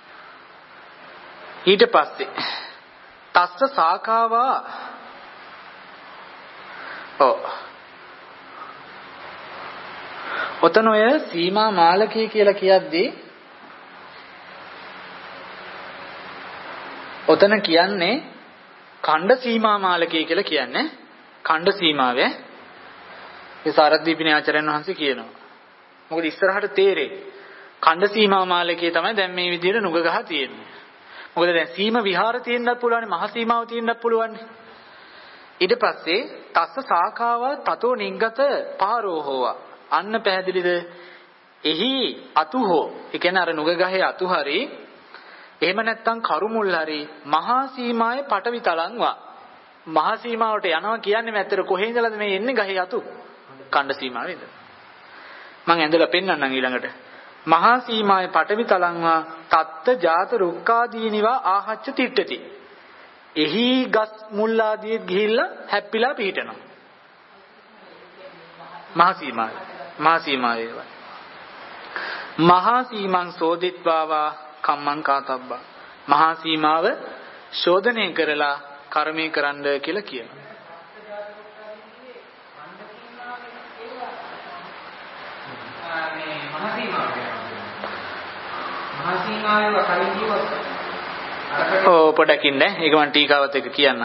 S5: ඊට පස්සේ තස්ස සාකාවා ඔව් ඔතන ඔය සීමා මාලකී කියලා කියද්දී ඔතන කියන්නේ ඛණ්ඩ සීමා මාලකී කියලා කියන්නේ ඛණ්ඩ සීමාවේ ඒ සාරද්දීපිනේ ආචාර්යයන් වහන්සේ කියනවා. මොකද ඉස්සරහට තේරෙයි ඛණ්ඩ සීමා මාලකී තමයි දැන් මේ විදිහට නුග ගහ තියෙන්නේ. මොකද දැන් සීම විහාර තියෙන්නත් පුළුවන්, මහ සීමාව තියෙන්නත් පුළුවන්. ඊට පස්සේ තස්ස සාඛාව තතෝ නිග්ගත පාරෝහෝවා. අන්න පැහැදිලිද? එහි අතු හෝ, ඒ කියන්නේ අර නුග ගහේ අතු හරි, එහෙම නැත්නම් කරුමුල් හරි මහා සීමාවේ පටවි තලංවා. මහා සීමාවට යනවා කියන්නේ මැත්තර කොහේ ඉඳලාද මේ එන්නේ ගහේ අතු? ඛණ්ඩ සීමාවේ ඉඳලා. මම ඇඳලා පෙන්නන්නම් ඊළඟට. මහා සීමාවේ පටවි තලංවා තත්ත ජාත රුක්කාදීනිවා ආහච්ච තිට්ඨති. එහි ගස් මුල් ආදී ගිහිල්ලා හැප්පිලා පිහිටනවා. මහා සීමාවේ. මහා සීමාවේ. මහා සීමං සෝදිත්වාවා කම්මං කාතබ්බා. මහා සීමාව ශෝධනය කරලා කර්මය කරන්න කියලා කියනවා.
S3: මේ මහා සීමාව. මහා සීමාවේ කලින් කිව්වොත්
S5: ඔව් පොඩකින් නේ. ඒක මම ටීකාවත් එක්ක කියන්න.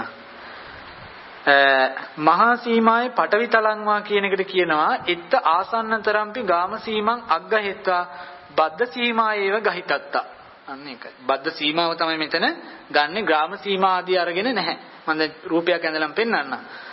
S5: මහා සීමාවේ පටවි තලංවා කියන එකට කියනවා එත්ත ආසන්නතරම්පි ගාම සීමං අග්ගහෙත්වා බද්ද සීමායේව ගහිතත්තා. අන්න ඒකයි. බද්ධ සීමාව තමයි මෙතන ගන්නෙ ග්‍රාම සීමා ආදී අරගෙන නැහැ. මම දැන් රූපයක් ඇඳලම් පෙන්නන්න.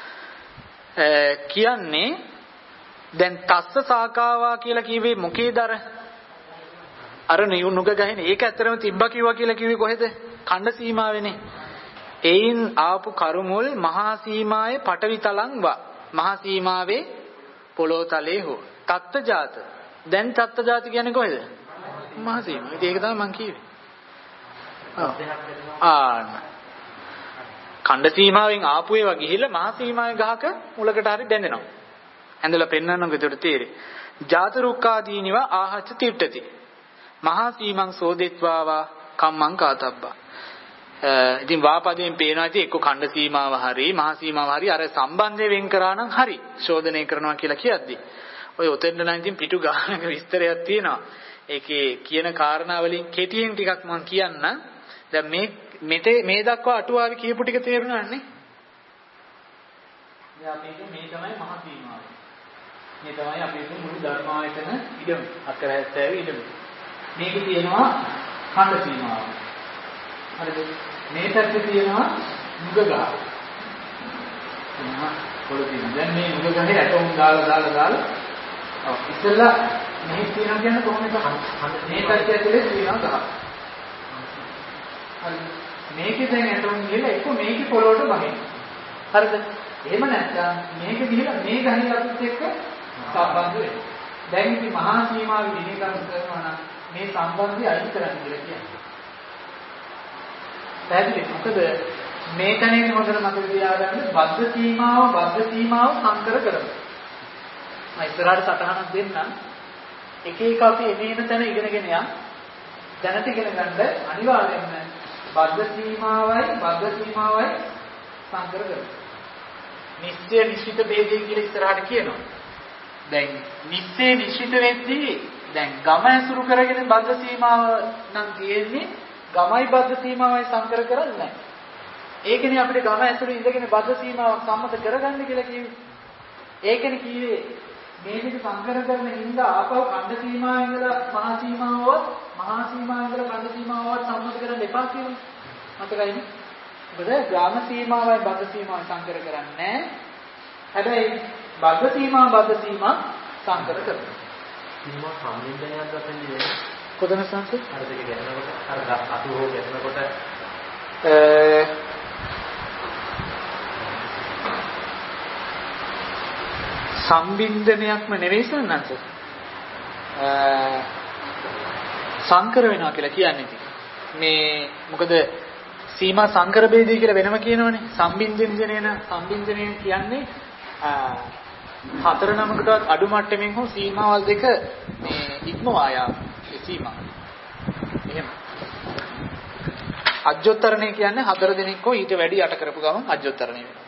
S5: කියන්නේ දැන් තස්ස සාකාවා කියලා කිව්වේ මොකේද අර? අර නුග ගහන ඒක ඇත්තරම තිබ්බා කිව්වා කියලා කිව්වේ කොහෙද? ඛණ්ඩ සීමාවේනේ. එයින් ආපු කරුමුල් මහා සීමාවේ පටවිතලං වා. මහා සීමාවේ පොළොව තලයේ හෝ තත්ත්ජාත. දැන් තත්ත්ජාත කියන්නේ කොහෙද? මහා සීමාව. ඒක තමයි මං කිව්වේ. ආන්න. ඛණ්ඩ සීමාවෙන් ආපු ඒවා ගිහිල්ලා මහා සීමාවේ ගහක මුලකට හරි බැඳෙනවා. ඇඳලා පෙන්නන්නකො ඒකට තේරෙයි. ජාත රුක්කාදීනිව ආහච්ච තිට්ඨති. මහා සීමං සෝදෙත්වාවා කම්මං කාතබ්බා. ඉතින් වාපදයෙන් පේනවා ඉතින් එක්ක ඛණ්ඩ සීමාව හරි මහා සීමාව හරි අර සම්බන්ධය වෙන් කරා නම් හරි ශෝධනය කරනවා කියලා කියද්දි ඔය ඔතෙන්ද නම් ඉතින් පිටු ගානක විස්තරයක් තියෙනවා. ඒකේ කියන කාරණා වලින් කෙටියෙන් ටිකක් මම කියන්න. දැන් මේ මෙතේ මේ දක්වා අටුවාවේ කියපු ටික තේරුණානේ. දැන් අපි මේ තමයි මහා සීමාව. මේ තමයි අපේ මුළු ධර්මායතන ඉඩම අතර හැත්තෑවේ ඉඩම. මේක තියෙනවා ඛණ්ඩ සීමාව. හරිද? මේ පැත්තේ තියෙනවා නුග ගහ. එහෙනම් පොළොතින් දැන් මේ නුග ගහේ ඇටෝම් දාලා දාලා දාලා ඔව් ඉස්සෙල්ලා මෙහි තියෙනවා කියන්නේ කොහොමද? මේ පැත්තේ ඇතුලේ තියෙනවා ගහ. හරිද? මේකේ දැන් ඇටෝම් ගිහලා එක්ක මේකේ පොළොවට බහිනවා. හරිද? එහෙම නැත්නම් මේක ගිහලා මේ ගහේ අපිත් එක්ක සම්බන්ධ වෙනවා. දැන් ඉතින් මහා සීමාවේ විනීකරණය කරනවා නම් මේ සම්බන්ධය අයින් කරන්න කියලා කියන්නේ. පැහැදිලි. මොකද මේ තැනින් හොඳට මතක තියාගන්න බද්ධ සීමාව බද්ධ සීමාව සංකර කරමු. මම ඉස්සරහට සටහනක් දෙන්නම්. එක එක අපි එනේන තැන ඉගෙනගෙන යන්න. දැනට ඉගෙන ගන්න අනිවාර්යයෙන්ම බද්ධ සීමාවයි බද්ධ සීමාවයි සංකර කරමු. නිශ්චය නිශ්චිත ભેදය කියලා ඉස්සරහට කියනවා. දැන් නිශ්චය නිශ්චිත වෙද්දී දැන් ගම ඇසුරු කරගෙන බද්ධ සීමාව නම් තියෙන්නේ ගමයි බද්ධ සීමාවයි සංකර කරන්නේ නැහැ. ඒකනේ අපිට ගම ඇසුරු ඉඳගෙන බද්ධ සීමාවක් සම්මත කරගන්න කියලා කිව්වේ. ඒකනේ කිව්වේ මේ විදිහ සංකර කරන හින්දා ආපහු ඛණ්ඩ සීමාවෙන් ඉඳලා මහා සීමාවවත් මහා සීමාවෙන් ඉඳලා ඛණ්ඩ සීමාවවත් සම්මත කරන්න එපා කියන්නේ. මතකයිනේ. මොකද ග්‍රාම සීමාවයි බද්ධ සීමාවයි සංකර කරන්නේ නැහැ. හැබැයි බද්ධ සීමා බද්ධ සීමා සංකර කරනවා. සීමා සම්බන්ධයක් ගන්න කොතන සංකේ? අර දෙක ගැනනකොට අර අතු හෝ ගැනනකොට සම්බින්දනයක්ම නෙවෙයි සන්නන්ස. සංකර වෙනවා කියලා කියන්නේ. මේ මොකද සීමා සංකර ભેදී කියලා වෙනම කියනවනේ. සම්බින්දනයන සම්බින්දනය කියන්නේ හතර නමකටවත් අඩු මට්ටමින් හෝ සීමාවල් දෙක මේ ඉක්මවා යාම ඒ සීමා. එහෙම. අජ්ජොත්තරණය කියන්නේ හතර දෙනෙක් හෝ ඊට වැඩි යට කරපු ගමන් අජ්ජොත්තරණය වෙනවා.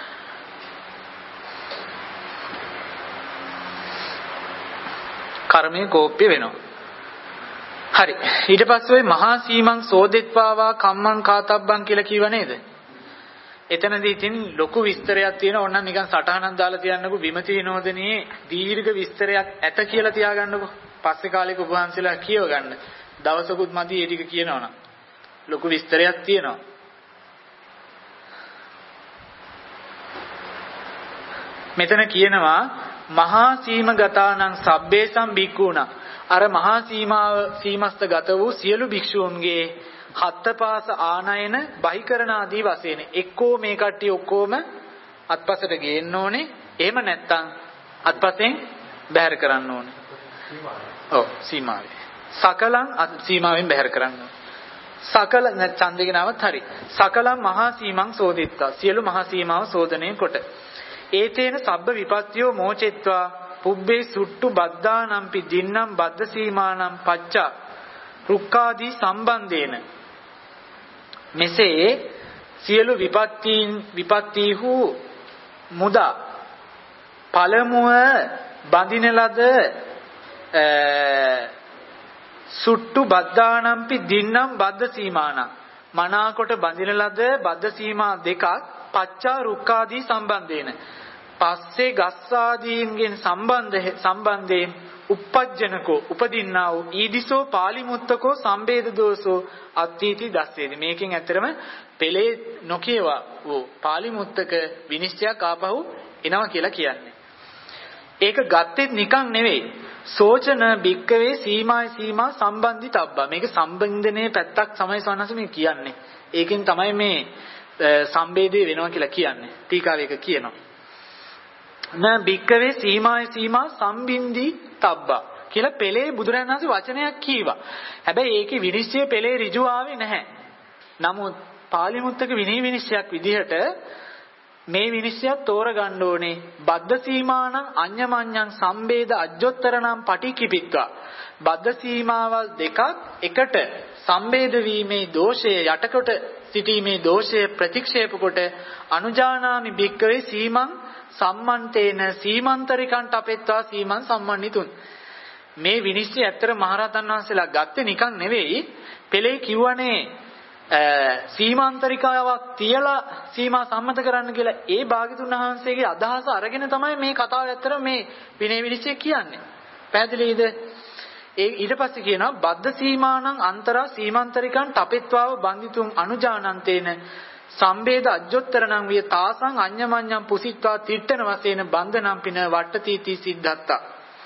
S5: කර්මයේ කෝප්‍ය වෙනවා. හරි. ඊට පස්සේ ওই මහා සීමං සෝදෙත්වාවා කම්මං කාතබ්බං කියලා කිව්ව නේද? එතනදී ඉතින් ලොකු විස්තරයක් තියෙනවා. ඕනනම් නිකන් සටහනක් දාලා තියන්නකෝ. විමති විනෝදනයේ දීර්ඝ විස්තරයක් ඇත කියලා තියාගන්නකෝ. පස්සේ කාලෙක ඔබ වහන්සේලා කියව ගන්න. දවසකුත් මදි ඒ ටික කියනවනම්. ලොකු විස්තරයක් තියෙනවා. මෙතන කියනවා මහා සීමගතානං සබ්බේසම් බික්ඛූණා. අර මහා සීමාව සීමස්ත ගත වූ සියලු භික්ෂූන්ගේ හත්පාස ආනයන බහිකරණ ආදී වශයෙන් එක්කෝ මේ කට්ටිය ඔක්කොම අත්පසට ගේන්න ඕනේ. එහෙම නැත්නම් අත්පසෙන් බැහැර කරන්න ඕනේ. ඔව් සීමාවේ. සකලං සීමාවෙන් බැහැර කරන්න ඕනේ. සකල ඡන්දේකනවත් හරි. සකලං මහා සීමං සෝදිත්තා. සියලු මහා සීමාව සෝදනය කොට. ඒතේන සබ්බ විපත්තියෝ මෝචෙත්වා පුබ්බේ සුට්ටු බද්දානම්පි දින්නම් බද්ද සීමානම් පච්චා රුක්කාදී සම්බන්ධේන මෙසේ සියලු විපත්තීන් විපත්තීහු මුදා පළමුව බඳින ලද සුට්ටු බද්දානම්පි දින්නම් බද්ද සීමානම් මනාකොට බඳින ලද බද්ද සීමා දෙකක් පච්චා රුක්කාදී සම්බන්ධේන පස්සේ ගස් ආදීන්ගෙන් සම්බන්ධ සම්බන්ධයෙන් uppajjanako උපදින්නා වූ ඊදිසෝ පාලිමුත්තකෝ සම්බේද දෝසෝ අත්ථීති දස්සේති. මේකෙන් ඇත්තරම පෙළේ නොකියවා වූ පාලිමුත්තක විනිශ්චයක් ආපහු එනවා කියලා කියන්නේ. ඒක ගත්තෙත් නිකන් නෙවෙයි. සෝචන බික්කවේ සීමායි සීමා සම්බන්ධිතබ්බා. මේක සම්බන්ධනේ පැත්තක් තමයි සවනස මේ කියන්නේ. ඒකෙන් තමයි මේ සම්බේධය වෙනවා කියලා කියන්නේ. ටීකාව එක කියනවා. න බික්කවේ සීමායි සීමා සම්බින්දි තබ්බා කියලා පෙළේ බුදුරජාණන් වහන්සේ වචනයක් කීවා. හැබැයි ඒකේ විනිශ්චය පෙළේ ඍජු ආවේ නැහැ. නමුත් පාලිමුත්තක විනී විනිශ්චයක් විදිහට මේ විනිශ්චයත් තෝරගන්න ඕනේ. බද්ධ සීමානං අඤ්ඤමඤ්ඤං සම්බේද අජ්ජොත්තරණං පටිකිපිත්වා. බද්ධ සීමාවල් දෙකක් එකට සම්බේද වීමේ දෝෂය යටකොට සිටීමේ දෝෂය ප්‍රතික්ෂේප කොට අනුජානාමි භික්කවේ සීමං සම්මන්තේන සීමන්තරිකන්ට අපෙත්වා සීමං සම්මන්නිතුන්. මේ විනිශ්චය ඇත්තට මහරහතන් වහන්සේලා ගත්තේ නිකන් නෙවෙයි. පෙළේ කිව්වනේ සීමාන්තරිකාවක් තියලා සීමා සම්මත කරන්න කියලා. ඒ භාග්‍යතුන් වහන්සේගේ අදහස අරගෙන තමයි මේ කතාව ඇත්තට මේ විනය විනිශ්චය කියන්නේ. පැහැදිලිද? ඒ ඊට පස්සේ කියනවා බද්ධ සීමානං අන්තරා සීමාන්තරිකං තපෙත්වාව බන්දිතුන් අනුජානන්තේන සම්බේද අජ්ජොත්තරණං විය තාසං අඤ්ඤමඤ්ඤං පුසිත්වා තිට්ඨන වශයෙන් බන්ධනම් පින වට්ටතිති සිද්ධත්තා.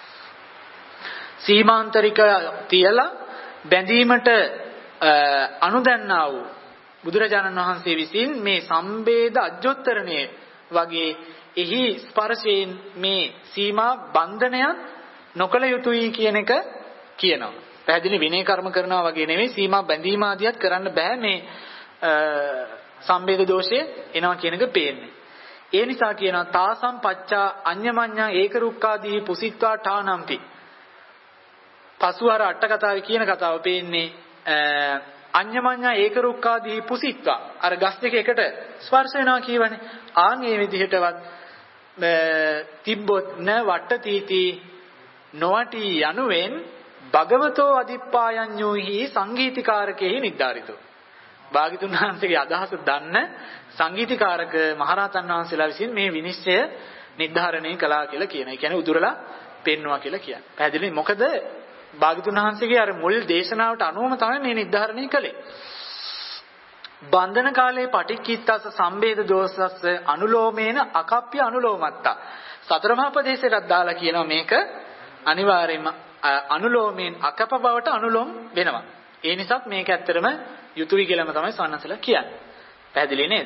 S5: සීමාන්තරික තියලා බැඳීමට අනුදන්නා වූ බුදුරජාණන් වහන්සේ විසින් මේ සම්බේද අජ්ජොත්තරණය වගේ එහි ස්පර්ශයෙන් මේ සීමා බන්ධනයක් නොකළ යුතුයි කියන එක කියනවා. පැහැදිලි විනය කර්ම කරනවා වගේ නෙවෙයි සීමා බැඳීම ආදියත් කරන්න බෑ මේ සම්බේද දෝෂය එනවා කියන එක පේන්නේ. ඒ නිසා කියනවා තාසම් පච්චා අඤ්ඤමඤ්ඤා ඒකරුක්කාදී පුසිත්වා ඨානම්පි. පසු අර අට කතාවේ කියන කතාව පේන්නේ අඤ්ඤමඤ්ඤා ඒකරුක්කාදී පුසිත්වා. අර ගස් දෙක එකට ස්පර්ශ වෙනවා කියවනේ. ආන් මේ විදිහටවත් තිබ්බොත් න වට්ටතිති නොවටි යනුවෙන් භගවතෝ අදිප්පායඤ්ඤෝහි සංගීතිකාරකෙහි නිද්දාරිතෝ. භාග්‍යතුන් වහන්සේගේ අදහස දන්න සංගීතිකාරක මහරහතන් වහන්සේලා විසින් මේ විනිශ්චය නිර්ධාරණය කළා කියලා කියන. ඒ කියන්නේ උදුරලා පෙන්නවා කියලා කියන්නේ. පැහැදිලි? මොකද භාග්‍යතුන් වහන්සේගේ අර මුල් දේශනාවට අනුවම තමයි මේ නිර්ධාරණය කළේ. බන්ධන කාලේ පටික්කිත්තස සම්බේද දෝසස්ස අනුලෝමේන අකප්ප්‍ය අනුලෝමත්තා. සතර මහා ප්‍රදේශයටත් දාලා කියනවා මේක අනිවාර්යයෙන්ම අනුලෝමයෙන් අකප බවට අනුලෝම වෙනවා. ඒ නිසාත් මේක ඇත්තටම යුතුයි කියලාම තමයි සවන්නසලා කියන්නේ. පැහැදිලි නේද?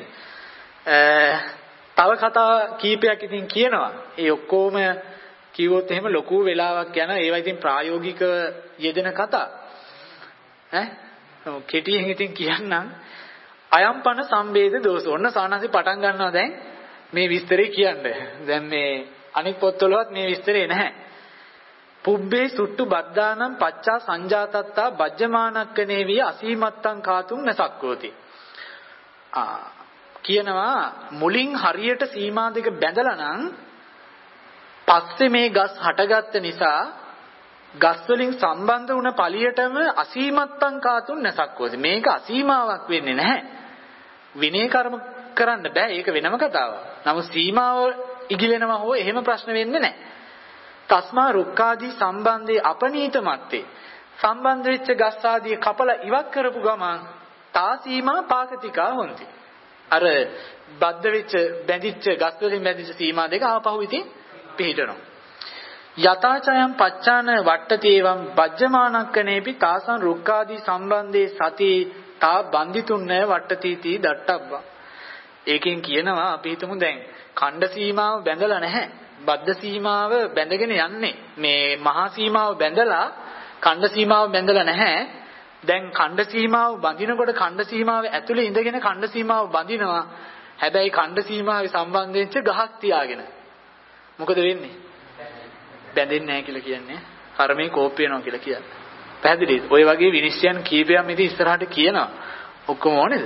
S5: තව කතා කීපයක් ඉතින් කියනවා. ඒ ඔක්කොම කිව්වොත් එහෙම ලොකු වෙලාවක් යන ඒවා ඉතින් ප්‍රායෝගිකව යෙදෙන කතා. ඈ කෙටියෙන් ඉතින් කියන්නම් අයම්පන සම්බේද දෝෂ. ඔන්න සවන්නසි පටන් ගන්නවා දැන් මේ විස්තරේ කියන්න. දැන් මේ අනිත් පොත්වලවත් මේ විස්තරේ නැහැ. පුබ්බේ සුට්ටු බද්දානම් පච්චා සංජාතත්තා බජ්ජමානක්කනේ විය අසීමත්තං කාතුම් නසක්කෝති. ආ කියනවා මුලින් හරියට සීමා දෙක බැඳලා නම් පස්සේ මේ ගස් හටගත්ත නිසා ගස් වලින් සම්බන්ධ වුණ පළියටම අසීමත්තං කාතුම් නසක්කෝති. මේක අසීමාවක් වෙන්නේ නැහැ. විනය කර්ම කරන්න බෑ. ඒක වෙනම කතාවක්. නමුත් සීමාව ඉගිලෙනවා හෝ එහෙම ප්‍රශ්න වෙන්නේ නැහැ. තස්මා රුක්කාදී සම්බන්ධේ අපනීත මත්තේ සම්බන්ධ වෙච්ච ගස් ආදී කපලා ඉවත් කරපු ගමන් තා සීමා පාකතිකා හොಂತಿ. අර බද්ධ වෙච්ච බැඳිච්ච ගස් වලින් බැඳිච්ච සීමා දෙක ආපහු ඉතින් පිහිටනවා. යතාචයන් පච්චාන වට්ටතේවම් බජ්ජමානක්කනේපි තාසං රුක්කාදී සම්බන්ධේ සති තා බන්දිතුන්න වට්ටතීති දට්ටබ්බා. ඒකෙන් කියනවා අපි හිතමු දැන් ඛණ්ඩ සීමාව බැඳලා නැහැ. බද්ධ සීමාව බැඳගෙන යන්නේ. මේ මහා සීමාව බැඳලා ඛණ්ඩ සීමාව බැඳලා නැහැ. දැන් ඛණ්ඩ සීමාව බඳිනකොට ඛණ්ඩ සීමාව ඇතුලේ ඉඳගෙන ඛණ්ඩ සීමාව බඳිනවා. හැබැයි ඛණ්ඩ සීමාවේ සම්බන්ධ වෙච්ච ගහක් තියාගෙන. මොකද වෙන්නේ? බැඳෙන්නේ නැහැ කියලා කියන්නේ. කර්මේ කෝප්ප වෙනවා කියලා කියන්නේ. පැහැදිලිද? ඔය වගේ විනිශ්චයන් කීපයක් ඉතින් ඉස්සරහට කියනවා. ඔක්කොම ඕනේද?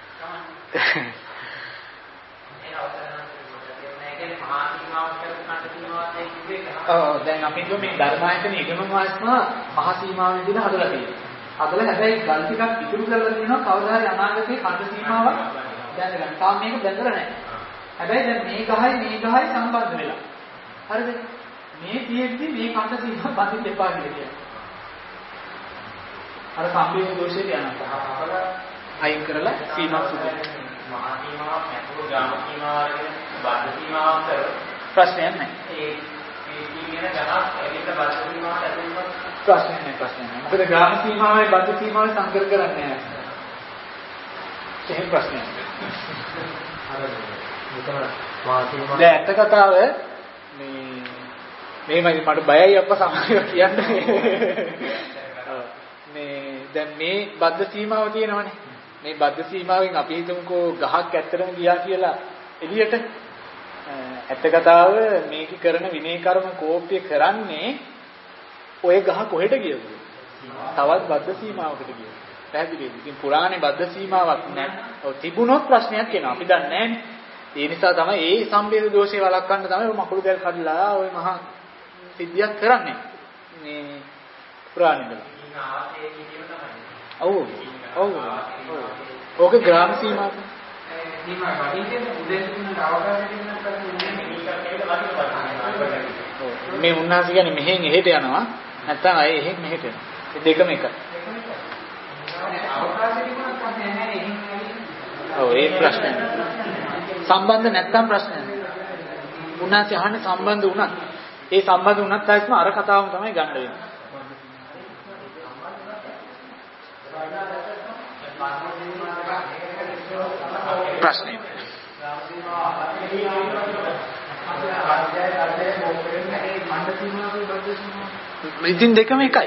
S5: ඔව් දැන් අපි කියමු මේ ධර්මායතන ඉගෙනම වාස්නා මහ සීමාවෙන් දින හදලා තියෙනවා. හදලා හැබැයි ගල් ටිකක් ඉතුරු කරලා තියෙනවා කවදා හරි අනාගතේ ඛණ්ඩ සීමාවක් දැනගන්න. තාම මේක බැඳලා නැහැ. හැබැයි දැන් මේ ගහයි මේ ගහයි සම්බන්ධ වෙලා. හරිද? මේ තියෙද්දි මේ කන්ද සීමා බඳින්න එපා කියලා කියනවා. අර සම්පේක්ෂ දෝෂයට යනවා. අපල අයින් කරලා සීමා සුදු.
S4: මහා සීමාවක් නැතුව ග්‍රාම සීමාව අරගෙන බද්ධ සීමාවක් කර
S5: ප්‍රශ්නයක් නැහැ.
S4: ඒ මේ කියන ගණක් ඒකට බද්ධ සීමාවට ඇතුළත්
S5: ප්‍රශ්නයක් නැහැ ප්‍රශ්නයක් නැහැ. මොකද ග්‍රාම සීමාවයි බද්ධ සීමාවයි සංකර කරන්නේ නැහැ. එහෙම ප්‍රශ්නයක්. දැන් ඇත්ත කතාව මේ මේමයි මට බයයි අප්පා සමහරව කියන්නේ. මේ දැන් මේ බද්ධ සීමාව තියෙනවනේ. මේ බද්ධ සීමාවෙන් අපි හිතමුකෝ ගහක් ඇත්තටම ගියා කියලා එළියට. ඇත්ත කතාව මේක කරන විනය කර්ම කෝප්‍ය කරන්නේ ඔය ගහ කොහෙට ගියද? තවත් බද්ධ සීමාවකට ගියා. පැහැදිලිද? ඉතින් පුරාණේ බද්ධ සීමාවක් නැහැ. ඔව් තිබුණොත් ප්‍රශ්නයක් එනවා. අපි දන්නේ නැහැනේ. ඒ නිසා තමයි ඒ සම්බේධ දෝෂේ වළක්වන්න තමයි ඔය මකුළු දැල් කඩලා ඔය මහා සිද්ධියක් කරන්නේ. මේ පුරාණේද. ඔව්. ඔව්. ඔක ග්‍රාම සීමාව.
S3: සීමා වටින්නේ උදේසුන අවකාශයෙන් නැත්නම්
S5: මේ උන්වහන්සේ කියන්නේ මෙහෙන් එහෙට යනවා. නැත්නම් අය එහෙන් මෙහෙට යනවා. ඒ දෙකම එකයි. ඔව් ඒ ප්‍රශ්නේ. සම්බන්ධ නැත්නම් ප්‍රශ්නයක්. උන්වහන්සේ අහන්නේ සම්බන්ධ වුණත් ඒ සම්බන්ධ වුණත් ආයෙත්ම අර කතාවම තමයි ගන්න වෙන්නේ. ප්‍රශ්නේ. ඉතින් දෙකම එකයි.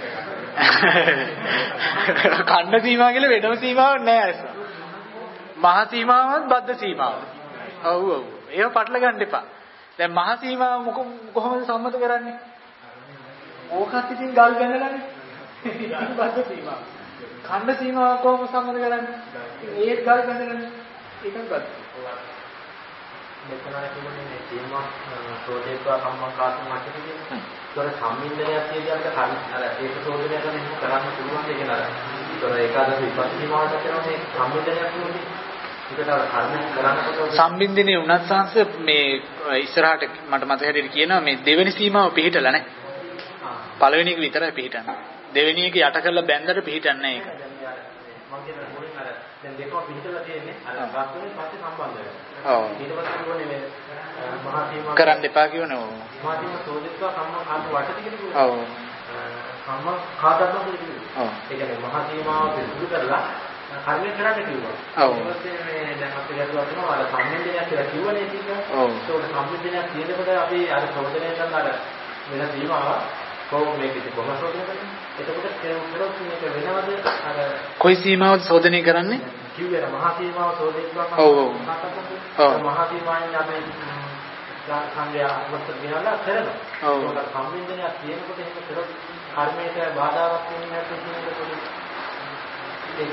S5: ඛණ්ඩ සීමාව කියලා වෙනම සීමාවක් නැහැ අයිස. මහා සීමාවත් බද්ධ සීමාව. ඔව් ඔව්. ඒව පටල ගන්න එපා. දැන් මහා සීමාව කොහොමද සම්මත කරන්නේ? ඕකත් ඉතින් ගල් ගන්නලානේ. ඉතින් බද්ධ සීමාව. ඛණ්ඩ සීමාව කොහොමද සම්මත කරන්නේ? ඒත් ගල් ගන්නලානේ. ඒකත් බද්ධ.
S4: මෙතන කියන්නේ සීමා ප්‍රෝජෙක්ට්වා සම්මකාසන මාර්කට් එකේ තොර සම්මින්දනයක් කියලාට හරි අර ඒක සෝදනය කරන එක කරන්න පුළුවන් දෙයක් නේද? තොර ඒකාදශ විපස්සී සීමාවට කරන මේ සම්මින්දනයක් නෙවෙයි. ඒකට අර කර්ම කරන්නකොට
S5: සම්බින්දිනේ උනත් සංස මේ ඉස්සරහට මට මතක හැටියට කියනවා මේ දෙවෙනි සීමාව පිළිහිටලා නැහැ. පළවෙනි එක විතරයි පිළිහිටන්නේ. දෙවෙනි එක යට කරලා බැන්දට පිළිහිටන්නේ නැහැ ඒක.
S4: මම කියන මුලින් අර දැන් දෙකම පිළිහිටලා තියෙන්නේ අර වාස්තුවේ පස්සේ සම්බන්ධ වෙනවා.
S5: ඔව්.
S4: ඊට පස්සේ කියන්නේ මේ මහා සීමාව
S5: කරන්න එපා කියවනේ. ඔව්.
S4: මහා සීමාව සෝදිත්වා සම්ම කාතු වටට කියලා.
S5: ඔව්.
S4: සම්ම කාතත්ව කියලා.
S5: ඔව්.
S4: ඒ කියන්නේ මහා සීමාව පිළිසුදු කරලා කර්මය කරන්න කිව්වා.
S5: ඔව්.
S4: ඊට පස්සේ මේ දැන් අපි ගැටුවා තමයි අර සම්මින්දනයක් කියලා කිව්වනේ ඒක.
S5: ඔව්.
S4: ඒක සම්මින්දනයක් කියනකොට අපි අර සෝදනය කරන අර වෙන සීමාව කොහොම මේකද කොහොම සෝදනය කරන්නේ? එතකොට කෙරුවොත් මේක වෙනවද අර
S5: කොයි සීමාවද සෝදනය කරන්නේ?
S4: කිව්වේ මහා සීමාව සෝදනයක්වා
S5: ඔව් ඔව්. ඔව්.
S4: මහා සීමාවෙන් අපි සංගය අවස්ථ දිනලා කරනවා.
S5: ඔව්.
S4: ඒක සම්මින්දනයක් කියනකොට එහෙම කරොත් කර්මයට බාධාවක් වෙන්නේ නැත්නම් කියනකොට ඒක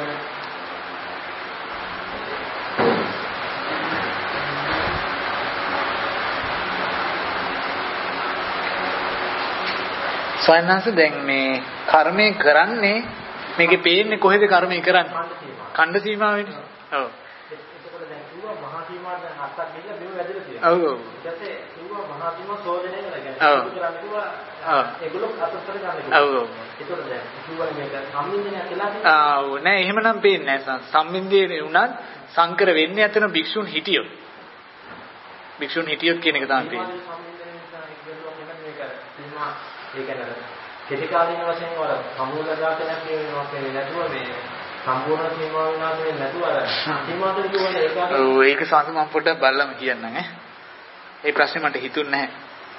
S4: ස්වයන්හන්ස දැන් මේ කර්මය කරන්නේ මේකේ පේන්නේ කොහෙද කර්මය කරන්නේ? ඛණ්ඩ සීමාවෙන්නේ. ඔව්. එතකොට දැන් කිව්වා මහා සීමාව දැන් හත්තක් ගිහලා මෙව වැදලා තියෙනවා.
S5: ඔව් ඔව්.
S4: ඊට පස්සේ කිව්වා මහා සීමාව සෝදනය කරලා
S5: ඔව්.
S4: කියන්නේ කරන්නේ කිව්වා ඒගොල්ලෝ අතතර ගන්න කිව්වා.
S5: ඔව් ඔව්.
S4: ඒතකොට දැන් කිව්වා මේක සම්මින්දනයක් කියලා තියෙනවා.
S5: ආ ඔව් නෑ එහෙමනම් පේන්නේ නෑ සම්මින්දේ උනත් සංකර වෙන්නේ අතන භික්ෂුන් හිටියොත්. භික්ෂුන් හිටියොත් කියන එක තමයි පේන්නේ.
S4: ඒ කියන්නේ කෙටි කාලින වශයෙන් වල සමූල ඝාතනයක් කියනවා කියන්නේ නැතුව මේ සම්පූර්ණ සීමාව විනාශ වෙන්නේ නැතුව අර සීමාවතර කියන්නේ ඒක.
S5: ඔව් ඒක සංස මම පොඩ්ඩක් බලලම කියන්නම් ඈ. ඒ ප්‍රශ්නේ මට හිතුන්නේ නැහැ.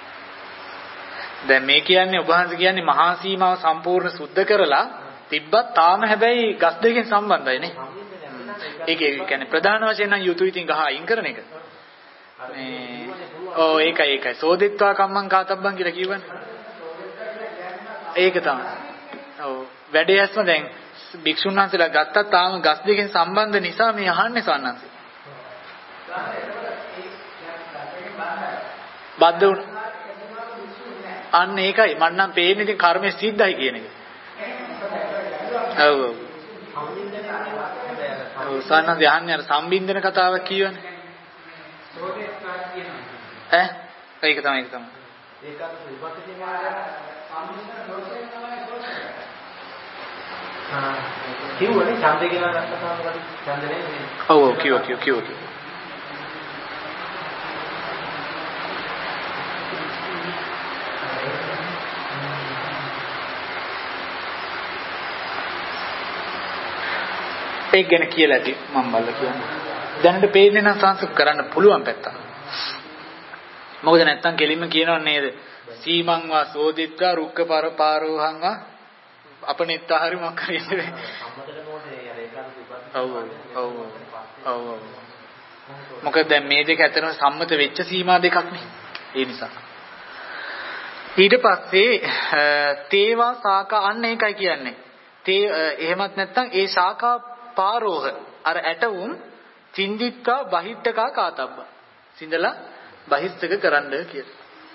S5: දැන් මේ කියන්නේ ඔබ වහන්සේ කියන්නේ මහා සීමාව සම්පූර්ණ සුද්ධ කරලා තිබ්බත් තාම හැබැයි ගස් දෙකෙන් සම්බන්ධයි නේ. ඒක කියන්නේ ප්‍රධාන වශයෙන් නම් යුතුය ඉතින් ගහ අයින් කරන එක. මේ ඔව් ඒකයි ඒකයි සෝදිත්වා කම්මං කාතබ්බං කියලා කියවනේ. ඒක තමයි. ඔව් වැඩේ ඇස්ම දැන් භික්ෂුන් වහන්සේලා ගත්තා තාම ගස් දෙකෙන් සම්බන්ධ නිසා මේ අහන්නේ සවන්නන්සේ. බද්ද වුණ. අන්න ඒකයි මම නම් පේන්නේ ඉතින් කර්මයේ සිද්ධයි කියන එක. ඔව් ඔව්. ඔව් සවන්නන්සේ අහන්නේ අර සම්බින්දන කතාවක් කියවනේ. ඈ ඒක තමයි ඒක තමයි.
S3: ඒකත් විපස්සී මාර්ගය සම්මිශ්‍ර දෝෂයෙන් තමයි දෝෂය. ආ කිව්වනේ ඡන්දේ කියලා රක්කතාවකට ඡන්දනේ නේ.
S1: ඔව් ඔව් කිව්වා කිව්වා කිව්වා. ඒක ගැන කියලා ඇති මම බලලා කියන්නේ. දැනට පේන්නේ නම් සංසුක් කරන්න පුළුවන් පැත්ත. මොකද නැත්තම් කෙලින්ම කියනව නේද? සීමං වා සෝදිත්වා රුක්ක පරපාරෝහං වා අපනෙත්තාහරි මොකක් හරි. ඔව් ඔව් ඔව්. මොකද දැන් මේ දෙක අතරම සම්මත වෙච්ච සීමා දෙකක් නේ. ඒ නිසා. ඊට පස්සේ තේවා සාකා අන්න ඒකයි කියන්නේ. තේ එහෙමත් නැත්තම් ඒ ශාකා පාරෝහ අර ඇටවුම් චින්දිත්වා බහිට්ටකා කාතබ්බ සිඳලා බහිස්තක කරන්න කියලා.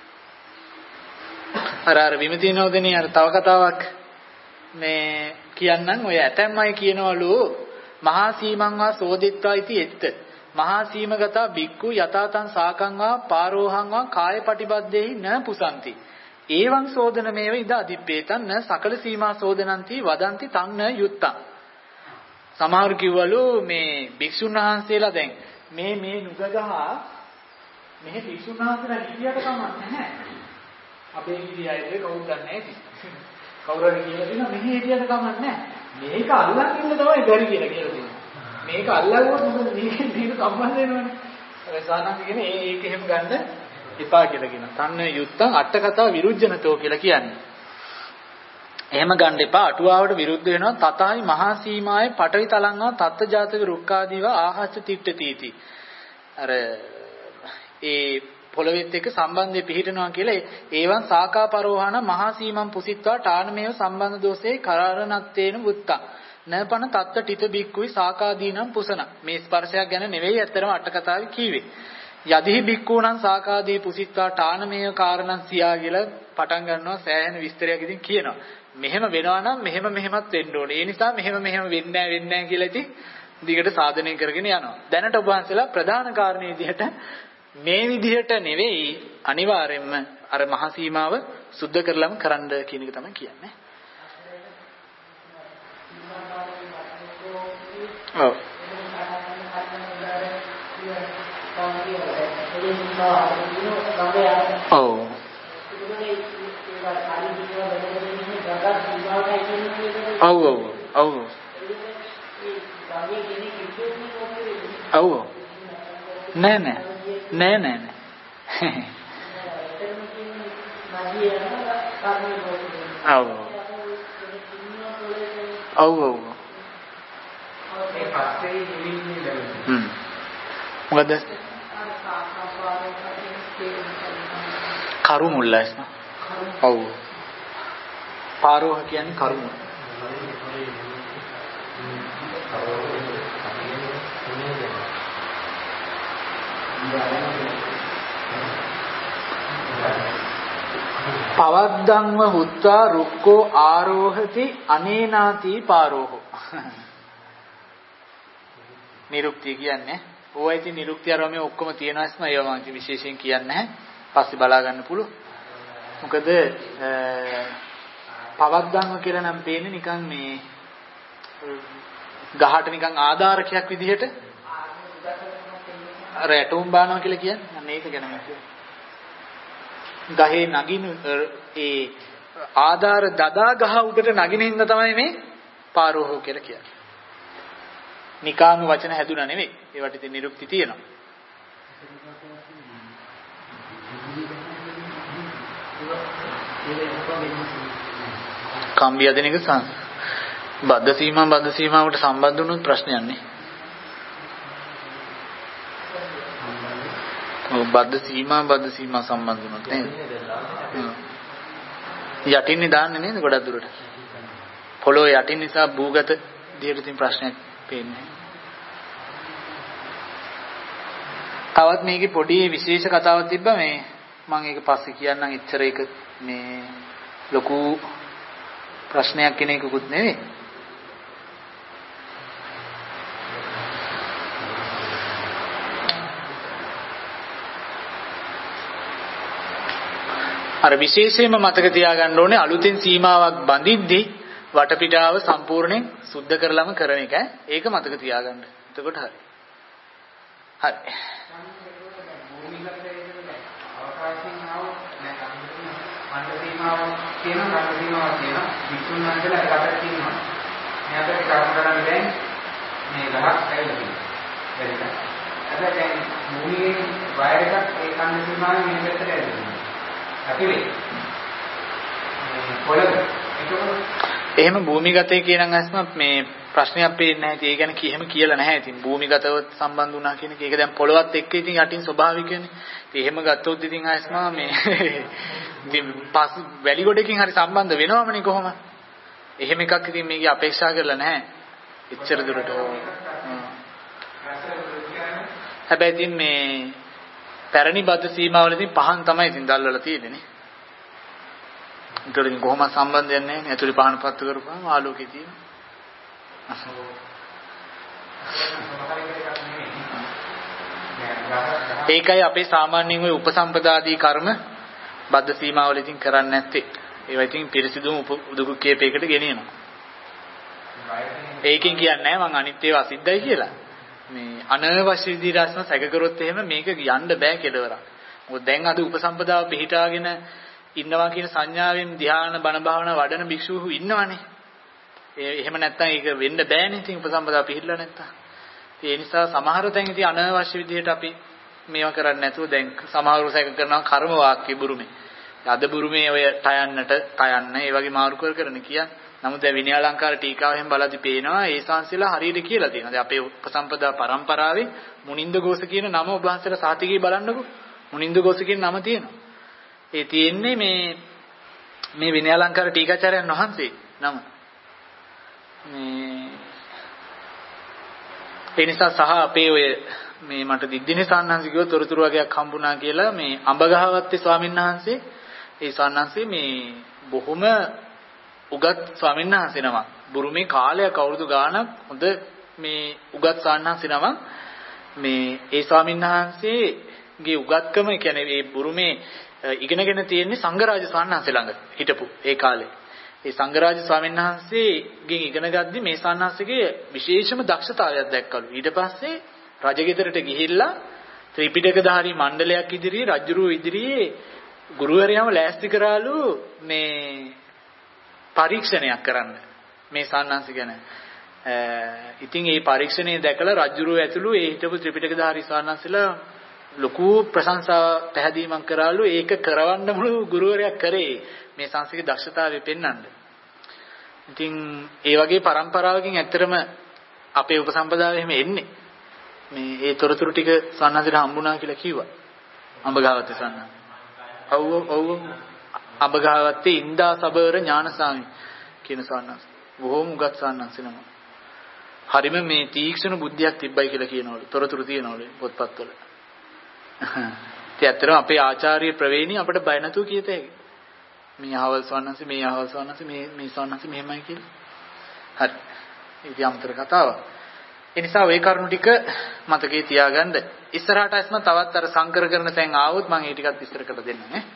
S1: අර අර විමතිනෝදනේ අර තව කතාවක් මේ කියන්නම් ඔය ඇතැම්මයි කියනවලු මහා සීමං වා සෝදිත්වා इति එත්ත මහා සීමගතා බික්කු යතාතං සාකං වා පාරෝහං වා කාය පටිබද්දේහි න පුසන්ති ඒවං සෝදන මේව ඉද අදිප්පේතං න සකල සීමා සෝදනන්ති වදන්ති තං න යුත්තං. සමහර කිව්වලු මේ භික්ෂුන් වහන්සේලා දැන් මේ මේ නුග ගහ මෙහි භික්ෂුන් වහන්සේලා හිටියට කමක් නැහැ. අපේ ගිරියයිද කවුරුත් දන්නේ නැහැ. කවුරුහරි කියලා දෙනවා මෙහි හිටියට කමක් නැහැ. මේක අල්ලන් ඉන්න තමයි බැරි කියලා කියලා දෙනවා. මේක අල්ලගුවොත් මොකද මේක මේක සම්බන්ධ වෙනවනේ. ඒ සානංශ කියන්නේ ඒක එහෙම ගන්න එපා කියලා කියනවා. තන්න යුත්තං අට කතා විරුද්ධනතෝ කියලා කියන්නේ. එහෙම ගන්න එපා. අටුවාවට විරුද්ධ වෙනවා. තතයි මහා සීමායේ පටවි තලංගා තත්ත ජාතක රුක්කාදීව ආහච්ච තිට්ඨතිති. අර ඒ පොළවෙත් එක්ක සම්බන්ධය පිහිටනවා කියලා ඒවන් සාකාපරෝහණ මහා සීමම් පුසිට්වා ඨානමේව සම්බන්ධ දෝෂේ කරාරණත්තේන වුත්තා. නපන තත්ත ටිත බික්කුයි සාකාදීනම් පුසන. මේ ස්පර්ශයක් ගැන නෙවෙයි ඇත්තරම අට කතාවේ කීවේ. යදිහි බික්කුණං සාකාදී පුසිට්වා ඨානමේව කාරණං සියා කියලා පටන් ගන්නවා සෑහෙන විස්තරයක් ඉතින් කියනවා. මෙහෙම වෙනවා නම් මෙහෙම මෙහෙමත් වෙන්න ඕනේ. ඒ නිසා මෙහෙම මෙහෙම වෙන්නේ නැහැ වෙන්නේ නැහැ කියලා ඉතින් දිගට සාධනය කරගෙන යනවා. දැනට ඔබ වහන්සේලා ප්‍රධාන කාරණේ විදිහට මේ විදිහට නෙවෙයි අනිවාර්යයෙන්ම අර මහා සීමාව සුද්ධ කරලම කරන්න කියන එක තමයි කියන්නේ. ඔව්. ඔව්. ඔව් ඔව් ඔව් ඔව් නෑ නෑ නෑ නෑ නෑ ඔව් ඔව් ඔව් හ්ම් මොකද කරු මුල්ලස් න ඔව් පාරෝහ කියන්නේ කරු මුල් පවද්දංව හුත්වා රුක්කෝ ආරෝහති අනේනාති පාරෝහෝ. නිරුක්තිය කියන්නේ ඕවා ඉතින් නිරුක්තිය අරම ඔක්කොම තියෙනවා ස්ම ඒවා මම විශේෂයෙන් කියන්නේ නැහැ. පස්සේ බලා ගන්න පුළුවන්. මොකද පවද්දංව කියලා නම් පේන්නේ නිකන් මේ ගහට නිකන් ආධාරකයක් විදිහට අර ඇටෝම් බානවා කියලා කියන්නේ. අන්න ඒක ගැන මම කියනවා. ගහේ නගින ඒ ආධාර දදා ගහ උඩට නගින හින්දා තමයි මේ පාරෝහෝ කියලා කියන්නේ. නිකාම වචන හැදුනා නෙවෙයි. ඒවට ඉතින් නිරුක්ති තියෙනවා. කම්බිය දෙන එක සං බද්ධ සීමා බද්ධ සීමාවට සම්බන්ධ වුණොත් ප්‍රශ්නයක් නේ. ඔව් බද්ධ සීමා බද්ධ සීමා සම්බන්ධ වුණොත් නේද? යටින්නේ දාන්නේ නේද ගොඩක් දුරට? පොළොව යටින් නිසා භූගත දිහට තියෙන ප්‍රශ්නයක් පේන්නේ. තවත් මේකේ පොඩි විශේෂ කතාවක් තිබ්බා මේ මම ඒක පස්සේ කියන්නම්. එච්චර ඒක මේ ලොකු ප්‍රශ්නයක් කෙන එකකුත් නෙවෙයි. අර විශේෂයෙන්ම මතක තියාගන්න ඕනේ අලුතෙන් සීමාවක් බඳිද්දී වටපිටාව සම්පූර්ණයෙන් සුද්ධ කරලම කරන එක. ඒක මතක තියාගන්න. එතකොට හරි. හරි.
S3: තියෙනවා කර්ම සීමාවක් තියෙනවා විසුණු වහන්සේලා එකකට තියෙනවා මෙයාට කර්ම කරන්නේ දැන් මේ ගහක් ඇවිල්ලා තියෙනවා බැරිද අද දැන් භූමියේ වයර් එකක් ඒ කර්ම සීමාවෙන් මේ පැත්තට ඇවිල්ලා අපිලේ මේ පොළොව ඒකම
S1: එහෙම භූමිගතය කියන අස්ම මේ ප්‍රශ්නයක් පේන්නේ නැහැ. ඒ කියන්නේ කියෙම කියලා නැහැ. ඉතින් භූමිගතව සම්බන්ධ වුණා කියන එක ඒක දැන් පොළොවත් එක්ක ඉතින් යටින් ස්වභාවිකනේ. ඉතින් එහෙම ගත්තොත් ඉතින් ආස්ම මේ ඉතින් පස් වැලි ගොඩකින් හරි සම්බන්ධ වෙනවමනේ කොහොම. එහෙම එකක් ඉතින් මේකේ අපේක්ෂා කරලා නැහැ. එච්චර දුරට. හැබැයි ඉතින් මේ පැරණි බද්ධ සීමාවලදී පහන් තමයි ඉතින් දැල්වලා තියෙන්නේ නේ. ඒතරින් කොහොම සම්බන්ධයක් නැහැ නේ. ඇතුලේ පහන පත්තු කරපුවාම ආලෝකය තියෙනවා. ඒකයි අපේ සාමාන්‍යයෙන් ওই උපසම්පදාදී කර්ම බද්ධ සීමාවලදී කරන්නේ නැත්තේ. ඒවා ඉතින් පිරිසිදුම උදුකුක්කේපයකට ගෙනියනවා. ඒකෙන් කියන්නේ මං අනිත් ඒවා අසිද්ධයි කියලා. මේ අනවශ්‍ය විදිහට අස්ම සැක කරොත් එහෙම මේක යන්න බෑ කෙලවරක්. මොකද දැන් අද උපසම්පදාව පිළිහිටාගෙන ඉන්නවා කියන සංඥාවෙන් ධ්‍යාන බණ භාවනා වඩන භික්ෂුහු ඉන්නවනේ. ඒ එහෙම නැත්තම් ඒක වෙන්න බෑනේ. ඉතින් උපසම්පදාව පිළිහිලා නැත්තම්. ඒ නිසා සමහර තැන් ඉතින් අනවශ්‍ය විදිහට අපි මේවා කරන්නේ නැතුව දැන් සමහරව සැක කරනවා කර්ම වාක්‍ය බුරුමේ. අද බුරුමේ ඔය ටයන්නට ටයන්න ඒ වගේ මාරු කර කරන කියන්නේ. නමුත් දැන් විනය අලංකාර ටීකාවෙන් බලද්දි පේනවා ඒ සංසිලා හරියට කියලා තියෙනවා. දැන් අපේ උපසම්පදා පරම්පරාවේ මුනින්ද ගෝස කියන නම ඔබ වහන්සේලා සාතිකේ බලන්නකෝ. මුනින්ද ගෝස කියන නම තියෙනවා. ඒ තියෙන්නේ මේ මේ විනය අලංකාර ටීකාචාර්යයන් වහන්සේ නම. මේ ඒ නිසා සහ අපේ ඔය මේ මට දිද්දිනේ සාන්නංශ කිව්ව තොරතුරු වගේක් හම්බුණා කියලා මේ අඹගහවත්තේ ස්වාමීන් වහන්සේ ඒ සාන්නංශේ මේ බොහොම උගත් ස්වාමීන් වහන්සේ නමක්. බුරුමේ කාලයක් අවුරුදු ගාණක් හොඳ මේ උගත් සාන්නංශේ නමක්. මේ ඒ ස්වාමීන් වහන්සේගේ උගත්කම කියන්නේ මේ බුරුමේ ඉගෙනගෙන තියෙන්නේ සංඝරාජ සාන්නංශ ළඟ හිටපු ඒ කාලේ. ඒ සංඝරාජ ස්වාමීන් වහන්සේගෙන් ඉගෙන ගද්දි මේ සාන්නංශගේ විශේෂම දක්ෂතාවයක් දැක්කලු. ඊට පස්සේ රජගෙදරට ගිහිල්ලා ත්‍රිපිටකධාරී මණ්ඩලයක් ඉදිරියේ රජුරුව ඉදිරියේ ගුරුවරයාම ලෑස්ති කරාලු මේ පරීක්ෂණයක් කරන්න මේ සාන්නංශ ගැන. ඉතින් මේ පරීක්ෂණය දැකලා රජුරුව ඇතුළු ඒ හිටපු ත්‍රිපිටකධාරී සාන්නංශලා ලොකු ප්‍රශංසා පැහැදීමක් කරාලු. ඒක කරවන්න මුළු ගුරුවරයා කරේ මේ සංස්කෘතික දක්ෂතාවය පෙන්වන්න. ඉතින් ඒ වගේ પરම්පරාවකින් ඇත්තටම අපේ උපසම්පදාව එහෙම එන්නේ. මේ ඒ තොරතුරු ටික සන්නහසට හම්බුණා කියලා කිව්වා. අඹගහවත්තේ සන්නහ. ඔව් ඔව් අඹගහවත්තේ ඉන්දා සබර ඥානසාමි කියන සන්නහ. බොහොම උගත් සන්නහ නම. හරිම මේ තීක්ෂණ බුද්ධියක් තිබ්බයි කියලා කියනවලු. තොරතුරු තියනවලු පොත්පත්වල. ඉතින් ඇත්තටම අපේ ආචාර්ය ප්‍රවේණි අපිට බය නැතුව කියත හැකියි. මේ අහවල් සවන්නන්ස මේ අහවල් සවන්නන්ස මේ මේ සවන්නන්ස මෙහෙමයි කියලා. හරි. ඒක යම්තර කතාවක්. ඒ නිසා ওই කරුණු ටික මතකේ තියාගන්න. ඉස්සරහට අස්ම තවත් අර සංකර කරන තැන් ආවොත් මම ඒ ටිකත් විස්තර කරලා දෙන්නම් නේ.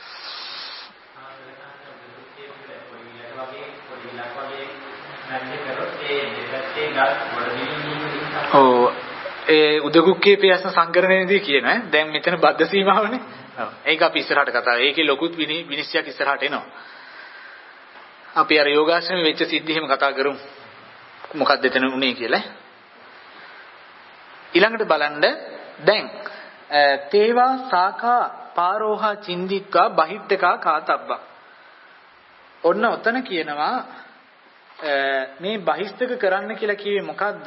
S1: ඔව් ඒ උදකුක්කේ පියස්ස සංකරණයේදී කියන ඈ දැන් මෙතන බද්ධ සීමාවනේ. ඔව් ඒක අපි ඉස්සරහට කතා. ඒකේ ලොකුත් විනිශ්චයක් ඉස්සරහට එනවා. අපි අර යෝගාශ්‍රමයේ වෙච්ච සිද්ධි එහෙම කතා කරමු. මොකක්ද එතන උනේ කියලා. ඊළඟට බලන්න දැන් තේවා සාකා පාරෝහා චින්දික්කා බහිට්ටකා කාතබ්බා. ඔන්න ඔතන කියනවා මේ බහිස්තක කරන්න කියලා කිව්වේ මොකද්ද?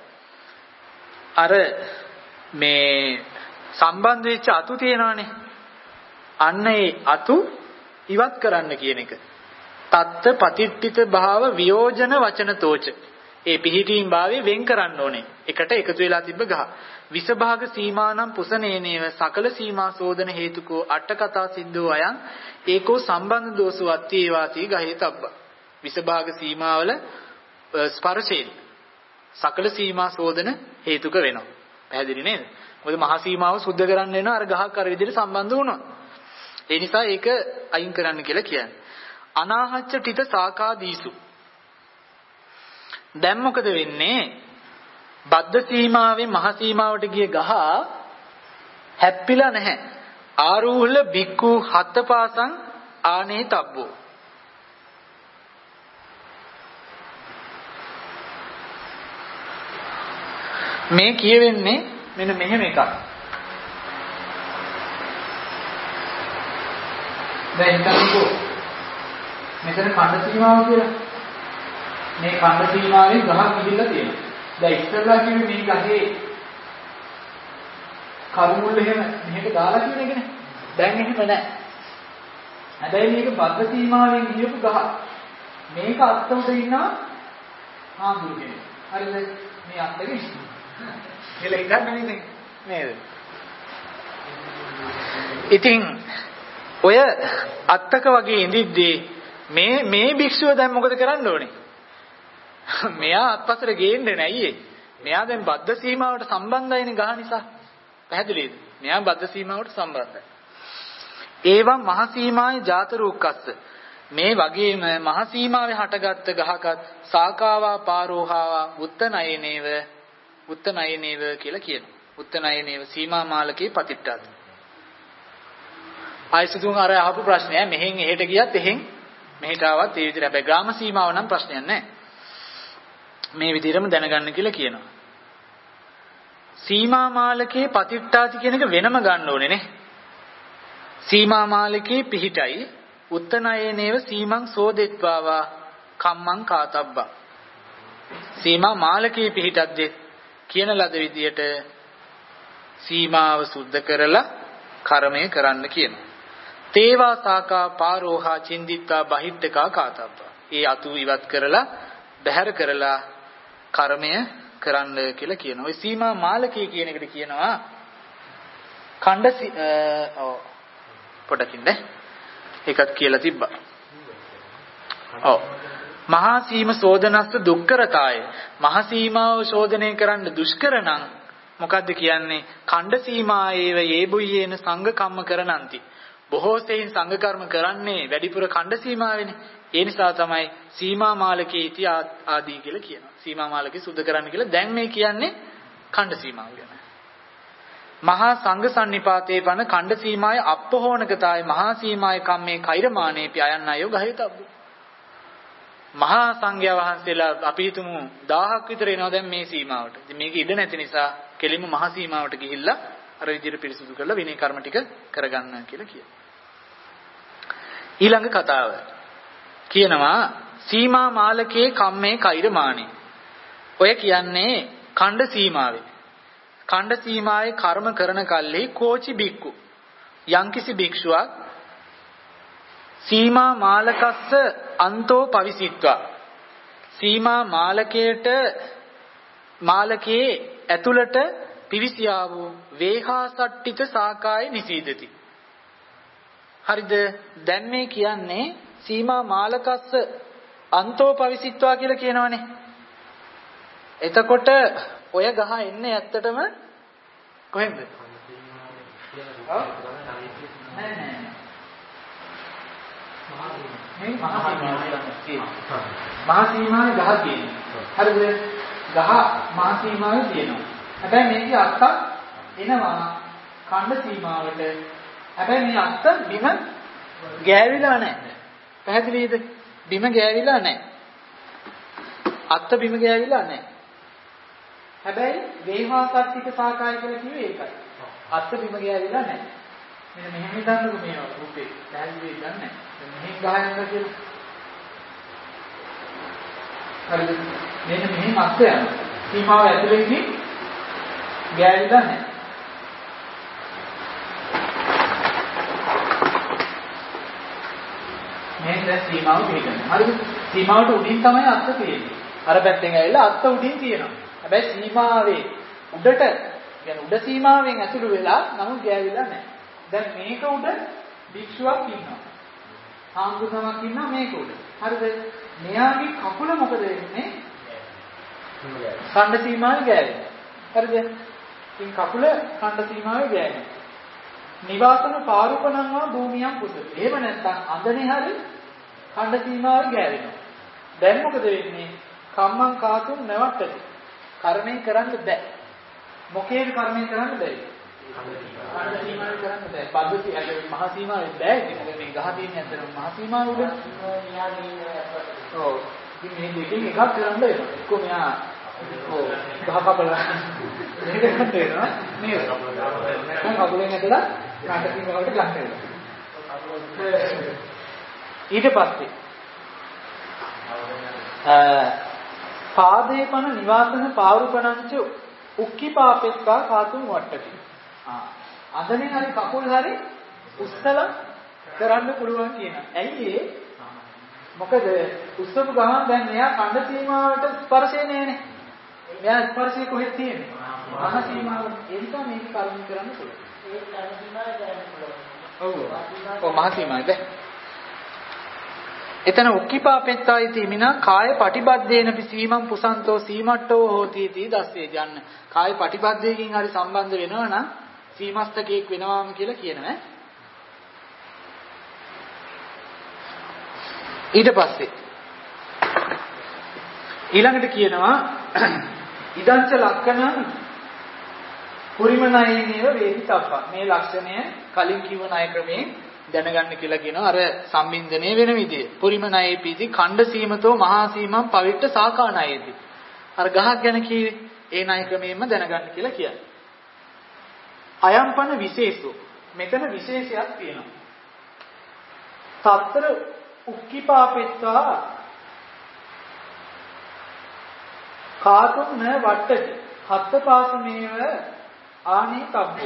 S1: අර මේ සම්බන්ධ වෙච්ච අතු තියෙනවානේ. අන්න ඒ අතු ඉවත් කරන්න කියන එක. තත්ත පතිට්ඨිත භාව වියෝජන වචන තෝච. ඒ පිහිටීම් භාවයේ වෙන් කරන්න ඕනේ. එකට එකතු වෙලා තිබ්බ ගහ. විසභාග සීමානම් පුසනේනේව සකල සීමා සෝදන හේතුකෝ අට කතා සිද්ධෝ අයං ඒකෝ සම්බන්ධ දෝසෝ අත්ථේ වාසී ගහේ තබ්බ. විසභාග සීමාවල ස්පර්ශයෙන් සකල සීමා සෝදන හේතුක වෙනවා. පැහැදිලි නේද? මොකද මහා සීමාව සුද්ධ කරන්න වෙනවා අර ගහක් අර විදිහට සම්බන්ධ වුණා.
S5: ඒ නිසා ඒක අයින් කරන්න කියලා කියන්නේ. අනාහච්ච ඨිත සාකා දීසු. දැන් මොකද වෙන්නේ? බද්ධ සීමාවෙන් මහ සීමාවට ගිය ගහ හැප්පිලා නැහැ. ආරූහල බික්කු හත්පාසං ආනේ තබ්බෝ. මේ කියවෙන්නේ මෙන්න මෙහෙම එකක්. දැන් හිතන්නකෝ මෙතන ඛණ්ඩ සීමාව කියලා. මේ ඛණ්ඩ සීමාවෙන් ගහ කිහිල්ලා තියෙනවා. දැන් ඉස්සරලා කියන්නේ මේ ගහේ කරුමුල් එහෙම මෙහෙට දාලා කියන එකනේ. දැන් එහෙම නැහැ. හැබැයි මේක බද්ධ සීමාවෙන් ගියපු ගහ. මේක අත්ත උඩ ඉන්නා ආඳුරු කෙනෙක්. හරිද? මේ අත්තගේ කියලා ඉඳන් නේද? නේද? ඉතින් ඔය අත්තක වගේ ඉඳිද්දී මේ මේ භික්ෂුව දැන් මොකද කරන්න ඕනේ? මෙයා අත්පසට ගේන්නේ නැయ్యේ. මෙයා දැන් බද්ධ සීමාවට සම්බන්ධයිනේ ගහ නිසා. පැහැදිලිද? මෙයා බද්ධ සීමාවට සම්බන්ධයි. ඒවම් මහ සීමාවේ ජාත රූක්කස්ස. මේ වගේම මහ සීමාවේ හටගත්ත ගහකත් සාකාවා පාරෝහාවා උත්තනයනේව උත්තනයනේව කියලා කියනවා. උත්තනයනේව සීමා මාලකේ පතිට්ඨාත. ආයිසුතුන් අර අහපු ප්‍රශ්නය මෙහෙන් එහෙට ගියත් එහෙන් මෙහෙට ආවත් ඒ විදිහට. හැබැයි ග්‍රාම සීමාව නම් ප්‍රශ්නයක් නැහැ. මේ විදිහටම දැනගන්න කියලා කියනවා. සීමා මාලකේ පතිට්ඨාති කියන එක වෙනම ගන්න ඕනේ නේ. සීමා මාලකේ පිහිටයි උත්තනයනේව සීමං සෝදෙත්වාවා කම්මං කාතබ්බා. සීමා මාලකේ පිහිටද්ද කියන ලද විදියට සීමාව සුද්ධ කරලා කර්මය කරන්න කියනවා. තේවා සාකා පාරෝහා චින්දිත්වා බහිද්දකා කාතබ්බා. ඒ අතු ඉවත් කරලා බැහැර කරලා කර්මය කරන්න කියලා කියනවා. ඔය සීමා මාලකේ කියන එකට කියනවා ඛණ්ඩ ඔව් පොඩකින් නේ ඒකත් කියලා තිබ්බා. ඔව් මහා සීම සෝදනස්ස දුක්කරතාය. මහා සීමාව ශෝධනය කරන්න දුෂ්කර නම් මොකද්ද කියන්නේ? ඛණ්ඩ සීමායේව යේබුයේන සංඝ කම්ම කරනන්ති. බොහෝ සෙයින් සංඝ කර්ම කරන්නේ වැඩිපුර ඛණ්ඩ සීමාවෙනේ. ඒ නිසා තමයි සීමා මාලකේ ඉති ආදී කියලා කියනවා. සීමා මාලකේ සුද්ධ කරන්න කියලා. දැන් මේ කියන්නේ ඛණ්ඩ සීමාව ගැන. මහා සංඝ සම්නිපාතේ පන ඛණ්ඩ සීමායේ අප්පහෝනකතාය මහා සීමායේ කම්මේ කෛරමානේපි අයන්නයෝ ගහිතබ්බු. මහා සංඝයා වහන්සේලා අපි හිතමු දහයක් විතර එනවා දැන් මේ සීමාවට. ඉතින් මේක ඉඩ නැති නිසා කෙලින්ම මහා සීමාවට ගිහිල්ලා අර විදිහට පිරිසුදු කරලා විනය කර්ම ටික කරගන්න කියලා කියනවා. ඊළඟ කතාව කියනවා සීමා මාලකේ කම්මේ කෛරමානේ. ඔය කියන්නේ ඛණ්ඩ සීමාවේ. ඛණ්ඩ සීමාවේ කර්ම කරන කල්හි කෝචි බික්කු යම්කිසි භික්ෂුවක් සීමා මාලකස්ස අන්තෝ පවිසිට්වා. සීමා මාලකයට මාලකයේ ඇතුළට පිවිසියා වූ වේහාසට්ටිත සාකාය නිසීදති. හරිද? දැන් මේ කියන්නේ සීමා මාලකස්ස අන්තෝ පවිසිට්වා කියලා කියනවනේ. එතකොට ඔය ගහ එන්නේ ඇත්තටම කොහෙන්ද? ඔව් නෑ නෑ මේ මහා සීමාවේ මහා සීමාවේ ගහ තියෙනවා. හරිද? ගහ මහා සීමාවේ තියෙනවා. හැබැයි මේකේ අත්තක් එනවා ඛණ්ඩ සීමාවට. හැබැයි මේ අත්ත බිම ගෑවිලා නැහැ. පැහැදිලිද? බිම ගෑවිලා නැහැ. අත්ත බිම ගෑවිලා නැහැ. හැබැයි වේහාසට්ටික සාකාය කියලා කිව්වේ ඒකයි. අත්ත බිම ගෑවිලා නැහැ. මෙන්න මෙහෙම හිතන්නකො මේ රූපේ. පැහැදිලි වෙන්නේ නැහැ. මෙහෙන් ගහනවා කියලා. හරිද? මෙන්න මෙහෙම අත්ත යනවා. සීමාව ඇතුළේදී ගෑවිලා නැහැ. මෙන්න දැන් සීමාව පිළිගන්න. හරිද? සීමාවට උඩින් තමයි අත්ත තියෙන්නේ. අර පැත්තෙන් ඇවිල්ලා අත්ත උඩින් තියෙනවා. හැබැයි සීමාවේ උඩට يعني උඩ සීමාවෙන් ඇතුළු වෙලා නමුත් ගෑවිලා නැහැ. දැන් මේක උඩ භික්ෂුවක් ඉන්නවා. ආංගුණමක් ඉන්නවා මේක උඩ. හරිද? මෙයාගේ කකුල මොකද වෙන්නේ? ඛණ්ඩ සීමාවේ ගෑවෙනවා. හරිද? ඉතින් කකුල ඛණ්ඩ සීමාවේ ගෑවෙනවා. නිවාසන පාරුපණංවා භූමියම් පුසති. එහෙම නැත්නම් අඳනේ හරි ඛණ්ඩ සීමාව ගෑවෙනවා. දැන් මොකද වෙන්නේ? කම්මං කාතුම් නැවට්ටති. කර්මයෙන් කරන්න බෑ. මොකේද කර්මයෙන් කරන්න බෑ? ඛණ්ඩ සීමාවෙන් කරන්න බෑ. පද්ධති ඇතුළේ මහ සීමාවෙන් බෑ. ඒක මේ ගහ තියෙන ඇත්තටම මහ සීමාව උඩ. ඔව්. ඉතින් මේ දෙකෙන් එකක් කරන්න වෙනවා. එක්ක මෙහා ඔව් ගහ කපලා මේක කරන්න වෙනවා. නේද? නැත්නම් කකුලෙන් ඇදලා ඛණ්ඩ සීමාවට ගන්න වෙනවා. ඊට පස්සේ පාදේපන නිවාසන පාරුපණංච උක්කිපාපෙත්තා කාතුම් වට්ටති. ආ අදනේ හරි කකුල් හරි උස්සලා කරන්න පුළුවන් කියනවා. ඇයි ඒ? මොකද උස්සපු ගමන් දැන් මෙයා ඛණ්ඩ සීමාවට ස්පර්ශේ නෑනේ. මෙයා ස්පර්ශේ කොහෙද තියෙන්නේ? මහ සීමාව. ඒ නිසා මේක කර්ම කරන්න පුළුවන්. ඒ ඛණ්ඩ සීමාව ගන්න පුළුවන්. ඔව්. ඔව් මහ සීමාවද? එතන උක්කිපාපෙත්තා इति මිනා කාය පටිබද්දේන පිසීමං පුසන්තෝ සීමට්ටෝ හෝති इति දස්සේ යන්න. කාය පටිබද්දේකින් හරි සම්බන්ධ වෙනවා නම් සීමස්තකයක් වෙනවාම කියලා කියනවා. ඊට පස්සේ ඊළඟට කියනවා ඉදංච ලක්ෂණ පුරිමනයේනේව වේදිතබ්බා. මේ ලක්ෂණය කලින් කිව්ව ණය ක්‍රමයෙන් දැනගන්න කියලා කියනවා. අර සම්බින්දනයේ වෙන විදිය. පුරිමනයේ පීති ඛණ්ඩ සීමතෝ මහා සීමං පවිට්ට සාකාණයේදී. අර ගහක් ගැන කීවේ ඒ ණය ක්‍රමයෙන්ම දැනගන්න කියලා කියන්නේ. අයම්පන විශේෂෝ. මෙතන විශේෂයක් තියෙනවා. తත්‍ර උක්කිපාපෙත්තා කාතුම් න වට්ටති. හත්ත පාසමේව ආනී තබ්බු.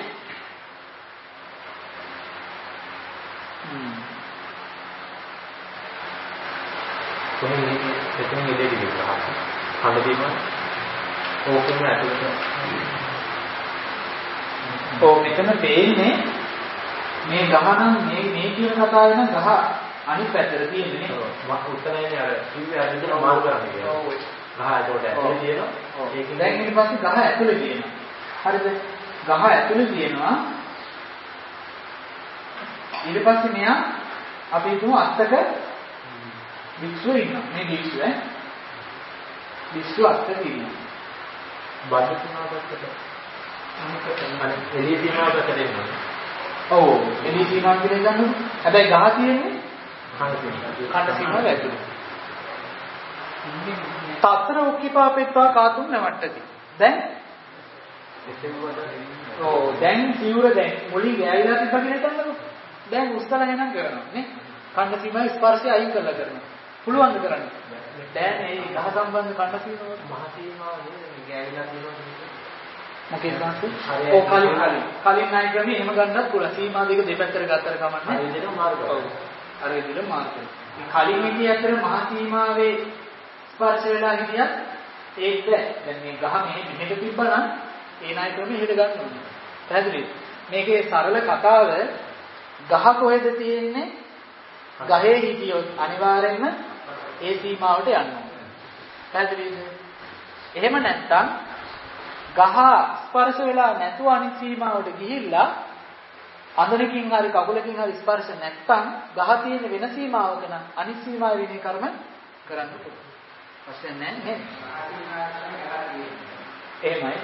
S4: කොහොමද එතන ඉඳී ඉන්නවා ඛණ්ඩ සීමාව ඕකම ඇතුළත
S5: ඔව් මෙතන තේින්නේ මේ ගහනම් මේ මේ කියන කතාව වෙන ගහ අනිත් පැත්තට තියෙන්නේ නේ.
S4: ඔව් උත්තරයනේ අර කිව්වේ අර විදිහට මාරු කරන්නේ කියලා. ඔව් ගහ ඒකට ඇතුලේ තියෙනවා.
S5: ඒක දැන් ඊට පස්සේ ගහ ඇතුලේ තියෙනවා. හරිද? ගහ ඇතුලේ තියෙනවා. ඊට පස්සේ මෙයා අපි හිතමු අත්තක වික්ෂුව ඉන්නවා. මේ වික්ෂුව ඈ. වික්ෂුව අත්තක ඉන්නවා.
S4: බඩ තුනකට අනිත් එළිය සීමාවකට දෙන්නවා.
S5: ඔව් එළිය සීමාව කියලා ගන්නු. හැබැයි ගහ තියෙන්නේ
S4: ඛණ්ඩ සීමාව.
S5: ඛණ්ඩ සීමාව ඇතුළේ. తත්‍ර උක්කිපාපෙත්වා කාතුම් නැවට්ටති. දැන් ඔව් දැන් සිවුර දැන් මුලින් ගෑවිලා තිබ්බ කියලා හිතන්නකෝ. දැන් උස්සලා එනම් කරනවා නේ. ඛණ්ඩ සීමාවේ ස්පර්ශය අයින් කරලා කරනවා. පුළුවන් ද කරන්න? දැන් මේ ගහ සම්බන්ධ ඛණ්ඩ සීමාව මහ සීමාව නේ ගෑවිලා තියෙනවා. මොකේද ගන්නත්? ඔව් කලින් කලින් කලින් ණය ක්‍රමයේ එහෙම ගන්නත් පුළුවන්. සීමා දෙක දෙපැත්තට ගත්තට කමන්නේ. හරි විදිහට මාරු කරනවා. ඔව්. අර විදිහට මාරු කරනවා. මේ කලින් විදිහ අතර මහ සීමාවේ ස්පර්ශ වෙලා හිටියත් ඒක දැන් මේ ගහ මෙහෙ මෙහෙට තිබ්බනම් ඒ ණය ක්‍රමයේ එහෙට ගන්න ඕනේ. පැහැදිලිද? මේකේ සරල කතාව ගහ කොහෙද තියෙන්නේ? ගහේ හිටියොත් අනිවාර්යයෙන්ම ඒ සීමාවට යන්න ඕනේ. පැහැදිලිද? එහෙම නැත්නම් ගහ ස්පර්ශ වෙලා නැතුව අනිත් සීමාවට ගිහිල්ලා අඳනකින් හරි කකුලකින් හරි ස්පර්ශ නැත්නම් ගහ තියෙන වෙන සීමාවක නම් අනිත් සීමාවේ විනය කර්ම කරන්න පුළුවන්. ප්‍රශ්න නැහැ නේද? එහෙමයි.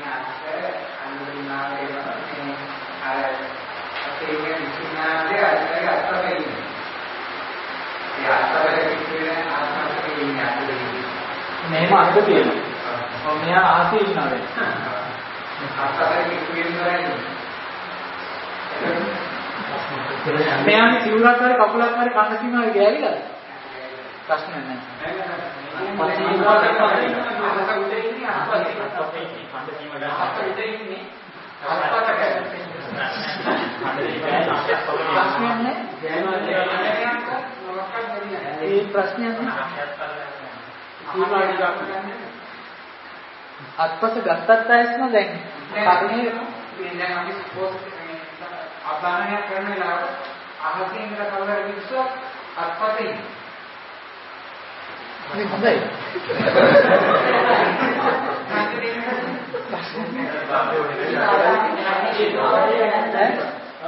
S5: මෙහෙම අර්ථ තියෙනවා. ඔව් මෙයා ආසී ඉන්නවා දැන්. මෙයාගේ සිවුරක් හරි කකුලක් හරි කන්න සීමාවේ ගෑවිලාද? ප්‍රශ්න නැහැ. ප්‍රශ්නයක් අත්පස ගත්තත් ඇස්ම දැන් කර්මයේ
S3: දැන් අපි ස්පෝර්ට්ස් අභානය කරන වෙලාවට අහසින් ඉඳලා කවුරු හරි විශ්වාස අත්පතේ
S5: මේ හොඳයි.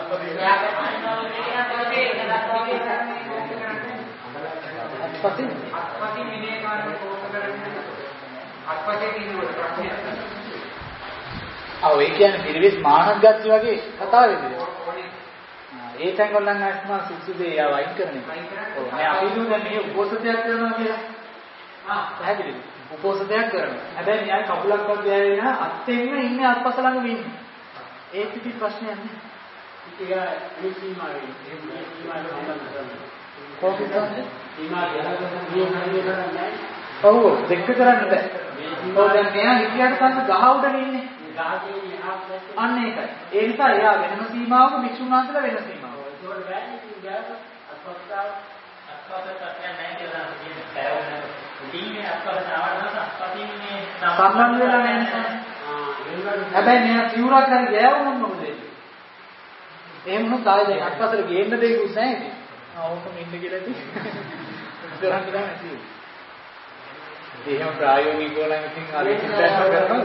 S3: අත්පසින් අත්පසින් මිනේ කාරණේ පෝෂ කරන්නේ අත්පසින් කියනකොට ප්‍රශ්නයක් නැහැ.
S5: ආ ඔය කියන්නේ පිළිවිස් මානක් ගත්තා වගේ කතාවේද? ඒ තැන් වල නම් අස්මා සුසුදේ යා වයින් කරන්නේ. ඔව් මේ අපි දුන්නේ මේ උපෝසතයක් කරනවා කියලා. ආ පැහැදිලිද? උපෝසතයක් කරනවා. හැබැයි මෙයා කකුලක්වත් ගෑවෙන අත්ෙන්න ඉන්නේ අත්පස ළඟ වෙන්නේ. ඒ පිටි ප්‍රශ්නයක් නෑ. ඒක ඒ සීමාවෙ එහෙම සීමාවෙ සම්බන්ධ කරන්නේ. කොහොමද? සීමා ගහකට නියම හරියට නැහැ. ඔව් දෙක කරන්න බෑ. ඔව් දැන් මෙයා හිතියට පස්සේ ගහ උඩනේ ඉන්නේ. අන්න ඒකයි. ඒ නිසා එයා වෙනම සීමාවක භික්ෂුන් වහන්සේලා වෙන සීමාවක. ඒකට බෑනේ ඉතින් අත්පස්තාව අත්පස්තාවට නැහැ කියලා කියන්නේ. ඉතින් අත්පස්තාවට ආවම අත්පස්තින්නේ සම්බන්ධ වෙලා නැහැ. හැබැයි මෙයා සිවුරක් හරි ගෑවුනොත් මොකද වෙන්නේ? එහෙම වුණොත් ආයෙ දැන් අත්පසට ගේන්න දෙයක්වත් නැහැ ඉතින්. ආ ඕකම ඉන්න කියලා ඉතින්. කරන්න ගන්න තියෙන්නේ. එහෙම ප්‍රායෝගිකව නම් ඉතින් අර ඉස්සෙල්ලා කරනවද?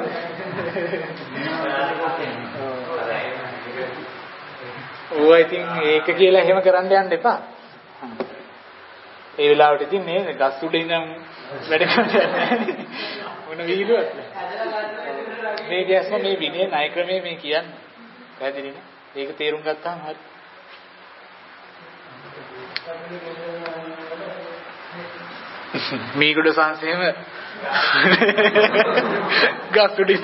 S5: ඔය ඉතින් ඒක කියලා එහෙම කරන්න යන්න එපා. ඒ වෙලාවට ඉතින් මේ ගස් උඩ ඉඳන් වැඩ කරන්නේ නැහැ. මොන විහිළුවක්ද? මේ ගැස්ම මේ විනය ණය ක්‍රමයේ මේ කියන්නේ. පැහැදිලිද? ඒක තේරුම් ගත්තාම හරි. මේකට සංසේම ගස් උඩ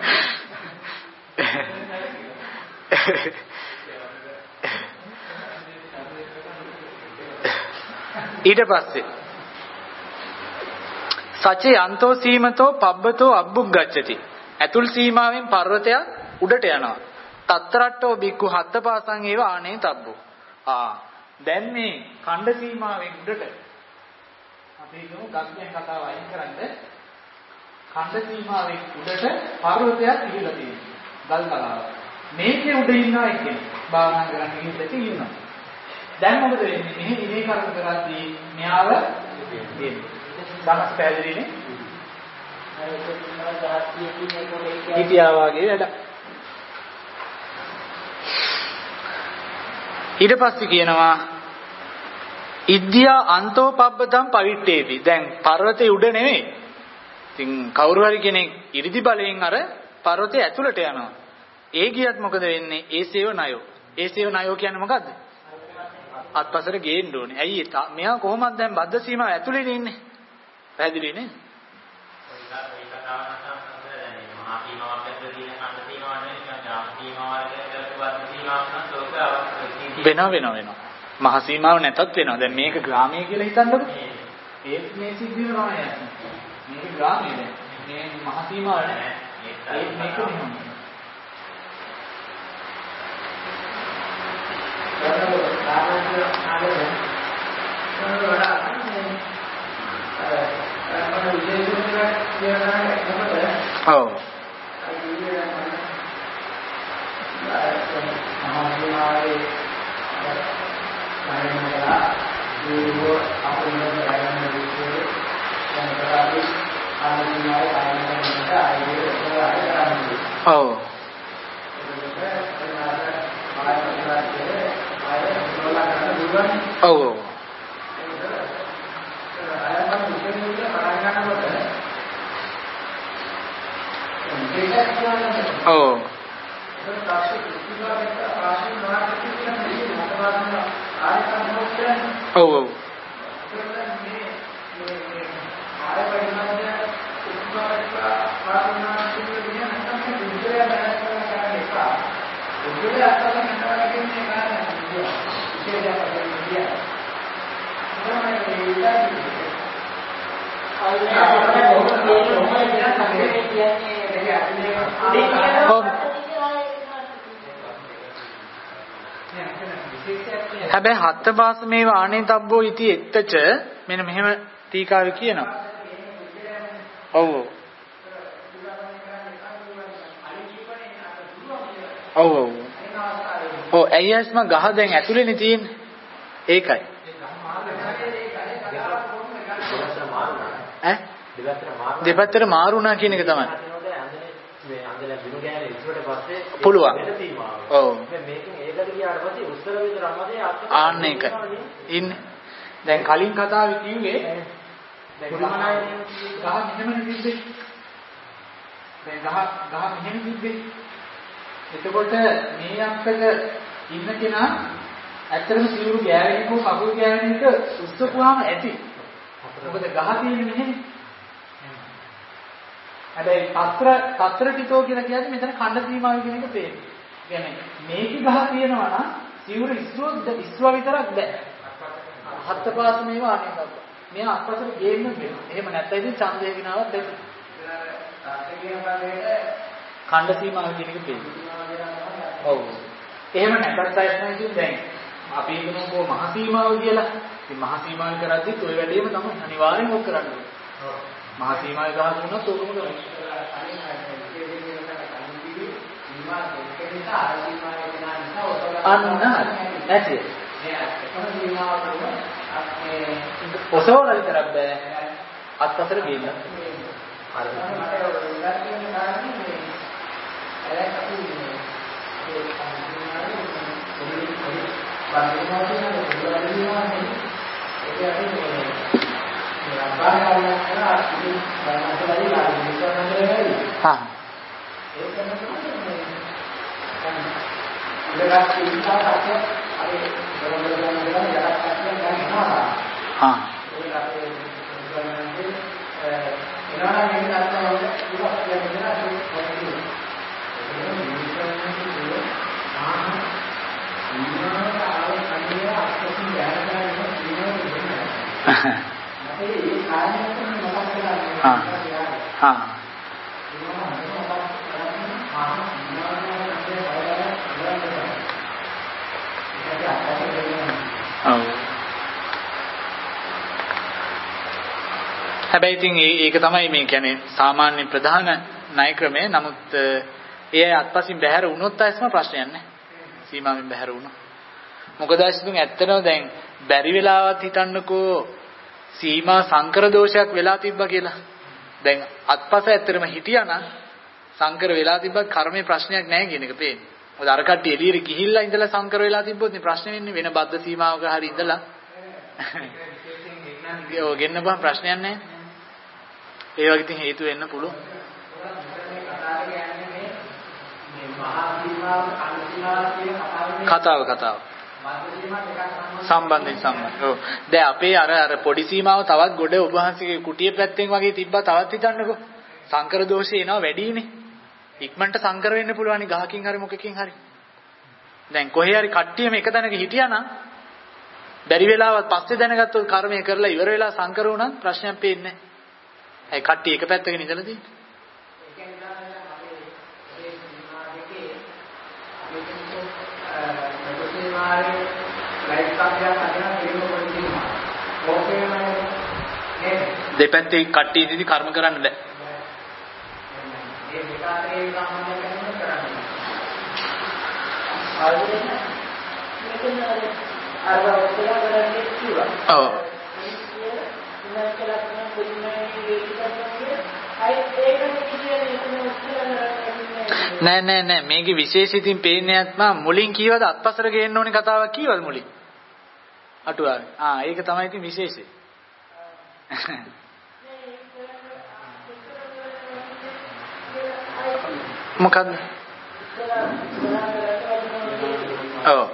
S5: ඊට පස්සේ සචේ අන්තෝ සීමතෝ පබ්බතෝ අබ්බුග්ගච්ඡති. ඇතුල් සීමාවෙන් පර්වතයක් උඩට යනවා. තත්තරට්ටෝ බික්කු හත්තපාසං ඒව ආනේ තබ්බෝ. ආ දැන් මේ ඛණ්ඩ සීමාවෙන් උඩට අපි හිතමු ගස්යන් කතාව අයින් කරන්න ඛණ්ඩ සීමාවෙන් උඩට පර්වතයක් ඉහළ තියෙනවා. ගල් කලාව. මේකේ උඩ ඉන්නවා කියන්නේ භාවනා කරන්න ඉන්නත් ඉන්නවා. දැන් මොකද වෙන්නේ? මෙහි ඉනේ කර්ම කරද්දී මෙයාව දෙන්නේ. සමස් පැහැදිලිනේ? හිතියා වගේ වැඩ. ඊට පස්සේ කියනවා ඉද්දියා අන්තෝ පබ්බතම් පවිට්ඨේති. දැන් පර්වතේ උඩ නෙමෙයි. ඉතින් කවුරු හරි කෙනෙක් ඉරිදි බලයෙන් අර පර්වතේ ඇතුළට යනවා. ඒ ගියත් මොකද වෙන්නේ? ඒසේව ණයෝ. ඒසේව ණයෝ කියන්නේ මොකද්ද? අත්පසට ගේන්න ඕනේ. ඇයි ඒ මෙයා කොහොමද දැන් බද්ධ සීමාව ඇතුළේ ඉන්නේ? පැහැදිලි නේ? වෙනව වෙනව වෙනව. මහ සීමාව නැතත් වෙනවා. දැන් මේක ග්‍රාමය කියලා හිතන්නකො. ඒ මේ සිද්ධ වෙනවා නේද? මේක ග්‍රාමය දැන්. මේ මහ සීමාව නෑ. ඒ මේක නෙමෙයි. ඔව්. ඔව්. ඔව්. ඔව්. ඔව් ඔව් හැබැයි හත්ත භාස මේව ආනේ තබ්බෝ ඉති එත්තච මෙන්න මෙහෙම ටීකාවේ කියනවා. ඔව් ඔව් ඔව් ඔව් ඇයිස්ම ගහ දැන් ඇතුලේනේ තියෙන්නේ. ඒකයි ඈ දෙපැත්තට මාරුණා කියන එක තමයි. පුළුවන්. ඔව්.
S4: ඒකට ගියාට පස්සේ උත්තර විතර අමතේ
S5: ආන්න එක ඉන්නේ. දැන් කලින් කතාවේ කිව්වේ දැන් ගහ මෙහෙම තිබ්බේ. දැන් ගහ ගහ මෙහෙම තිබ්බේ. එතකොට මේ අක්කට ඉන්න කෙනා ඇත්තටම සිවුරු ගෑවෙනකෝ කකුල් ගෑවෙන එක උස්සපුවාම ඇති. මොකද ගහ තියෙන්නේ මෙහෙම. හැබැයි පත්‍ර පත්‍ර ටිකෝ කියලා කියන්නේ මෙතන ඛණ්ඩ සීමාව කියන එක තේරෙන්නේ. කියන්නේ මේකේ ගහ තියෙනවා නම් සිවුරු ඉස්සුව ඉස්සුව විතරක් බෑ. හත් පාස මේවා අනේ බබ. මෙයා අත්පසට ගේන්න වෙනවා. එහෙම නැත්නම් ඉතින් ඡන්දය ගිනාවක් දෙන්න. ඛණ්ඩ සීමාව කියන එක තේරෙන්නේ. ඔව්. එහෙම නැත්නම් ප්‍රශ්න ඉතින් දැන් අපි හිතමුකෝ මහ සීමාව කියලා. ඉතින් මහ සීමාව කරද්දිත් ওই වැඩේම තමයි අනිවාර්යෙන්ම ඔක් කරන්න ඕනේ. මහ සීමාවේ ගහ දුන්නොත් ඕකම කරන්න. අන්න නැති. ඔසවන විතරක් බෑ. අත්පසට ගේන්න. අර हाँ हाँ हाँ हाँ හැබැයි ඉතින් ඒක තමයි මේ කියන්නේ සාමාන්‍ය ප්‍රධාන ණය ක්‍රමය. නමුත් ඒ අත්පසින් බැහැර වුණොත් ඇස්ම ප්‍රශ්නයක් නැහැ. සීමාවෙන් බැහැර වුණා. මොකද ඇස්තුන් ඇත්තටම දැන් බැරි වෙලාවත් හිතන්නකෝ සීමා සංකර දෝෂයක් වෙලා තිබ්බා කියලා. දැන් අත්පස ඇත්තටම හිටියානම් සංකර වෙලා තිබ්බත් කර්මයේ ප්‍රශ්නයක් නැහැ කියන එක පේන්නේ. මොකද අර කට්ටිය එළියට ගිහිල්ලා ඉඳලා සංකර වෙලා තිබ්බොත් නේ ප්‍රශ්නේ වෙන්නේ. වෙන බද්ධ සීමාවක හරි ඉඳලා. ඒක ගෙන්න බං ප්‍රශ්නයක් නැහැ. ඒ වගේ තින් හේතු වෙන්න පුළුවන්. කතාව කතාව සම්බන්ධයෙන් සම්බන්ධ. ඔව්. දැන් අපේ අර අර පොඩි සීමාව තවත් ගොඩ ඔබ වහන්සේගේ කුටිය පැත්තෙන් වගේ තිබ්බා. තවත් හිතන්නකෝ. සංකර දෝෂේ එනවා වැඩිනේ. ඉක්මනට සංකර වෙන්න පුළුවන් ගහකින් හරි මොකකින් හරි. දැන් කොහේ හරි කට්ටියම එක තැනක හිටියානම් බැරි වෙලාවත් පස්සේ දැනගත්තොත් කර්මය කරලා ඉවර වෙලා සංකර වුණා ප්‍රශ්නයක් පේන්නේ නැහැ. ඒ කට්ටිය එක පැත්තක ඉඳලා තියෙන්නේ. දෙපැත්තේ කට්ටිය ඉඳි කර්ම කරන්න බෑ. ඔව්. නෑ නෑ නෑ මේකේ විශේෂිතින් පේන්නේ නැත්නම් මුලින් කීවද අත්පසර ගේන්න ඕනේ කතාවක් කීවද මුලින් අටුවාවේ. ආ ඒක තමයි ඉතින් විශේෂය. මොකද්ද? ඔව්.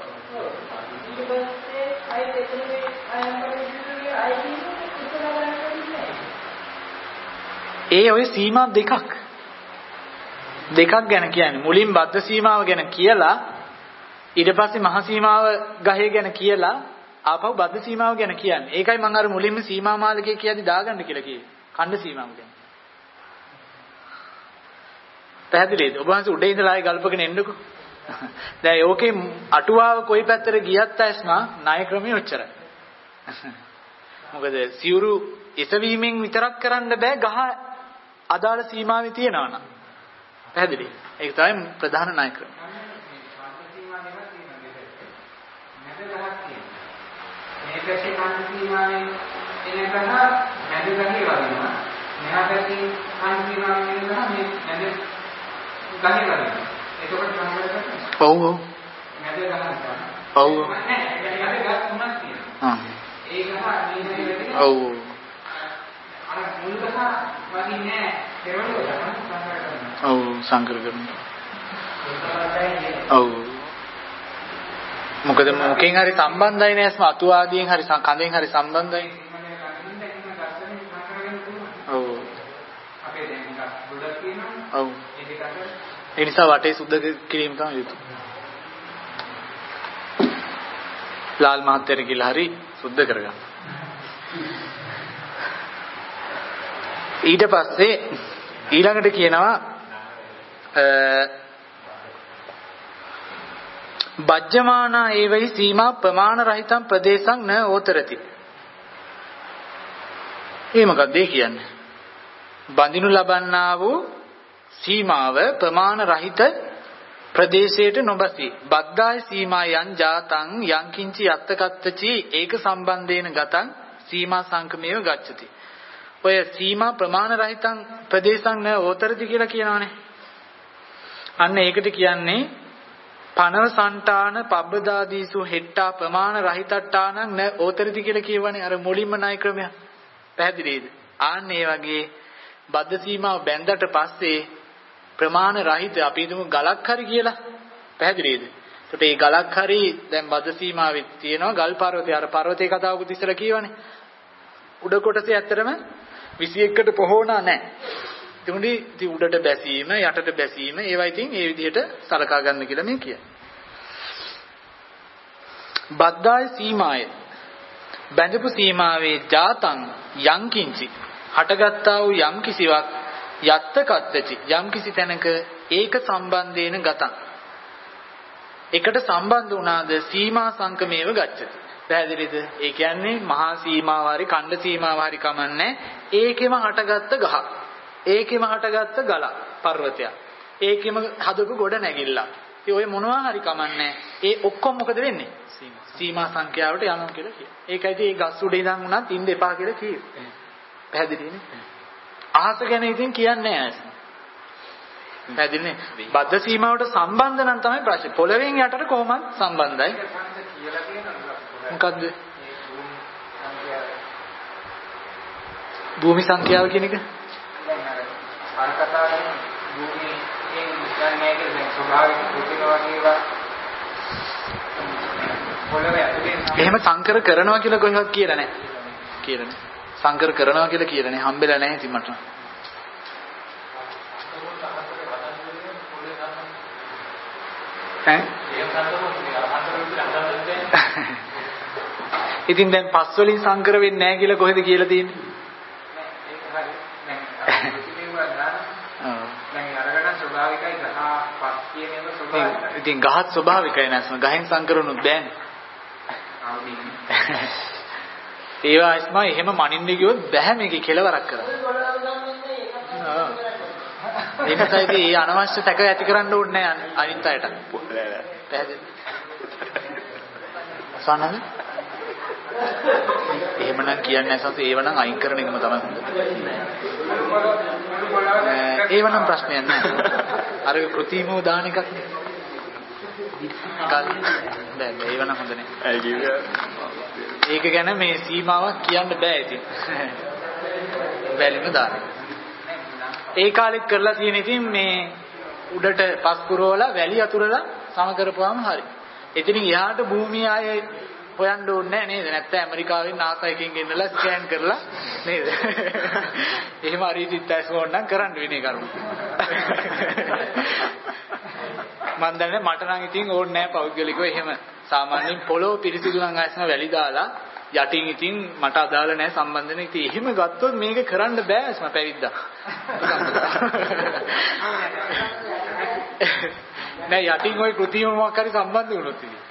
S5: ඒ ඔය සීමා දෙකක් දෙකක් ගැන කියන්නේ මුලින් බද්ධ සීමාව ගැන කියලා ඊට පස්සේ මහ සීමාව ගහේ ගැන කියලා ආපහු බද්ධ සීමාව ගැන කියන්නේ. ඒකයි මම අර මුලින්ම සීමා මාලකයේ කියද්දි දාගන්න කියලා කිව්වේ. ඛණ්ඩ සීමාව ගැන. පැහැදිලිද? ඔබ වහන්සේ උඩේ ඉඳලා ආයෙ ගල්පගෙන එන්නකෝ. දැන් ඕකේ අටුවාව කොයි පැත්තට ගියත් ඇස්මා ණය ක්‍රමයේ ඔච්චරයි. මොකද සිවුරු එසවීමෙන් විතරක් කරන්න බෑ ගහ අදාළ සීමාවේ තියනවා නම්. පැහැදිලි? ඒක තමයි ප්‍රධාන ණය ක්‍රමය.
S3: මේ පැත්තේ කන්න සීමාවෙන් එන ගහ නැද ගහේ වදිනවා. මෙහා පැත්තේ කන්න සීමාවෙන් එන ගහ මේ නැද ගහේ වදිනවා. එතකොට සංගතක
S5: ඔව් ඔව්.
S3: මැද ගහනවා.
S5: ඔව්.
S3: නෑ මැද ගහ තුනක් තියෙනවා.
S5: ආ.
S3: ඒ ගහ නිදි වෙන්නේ.
S5: ඔව්.
S3: අර මුල් ගහ වගේ නෑ කෙරවල ගහ සංකර කරනවා.
S5: ඔව් සංකර කරනවා. ඔව්. මොකද මොකෙන් හරි සම්බන්ධයි නේස්ම අතු ආදියෙන් හරි කඳෙන් හරි සම්බන්ධයි. ඔව්.
S3: අපේ දැන් එකක් බුදක් තියෙනවා.
S5: ඔව්.
S3: ඒක අතර
S5: ඒ නිසා වටේ සුද්ධ කිරීම තමයි යුතු. ලාල් මහත්තයාට කියලා හරි සුද්ධ කරගන්න. ඊට පස්සේ ඊළඟට කියනවා බජ්ජමානා ඒවයි සීමා ප්‍රමාණ රහිතම් ප්‍රදේශං න ඕතරති. ඒ මොකක්ද ඒ කියන්නේ? බඳිනු ලබන්නා වූ සීමාව ප්‍රමාණ රහිත ප්‍රදේශයට නොබසී. බද්දාය සීමා යං ජාතං යං කිංචි යත්තකත්තචි ඒක සම්බන්ධේන ගතං සීමා සංකමේව ගච්ඡති. ඔය සීමා ප්‍රමාණ රහිතං ප්‍රදේශං න ඕතරති කියලා කියනවානේ. අන්න ඒකට කියන්නේ පනව සන්තාන පබ්බදාදීසු හෙට්ටා ප්‍රමාණ රහිතට්ටානං න ඕතරති කියලා කියවනේ අර මුලින්ම ණය ක්‍රමය. පැහැදිලිද? ආන්න ඒ වගේ බද්ධ සීමාව බැඳලා පස්සේ ප්‍රමාණ රහිත අපි හිතමු ගලක් හරි කියලා. පැහැදිලිද? ඒකට මේ ගලක් හරි දැන් බද්ධ සීමාවෙත් තියෙනවා ගල් පර්වතය. අර පර්වතයේ කතාවකුත් ඉස්සලා කියවනේ. උඩ කොටසේ ඇත්තටම විසි එකකට පොහොනා නැහැ. තුන්දි ඉතින් උඩට බැසීම යටට බැසීම ඒවා ඉතින් ඒ විදිහට සලකා ගන්න කියලා මේ කියන්නේ. බද්දාය සීමාය බැඳපු සීමාවේ ජාතං යං කිංචි හටගත්තා වූ යම් කිසිවක් යත්ත කත්තචි යම් කිසි තැනක ඒක සම්බන්ධේන ගතං එකට සම්බන්ධ වුණාද සීමා සංකමේව ගච්ඡති. පැහැදිලිද? ඒ කියන්නේ මහා සීමාව හරි ඛණ්ඩ සීමාව හරි කමන්නේ ඒකෙම හටගත්ත ගහ. ඒකෙම හටගත්ත ගල පර්වතයක්. ඒකෙම හදපු ගොඩ නැගිල්ලක්. ඉතින් ඔය මොනවා හරි කමන්නේ ඒ ඔක්කොම මොකද වෙන්නේ? සීමා සංඛ්‍යාවට යනවා කියලා කියනවා. ඒකයි ඉතින් ඒ ගස් උඩ ඉඳන් උනත් ඉන්න එපා කියලා කියනවා. පැහැදිලිනේ? අහස ගැන ඉතින් කියන්නේ නැහැ. පැහැදිලිනේ? බද්ධ සීමාවට සම්බන්ධ නම් තමයි ප්‍රශ්නේ. පොළවෙන් යටට කොහොමද සම්බන්ධයි? මොකද්ද? භූමි සංඛ්‍යාව කියන එක?
S3: අර කතාවෙන් භූමියෙන් කියන්නේ ඒක ස්වභාවික ප්‍රතිනවා කියලා පොළවේ ඇතුලේ
S5: එහෙම සංකර කරනවා කියලා කොහෙවත් කියලා නැහැ. කියලා නැහැ. සංකර කරනවා කියලා කියලා නැහැ. හම්බෙලා නැහැ ඉතින් මට. ඈ? ඉතින් දැන් පස් වලින් සංකර වෙන්නේ නැහැ කියලා කොහෙද කියලා තියෙන්නේ?
S3: ඒක හරි. දැන් දැන් අරගෙන ස්වභාවිකයි ගහ පස් කියන එක ස්වභාවිකයි.
S5: ඉතින් ගහත් ස්වභාවිකයි නැස්ම ගහෙන් සංකරුණුත් බෑනේ. ඒවා ඉස්මා එහෙම මනින්න ගියොත් බෑ මේකේ කෙලවරක් කරන්න. ඒ නිසා ඉතින් ඒ අනවශ්‍ය තැක ඇති කරන්න ඕනේ නැහැ අනිත් අයට. පැහැදිලි. සනද? එහෙමනම් කියන්නේ නැසත් ඒවනම් අයින් කරන එකම තමයි හොඳ. ඒවනම් ප්‍රශ්නයක් නැහැ. අර කෘතිමෝ දාන එකක් නේ. කල් බෑ ඒවනම් හොඳ නැහැ. ඒක ගැන මේ සීමාවක් කියන්න බෑ ඉතින්. වැලිම දාන. ඒ කාලෙත් කරලා තියෙන ඉතින් මේ උඩට පස් පුරවලා වැලි අතුරලා සම කරපුවාම හරි. එතනින් එහාට භූමිය ආයේ හොයන්න ඕනේ නැහැ නේද? නැත්නම් ඇමරිකාවෙන් නාසා එකකින් ගෙන්නලා ස්කෑන් කරලා නේද? එහෙම හරියට ඇස් ඕනනම් කරන්න වෙන්නේ කරුණු. මම දන්නේ මට නම් ඉතින් ඕනේ නැහැ පෞද්ගලිකව එහෙම. සාමාන්‍යයෙන් පොළොව පිරිසිදු නම් ආයසන වැලි දාලා යටින් ඉතින් මට අදාළ නැහැ සම්බන්ධ නැහැ. ඉතින් එහෙම ගත්තොත් මේක කරන්න බෑ මම පැවිද්දා. නෑ යටින් ওই කෘතියම මොකක් හරි සම්බන්ධ වුණොත් ඉතින්.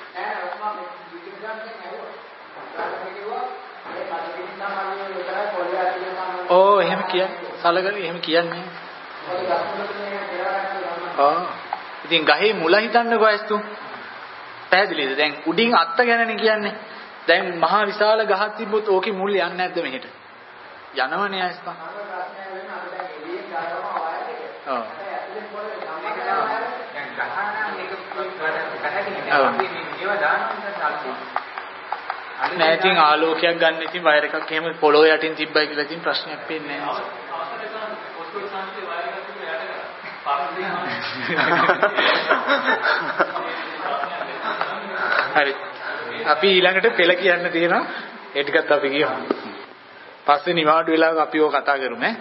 S5: ඕ එහෙම කියන්නේ සලගලි එහෙම කියන්නේ. ආ ඉතින් ගහේ මුල හිතන්නකෝ ඇස්තු. පැහැදිලිද? දැන් උඩින් අත්ත ගැනනේ කියන්නේ. දැන් මහා විශාල ගහක් තිබ්බොත් ඕකේ මුල් යන්නේ නැද්ද මෙහෙට? යනවනේ ඇස්පා. ඔව්.
S3: අපි මේවා දානවා
S5: නෑ ඉතින් ආලෝකයක් ගන්න ඉතින් වයර් එකක් එහෙම පොළොව යටින් තිබ්බයි කියලා ඉතින් ප්‍රශ්නයක් වෙන්නේ නෑ. හරි. අපි ඊළඟට පෙළ කියන්න තියෙනවා. ඒ ටිකත් අපි කියමු. පස්සේ නිවාඩු වෙලාවක අපි ඕක කතා කරමු ඈ.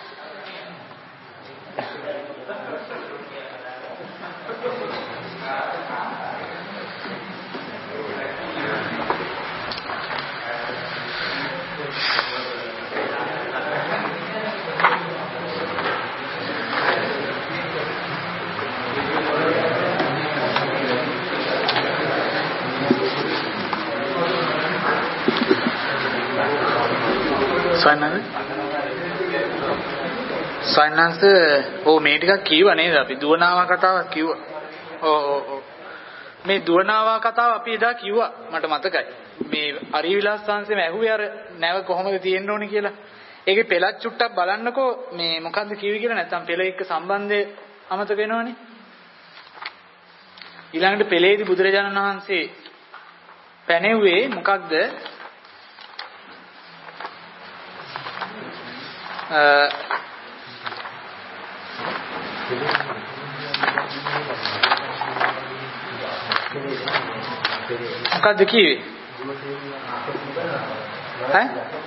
S5: සයන්ස් ඔව් මේ ටිකක් කියුවා නේද අපි දුවනාවා කතාවක් කිව්වා. ඔව් ඔව් ඔව් මේ දුවනාවා කතාව අපි එදා කිව්වා මට මතකයි. මේ අරිවිලාස් සංසෙම ඇහුවේ අර නැව කොහොමද තියෙන්න ඕනේ කියලා. ඒකේ පෙළක් චුට්ටක් බලන්නකෝ මේ මොකද්ද කිව්වේ කියලා නැත්නම් පෙළ එක්ක සම්බන්ධය අමතක වෙනවනේ. ඊළඟට පෙළේදී බුදුරජාණන් වහන්සේ පැනෙව්වේ මොකක්ද? මොකද්ද කිව්වේ? ඈ?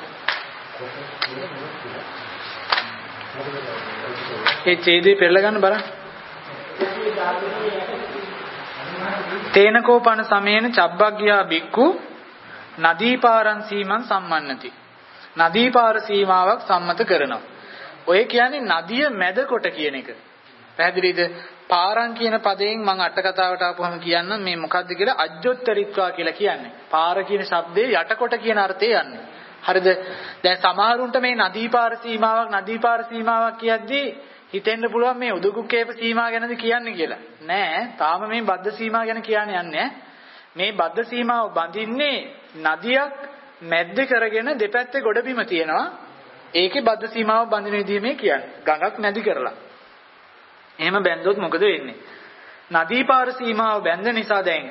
S5: ඒ ඡේදේ පෙරලා ගන්න බලන්න. තේනකෝපන සමේන චබ්බග්ගියා බික්කු නදීපාරං සීමං සම්මන්නති. නදීපාර සීමාවක් සම්මත කරනවා. ඔය කියන්නේ නදිය මැද කොට කියන එක. පැහැදිලිද? පාරං කියන පදයෙන් මම අට කතාවට ආපුවම කියන්නම් මේ මොකද්ද කියලා අජ්ජොත්තරිත්වා කියලා කියන්නේ. පාර කියන શબ્දේ යටකොට කියන අර්ථය යන්නේ. හරිද? දැන් සමහරුන්ට මේ නදීපාර සීමාවක් නදීපාර සීමාවක් කියද්දී හිතෙන්න පුළුවන් මේ උදුකුක්කේප සීමා ගැනද කියන්නේ කියලා. නෑ, තාම මේ බද්ධ සීමා ගැන කියන්නේ යන්නේ. මේ බද්ධ සීමාව බඳින්නේ නදියක් මැද්ද කරගෙන දෙපැත්තේ ගොඩබිම තියෙනවා. ඒකේ බද්ධ සීමාව බඳින විදිහ මේ කියන්නේ. ගඟක් නැදි කරලා. එහෙම බැන්දොත් මොකද වෙන්නේ? නදීපාර සීමාව බැඳ නිසා දැන්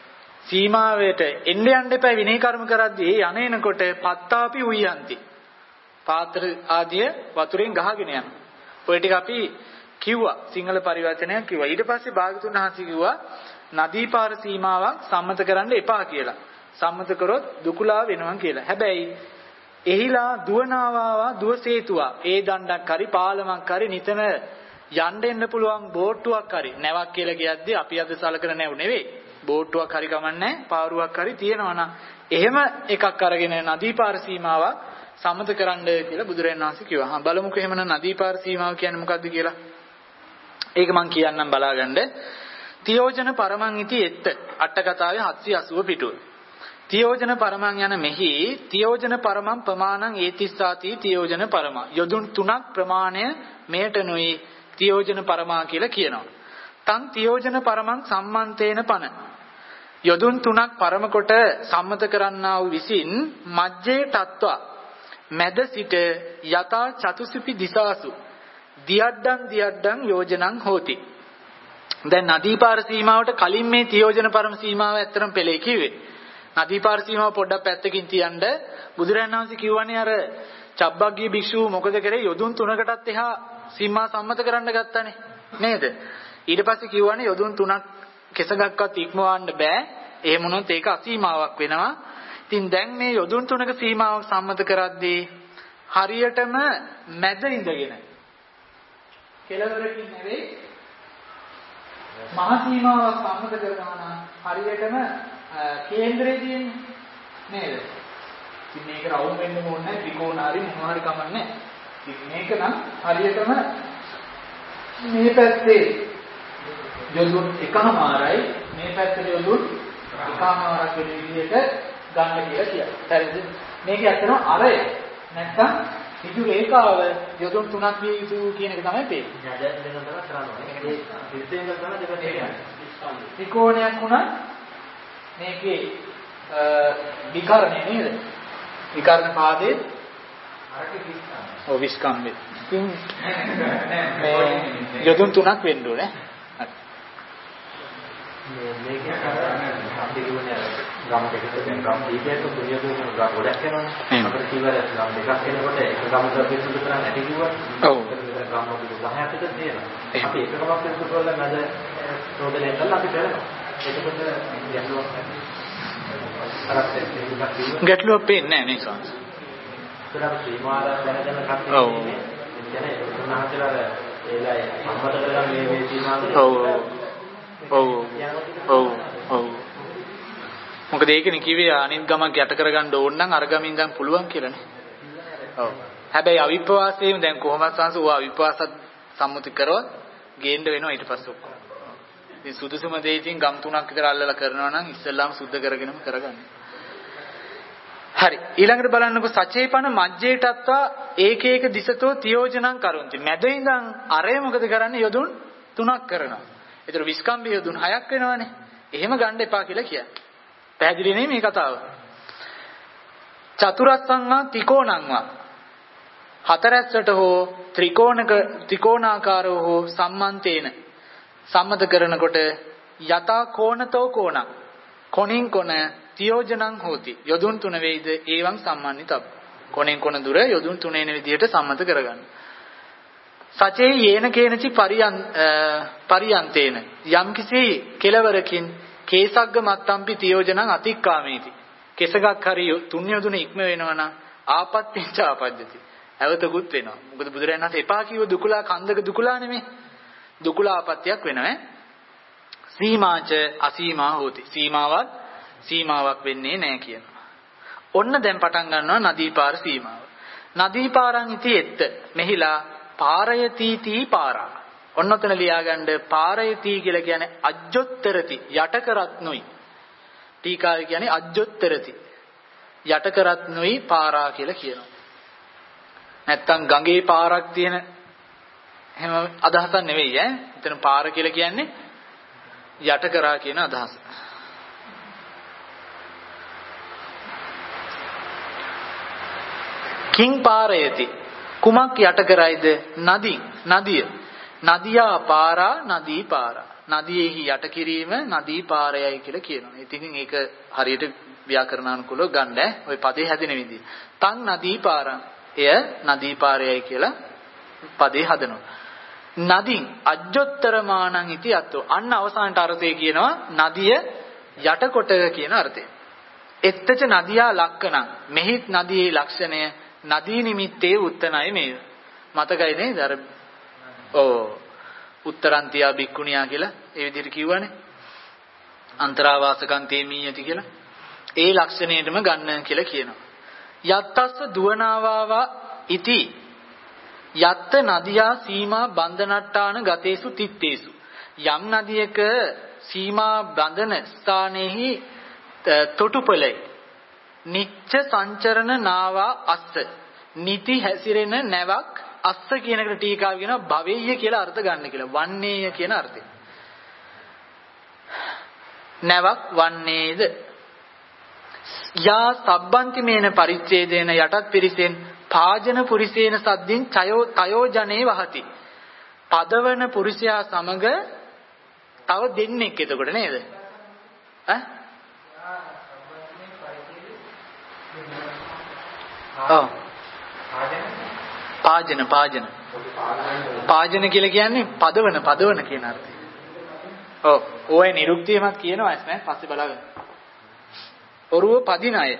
S5: සීමාවට එන්න යන්න එපා විනය කර්ම කරද්දී යන්නේනකොට පත්තාපි උයන්ති. පාත්‍ර ආදිය වතුරෙන් ගහගෙන යනවා. ඔය ටික අපි කිව්වා සිංහල පරිවර්තනයක් කිව්වා. ඊට පස්සේ භාගතුන් වහන්සේ කිව්වා නදීපාර සීමාවක් සම්මත කරන්න එපා කියලා. සම්මත කරොත් දුකුලා වෙනවා කියලා. හැබැයි එහිලා දුවනාවා දුව සේතුවා ඒ දණ්ඩක් හරි පාලමක් හරි නිතන යන්න එන්න පුළුවන් බෝට්ටුවක් හරි නැවක් කියලා කියද්දී අපි අද සලකන නැව් නෙවෙයි. බෝට්ටුවක් හරි කමන්නේ පාරුවක් හරි තියෙනවා නම් එහෙම එකක් අරගෙන නදීපාර සීමාවක් සම්මත කරන්න කියලා බුදුරජාණන් වහන්සේ කිව්වා. හා බලමුකෝ එහෙමනම් නදීපාර සීමාව කියන්නේ මොකද්ද කියලා. ඒක මම කියන්නම් බලාගන්න. තියෝජන පරමං ඉති එත්ත අට කතාවේ හත්සිය අසූව පිටුව. තියෝජන පරමං යන මෙහි තියෝජන පරමං ප්‍රමාණං ඒතිස්සාති තියෝජන පරමා. යොදුන් තුනක් ප්‍රමාණය මෙයට නොයි තියෝජන පරමා කියලා කියනවා. තං තියෝජන පරමං සම්මන්තේන පන. යොදුන් තුනක් පරම කොට සම්මත කරන්නා වූ විසින් මජ්ජේ තත්වා මැද සිට යතා චතුසුපි දිසාසු දියඩ්ඩං දියඩ්ඩං යෝජනං හෝති. දැන් නදීපාර සීමාවට කලින් මේ තියෝජන පරම සීමාව ඇත්තරම් පෙළේ කිව්වේ. නදීපාර සීමාව පොඩ්ඩක් පැත්තකින් තියන්න බුදුරජාණන් වහන්සේ කිව්වනේ අර චබ්බග්ගී භික්ෂුව මොකද කරේ යොදුන් තුනකටත් එහා සීමා සම්මත කරන්න ගත්තානේ නේද? ඊට පස්සේ කිව්වනේ යොදුන් තුනක් කෙසගක්වත් ඉක්මවන්න බෑ. එහෙම වුණොත් ඒක අසීමාවක් වෙනවා. ඉතින් දැන් මේ යොදුන් තුනක සීමාවක් සම්මත කරද්දී හරියටම මැද ඉඳගෙන කෙලවරකින් නෙවෙයි මහ සීමාවක් සම්මත කරනවා නම් හරියටම කේන්දරයේ තියෙන්නේ නේද? ඉතින් මේක රවුම් වෙන්න ඕනේ නැහැ ත්‍රිකෝණ හරි මොනවා හරි කමන්නේ. ඉතින් මේක නම් හරියටම මේ පැත්තේ යොදුන් එකමාරයි මේ පැත්තේ යොදුන් එකමාරක් වෙන විදිහට ගන්න කියලා කියනවා. හරිද? මේක ඇත්තටම අරය නැත්තම් විදු රේඛාව යොදුන් තුනක් විය යුතු කියන එක තමයි පේන්නේ. දැන් දෙන්න තමයි කරන්නේ. ඒ සිස්ටම් එක තමයි දෙකට කියන්නේ. ත්‍රිකෝණයක් වුණා මේකේ විකරණය නේද? විකරණ පාදේ අරක විස්කම්. ඔව් විස්කම් වෙයි. ඉතින් මේ යොදුන් තුනක් වෙන්න ඕනේ.
S3: මේකේ
S4: අපි කියන්නේ ගම් දෙකකට දැන් ගම් දීපේට දුනිය දුන ගම් ගොඩක් යනවනේ. අපිට කීවර ගම් දෙකක් වෙනකොට එක ගමකට පිටුදු කරන්නේ නැති කිව්වා. ඔව්. ගම් මොකද දහයකට තියෙනවා. අපි එක ගමක් පිටුදු කරලා නැද රෝදලෙන් කරලා අපි කරනවා. එතකොට ගැටලුවක් නැහැ.
S1: ගැටලුවක් පේන්නේ නැහැ නේ සාංශ.
S4: ඒක අපි සීමාව දැනගෙන කටයුතු
S1: ඔව්.
S4: කියන්නේ උන්වහන්සේලා ඒලා සම්මත කරලා මේ මේ සීමාව
S1: ඔව් ඔව් ඔව් ඔව් මොකද ඒකනේ කිව්වේ අනිත් ගමක් යට කරගන්න ඕන නම් අර ගමින් ඉඳන් පුළුවන් කියලානේ. ඔව්. හැබැයි අවිපවාසයෙන් දැන් කොහොමද සංස ඕවා අවිපවාසත් සම්මුති කරොත් ගේන්න වෙනවා ඊට පස්සේ ඔක්කොම. ඉතින් සුදුසුම දේ ඉතින් ගම් තුනක් විතර අල්ලලා කරනවා නම් ඉස්සෙල්ලාම සුද්ධ කරගෙනම කරගන්න. හරි. ඊළඟට බලන්නකො සචේපන මජ්ජේටත්වා ඒක ඒක දිසතෝ තියෝජනං කරුන්ති. මැද ඉඳන් අරේ මොකද කරන්නේ යොදුන් තුනක් කරනවා. ඒතර විස්කම්බි යොදුන් හයක් වෙනවනේ. එහෙම ගන්න එපා කියලා කියන්නේ. පැහැදිලි නේ මේ කතාව. චතුරස්සංවා ත්‍රිකෝණංවා හතරැස්සට හෝ ත්‍රිකෝණක ත්‍රිකෝණාකාරෝ හෝ සම්මන්තේන සම්මත කරනකොට යතා කෝණතෝ කෝණ කොණින් කොණ තියෝජනං හෝති. යොදුන් තුන වේද ඒවං සම්මානිතබ්. කොණෙන් කොණ දුර යොදුන් තුනේන විදියට සම්මත කරගන්න. සචේ යේන කේනචි පරියන් පරියන්තේන යම්කිසි කෙලවරකින් කේසග්ග මත්තම්පි තියෝජනං අතික්කාමේති. කෙසගක් හරි තුන් යොදුන ඉක්ම වෙනවා නම් ආපත්‍යෙන්ච ආපජ්ජති. ඇවතකුත් වෙනවා. මොකද බුදුරජාණන් වහන්සේ එපා කිව්ව දුකලා කන්දක දුකලා නෙමෙයි. දුකලා ආපත්‍යක් වෙනවා ඈ. සීමාච අසීමා හෝති. සීමාවක් සීමාවක් වෙන්නේ නැහැ කියනවා. ඔන්න දැන් පටන් ගන්නවා නදී පාර සීමාව. නදී පාරං ඉති එත්ත මෙහිලා පාරයතිති පාරා. ඔන්නතන ලියාගන්න පාරයති කියලා කියන්නේ අජ්ජොත්තරති යට කරත්නුයි. ටීකාවේ කියන්නේ අජ්ජොත්තරති යට කරත්නුයි පාරා කියලා කියනවා. නැත්තම් ගඟේ පාරක් තියෙන එහෙම අදහසක් නෙවෙයි ඈ. එතන පාර කියලා කියන්නේ යට කරා කියන අදහස. කිං පාරයති කුමක් යට කරයිද නදී නදිය නදියා පාරා නදී පාරා නදියෙහි යට කිරීම නදී පාරයයි කියලා කියනවා. ඉතින් ඒක හරියට ව්‍යාකරණානුකූලව ගන්න ඈ. ওই පදේ හැදෙන විදිහ. තං නදී පාරං එය නදී පාරයයි කියලා පදේ හදනවා. නදීන් අජ්ජොත්තරමානං ඉති අතෝ. අන්න අවසානට අර්ථය කියනවා නදිය යටකොට කියන අර්ථය. එත්තච නදියා ලක්කණං මෙහිත් නදියේ ලක්ෂණය නදී නිමිත්තේ උත්තනයි මේ. මතකයි නේද? අර ඕ උත්තරන්තියා බික්කුණියා කියලා ඒ විදිහට කිව්වනේ. අන්තරාවාසකන්තේ මීයති කියලා. ඒ ලක්ෂණයටම ගන්න කියලා කියනවා. යත්තස්ස දුවනාවාවා ඉති යත්ත නදියා සීමා බන්ධනට්ටාන ගතේසු තිත්තේසු. යම් නදියක සීමා බඳන ස්ථානෙහි තොටුපළයි නිච්ච සංචරණ නාවා අස්ස නිති හැසිරෙන නැවක් අස්ස කියන එකට ටීකාව කියනවා භවෙය්‍ය කියලා අර්ථ ගන්න කියලා. වන්නේය කියන අර්ථය. නැවක් වන්නේද යා සබ්බන්ති මේන පරිච්ඡේදේන යටත් පිරිසෙන් පාජන පුරිසේන සද්දින් ඡයෝ තයෝජනේ වහති. පදවන පුරුෂයා සමග තව දෙන්නෙක් එතකොට නේද? ඈ? ඔව්. පාජන පාජන පාජන කියලා කියන්නේ පදවන පදවන කියන අර්ථය. ඔව්. ඔය නිරුක්තියමත් කියනවා ඇස්මන් පස්සේ බලගන්න. ඔරුව පදින අය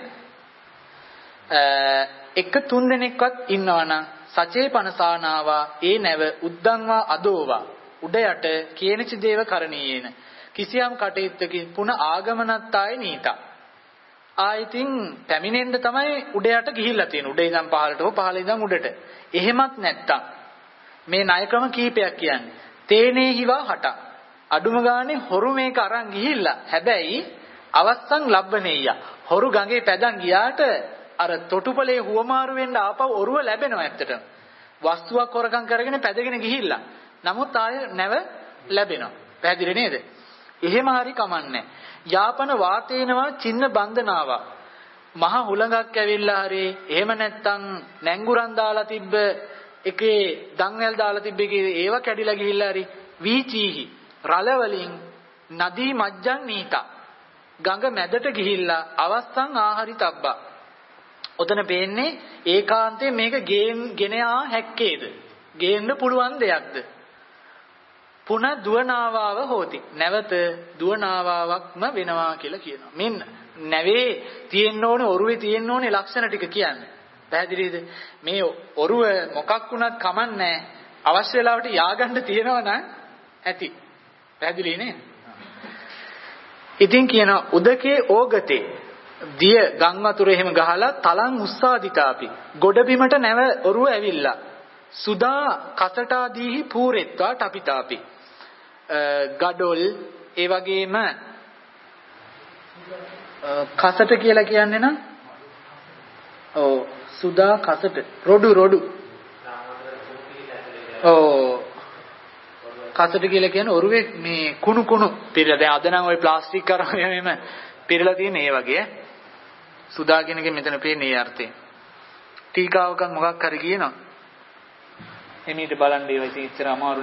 S1: එක තුන් දෙනෙක්වත් ඉන්නවනම් සචේ පනසානාවා ඒ නැව උද්දංවා අදෝවා උඩ යට කේනච දේව කරණීයේන කිසියම් කටයුත්තකින් පුන ආගමනත්තාය නීතා. ආයිතින් පැමිණෙන්න තමයි උඩ යට ගිහිල්ලා තියෙන. උඩ ඉඳන් පහළට හෝ පහළ ඉඳන් උඩට. එහෙමත් නැත්තම් මේ ණය ක්‍රම කීපයක් කියන්නේ. තේනේ හිවා හට. අඩුම ගානේ හොරු මේක අරන් ගිහිල්ලා. හැබැයි අවස්සන් ලබ්බනේය. හොරු ගඟේ පැදන් ගියාට අර තොටුපලේ හුවමාරු වෙන්න ආපහු ඔරුව ලැබෙනවා ඇත්තටම. වස්තුවක් හොරකම් කරගෙන පැදගෙන ගිහිල්ලා. නමුත් ආය නැව ලැබෙනවා. පැහැදිලි නේද? එහෙම හරි කමන්නේ. යාපන වාතේනවා චින්න බන්ධනාවා. මහ හුලඟක් ඇවිල්ලා හරි එහෙම නැත්තම් නැංගුරන් දාලා තිබ්බ එකේ දන්වැල් දාලා තිබ්බ එකේ ඒව කැඩිලා ගිහිල්ලා හරි වීචීහි රළ වලින් නදී මජ්ජන් නීතා.
S5: ගඟ මැදට ගිහිල්ලා අවස්සන් ආහරි තබ්බා. ඔතන පේන්නේ ඒකාන්තයෙන් මේක ගේන් ගෙන ආ හැක්කේද? ගේන්න පුළුවන් දෙයක්ද? පුන දුවනාවාව හෝති. නැවත දුවනාවාවක්ම වෙනවා කියලා කියනවා. මෙන්න නැවේ තියෙන්න ඕනේ ඔරුවේ තියෙන්න ඕනේ ලක්ෂණ ටික කියන්නේ. පැහැදිලිද? මේ ඔරුව මොකක් වුණත් කමන්නේ අවශ්‍ය වෙලාවට ය아가න්න තියෙනවා නම් ඇති. පැහැදිලි නේද? ඉතින් කියන උදකේ ඕගතේ දිය ගම් වතුර එහෙම ගහලා තලං උස්සාදිතාපි ගොඩ බිමට නැව ඔරුව ඇවිල්ලා සුදා කසටාදීහි පූරෙත්වා ටපිතාපි ගඩොල් ඒ වගේම කසට කියලා කියන්නේ නම් ඔව් සුදා කසට රොඩු රොඩු ඔව් කසට කියලා කියන්නේ ඔරුවේ මේ කුණු කුණු පිරලා දැන් අද නම් ওই ප්ලාස්ටික් කරා එහෙම පිරලා තියෙන ඒ වගේ සුදා කියන එකෙන් මෙතන පේන්නේ ඒ අර්ථය. ටීකාවක මොකක් හරි කියනවා. එමෙිට බලන්න ඒවා ඉතින් ඉච්චර අමාරු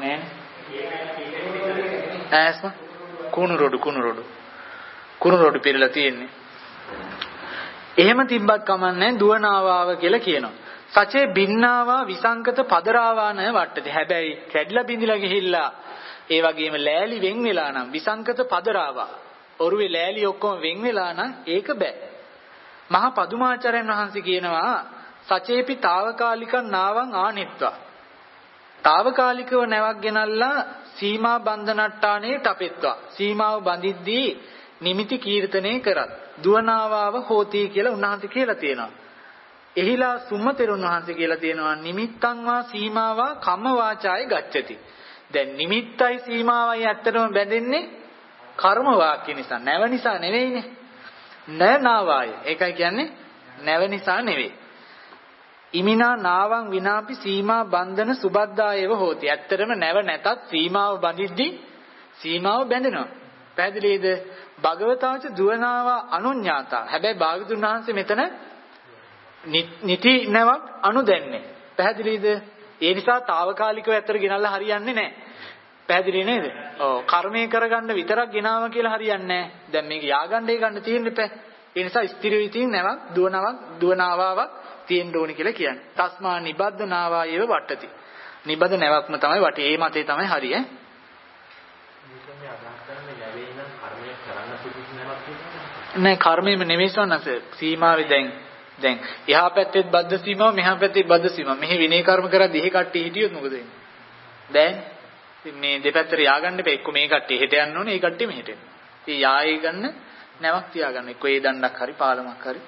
S5: නෑනේ. ඈස්ම කුණු රොඩු කුණු රොඩු කුණු රොඩු පිරලා තියෙන්නේ. එහෙම තිබ්බත් කමන්නේ දුවනාවාව කියලා කියනවා. සචේ බින්නාවා විසංකත පදරාවාන වට්ටති. හැබැයි කැඩිලා බිඳිලා ගිහිල්ලා ඒ වගේම ලෑලි වෙන් වෙලා නම් විසංකත පදරාවා ඔරුවේ ලෑලි ඔක්කොම වෙන් වෙලා නම් ඒක බෑ. මහා පදුමාචාර්යන් වහන්සේ කියනවා සචේපි తాවකාලිකං නාවං ආනෙත්වා. తాවකාලිකව නැවක් ගෙනල්ලා සීමා බන්ධනට්ටානේ टपेत्वा. සීමාව බඳිද්දී නිමිති කීර්තනය කරත් දුවනාවාව හෝති කියලා උන්වහන්සේ කියලා තියෙනවා. එහිලා සුම්මතෙරුන් වහන්සේ කියලා තියෙනවා නිමිත්තං වා සීමාවා කම්ම වාචාය ගච්ඡති. දැන් නිමිත්තයි සීමාවයි ඇත්තටම බැඳෙන්නේ කර්ම වාක්‍ය නිසා. නැව නිසා නෙවෙයිනේ. නනාවාය. ඒකයි කියන්නේ නැව නිසා නෙවෙයි. ඉමිනා නාවං විනාපි සීමා බන්ධන සුබද්දායව හෝති. ඇත්තටම නැව නැතත් සීමාව බඳිද්දී සීමාව බැඳෙනවා. පැහැදිලිද? භගවතාවච දුවනාවා අනුඤ්ඤාතා. හැබැයි භාගතුන් වහන්සේ මෙතන නිති නැවක් අනුදැන්නේ. පැහැදිලිද? ඒ නිසා తాවකාලිකව ඇත්තට ගෙනල්ලා හරියන්නේ නැහැ. පැහැදිලි නේද? ඔව් කර්මය කරගන්න විතරක් ගෙනාව කියලා හරියන්නේ නැහැ. දැන් මේක යාගණ්ඩේ ගන්න තියෙන්න එපා. ඒ නිසා ස්ථිර විතින් නැවක් දුවනාවක් දුවනාවාවක් තියෙන්න ඕනි කියලා කියන්නේ. තස්මා නිබද්දනාවා ඒව වට්ටති. නිබද්ද නැවක්ම තමයි වටේ. ඒ මතේ තමයි හරි ඈ. නෑ කර්මයේම නෙමෙයි සන්නස සීමාවේ දැන් දැන් එහා පැත්තේ බද්ධ සීමාව මෙහා පැත්තේ බද්ධ සීමාව. මෙහි විනය කර්ම කරද්දී එහෙ කට්ටිය හිටියොත් මොකද වෙන්නේ? දැන් මේ දෙපැත්තට යාගන්න එපා. එක්ක මේ කට්ටිය හෙට යන්න ඕනේ, ඒ කට්ටිය මෙහෙට එන්න. ඉතින් යායේ ගන්න නැවක් තියාගන්න. එක්ක ඒ දණ්ඩක් හරි පාලමක් හරි.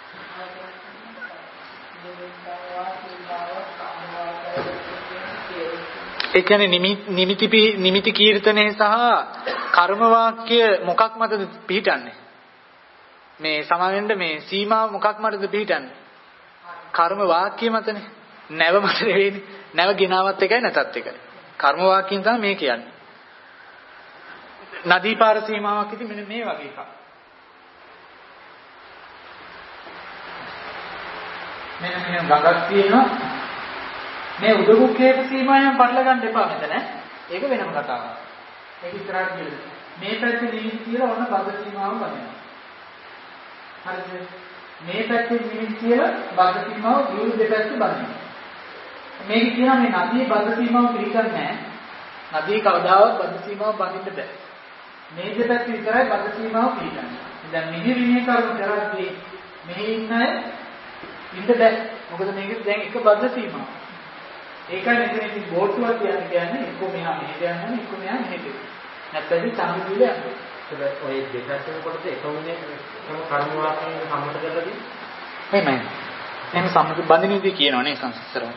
S5: ඒ කියන්නේ නිමිති නිමිති කීර්තනයේ සහ කර්ම වාක්‍ය මොකක් මතද පිළිටන්නේ? මේ සමාවෙන්න මේ සීමාව මොකක් මතද පිළිටන්නේ? කර්ම වාක්‍ය මතනේ. නැව මත නෙවෙයිනේ. නැව ගෙනාවත් එකයි නැතත් එකයි. කර්ම වාක්‍යයෙන් තමයි මේ කියන්නේ. නදී පාර සීමාවක් ඉතින් මෙන්න මේ වගේ එකක්. මෙන්න මෙහෙම ගඟක් තියෙනවා. මේ උඩුකුක්කේක සීමාවෙන් පටල ගන්න එපා මෙතන. ඒක වෙනම කතාවක්. ඒක ඉස්සරහට ගියොත් මේ පැත්තේ නිමිති කියලා ඔන්න බද්ධ සීමාව බඳිනවා. හරිද? මේ පැත්තේ නිමිති කියලා බද්ධ සීමාව විරුද්ධ දෙපැත්ත බඳිනවා. මේක කියනවා මේ නදියේ බද්ධ සීමාව පිළිගන්නේ නැහැ. නදියේ කවදාවත් බද්ධ සීමාව බඳින්න බෑ. මේ දෙපැත්ත විතරයි බද්ධ සීමාව පිළිගන්නේ. දැන් මෙහි විනය කර්ම කරද්දී මෙහි ඉන්න අය ඉන්න බෑ. මොකද මේක දැන් එක බද්ධ සීමාව. ඒකයි මෙතන ඉතින් බෝට්ටුවක් කියන්නේ කියන්නේ එක්ක මෙහා මෙහෙට යනවා එක්ක මෙහා මෙහෙට. නැත්නම් සම්පූර්ණ යනවා. ඒක ඔය දෙපැත්තම කොටද එකමුනේ එකම කර්ම වාක්‍යයෙන් සම්මත කරලාදී. එහෙමයි. එහෙම සම්මත බඳිනේදී කියනවනේ සංස්කරණ.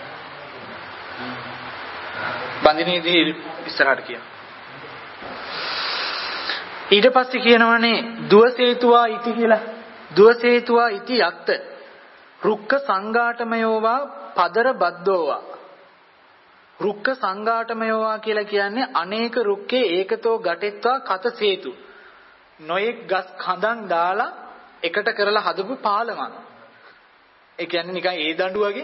S5: බඳිනේදී ඉස්සරහට කියනවා. ඊට පස්සේ කියනවනේ දුවසේතුවා ඉති කියලා. දුවසේතුවා ඉති යත්ත. රුක්ක සංඝාටමයෝවා පදර බද්දෝවා. රුක්ක සංඝාටමයෝවා කියලා කියන්නේ අනේක රුක්කේ ඒකතෝ ගැටෙත්වා කත සේතු. නොයෙක් ගස් කඳන් දාලා එකට කරලා හදපු පාලමක්. ඒ කියන්නේ නිකන් ඒ දඬු වගේ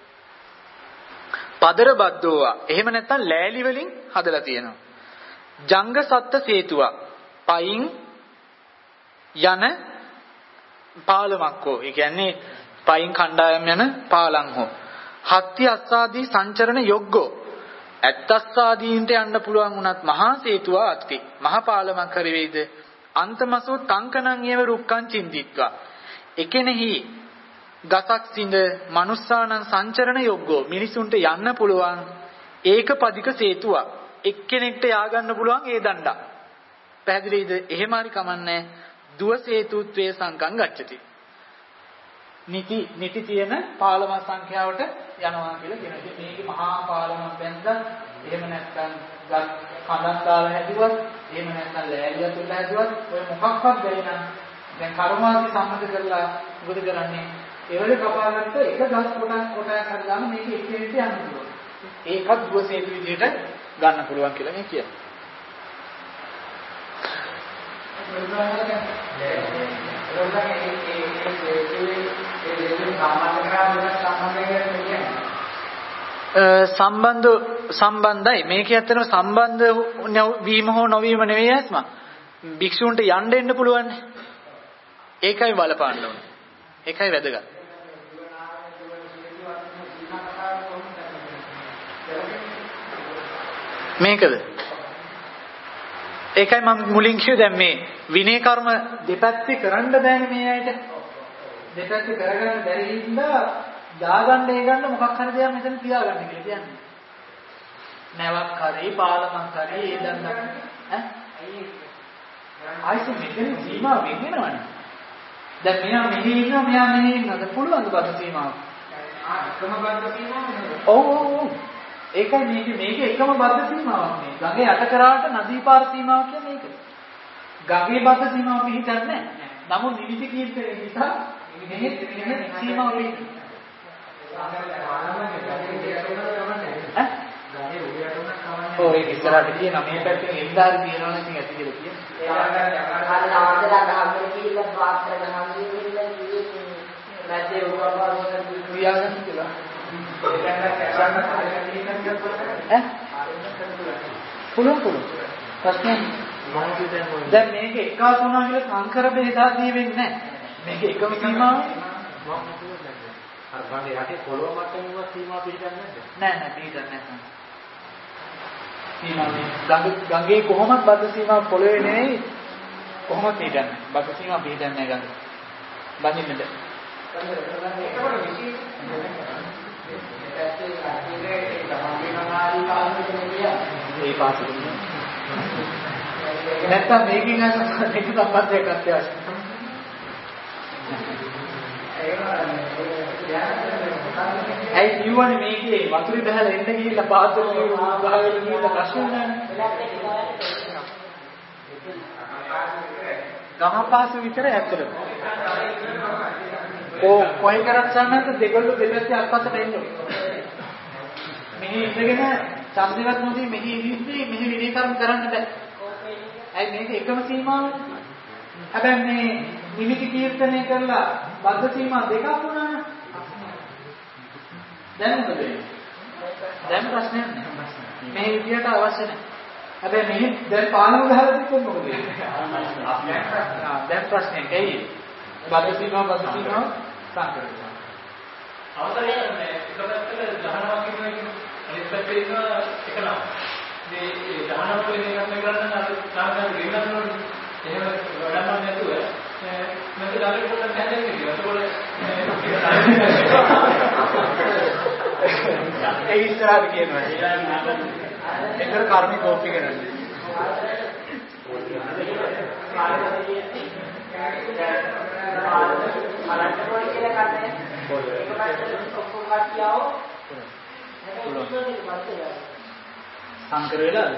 S5: පදර බද්දෝවා. එහෙම නැත්නම් ලෑලි වලින් හදලා තියෙනවා. ජංග සත්ත සේතුවා. පයින් යන පාලමක් හෝ, ඒ කියන්නේ පයින් කණ්ඩායම් යන පාලම් හෝ, හත්ති අස්සාදී සංචරණ යොග්ගෝ, ඇත්තස්සාදීන්ට යන්න පුළුවන් වුණත් මහා සේතුවා අත්ති, මහා පාලමක් හරි වේද, අන්තමසෝ තංකනං යේව රුක්කං චින්තිත්වා, එකෙනෙහි ගසක් සිඳ මනුස්සානං සංචරණ යොග්ගෝ, මිනිසුන්ට යන්න පුළුවන් ඒකපදික සේතුවා, එක්කෙනෙක්ට යා ගන්න පුළුවන් ඒ දණ්ඩා. පැහැදිලිද? එහෙම හරි කමන්නේ. දුව සේතුත්වේ සංකම් ගච්ඡති. නිති නිති තියෙන පාලම සංඛ්‍යාවට යනවා කියලා කියනවා. මේකේ මහා පාලමක් බැඳලා එහෙම නැත්නම් ගස් කඳක් දාලා හැදුවත්, එහෙම නැත්නම් ලෑලිය තුල හැදුවත් ඔය මොකක්වත් බැරි නම් දැන් කර්මාදී සම්මත කරලා මොකද කරන්නේ? ඒවලේ කපාගත්ත එක ගස් කොටක් කොටයක් හදාගෙන මේක එක්කෙනෙක්ට යන්න පුළුවන්. ඒකත් දුව සේතු විදිහට ගන්න පුළුවන් කියලා මේ කියනවා. සම්බන්ධ සම්බන්ධයි. මේකේ ඇත්තටම සම්බන්ධ වීම හෝ නොවීම නෙවෙයි ඇස්ම. භික්ෂුන්ට යන්න එන්න පුළුවන්. ඒකයි බලපාන්න ඕනේ. ඒකයි වැදගත්. මේකද? ඒකයි මම මුලින් කිව්වේ දැන් මේ විනය කර්ම දෙපැත්තේ කරන්න බෑනේ මේ අයට. දෙපැත්තේ කරගන්න බැරි හින්දා දාගන්න ඒ ගන්න මොකක් හරි දෙයක් මෙතන තියාගන්න කියලා කියන්නේ. නැවක් හරි පාලමක් හරි ඒ දන්න ඈ ආයිත් මෙතන සීමා වෙන්නවනේ. දැන් මෙයා මෙහි ඉන්නවා මෙයා මෙහි ඉන්නවද පුළුවන් බද්ද සීමාව? ආ එකම බද්ද සීමාව. ඔව් ඔව් ඔව්. ඒකයි මේක මේක එකම බද්ද සීමාවක් නේ. ගඟේ යට කරාට නදී පාර සීමාවක් කියන්නේ ඒක. ගඟේ බද්ද සීමාව පිළිගන්නේ නැහැ. නමුත් නිමිති කීර්තනේ නිසා මෙහෙ මෙහෙ සීමාව පිළිගන්නේ. ඈ? ගඟේ උඩට උනත් කවන්නේ. ඔය ඒක ඉස්සරහට කියන මේ පැත්තෙන් එන්දාරි තියනවනේ ඉතින් ඇති කියලා කියන. ඒකට අර ආදලා ගහගෙන කියලා පාත්‍ර ගහගෙන කියලා කිව්වේ නැද්ද උගම්පාරවල ක්‍රියාවන් කියලා. පුළුවන් පුළුවන් ප්‍රශ්නේ දැන් මේක එකාස් වුණා කියලා සංකර බෙදාදී වෙන්නේ නැහැ. මේක එකම සීමාවක්. අර ගඟේ යටේ පොළොව මට්ටමේවත් සීමා පිළිගන්නේ නැද්ද? නෑ නෑ පිළිගන්නේ නැහැ. සීමාවේ ගඟ ගඟේ කොහොමද බද්ද සීමාව පොළොවේ නෙවෙයි කොහොමද පිළිගන්නේ? බද්ද සීමාව පිළිගන්නේ නැහැ ගඟ. බඳින්නද? ඒකවල විශේෂ ඒ පාසෙ නැත්තම් මේකෙන් අර එක සම්බන්ධයක් අත්‍යවශ්‍යයි. ඇයි කියවනේ මේකේ වතුරේ බහලා එන්න ගිහිල්ලා පාත්‍රෙ ගහගෙන ගිහිල්ලා ප්‍රශ්න නැහැ. ගම පාසෙ විතර ඇත්තටම. ඕ කොයි කරත් සම්මත දෙගොල්ලෝ දෙපැත්තේ අත්පසට එන්න ඕනේ. මෙහි ඉඳගෙන ඡන්දවත් නොදී මෙහි ඉඳිද්දී මෙහි විනය කර්ම කරන්න බෑ. ඇයි මේක එකම සීමාවනේ. හැබැයි මේ නිමිති කීර්තනය කරලා බද්ධ සීමා දෙකක් වුණානේ. දැන් මොකද වෙන්නේ? දැන් ප්‍රශ්නයක් නෑ. මේ විදියට අවශ්‍ය නෑ. හැබැයි මෙහි දැන් පාලම ගහලා තිබ්බොත් මොකද වෙන්නේ? ආ දැන් ප්‍රශ්නේ ඇයි? බද්ධ සීමා බද්ධ සීමා සංකල්පය. අවතරේ මේ එක පැත්තක දහනවා කියන එක අනිත් පැත්තේ ඉන්න එකනවා. මේ දහනවා කියන එක අපි කරන්නේ අර සාමාන්‍ය ගෙන්නන්න ඕනේ. එහෙම වඩන්න නැතුව මම දාලා පොඩ්ඩක් හැදෙන්නේ කියලා. ඒකෝල ඒ ඉස්සරහට කියනවා. ඒතර කර්මික කෝපි කරන්නේ. සංකර වෙලාද?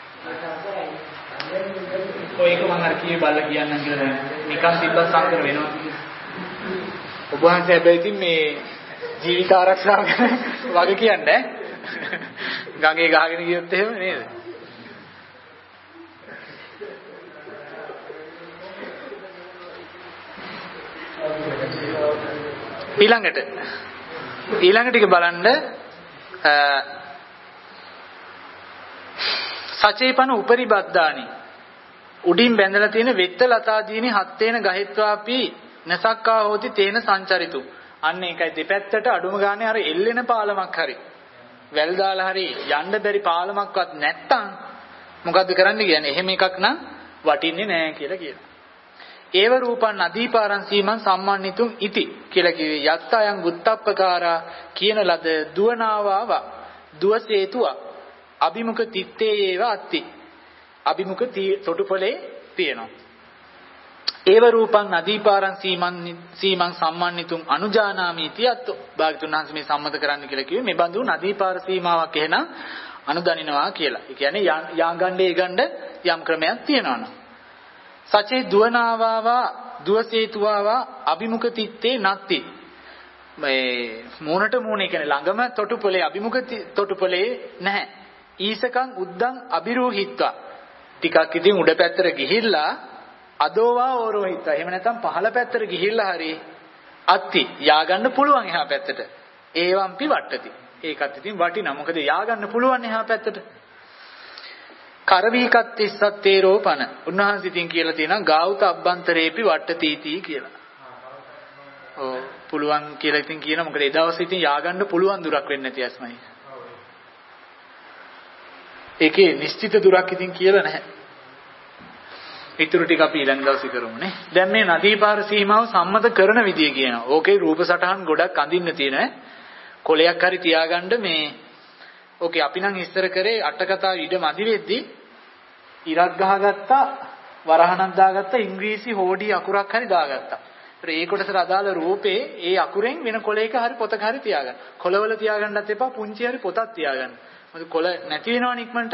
S5: ඔය එක මම අර කියේ බල්ල කියන්නම් කියලා දැන් නිකන් තිබ්බත් සංකර වෙනවා. ඔබ වහන්සේ හැබැයි ඉතින් මේ ජීවිත ආරක්ෂාව ගැන වගේ කියන්නේ ගඟේ ගහගෙන ගියොත් එහෙම නේද? ඊළඟට ඊළඟ ටික බලන්න සචේපන උපරිබද්ධානි උඩින් බැඳලා තියෙන වෙත්ත ලතාදීනි හත්තේන ගහෙත්වාපි නසක්කා හෝති තේන සංචරිතු. අන්න ඒකයි දෙපැත්තට අඩුම ගානේ අර එල්ලෙන පාලමක් හරි වැල් දාලා හරි යන්න බැරි පාලමක්වත් නැත්තම් මොකද්ද කරන්න කියන්නේ? එහෙම එකක් නම් වටින්නේ නැහැ කියලා කියනවා. ඒව රූපං නදීපාරං සීමං සම්මානිතුං ඉති කියලා කිව්වේ යත්තයන් ගුත්තප්පකාරා කියන ලද දුවනාවාව දුවසේතුව අභිමුඛ තිත්තේ ඒව අත්ති. අභිමුඛ තොටුපලේ තියෙනවා. ඒව රූපං නදීපාරං සීමං සීමං සම්මානිතුං අනුජානාමි තියත්තෝ. භාගතුන් වහන්සේ මේ සම්මත කරන්න කියලා කිව්වේ මේ බඳු නදීපාර සීමාවක් එහෙනම් අනුදනිනවා කියලා. ඒ කියන්නේ යාගණ්ඩේ ගණ්ඩ යම් ක්‍රමයක් තියෙනවනේ. සචේ දුවනාවාවා දුවසේතුවාවා අභිමුඛ තිත්තේ නැත්ති. මේ මූණට මූණ කියන්නේ ළඟම තොටුපලේ අභිමුඛ තොටුපලේ නැහැ. ඊසකං උද්දං අබිරෝහිත්වා. ටිකක් ඉතින් උඩ පැත්තට ගිහිල්ලා අදෝවා ඕරෝහිත්වා. එහෙම නැත්නම් පහළ පැත්තට ගිහිල්ලා හරි අත්ති යා ගන්න පුළුවන් එහා පැත්තට. ඒවම්පි වට්ටති. ඒකත් ඉතින් වටිනා. මොකද යා ගන්න පුළුවන් එහා පැත්තට. කරවීකත් ඉස්සත්තේ රෝපණ. උන්වහන්සේ ඉතින් කියලා තියෙනවා ගාවුත අබ්බන්තරේපි වට්ටතිති කියලා. ඔව් පුළුවන් කියලා ඉතින් කියනවා. මොකද ඒ දවසේ ඉතින් යා ගන්න පුළුවන් දුරක් වෙන්නේ නැති ඇස්මයි. ඒකේ නිශ්චිත දුරක් ඉතින් කියලා නැහැ. ඊටු ටික අපි ඊළඟ දවසේ කරමුනේ. දැන් මේ නදීපාර සීමාව සම්මත කරන විදිය කියනවා. ඕකේ රූප සටහන් ගොඩක් අඳින්න තියෙනවා. කොලයක් හරි තියාගන්න මේ ඕකේ අපි නම් ඉස්තර කරේ අටකතාව ඉඩ මදි වෙද්දි ඉරක් ගහගත්තා වරහණක් දාගත්තා ඉංග්‍රීසි හෝඩි අකුරක් හරි දාගත්තා. ඒතර ඒ කොටසට අදාළ රූපේ ඒ අකුරෙන් වෙන කොලයක හරි පොතක හරි තියාගන්න. කොලවල තියාගන්නත් එපා පුංචි හරි පොතක් තියාගන්න. මොකද කොල නැති වෙනවනේ ඉක්මනට.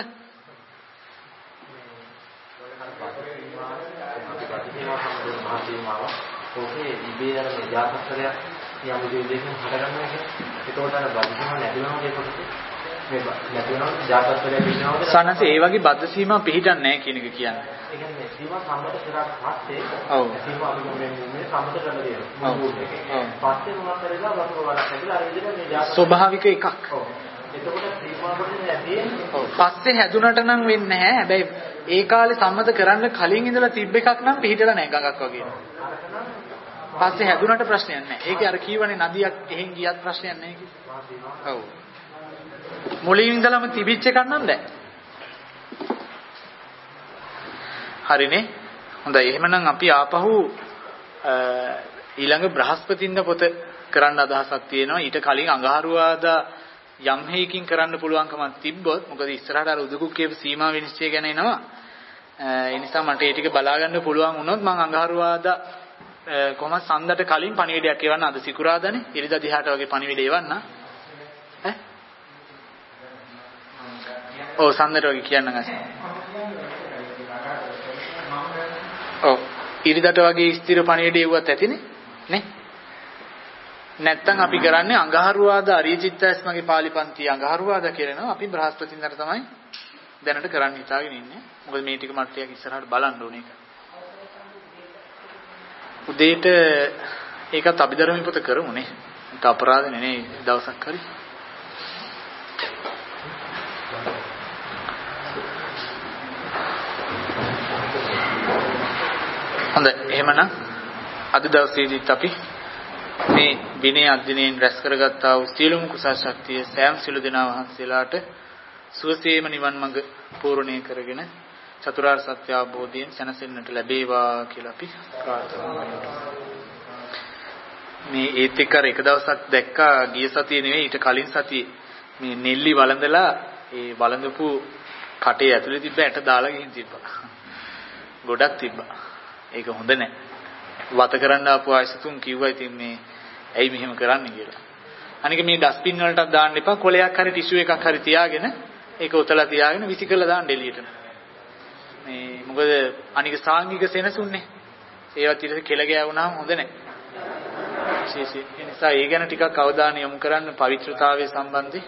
S4: ඕකේ ඉබේ අර මෙජාපස්තරයක් යම් දෙයකින් හදගන්නවා කියන්නේ. ඒකෝට අර බද්ධිම නැති වෙනවා කියනකොට මේ නැති වෙනවා ජාපස්තරයක් ඉන්නවද?
S5: සනස ඒ වගේ බද්ධ සීමා පිළිහිටන්නේ නැහැ කියන එක කියන්නේ.
S4: ඒ කියන්නේ සීමා සම්මත කරලා පස්සේ
S5: ඔව්
S4: සීමා අපි මේ මේ සම්මත කරලා දෙනවා. ඔව්. පස්සේ මොනවද කරලා වතුර වලක් ඇදලා අර විදිහට මේ ජාපස්තරය
S5: ස්වභාවික එකක්.
S4: ඔව්. එතකොට සීමා කොටේ නැති
S5: ඔව්. පස්සේ හැදුනට නම් වෙන්නේ නැහැ. හැබැයි ඒ කාලේ සම්මත කරන්න කලින් ඉඳලා තිබ්බ එකක් නම් පිළිහිටලා නැහැ ගඟක් වගේ. පස්සේ හැදුනට ප්‍රශ්නයක් නැහැ. ඒකේ අර කීවනේ නදියක් එහෙන් ගියත් ප්‍රශ්නයක් නැහැ කිව්වා. ඔව්. මුලින් ඉඳලම තිබිච්ච එකක් නම් දැන්. හරිනේ. හොඳයි. එහෙමනම් අපි ආපහු ඊළඟ බ්‍රහස්පතින්ද පොත කරන්න අදහසක් තියෙනවා. ඊට කලින් අඟහරුවාදා යම් හේකින් කරන්න පුළුවන්කමක් තිබ්බොත් මොකද ඉස්සරහට අර උදුකුක් කියපු සීමා විනිශ්චය ගැන එනවා. ඒ නිසා මට ඒ ටික බලා ගන්න පුළුවන් වුණොත් මම අඟහරුවාදා කොහොමද සඳට කලින් පණිවිඩයක් එවන්න අද සිකුරාදානේ ඉරිදා දිහාට වගේ පණිවිඩය එවන්න ඈ ඔව් සඳට වගේ කියන්නම් අස ඔව් ඉරිදාට වගේ ස්ථිර පණිවිඩය එවුවත් ඇතිනේ නේ නැත්තම් අපි කරන්නේ අඟහරුවාදා අරියචිත්තස් මගේ පාලි පන්ති අඟහරුවාදා කියනවා අපි බ්‍රහස්පතින්දර තමයි දැනට කරන්න හිතාගෙන ඉන්නේ මොකද මේ ටික මට ටිකක් ඉස්සරහට බලන්න ඕනේ ඒක උදේට ඒකත් අභිධර්ම පොත කරමුනේ. ඒක අපරාධ නෙනේ දවසක් හරි. හොඳයි. එහෙමනම් අද දවසේදීත් අපි මේ විනය අධ්‍යයනයෙන් රැස් කරගත්තා වූ සියලුම කුසල ශක්තිය සෑම සිළු දෙනා වහන්සේලාට සුවසේම නිවන් මඟ පූර්ණේ කරගෙන චතුරාර්ය සත්‍ය අවබෝධයෙන් සැනසෙන්නට ලැබේවා කියලා අපි ප්‍රාර්ථනා කරනවා. මේ ඒත් එක්ක එක දවසක් දැක්කා ගිය සතියේ නෙවෙයි ඊට කලින් සතියේ මේ නෙල්ලි වළඳලා ඒ වළඳපු කටේ ඇතුලේ තිබ්බ ඇට දාලා ගිහින් තිබ්බා. ගොඩක් තිබ්බා. ඒක හොඳ නැහැ. වත කරන්න ආපු ආයසතුන් කිව්වා ඉතින් මේ ඇයි මෙහෙම කරන්නේ කියලා. අනික මේ ඩස්බින් වලටත් දාන්න එපා. කොලයක් හරි ටිෂු එකක් හරි තියාගෙන ඒක උතලා තියාගෙන විසි කරලා දාන්න එළියට. මේ මොකද අනික සාංගික සෙනසුන්නේ. ඒවත් ඊට කෙල ගෑවුනහම හොඳ නැහැ. විශේෂයෙන් ඒ නිසා ඒ ගැන ටිකක් අවධානය යොමු කරන්න පවිත්‍රතාවයේ සම්බන්ධයෙන්.